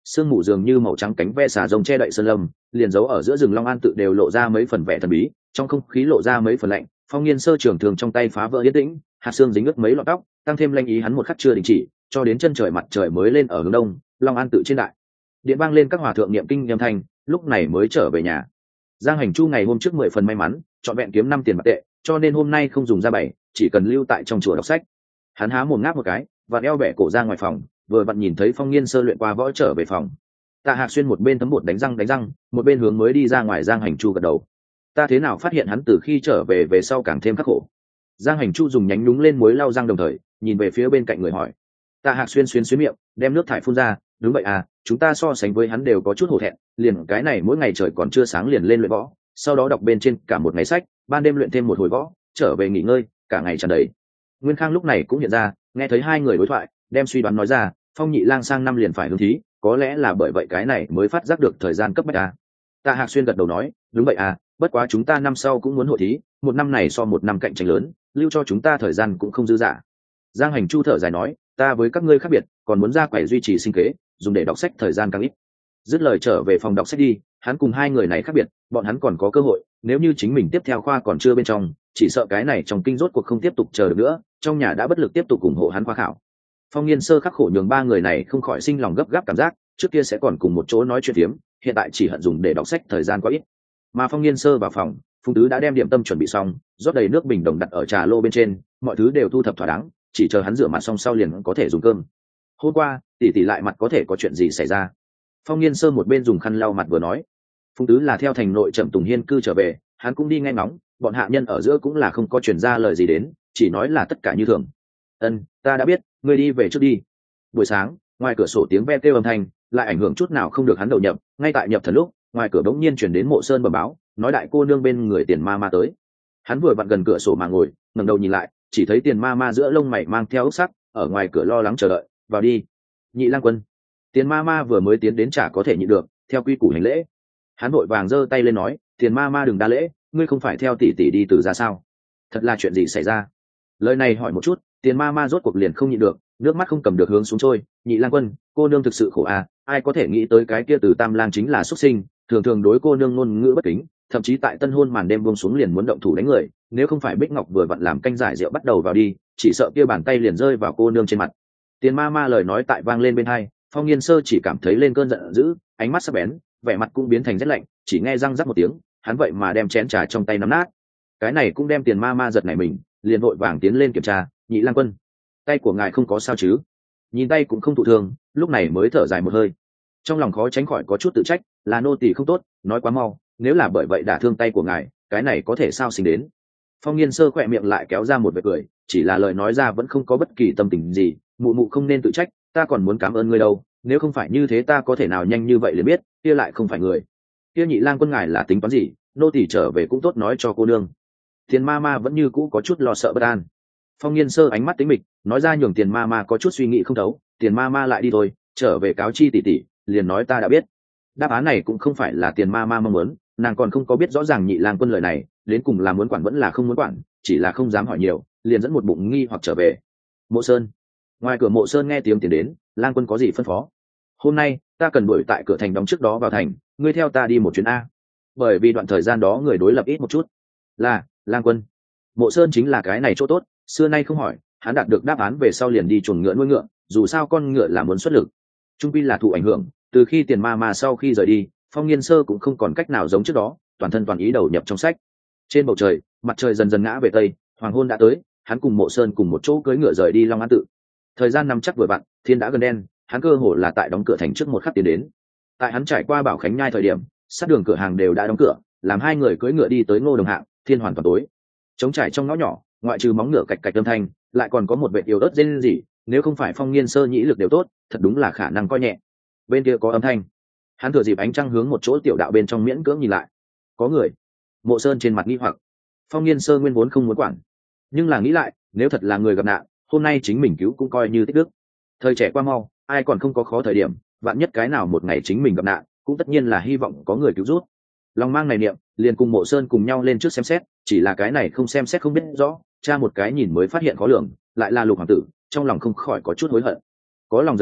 sương mù dường như màu trắng cánh ve xà rồng che đậy sơn lâm, liền giấu ở giữa rừng Long An tự đều lộ ra mấy phần vẻ thần bí, trong không khí lộ ra mấy phần lạnh. Phong Nghiên Sơ trường thường trong tay phá vỡ yên tĩnh, hạt xương dính ướt mấy lọn tóc, tăng thêm lanh ý hắn một khắc chưa đình chỉ, cho đến chân trời mặt trời mới lên ở hướng đông, Long An tự trên đại điện vang lên các hòa thượng niệm kinh nhâm thanh, lúc này mới trở về nhà. Giang Hành Chu ngày hôm trước mười phần may mắn, chọn vẹn kiếm năm tiền bạc tệ, cho nên hôm nay không dùng ra bảy, chỉ cần lưu tại trong chùa đọc sách. Hắn há mồm ngáp một cái, và eo bẻ cổ ra ngoài phòng, vừa vặn nhìn thấy Phong Nghiên Sơ luyện qua võ trở về phòng. Tạ Hạc Xuyên một bên thấm bột đánh răng đánh răng, một bên hướng mới đi ra ngoài. Giang Hành Chu gật đầu. Ta thế nào phát hiện hắn từ khi trở về về sau càng thêm khắc khổ. Giang Hành Chu dùng nhánh nhúng lên muối lau răng đồng thời nhìn về phía bên cạnh người hỏi. Tạ Hạc Xuyên xuyên xuyến miệng, đem nước thải phun ra. Đúng vậy à, chúng ta so sánh với hắn đều có chút hổ thẹn, liền cái này mỗi ngày trời còn chưa sáng liền lên luyện võ, sau đó đọc bên trên cả một ngày sách, ban đêm luyện thêm một hồi võ, trở về nghỉ ngơi, cả ngày tràn đầy. Nguyên Khang lúc này cũng hiện ra, nghe thấy hai người đối thoại, đem suy đoán nói ra. Phong Nhị Lang sang năm liền phải hướng thí, có lẽ là bởi vậy cái này mới phát giác được thời gian cấp bách à. Tạ Hạc Xuyên gật đầu nói, đúng vậy à, bất quá chúng ta năm sau cũng muốn hội thí, một năm này so một năm cạnh tranh lớn, lưu cho chúng ta thời gian cũng không dư dả. Giang Hành Chu thở dài nói, ta với các ngươi khác biệt, còn muốn ra quầy duy trì sinh kế, dùng để đọc sách thời gian càng ít. Dứt lời trở về phòng đọc sách đi. Hắn cùng hai người này khác biệt, bọn hắn còn có cơ hội, nếu như chính mình tiếp theo khoa còn chưa bên trong, chỉ sợ cái này trong kinh rốt cuộc không tiếp tục chờ được nữa, trong nhà đã bất lực tiếp tục ủng hộ hắn khoa khảo. Phong Nghiên Sơ khắc khổ nhường ba người này không khỏi sinh lòng gấp gáp cảm giác, trước kia sẽ còn cùng một chỗ nói chuyện phiếm, hiện tại chỉ hận dùng để đọc sách thời gian quá ít. Mà Phong Nghiên Sơ vào phòng, Phùng Tứ đã đem điểm tâm chuẩn bị xong, rót đầy nước bình đồng đặt ở trà lô bên trên, mọi thứ đều thu thập thỏa đáng, chỉ chờ hắn rửa mặt xong sau liền có thể dùng cơm. Hôm qua tỷ tỷ lại mặt có thể có chuyện gì xảy ra? Phong Nghiên Sơ một bên dùng khăn lau mặt vừa nói. Phùng Tứ là theo thành nội Trầm Tùng Hiên cư trở về, hắn cũng đi nghe ngóng, bọn hạ nhân ở giữa cũng là không có truyền ra lời gì đến, chỉ nói là tất cả như thường. Ân, ta đã biết, ngươi đi về trước đi. Buổi sáng, ngoài cửa sổ tiếng ve kêu âm thanh lại ảnh hưởng chút nào không được hắn đầu nhập, ngay tại nhập thần lúc, ngoài cửa bỗng nhiên truyền đến Mộ Sơn bẩm báo, nói đại cô nương bên người Tiền Ma Ma tới. Hắn vừa vặn gần cửa sổ mà ngồi, ngẩng đầu nhìn lại, chỉ thấy Tiền Ma Ma giữa lông mày mang theo ốc sắc, ở ngoài cửa lo lắng chờ đợi. Vào đi. Nhị Lang Quân. Tiền Ma Ma vừa mới tiến đến chả có thể nhịn được, theo quy củ hành lễ. Hắn vội vàng giơ tay lên nói, Tiền Ma Ma đừng đa lễ, ngươi không phải theo tỷ tỷ đi từ ra sao? Thật là chuyện gì xảy ra? Lời này hỏi một chút, Tiền Ma Ma rốt cuộc liền không nhịn được, nước mắt không cầm được hướng xuống trôi. Nhị Lang Quân, cô nương thực sự khổ à, ai có thể nghĩ tới cái kia Từ Tam Lang chính là xuất sinh, thường thường đối cô nương ngôn ngữ bất kính, thậm chí tại tân hôn màn đêm buông xuống liền muốn động thủ đánh người, nếu không phải Bích Ngọc vừa vặn làm canh giải rượu bắt đầu vào đi, chỉ sợ kia bàn tay liền rơi vào cô nương trên mặt. Tiền Ma Ma lời nói tại vang lên bên hai, Phong Nghiên Sơ chỉ cảm thấy lên cơn giận dữ, ánh mắt sắc bén, vẻ mặt cũng biến thành rét lạnh, chỉ nghe răng rắc một tiếng, hắn vậy mà đem chén trà trong tay nắm nát. Cái này cũng đem Tiền Ma Ma giật nảy mình, liền vội vàng tiến lên kiểm tra. Nhị Lang Quân, tay của ngài không có sao chứ? Nhìn tay cũng không thụ thương, lúc này mới thở dài một hơi. Trong lòng khó tránh khỏi có chút tự trách, là nô tỳ không tốt, nói quá mau, nếu là bởi vậy đả thương tay của ngài, cái này có thể sao sinh đến. Phong Nghiên Sơ khỏe miệng lại kéo ra một vệt cười, chỉ là lời nói ra vẫn không có bất kỳ tâm tình gì. Mụ mụ không nên tự trách, ta còn muốn cảm ơn ngươi đâu, nếu không phải như thế ta có thể nào nhanh như vậy liền biết kia lại không phải người. Kia Nhị Lang Quân ngài là tính toán gì, nô tỳ trở về cũng tốt nói cho cô nương. Tiền Ma Ma vẫn như cũ có chút lo sợ bất an. Phong Nghiên Sơ ánh mắt tính mịch, nói ra nhường Tiền Ma Ma có chút suy nghĩ không thấu. Tiền Ma Ma lại đi thôi, trở về cáo chi tỷ tỷ, liền nói ta đã biết. Đáp án này cũng không phải là Tiền Ma Ma mong muốn, nàng còn không có biết rõ ràng Nhị Lang Quân lời này đến cùng là muốn quản vẫn là không muốn quản, chỉ là không dám hỏi nhiều, liền dẫn một bụng nghi hoặc trở về. Mộ Sơn. Ngoài cửa Mộ Sơn nghe tiếng tiến đến, Lang Quân có gì phân phó? Hôm nay ta cần đuổi tại cửa thành đóng trước đó vào thành, ngươi theo ta đi một chuyến a. Bởi vì đoạn thời gian đó người đối lập ít một chút. Là, Lang Quân. Mộ Sơn chính là cái này chỗ tốt, xưa nay không hỏi, hắn đạt được đáp án về sau liền đi chuồng ngựa nuôi ngựa, dù sao con ngựa là muốn xuất lực. Trung quy là thụ ảnh hưởng, từ khi Tiền Ma Ma sau khi rời đi, Phong Nghiên Sơ cũng không còn cách nào giống trước đó, toàn thân toàn ý đầu nhập trong sách. Trên bầu trời, mặt trời dần dần ngã về tây, hoàng hôn đã tới, hắn cùng Mộ Sơn cùng một chỗ cưỡi ngựa rời đi Long An tự. Thời gian nằm chắc vừa vặn, thiên đã gần đen, hắn cơ hồ là tại đóng cửa thành trước một khắc tiến đến. Tại hắn trải qua Bảo Khánh Nhai thời điểm, sát đường cửa hàng đều đã đóng cửa, làm hai người cưỡi ngựa đi tới Ngô Đồng Hạng, thiên hoàn toàn tối. Trống trải trong ngõ nhỏ, ngoại trừ móng ngựa cạch cạch âm thanh, lại còn có một vệt yếu ớt rên rỉ, nếu không phải Phong Nghiên Sơ nhĩ lực đều tốt, thật đúng là khả năng coi nhẹ. Bên kia có âm thanh. Hắn thừa dịp ánh trăng hướng một chỗ tiểu đạo bên trong miễn cưỡng nhìn lại. Có người. Mộ Sơn trên mặt nghi hoặc. Phong Nghiên Sơ nguyên vốn không muốn quản, nhưng là nghĩ lại, nếu thật là người gặp nạn, hôm nay chính mình cứu cũng coi như tích đức. Thời trẻ qua mau, ai còn không có khó thời điểm, vạn nhất cái nào một ngày chính mình gặp nạn, cũng tất nhiên là hy vọng có người cứu giúp. Lòng mang này niệm, liền cùng Mộ Sơn cùng nhau lên trước xem xét, chỉ là cái này không xem xét không biết rõ, cha một cái nhìn mới phát hiện khó lường, lại là Lục hoàng tử, trong lòng không khỏi có chút hối hận. Có lòng rời đi,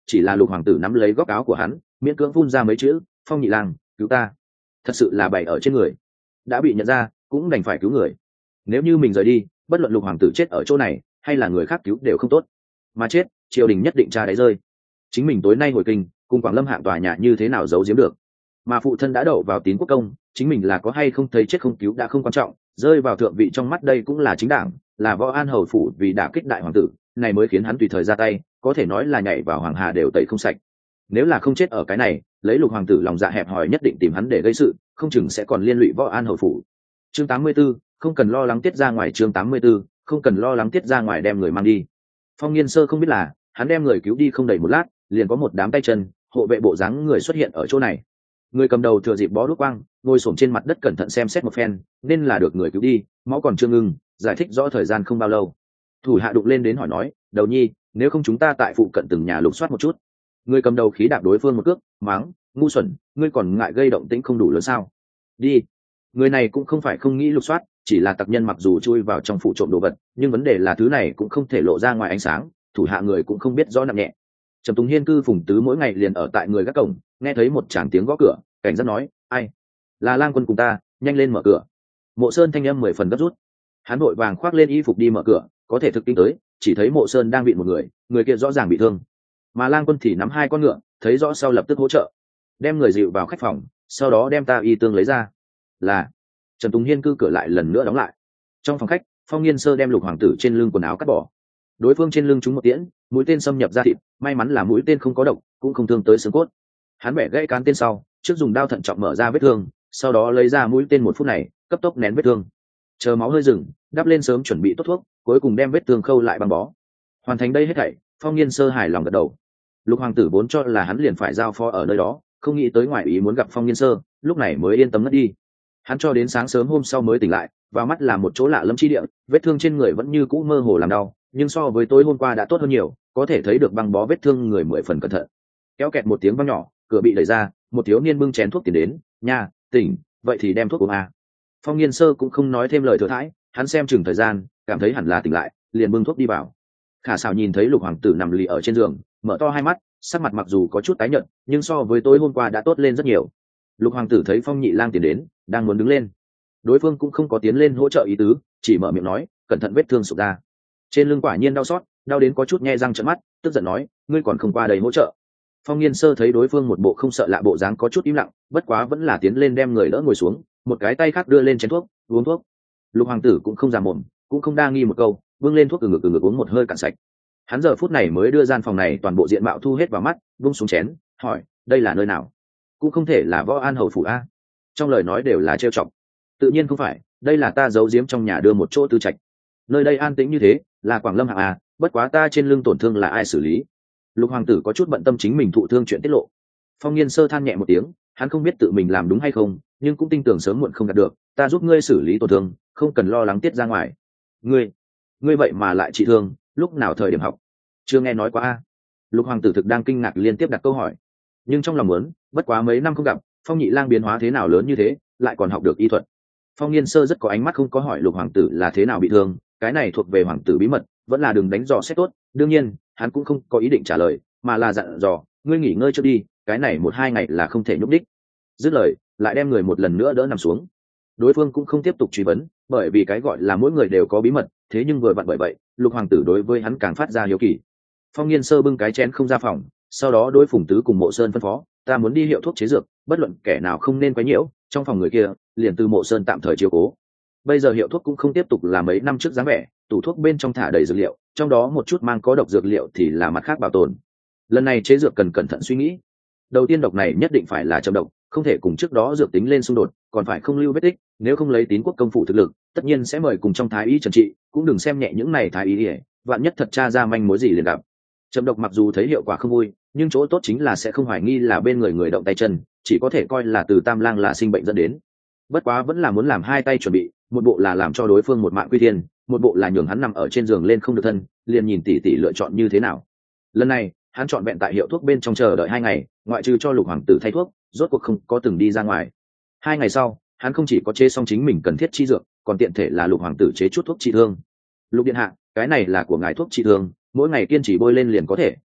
chỉ là lục hoàng tử nắm lấy góc áo của hắn, miễn cưỡng phun ra mấy chữ: Phong nhị lang, cứu ta. Thật sự là bày ở trên người, đã bị nhận ra cũng đành phải cứu người. Nếu như mình rời đi, bất luận lục hoàng tử chết ở chỗ này hay là người khác cứu đều không tốt, mà chết triều đình nhất định tra đáy rơi. Chính mình tối nay hồi kinh cùng Quảng Lâm hạng tòa nhà như thế nào giấu giếm được, mà phụ thân đã đậu vào tín quốc công, chính mình là có hay không thấy chết không cứu đã không quan trọng, rơi vào thượng vị trong mắt đây cũng là chính đảng, là Võ An hầu phủ vì đả kích đại hoàng tử này mới khiến hắn tùy thời ra tay, có thể nói là nhảy vào hoàng hà đều tẩy không sạch. Nếu là không chết ở cái này, lấy lục hoàng tử lòng dạ hẹp hòi nhất định tìm hắn để gây sự, không chừng sẽ còn liên lụy Võ An hầu phủ. Chương tám mươi 84, không cần lo lắng tiết ra ngoài. Chương tám mươi 84, không cần lo lắng tiết ra ngoài đem người mang đi. Phong Nghiên Sơ không biết là hắn đem người cứu đi không đầy một lát, liền có một đám tay chân hộ vệ bộ dáng người xuất hiện ở chỗ này. Người cầm đầu thừa dịp bó đuốc quang, ngồi xổm trên mặt đất cẩn thận xem xét một phen, nên là được người cứu đi, máu còn chưa ngừng, giải thích rõ thời gian không bao lâu. Thủ hạ đụng lên đến hỏi nói: Đầu nhi, nếu không chúng ta tại phụ cận từng nhà lục soát một chút. Người cầm đầu khí đạp đối phương một cước, mắng: Ngu xuẩn, ngươi còn ngại gây động tĩnh không đủ lớn sao? Đi. Người này cũng không phải không nghĩ lục soát, chỉ là tặc nhân mặc dù chui vào trong phụ trộm đồ vật, nhưng vấn đề là thứ này cũng không thể lộ ra ngoài ánh sáng, thủ hạ người cũng không biết rõ nặng nhẹ. Trầm Tùng Hiên cư Phùng Tứ mỗi ngày liền ở tại người gác cổng, nghe thấy một tràng tiếng gõ cửa, cảnh giác nói: Ai? Là Lang Quân cùng ta, nhanh lên mở cửa. Mộ Sơn thanh âm mười phần gấp rút, hắn vội vàng khoác lên y phục đi mở cửa, có thể thực kinh tới, chỉ thấy Mộ Sơn đang bị một người, người kia rõ ràng bị thương, mà Lang Quân thì nắm hai con ngựa, thấy rõ sau lập tức hỗ trợ, đem người dịu vào khách phòng, sau đó đem ta y tương lấy ra. Là. Trầm Tùng Hiên cư cửa lại lần nữa đóng lại. Trong phòng khách, Phong Nghiên Sơ đem lục hoàng tử trên lưng quần áo cắt bỏ, đối phương trên lưng trúng một tiễn, mũi tên xâm nhập da thịt, may mắn là mũi tên không có độc, cũng không thương tới xương cốt. Hắn bẻ gãy cán tên sau, trước dùng đao thận trọng mở ra vết thương, sau đó lấy ra mũi tên một phút này, cấp tốc nén vết thương, chờ máu hơi dừng, đắp lên sớm chuẩn bị tốt thuốc, cuối cùng đem vết thương khâu lại băng bó. Hoàn thành đây hết thảy, Phong Nghiên Sơ hài lòng gật đầu. Lục hoàng tử vốn cho là hắn liền phải giao phó ở nơi đó, không nghĩ tới ngoài ý muốn gặp Phong Nghiên Sơ, lúc này mới yên tâm ngất đi. Hắn cho đến sáng sớm hôm sau mới tỉnh lại, vào mắt là một chỗ lạ lẫm chi địa, vết thương trên người vẫn như cũ mơ hồ làm đau, nhưng so với tối hôm qua đã tốt hơn nhiều, có thể thấy được băng bó vết thương người mười phần cẩn thận. Kéo kẹt một tiếng vang nhỏ, cửa bị đẩy ra, một thiếu niên bưng chén thuốc tiền đến. Nha, tỉnh, vậy thì đem thuốc uống à. Phong Nghiên Sơ cũng không nói thêm lời thừa thãi, hắn xem chừng thời gian, cảm thấy hẳn là tỉnh lại, liền bưng thuốc đi vào. Khả Sảo nhìn thấy lục hoàng tử nằm lì ở trên giường, mở to hai mắt, sắc mặt mặc dù có chút tái nhợt, nhưng so với tối hôm qua đã tốt lên rất nhiều. Lục hoàng tử thấy Phong nhị lang tiến đến, đang muốn đứng lên, đối phương cũng không có tiến lên hỗ trợ ý tứ, chỉ mở miệng nói: Cẩn thận vết thương sụp ra. Trên lưng quả nhiên đau xót, đau đến có chút nhe răng trợn mắt, tức giận nói: Ngươi còn không qua đây hỗ trợ. Phong Nghiên Sơ thấy đối phương một bộ không sợ lạ bộ dáng có chút im lặng, bất quá vẫn là tiến lên đem người đỡ ngồi xuống, một cái tay khác đưa lên chén thuốc, uống thuốc. Lục hoàng tử cũng không già mồm, cũng không đa nghi một câu, vung lên thuốc từ ngực từ ngực uống một hơi cạn sạch. Hắn giờ phút này mới đưa gian phòng này toàn bộ diện mạo thu hết vào mắt, vung xuống chén, hỏi: Đây là nơi nào? Cũng không thể là Võ An hầu phủ a. Trong lời nói đều là trêu chọc. Tự nhiên không phải, đây là ta giấu giếm trong nhà đưa một chỗ tư trạch. Nơi đây an tĩnh như thế, là Quảng Lâm hạng a, bất quá ta trên lưng tổn thương là ai xử lý? Lục hoàng tử có chút bận tâm chính mình thụ thương chuyện tiết lộ. Phong Nghiên Sơ than nhẹ một tiếng, hắn không biết tự mình làm đúng hay không, nhưng cũng tin tưởng sớm muộn không đạt được, ta giúp ngươi xử lý tổn thương, không cần lo lắng tiết ra ngoài. Ngươi, ngươi vậy mà lại trị thương, lúc nào thời điểm học? Chưa nghe nói qua a. Lục hoàng tử thực đang kinh ngạc liên tiếp đặt câu hỏi, nhưng trong lòng muốn, bất quá mấy năm không gặp, Phong nhị lang biến hóa thế nào lớn như thế, lại còn học được y thuật. Phong Nghiên Sơ rất có ánh mắt, không có hỏi lục hoàng tử là thế nào bị thương, cái này thuộc về hoàng tử bí mật, vẫn là đừng đánh dò xét tốt. Đương nhiên hắn cũng không có ý định trả lời, mà là dặn dò: Ngươi nghỉ ngơi trước đi, cái này một hai ngày là không thể nhúc đích. Dứt lời lại đem người một lần nữa đỡ nằm xuống. Đối phương cũng không tiếp tục truy vấn, bởi vì cái gọi là mỗi người đều có bí mật, thế nhưng vừa vặn bởi vậy lục hoàng tử đối với hắn càng phát ra hiếu kỳ. Phong Nghiên Sơ bưng cái chén không ra phòng, sau đó đối Phùng Tứ cùng Mộ Sơn phân phó: Ta muốn đi hiệu thuốc chế dược, bất luận kẻ nào không nên quấy nhiễu, trong phòng người kia liền từ Mộ Sơn tạm thời chiếu cố. Bây giờ hiệu thuốc cũng không tiếp tục là mấy năm trước dáng vẻ, tủ thuốc bên trong thả đầy dược liệu, trong đó một chút mang có độc dược liệu thì là mặt khác bảo tồn. Lần này chế dược cần cẩn thận suy nghĩ. Đầu tiên độc này nhất định phải là châm độc, không thể cùng trước đó dược tính lên xung đột, còn phải không lưu vết tích, nếu không lấy Tín quốc công phủ thực lực, tất nhiên sẽ mời cùng trong thái y trần trị, cũng đừng xem nhẹ những này thái y, vạn nhất thật tra ra manh mối gì liền gặp. Châm độc mặc dù thấy hiệu quả không vui, nhưng chỗ tốt chính là sẽ không hoài nghi là bên người người động tay chân, chỉ có thể coi là từ Tam Lang là sinh bệnh dẫn đến. Bất quá vẫn là muốn làm hai tay chuẩn bị, một bộ là làm cho đối phương một mạng quy thiên, một bộ là nhường hắn nằm ở trên giường lên không được thân, liền nhìn tỉ tỉ lựa chọn như thế nào. Lần này hắn chọn vẹn tại hiệu thuốc bên trong chờ đợi hai ngày, ngoại trừ cho lục hoàng tử thay thuốc, rốt cuộc không có từng đi ra ngoài. Hai ngày sau, hắn không chỉ có chế xong chính mình cần thiết chi dược, còn tiện thể là lục hoàng tử chế chút thuốc trị thương. Lục điện hạ, cái này là của ngài thuốc trị thương, mỗi ngày kiên trì bôi lên liền có thể,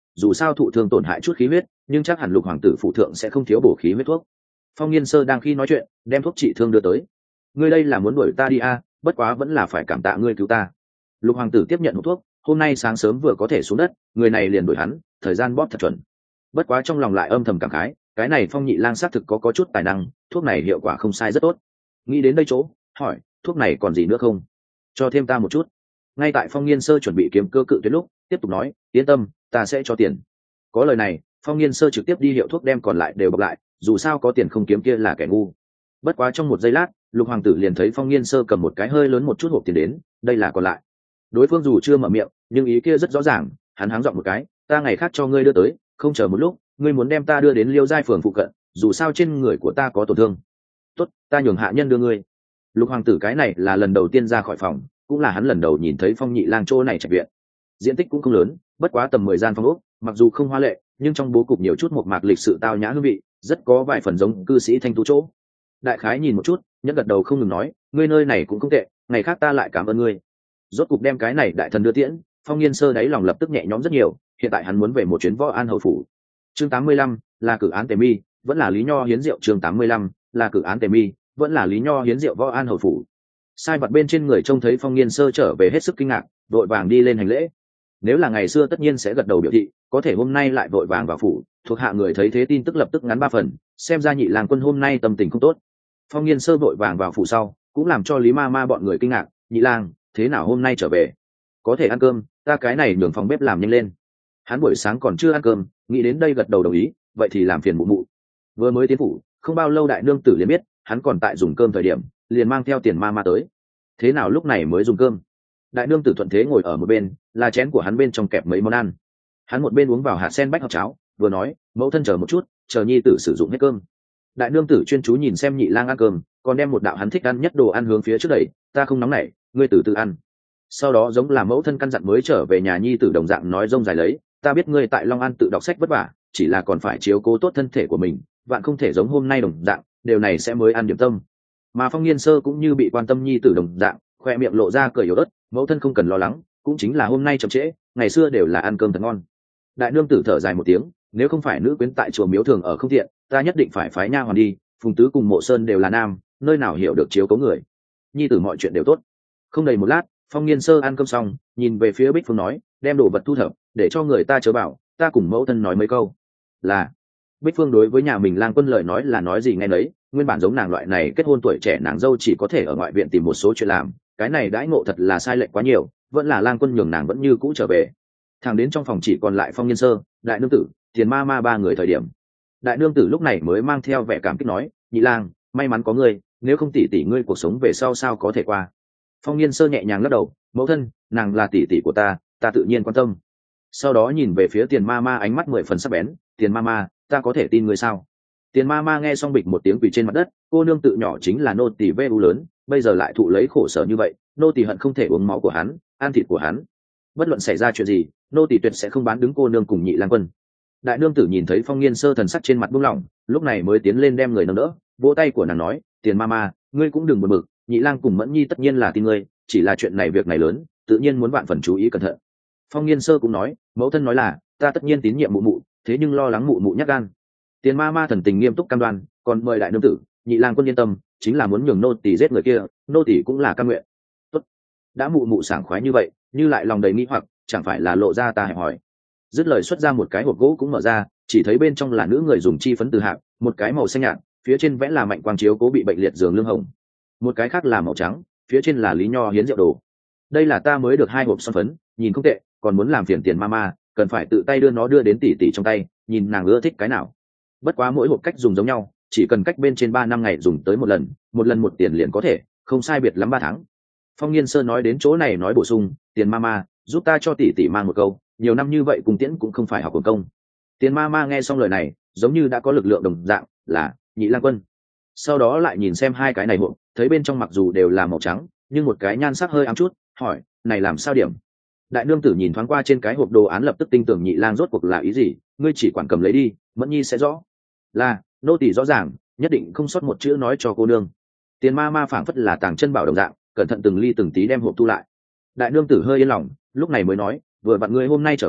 dù sao thụ thương tổn hại chút khí huyết, nhưng chắc hẳn lục hoàng tử phụ thượng sẽ không thiếu bổ khí huyết thuốc. Phong Nghiên Sơ đang khi nói chuyện đem thuốc trị thương đưa tới. Ngươi đây là muốn đuổi ta đi à, bất quá vẫn là phải cảm tạ ngươi cứu ta. Lục hoàng tử tiếp nhận hộp thuốc, hôm nay sáng sớm vừa có thể xuống đất, người này liền đuổi hắn, thời gian bóp thật chuẩn. Bất quá trong lòng lại âm thầm cảm khái, cái này Phong Nhị Lang xác thực có có chút tài năng, thuốc này hiệu quả không sai rất tốt. Nghĩ đến đây chỗ, hỏi, thuốc này còn gì nữa không? Cho thêm ta một chút. Ngay tại Phong Nghiên Sơ chuẩn bị kiếm cơ cự tuyệt lúc, tiếp tục nói, yên tâm, ta sẽ cho tiền. Có lời này, Phong Nghiên Sơ trực tiếp đi hiệu thuốc đem còn lại đều bọc lại, dù sao có tiền không kiếm kia là kẻ ngu. Bất quá trong một giây lát, Lục hoàng tử liền thấy Phong Nghiên Sơ cầm một cái hơi lớn một chút hộp tiền đến, đây là còn lại. Đối phương dù chưa mở miệng, nhưng ý kia rất rõ ràng, hắn háng giọng một cái, ta ngày khác cho ngươi đưa tới, không chờ một lúc, ngươi muốn đem ta đưa đến Liêu Giai phường phụ cận, dù sao trên người của ta có tổn thương. Tốt, ta nhường hạ nhân đưa ngươi. Lục hoàng tử cái này là lần đầu tiên ra khỏi phòng, cũng là hắn lần đầu nhìn thấy Phong Nhị Lang chỗ này trạch viện. Diện tích cũng không lớn, bất quá tầm mười gian phòng ốc, mặc dù không hoa lệ, nhưng trong bố cục nhiều chút một mạc lịch sự tao nhã hương vị, rất có vài phần giống cư sĩ thanh tú chỗ. Đại khái nhìn một chút, nhấc gật đầu không ngừng nói, ngươi nơi này cũng không tệ, ngày khác ta lại cảm ơn ngươi. Rốt cục đem cái này đại thần đưa tiễn, Phong Nghiên Sơ đáy lòng lập tức nhẹ nhõm rất nhiều, hiện tại hắn muốn về một chuyến Võ An hầu phủ. Chương tám mươi lăm là cử án Tề Mi, vẫn là Lý Nho hiến rượu. Chương tám mươi lăm là cử án Tề Mi, vẫn là Lý Nho hiến rượu Võ An hầu phủ. Sai vật bên trên người trông thấy Phong Nghiên Sơ trở về hết sức kinh ngạc, vội vàng đi lên hành lễ. Nếu là ngày xưa tất nhiên sẽ gật đầu biểu thị, có thể hôm nay lại vội vàng vào phủ, thuộc hạ người thấy thế tin tức lập tức ngắn ba phần, xem ra Nhị Lang quân hôm nay tâm tình không tốt. Phong Nghiên Sơ vội vàng vào phủ sau, cũng làm cho Lý Ma Ma bọn người kinh ngạc, Nhị Lang, thế nào hôm nay trở về? Có thể ăn cơm, ta cái này nhường phòng bếp làm nhanh lên. Hắn buổi sáng còn chưa ăn cơm, nghĩ đến đây gật đầu đồng ý, vậy thì làm phiền mụ mụ. Vừa mới tiến phủ, không bao lâu đại nương tử liền biết, hắn còn tại dùng cơm thời điểm, liền mang theo Tiền Ma Ma tới. Thế nào lúc này mới dùng cơm? Đại nương tử thuận thế ngồi ở một bên, là chén của hắn bên trong kẹp mấy món ăn. Hắn một bên uống vào hạt sen bách hợp cháo, vừa nói, mẫu thân chờ một chút, chờ nhi tử sử dụng hết cơm. Đại nương tử chuyên chú nhìn xem Nhị Lang ăn cơm, còn đem một đạo hắn thích ăn nhất đồ ăn hướng phía trước đẩy, ta không nóng nảy, ngươi từ từ ăn. Sau đó giống là mẫu thân căn dặn mới trở về nhà nhi tử đồng dạng nói rông dài lấy, ta biết ngươi tại Long An tự đọc sách vất vả, chỉ là còn phải chiếu cố tốt thân thể của mình, vạn không thể giống hôm nay đồng dạng, điều này sẽ mới ăn điểm tâm. Mà Phong Nghiên Sơ cũng như bị quan tâm nhi tử đồng dạng, khoe miệng lộ ra cười yếu ớt, mẫu thân không cần lo lắng, cũng chính là hôm nay chậm trễ, ngày xưa đều là ăn cơm thật ngon. Đại nương tử thở dài một tiếng, nếu không phải nữ quyến tại chùa miếu thường ở không thiện, ta nhất định phải phái nha hoàn đi, Phùng Tứ cùng Mộ Sơn đều là nam, nơi nào hiểu được chiếu cố người. Nhi tử mọi chuyện đều tốt. Không đầy một lát, Phong Nghiên Sơ ăn cơm xong, nhìn về phía Bích Phương nói, đem đồ vật thu thập, để cho người ta chớ bảo, ta cùng mẫu thân nói mấy câu. Là. Bích Phương đối với nhà mình Lang Quân lời nói là nói gì nghe nấy, nguyên bản giống nàng loại này kết hôn tuổi trẻ nàng dâu chỉ có thể ở ngoại viện tìm một số chuyện làm, cái này đãi ngộ thật là sai lệch quá nhiều, vẫn là Lang Quân nhường nàng vẫn như cũ trở về. Thằng đến trong phòng chỉ còn lại Phong Nghiên Sơ, đại nương tử, Tiền Ma Ma ba người thời điểm. Đại nương tử lúc này mới mang theo vẻ cảm kích nói, Nhị Lang, may mắn có ngươi, nếu không tỷ tỷ ngươi cuộc sống về sau sao có thể qua. Phong Nghiên Sơ nhẹ nhàng lắc đầu, mẫu thân, nàng là tỷ tỷ của ta, ta tự nhiên quan tâm. Sau đó nhìn về phía Tiền Ma Ma ánh mắt mười phần sắc bén, Tiền Ma Ma, ta có thể tin ngươi sao? Tiền Ma Ma nghe xong bịch một tiếng quỳ trên mặt đất, cô nương tự nhỏ chính là nô tỳ vu lớn, bây giờ lại thụ lấy khổ sở như vậy, nô tỳ hận không thể uống máu của hắn, ăn thịt của hắn. Bất luận xảy ra chuyện gì, nô tỳ tuyệt sẽ không bán đứng cô nương cùng Nhị Lang Quân. Đại nương tử nhìn thấy Phong Nghiên Sơ thần sắc trên mặt buông lỏng, lúc này mới tiến lên đem người nâng đỡ, vỗ tay của nàng nói, Tiền Ma Ma, ngươi cũng đừng buồn bực, Nhị Lang cùng Mẫn Nhi tất nhiên là tin ngươi, chỉ là chuyện này việc này lớn, tự nhiên muốn vạn phần chú ý cẩn thận. Phong Nghiên Sơ cũng nói, mẫu thân nói là, ta tất nhiên tín nhiệm mụ mụ, thế nhưng lo lắng mụ mụ nhát gan. Tiền Ma Ma thần tình nghiêm túc cam đoan, còn mời đại nương tử, Nhị Lang Quân yên tâm, chính là muốn nhường nô tỳ giết người kia, nô tỳ cũng là cam nguyện. Tốt, đã mụ mụ sảng khoái như vậy, như lại lòng đầy nghi hoặc, chẳng phải là lộ ra ta hẹp hỏi. Dứt lời xuất ra một cái hộp gỗ cũng mở ra, chỉ thấy bên trong là nữ người dùng chi phấn từ hạp, một cái màu xanh nhạt, phía trên vẽ là Mạnh Quang chiếu cố bị bệnh liệt giường lương hồng, một cái khác là màu trắng, phía trên là Lý Nho hiến rượu đồ. Đây là ta mới được hai hộp son phấn, nhìn không tệ, còn muốn làm phiền Tiền Ma Ma, cần phải tự tay đưa nó đưa đến tỷ tỷ trong tay, nhìn nàng ưa thích cái nào. Bất quá mỗi hộp cách dùng giống nhau, chỉ cần cách bên trên ba năm ngày dùng tới một lần, một lần một tiền liền có thể, không sai biệt lắm ba tháng. Phong Nghiên Sơ nói đến chỗ này nói bổ sung, Tiền Ma Ma, giúp ta cho tỷ tỷ mang một câu, nhiều năm như vậy cùng tiễn cũng không phải học quần công. Tiền Ma Ma nghe xong lời này, giống như đã có lực lượng đồng dạng, là Nhị Lang Quân. Sau đó lại nhìn xem hai cái này hộp, thấy bên trong mặc dù đều là màu trắng, nhưng một cái nhan sắc hơi ám chút, hỏi, này làm sao điểm? Đại nương tử nhìn thoáng qua trên cái hộp đồ án lập tức tinh tưởng Nhị Lang rốt cuộc là ý gì, ngươi chỉ quản cầm lấy đi, Mẫn Nhi sẽ rõ. Là, nô tỳ rõ ràng, nhất định không sót một chữ nói cho cô nương. Tiền Ma Ma phảng phất là tàng chân bảo đồng dạng, cẩn thận từng ly từng tí đem hộp thu lại. Đại nương tử hơi yên lòng, lúc này mới nói, vừa vặn ngươi hôm nay trở về,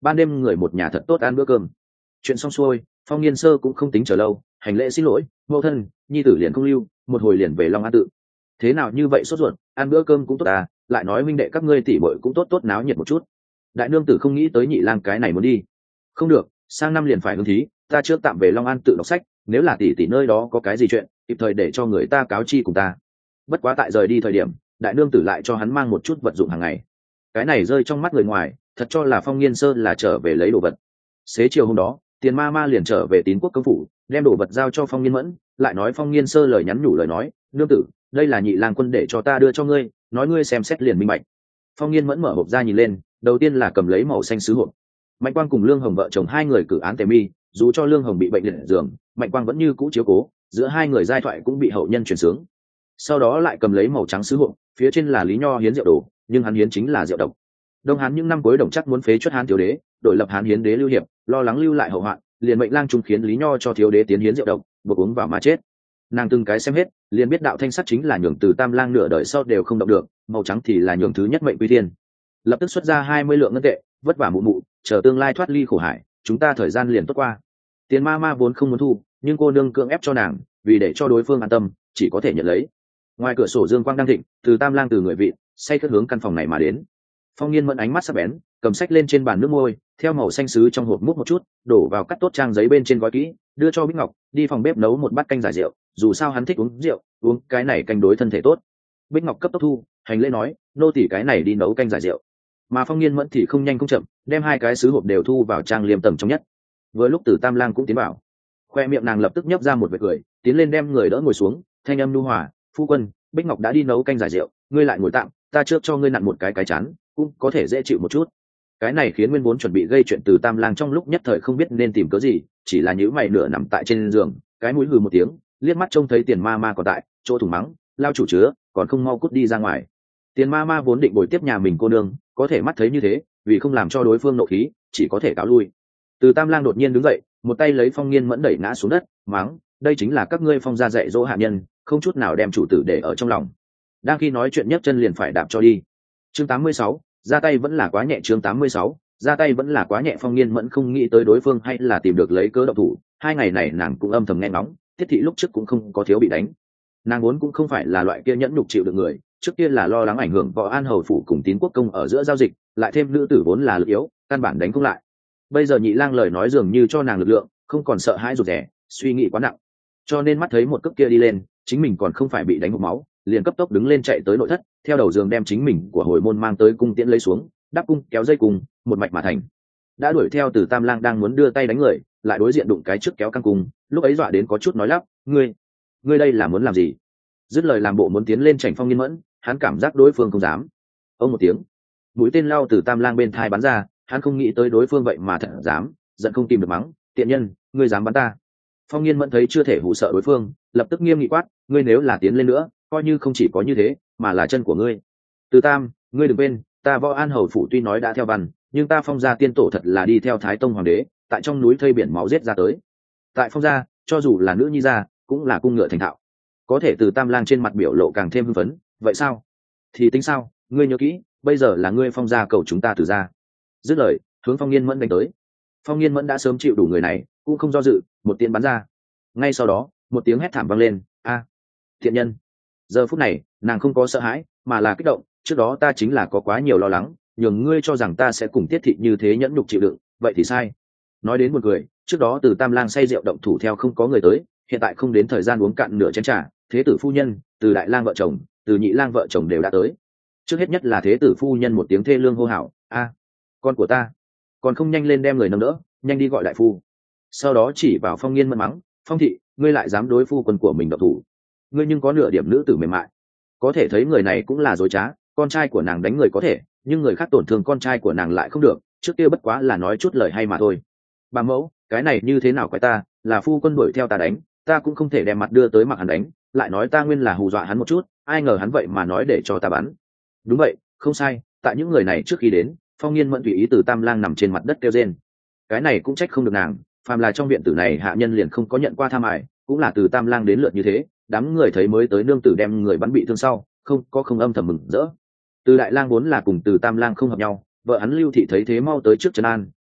ban đêm người một nhà thật tốt ăn bữa cơm. Chuyện xong xuôi, Phong Nghiên Sơ cũng không tính chờ lâu, hành lễ xin lỗi, mẫu thân, nhi tử liền không lưu, một hồi liền về Long An tự. Thế nào như vậy sốt ruột, ăn bữa cơm cũng tốt à, lại nói huynh đệ các ngươi tỉ muội cũng tốt tốt náo nhiệt một chút. Đại nương tử không nghĩ tới nhị lang cái này muốn đi. Không được, sang năm liền phải hương thí, ta trước tạm về Long An tự đọc sách, nếu là tỷ tỷ nơi đó có cái gì chuyện, kịp thời để cho người ta cáo chi cùng ta. Bất quá tại rời đi thời điểm, đại nương tử lại cho hắn mang một chút vật dụng hàng ngày. Cái này rơi trong mắt người ngoài, thật cho là Phong Nghiên Sơ là trở về lấy đồ vật. Xế chiều hôm đó, Tiền Ma Ma liền trở về Tín Quốc công phủ, đem đồ vật giao cho Phong Nghiên Mẫn, lại nói Phong Nghiên Sơ lời nhắn nhủ lời nói, nương tử, đây là nhị lang quân để cho ta đưa cho ngươi, nói ngươi xem xét liền minh bạch. Phong Nghiên Mẫn mở hộp ra nhìn lên, đầu tiên là cầm lấy màu xanh sứ hộp. Mạnh Quang cùng Lương Hồng vợ chồng hai người cử án tề mi, dù cho Lương Hồng bị bệnh liệt giường, Mạnh Quang vẫn như cũ chiếu cố, giữa hai người giai thoại cũng bị hậu nhân truyền sướng. Sau đó lại cầm lấy màu trắng sứ hộp, phía trên là Lý Nho hiến rượu đồ, nhưng hắn hiến chính là rượu độc. Đông Hán những năm cuối Đồng chắc muốn phế chuất Hán thiếu đế, đổi lập Hán hiến đế Lưu Hiệp, lo lắng lưu lại hậu hoạn, liền mệnh lang trung khiến Lý Nho cho thiếu đế tiến hiến rượu độc, buộc uống vào mà chết. Nàng từng cái xem hết, liền biết đạo thanh sắt chính là nhường từ Tam Lang nửa đời sau đều không động được, màu trắng thì là nhường thứ nhất mệnh quy thiên. Lập tức xuất ra hai mươi lượng ngân tệ, vất vả mụ mụ, chờ tương lai thoát ly khổ hải, chúng ta thời gian liền tốt qua. Tiền Ma Ma vốn không muốn thu, nhưng cô nương cưỡng ép cho nàng, vì để cho đối phương an tâm, chỉ có thể nhận lấy. Ngoài cửa sổ dương quang đang thịnh, từ Tam Lang từ người vị say khướt hướng căn phòng này mà đến. Phong Nghiên Mẫn ánh mắt sắc bén, cầm sách lên trên bàn nước môi, theo màu xanh sứ trong hộp múc một chút, đổ vào cắt tốt trang giấy bên trên gói kỹ, đưa cho Bích Ngọc, đi phòng bếp nấu một bát canh giải rượu, dù sao hắn thích uống rượu, uống cái này canh đối thân thể tốt. Bích Ngọc cấp tốc thu, hành lễ nói, nô tỳ cái này đi nấu canh giải rượu. Mà Phong Nghiên Mẫn thì không nhanh không chậm, đem hai cái sứ hộp đều thu vào trang liêm tầm trong nhất. Vừa lúc Từ Tam Lang cũng tiến vào, khoe miệng nàng lập tức nhấp ra một vệt cười, tiến lên đem người đỡ ngồi xuống, thanh âm nhu hòa, phu quân, Bích Ngọc đã đi nấu canh giải rượu, ngươi lại ngồi tạm, ta trước cho ngươi nặn một cái cái chán, cũng có thể dễ chịu một chút. Cái này khiến nguyên vốn chuẩn bị gây chuyện Từ Tam Lang trong lúc nhất thời không biết nên tìm cớ gì, chỉ là nhíu mày nửa nằm tại trên giường, cái mũi hừ một tiếng, liếc mắt trông thấy Tiền Ma Ma còn tại chỗ thủng mắng, lao chủ chứa, còn không mau cút đi ra ngoài. Tiền Ma Ma vốn định bồi tiếp nhà mình cô nương, có thể mắt thấy như thế, vì không làm cho đối phương nộ khí, chỉ có thể cáo lui. Từ Tam Lang đột nhiên đứng dậy, một tay lấy Phong Nghiên Mẫn đẩy ngã xuống đất, mắng, đây chính là các ngươi Phong gia dạy dỗ hạ nhân, không chút nào đem chủ tử để ở trong lòng. Đang khi nói chuyện nhấc chân liền phải đạp cho đi. Chương tám mươi sáu, ra tay vẫn là quá nhẹ. Chương tám mươi sáu, ra tay vẫn là quá nhẹ. Phong Nghiên Mẫn không nghĩ tới đối phương hay là tìm được lấy cớ động thủ, hai ngày này nàng cũng âm thầm nghe ngóng, Tiết thị lúc trước cũng không có thiếu bị đánh. Nàng vốn cũng không phải là loại kia nhẫn nhục chịu được người, trước kia là lo lắng ảnh hưởng Võ An hầu phủ cùng Tín Quốc công ở giữa giao dịch, lại thêm nữ tử vốn là lực yếu, căn bản đánh không lại. Bây giờ Nhị Lang lời nói dường như cho nàng lực lượng, không còn sợ hãi rụt rè, suy nghĩ quá nặng, cho nên mắt thấy một cước kia đi lên, chính mình còn không phải bị đánh hộc máu, liền cấp tốc đứng lên chạy tới nội thất, theo đầu giường đem chính mình của hồi môn mang tới cung tiễn lấy xuống, đắp cung kéo dây cung, một mạch mà thành. Đã đuổi theo Từ Tam Lang đang muốn đưa tay đánh người, lại đối diện đụng cái trước kéo căng cung, lúc ấy dọa đến có chút nói lắp, ngươi, ngươi đây là muốn làm gì? Dứt lời làm bộ muốn tiến lên chảnh Phong Nghiên Mẫn, hắn cảm giác đối phương không dám. Ông một tiếng, mũi tên lao Từ Tam Lang bên thai bắn ra, hắn không nghĩ tới đối phương vậy mà thật dám, giận không tìm được mắng, tiện nhân, ngươi dám bắn ta? Phong Nghiên Mẫn thấy chưa thể hù sợ đối phương, lập tức nghiêm nghị quát, ngươi nếu là tiến lên nữa, coi như không chỉ có như thế, mà là chân của ngươi. Từ Tam, ngươi đừng quên, ta Võ An hầu phủ tuy nói đã theo văn, nhưng ta Phong gia tiên tổ thật là đi theo Thái Tông hoàng đế, tại trong núi thây biển máu giết ra tới. Tại Phong gia, cho dù là nữ nhi gia, cũng là cung ngựa thành thạo. Có thể Từ Tam Lang trên mặt biểu lộ càng thêm hưng phấn, vậy sao? Thì tính sao, ngươi nhớ kỹ, bây giờ là ngươi Phong gia cầu chúng ta từ gia. Dứt lời, hướng Phong Nghiên Mẫn đánh tới. Phong Nghiên Mẫn đã sớm chịu đủ người này, cũng không do dự, một tiếng bắn ra. Ngay sau đó, một tiếng hét thảm vang lên, a, thiện nhân. Giờ phút này, nàng không có sợ hãi, mà là kích động, trước đó ta chính là có quá nhiều lo lắng, nhường ngươi cho rằng ta sẽ cùng Tiết thị như thế nhẫn nhục chịu đựng, vậy thì sai. Nói đến một người, trước đó Từ Tam Lang say rượu động thủ theo không có người tới, hiện tại không đến thời gian uống cạn nửa chén trà, Thế tử phu nhân, Từ Đại Lang vợ chồng, Từ Nhị Lang vợ chồng đều đã tới. Trước hết nhất là Thế tử phu nhân một tiếng thê lương hô hào, a, con của ta, còn không nhanh lên đem người nâng đỡ, nhanh đi gọi đại phu. Sau đó chỉ vào Phong Nghiên Mẫn mắng, Phong thị, ngươi lại dám đối phu quân của mình độc thủ, ngươi nhưng có nửa điểm nữ tử mềm mại. Có thể thấy người này cũng là dối trá, con trai của nàng đánh người có thể, nhưng người khác tổn thương con trai của nàng lại không được, trước kia bất quá là nói chút lời hay mà thôi. Bà mẫu, cái này như thế nào quái ta, là phu quân đuổi theo ta đánh, ta cũng không thể đem mặt đưa tới mặt hắn đánh, lại nói ta nguyên là hù dọa hắn một chút, ai ngờ hắn vậy mà nói để cho ta bắn. Đúng vậy, không sai, tại những người này trước khi đến, Phong Nghiên Mẫn tùy ý Từ Tam Lang nằm trên mặt đất kêu rên. Cái này cũng trách không được nàng, phàm là trong viện tử này hạ nhân liền không có nhận qua tham ải, cũng là Từ Tam Lang đến lượt như thế, đám người thấy mới tới nương tử đem người bắn bị thương sau, không có không âm thầm mừng rỡ. Từ Đại Lang vốn là cùng Từ Tam Lang không hợp nhau, vợ hắn Lưu thị thấy thế mau tới trước trấn an,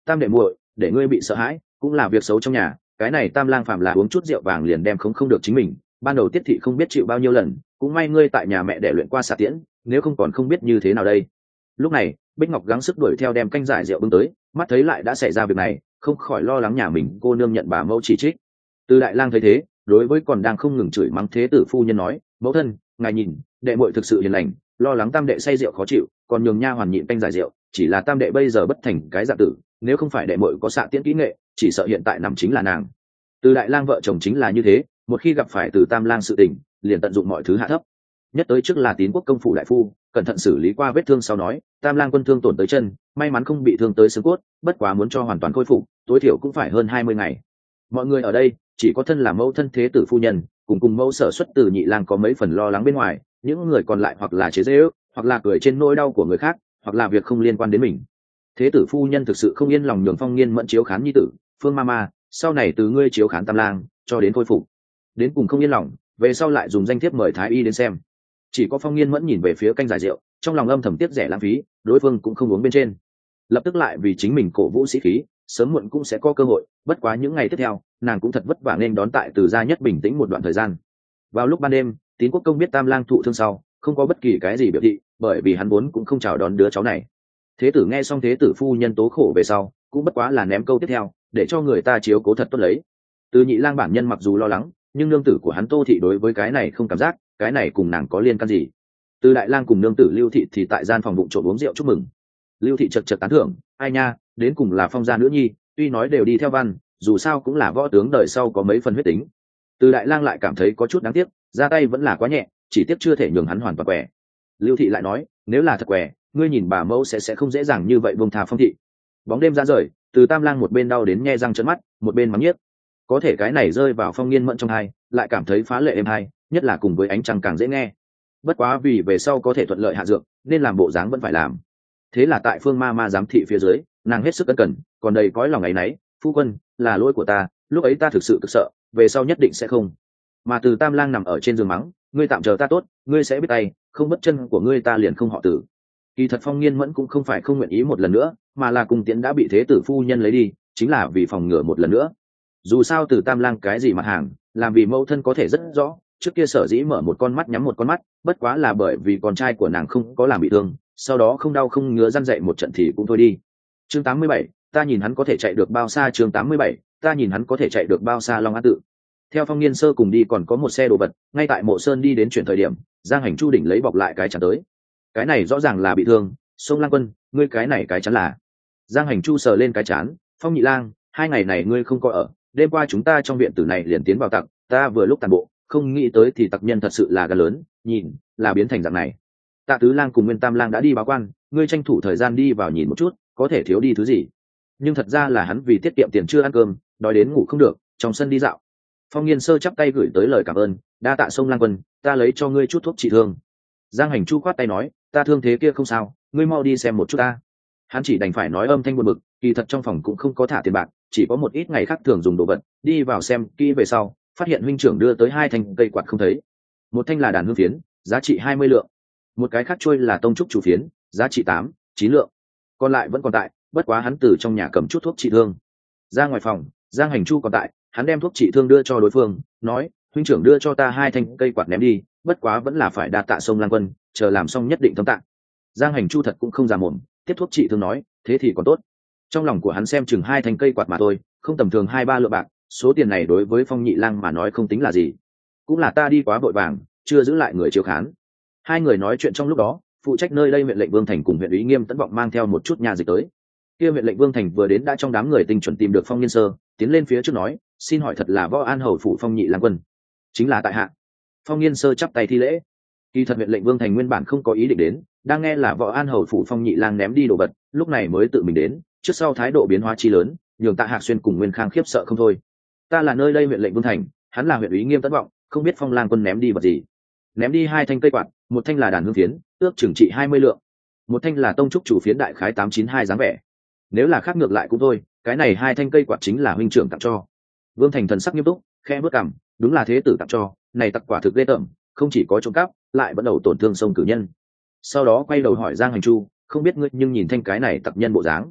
tam đệ muội, để ngươi bị sợ hãi cũng là việc xấu trong nhà. Cái này Tam Lang phạm là uống chút rượu vàng liền đem không không được chính mình, ban đầu Tiết thị không biết chịu bao nhiêu lần, cũng may ngươi tại nhà mẹ để luyện qua xạ tiễn, nếu không còn không biết như thế nào đây. Lúc này Bích Ngọc gắng sức đuổi theo đem canh giải rượu bưng tới, mắt thấy lại đã xảy ra việc này, không khỏi lo lắng nhà mình cô nương nhận bà mẫu chỉ trích. Từ Đại Lang thấy thế, đối với còn đang không ngừng chửi mắng thế tử phu nhân nói, mẫu thân, ngài nhìn, đệ muội thực sự hiền lành, lo lắng tam đệ say rượu khó chịu, còn nhường nha hoàn nhịn canh giải rượu, chỉ là tam đệ bây giờ bất thành cái dạng tử, nếu không phải đệ muội có xạ tiễn kỹ nghệ, chỉ sợ hiện tại nằm chính là nàng. Từ Đại Lang vợ chồng chính là như thế, một khi gặp phải Từ Tam Lang sự tình, liền tận dụng mọi thứ hạ thấp. Nhất tới trước là Tín Quốc công phủ đại phu, cẩn thận xử lý qua vết thương sau nói, Tam Lang quân thương tổn tới chân, may mắn không bị thương tới xương cốt, bất quá muốn cho hoàn toàn khôi phục, tối thiểu cũng phải hơn hai mươi ngày. Mọi người ở đây, chỉ có thân là mẫu thân thế tử phu nhân, cùng cùng mẫu sở xuất Từ Nhị Lang có mấy phần lo lắng bên ngoài, những người còn lại hoặc là chế giễu, hoặc là cười trên nỗi đau của người khác, hoặc là việc không liên quan đến mình. Thế tử phu nhân thực sự không yên lòng nhường Phong Nghiên Mẫn chiếu khán nhi tử, Phương Mama, sau này từ ngươi chiếu khán Tam Lang, cho đến khôi phục. Đến cùng không yên lòng, về sau lại dùng danh thiếp mời thái y đến xem. Chỉ có Phong Nghiên Mẫn nhìn về phía canh giải rượu, trong lòng âm thầm tiếc rẻ lãng phí, đối phương cũng không uống bên trên. Lập tức lại vì chính mình cổ vũ sĩ khí, sớm muộn cũng sẽ có cơ hội, bất quá những ngày tiếp theo, nàng cũng thật vất vả nên đón tại Từ gia nhất bình tĩnh một đoạn thời gian. Vào lúc ban đêm, Tín Quốc công biết Tam Lang thụ thương sau, không có bất kỳ cái gì biểu thị, bởi vì hắn vốn cũng không chào đón đứa cháu này. Thế tử nghe xong thế tử phu nhân tố khổ về sau, cũng bất quá là ném câu tiếp theo, để cho người ta chiếu cố thật tốt lấy. Từ Nhị Lang bản nhân mặc dù lo lắng, nhưng nương tử của hắn Tô thị đối với cái này không cảm giác, cái này cùng nàng có liên can gì. Từ Đại Lang cùng nương tử Lưu thị thì tại gian phòng bụng trộn uống rượu chúc mừng. Lưu thị chật chật tán thưởng, ai nha, đến cùng là Phong gia nữ nhi, tuy nói đều đi theo văn, dù sao cũng là võ tướng đời sau có mấy phần huyết tính. Từ Đại Lang lại cảm thấy có chút đáng tiếc, ra tay vẫn là quá nhẹ, chỉ tiếc chưa thể nhường hắn hoàn toàn quẻ. Lưu thị lại nói, nếu là thật quẻ, ngươi nhìn bà mẫu sẽ sẽ không dễ dàng như vậy buông tha Phong thị. Bóng đêm ra rời, Từ Tam Lang một bên đau đến nhe răng trợn mắt, một bên mắng nhiếc. Có thể cái này rơi vào Phong Nghiên Mẫn trong tai, lại cảm thấy phá lệ êm hay, nhất là cùng với ánh trăng càng dễ nghe. Bất quá vì về sau có thể thuận lợi hạ dược, nên làm bộ dáng vẫn phải làm. Thế là tại Phương Ma Ma giám thị phía dưới, nàng hết sức cẩn cẩn, còn đầy cõi lòng ấy nấy, phu quân, là lỗi của ta, lúc ấy ta thực sự cực sợ, về sau nhất định sẽ không. Mà Từ Tam Lang nằm ở trên giường mắng, ngươi tạm chờ ta tốt, ngươi sẽ biết tay, không bất chân của ngươi ta liền không họ Tử. Kỳ thật Phong Nghiên Mẫn cũng không phải không nguyện ý một lần nữa, mà là cùng tiễn đã bị thế tử phu nhân lấy đi, chính là vì phòng ngừa một lần nữa. Dù sao Từ Tam Lang cái gì mặt hàng, làm vì mẫu thân có thể rất rõ, trước kia sở dĩ mở một con mắt nhắm một con mắt, bất quá là bởi vì con trai của nàng không có làm bị thương, sau đó không đau không ngứa răn dậy một trận thì cũng thôi đi. Chương tám mươi bảy, ta nhìn hắn có thể chạy được bao xa. Chương tám mươi bảy, ta nhìn hắn có thể chạy được bao xa. Long An tự. Theo Phong Nghiên Sơ cùng đi còn có một xe đồ vật, ngay tại Mộ Sơn đi đến chuyển thời điểm, Giang Hành Chu đỉnh lấy bọc lại cái chắn tới. Cái này rõ ràng là bị thương, Sông Lang Quân, ngươi cái này cái chắn là? Giang Hành Chu sờ lên cái chán, Phong Nhị Lang, hai ngày này ngươi không có ở, đêm qua chúng ta trong viện tử này liền tiến vào tặc, ta vừa lúc tàn bộ, không nghĩ tới thì tặc nhân thật sự là gan lớn, nhìn, là biến thành dạng này. Tạ Tứ Lang cùng Nguyên Tam Lang đã đi báo quan, ngươi tranh thủ thời gian đi vào nhìn một chút, có thể thiếu đi thứ gì. Nhưng thật ra là hắn vì tiết kiệm tiền chưa ăn cơm, đói đến ngủ không được, trong sân đi dạo. Phong Nghiên Sơ chắp tay gửi tới lời cảm ơn, đa tạ Sông Lang Quân, ta lấy cho ngươi chút thuốc trị thương. Giang Hành Chu khoát tay nói, ta thương thế kia không sao, ngươi mau đi xem một chút ta. Hắn chỉ đành phải nói âm thanh buồn bực, kỳ thật trong phòng cũng không có thả tiền bạc, chỉ có một ít ngày khác thường dùng đồ vật, đi vào xem kỹ về sau, phát hiện huynh trưởng đưa tới hai thanh cây quạt không thấy. Một thanh là đàn hương phiến, giá trị hai mươi lượng. Một cái khác trôi là tông trúc chủ phiến, giá trị tám, chín lượng. Còn lại vẫn còn tại, bất quá hắn từ trong nhà cầm chút thuốc trị thương. Ra ngoài phòng, Giang Hành Chu còn tại, hắn đem thuốc trị thương đưa cho đối phương, nói, huynh trưởng đưa cho ta hai thanh cây quạt ném đi, bất quá vẫn là phải đa tạ Sông Lang Quân, chờ làm xong nhất định thấm tạ. Giang Hành Chu thật cũng không già mồm, tiếp thuốc trị thương nói, thế thì còn tốt. Trong lòng của hắn xem chừng hai thanh cây quạt mà thôi, không tầm thường hai ba lượng bạc, số tiền này đối với Phong Nhị Lang mà nói không tính là gì. Cũng là ta đi quá vội vàng, chưa giữ lại người chiếu khán. Hai người nói chuyện trong lúc đó, phụ trách nơi đây huyện lệnh Vương Thành cùng huyện ủy Nghiêm Tấn Vọng mang theo một chút nhà dịch tới. Kia huyện lệnh Vương Thành vừa đến đã trong đám người tinh chuẩn tìm được Phong Nghiên Sơ, tiến lên phía trước nói, xin hỏi thật là Võ An hầu phủ Phong Nhị Lang Quân? Chính là tại hạ. Phong Nghiên Sơ chắp tay thi lễ. Kỳ thật huyện lệnh Vương Thành nguyên bản không có ý định đến, đang nghe là Võ An hầu phủ Phong Nhị Lang ném đi đồ vật, lúc này mới tự mình đến, trước sau thái độ biến hóa chi lớn, nhường Tạ Hạc Xuyên cùng Nguyên Khang khiếp sợ không thôi. Ta là nơi đây huyện lệnh Vương Thành, hắn là huyện ủy Nghiêm Tấn Vọng, không biết Phong Lang Quân ném đi vật gì. Ném đi hai thanh cây quạt, một thanh là đàn hương phiến, ước chừng trị hai mươi lượng, một thanh là tông trúc chủ phiến đại khái tám chín hai dáng vẻ. Nếu là khác ngược lại cũng thôi, cái này hai thanh cây quạt chính là huynh trưởng tặng cho. Vương Thành thần sắc nghiêm túc, khẽ bước cằm, đúng là thế tử tặng cho, này tặc quả thực ghê tởm, không chỉ có trộm cắp, lại bắt đầu tổn thương sông cử nhân. Sau đó quay đầu hỏi Giang Hành Chu, không biết ngươi nhưng nhìn thanh cái này tặc nhân bộ dáng,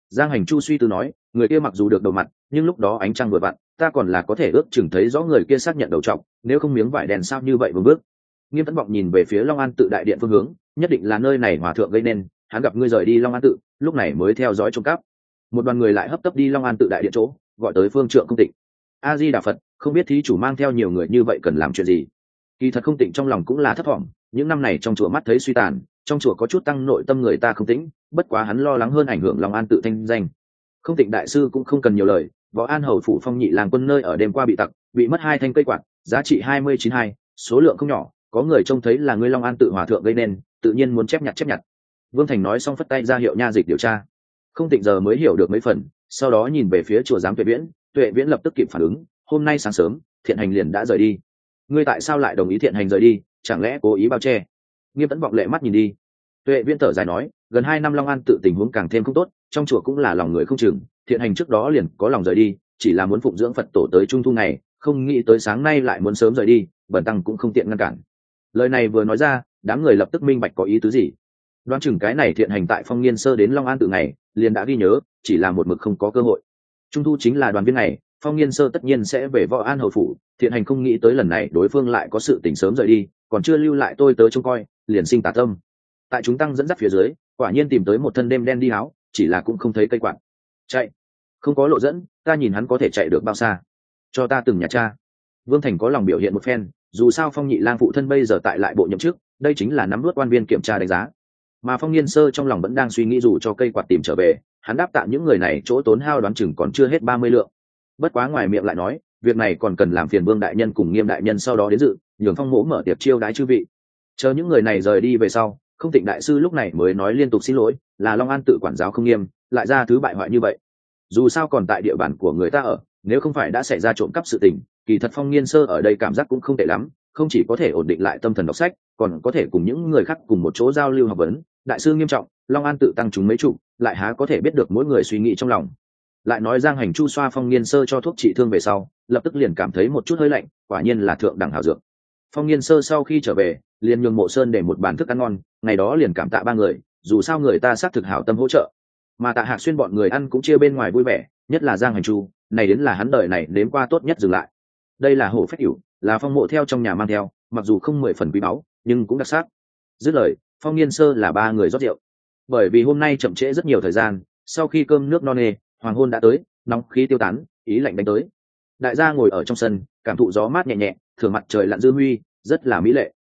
Giang Hành Chu suy tư nói, người kia mặc dù được đầu mặt, nhưng lúc đó ánh trăng vừa vặn, ta còn là có thể ước chừng thấy rõ người kia xác nhận đầu trọng, nếu không miếng vải đèn sao như vậy vừa bước. Nghiêm Tấn Vọng nhìn về phía Long An tự đại điện phương hướng, nhất định là nơi này hòa thượng gây nên, hắn gặp ngươi rời đi Long An tự, lúc này mới theo dõi trộm cắp. Một đoàn người lại hấp tấp đi Long An tự đại điện chỗ, gọi tới Phương Trượng Không Tịnh. A Di Đà Phật, không biết thí chủ mang theo nhiều người như vậy cần làm chuyện gì? Kỳ thật Không Tịnh trong lòng cũng là thấp thỏm, những năm này trong chùa mắt thấy suy tàn, trong chùa có chút tăng nội tâm người ta không tĩnh, bất quá hắn lo lắng hơn ảnh hưởng Long An tự thanh danh. Không Tịnh đại sư cũng không cần nhiều lời, Võ An hầu phủ Phong Nhị làng quân nơi ở đêm qua bị tặc, bị mất hai thanh cây quạt, giá trị hai mươi chín hai, số lượng không nhỏ, có người trông thấy là ngươi Long An tự hòa thượng gây nên, tự nhiên muốn chép nhặt chép nhặt. Vương Thành nói xong phất tay ra hiệu nha dịch điều tra. Không Tịnh giờ mới hiểu được mấy phần, sau đó nhìn về phía chùa giám Tuệ Viễn, Tuệ Viễn lập tức kịp phản ứng, hôm nay sáng sớm, Thiện Hành liền đã rời đi. Ngươi tại sao lại đồng ý Thiện Hành rời đi, chẳng lẽ cố ý bao che? Nghiêm Tấn Vọng lệ mắt nhìn đi. Tuệ Viễn thở dài nói, gần hai năm Long An tự tình huống càng thêm không tốt, trong chùa cũng là lòng người không chừng, Thiện Hành trước đó liền có lòng rời đi, chỉ là muốn phụng dưỡng Phật tổ tới trung thu này, không nghĩ tới sáng nay lại muốn sớm rời đi, bần tăng cũng không tiện ngăn cản. Lời này vừa nói ra, đám người lập tức minh bạch có ý tứ gì. Đoán chừng cái này Thiện Hành tại Phong Nghiên Sơ đến Long An tự ngày, liền đã ghi nhớ, chỉ là một mực không có cơ hội. Trung thu chính là đoàn viên này, Phong Nghiên Sơ tất nhiên sẽ về Võ An hầu phủ, Thiện Hành không nghĩ tới lần này đối phương lại có sự tỉnh sớm rời đi, còn chưa lưu lại tôi tớ trông coi, liền sinh tà tâm. Tại chúng tăng dẫn dắt phía dưới, quả nhiên tìm tới một thân đêm đen đi áo, chỉ là cũng không thấy cây quạt. Chạy, không có lộ dẫn, ta nhìn hắn có thể chạy được bao xa? Cho ta từng nhà cha. Vương Thành có lòng biểu hiện một phen, dù sao Phong Nhị lang phụ thân bây giờ tại lại bộ nhậm chức, đây chính là nắm nuốt quan viên kiểm tra đánh giá. Mà Phong Nghiên Sơ trong lòng vẫn đang suy nghĩ dù cho cây quạt tìm trở về, hắn đáp tạm những người này chỗ tốn hao đoán chừng còn chưa hết ba mươi lượng. Bất quá ngoài miệng lại nói, việc này còn cần làm phiền Vương đại nhân cùng Nghiêm đại nhân sau đó đến dự, nhường Phong mỗ mở tiệc chiêu đái chư vị. Chờ những người này rời đi về sau, Không Tịnh đại sư lúc này mới nói liên tục xin lỗi, là Long An tự quản giáo không nghiêm, lại ra thứ bại hoại như vậy. Dù sao còn tại địa bàn của người ta ở, nếu không phải đã xảy ra trộm cắp sự tình, kỳ thật Phong Nghiên Sơ ở đây cảm giác cũng không tệ lắm, không chỉ có thể ổn định lại tâm thần đọc sách, còn có thể cùng những người khác cùng một chỗ giao lưu học vấn. Đại sư nghiêm trọng, Long An tự tăng chúng mấy chục, lại há có thể biết được mỗi người suy nghĩ trong lòng. Lại nói Giang Hành Chu xoa Phong Nghiên Sơ cho thuốc trị thương về sau, lập tức liền cảm thấy một chút hơi lạnh, quả nhiên là thượng đẳng hảo dược. Phong Nghiên Sơ sau khi trở về, liền nhường Mộ Sơn để một bàn thức ăn ngon, ngày đó liền cảm tạ ba người, dù sao người ta xác thực hảo tâm hỗ trợ. Mà Tạ Hạc Xuyên bọn người ăn cũng chia bên ngoài vui vẻ, nhất là Giang Hành Chu, này đến là hắn đời này nếm qua tốt nhất dừng lại. Đây là hổ phách hữu, là Phong Mộ theo trong nhà mang theo, mặc dù không mười phần quý báu, nhưng cũng đặc sắc. Dứt lời, Phong Nghiên Sơ là ba người rót rượu. Bởi vì hôm nay chậm trễ rất nhiều thời gian, sau khi cơm nước no nê, hoàng hôn đã tới, nóng khí tiêu tán, ý lạnh đánh tới. Đại gia ngồi ở trong sân, cảm thụ gió mát nhẹ nhẹ, thường mặt trời lặn dư huy, rất là mỹ lệ.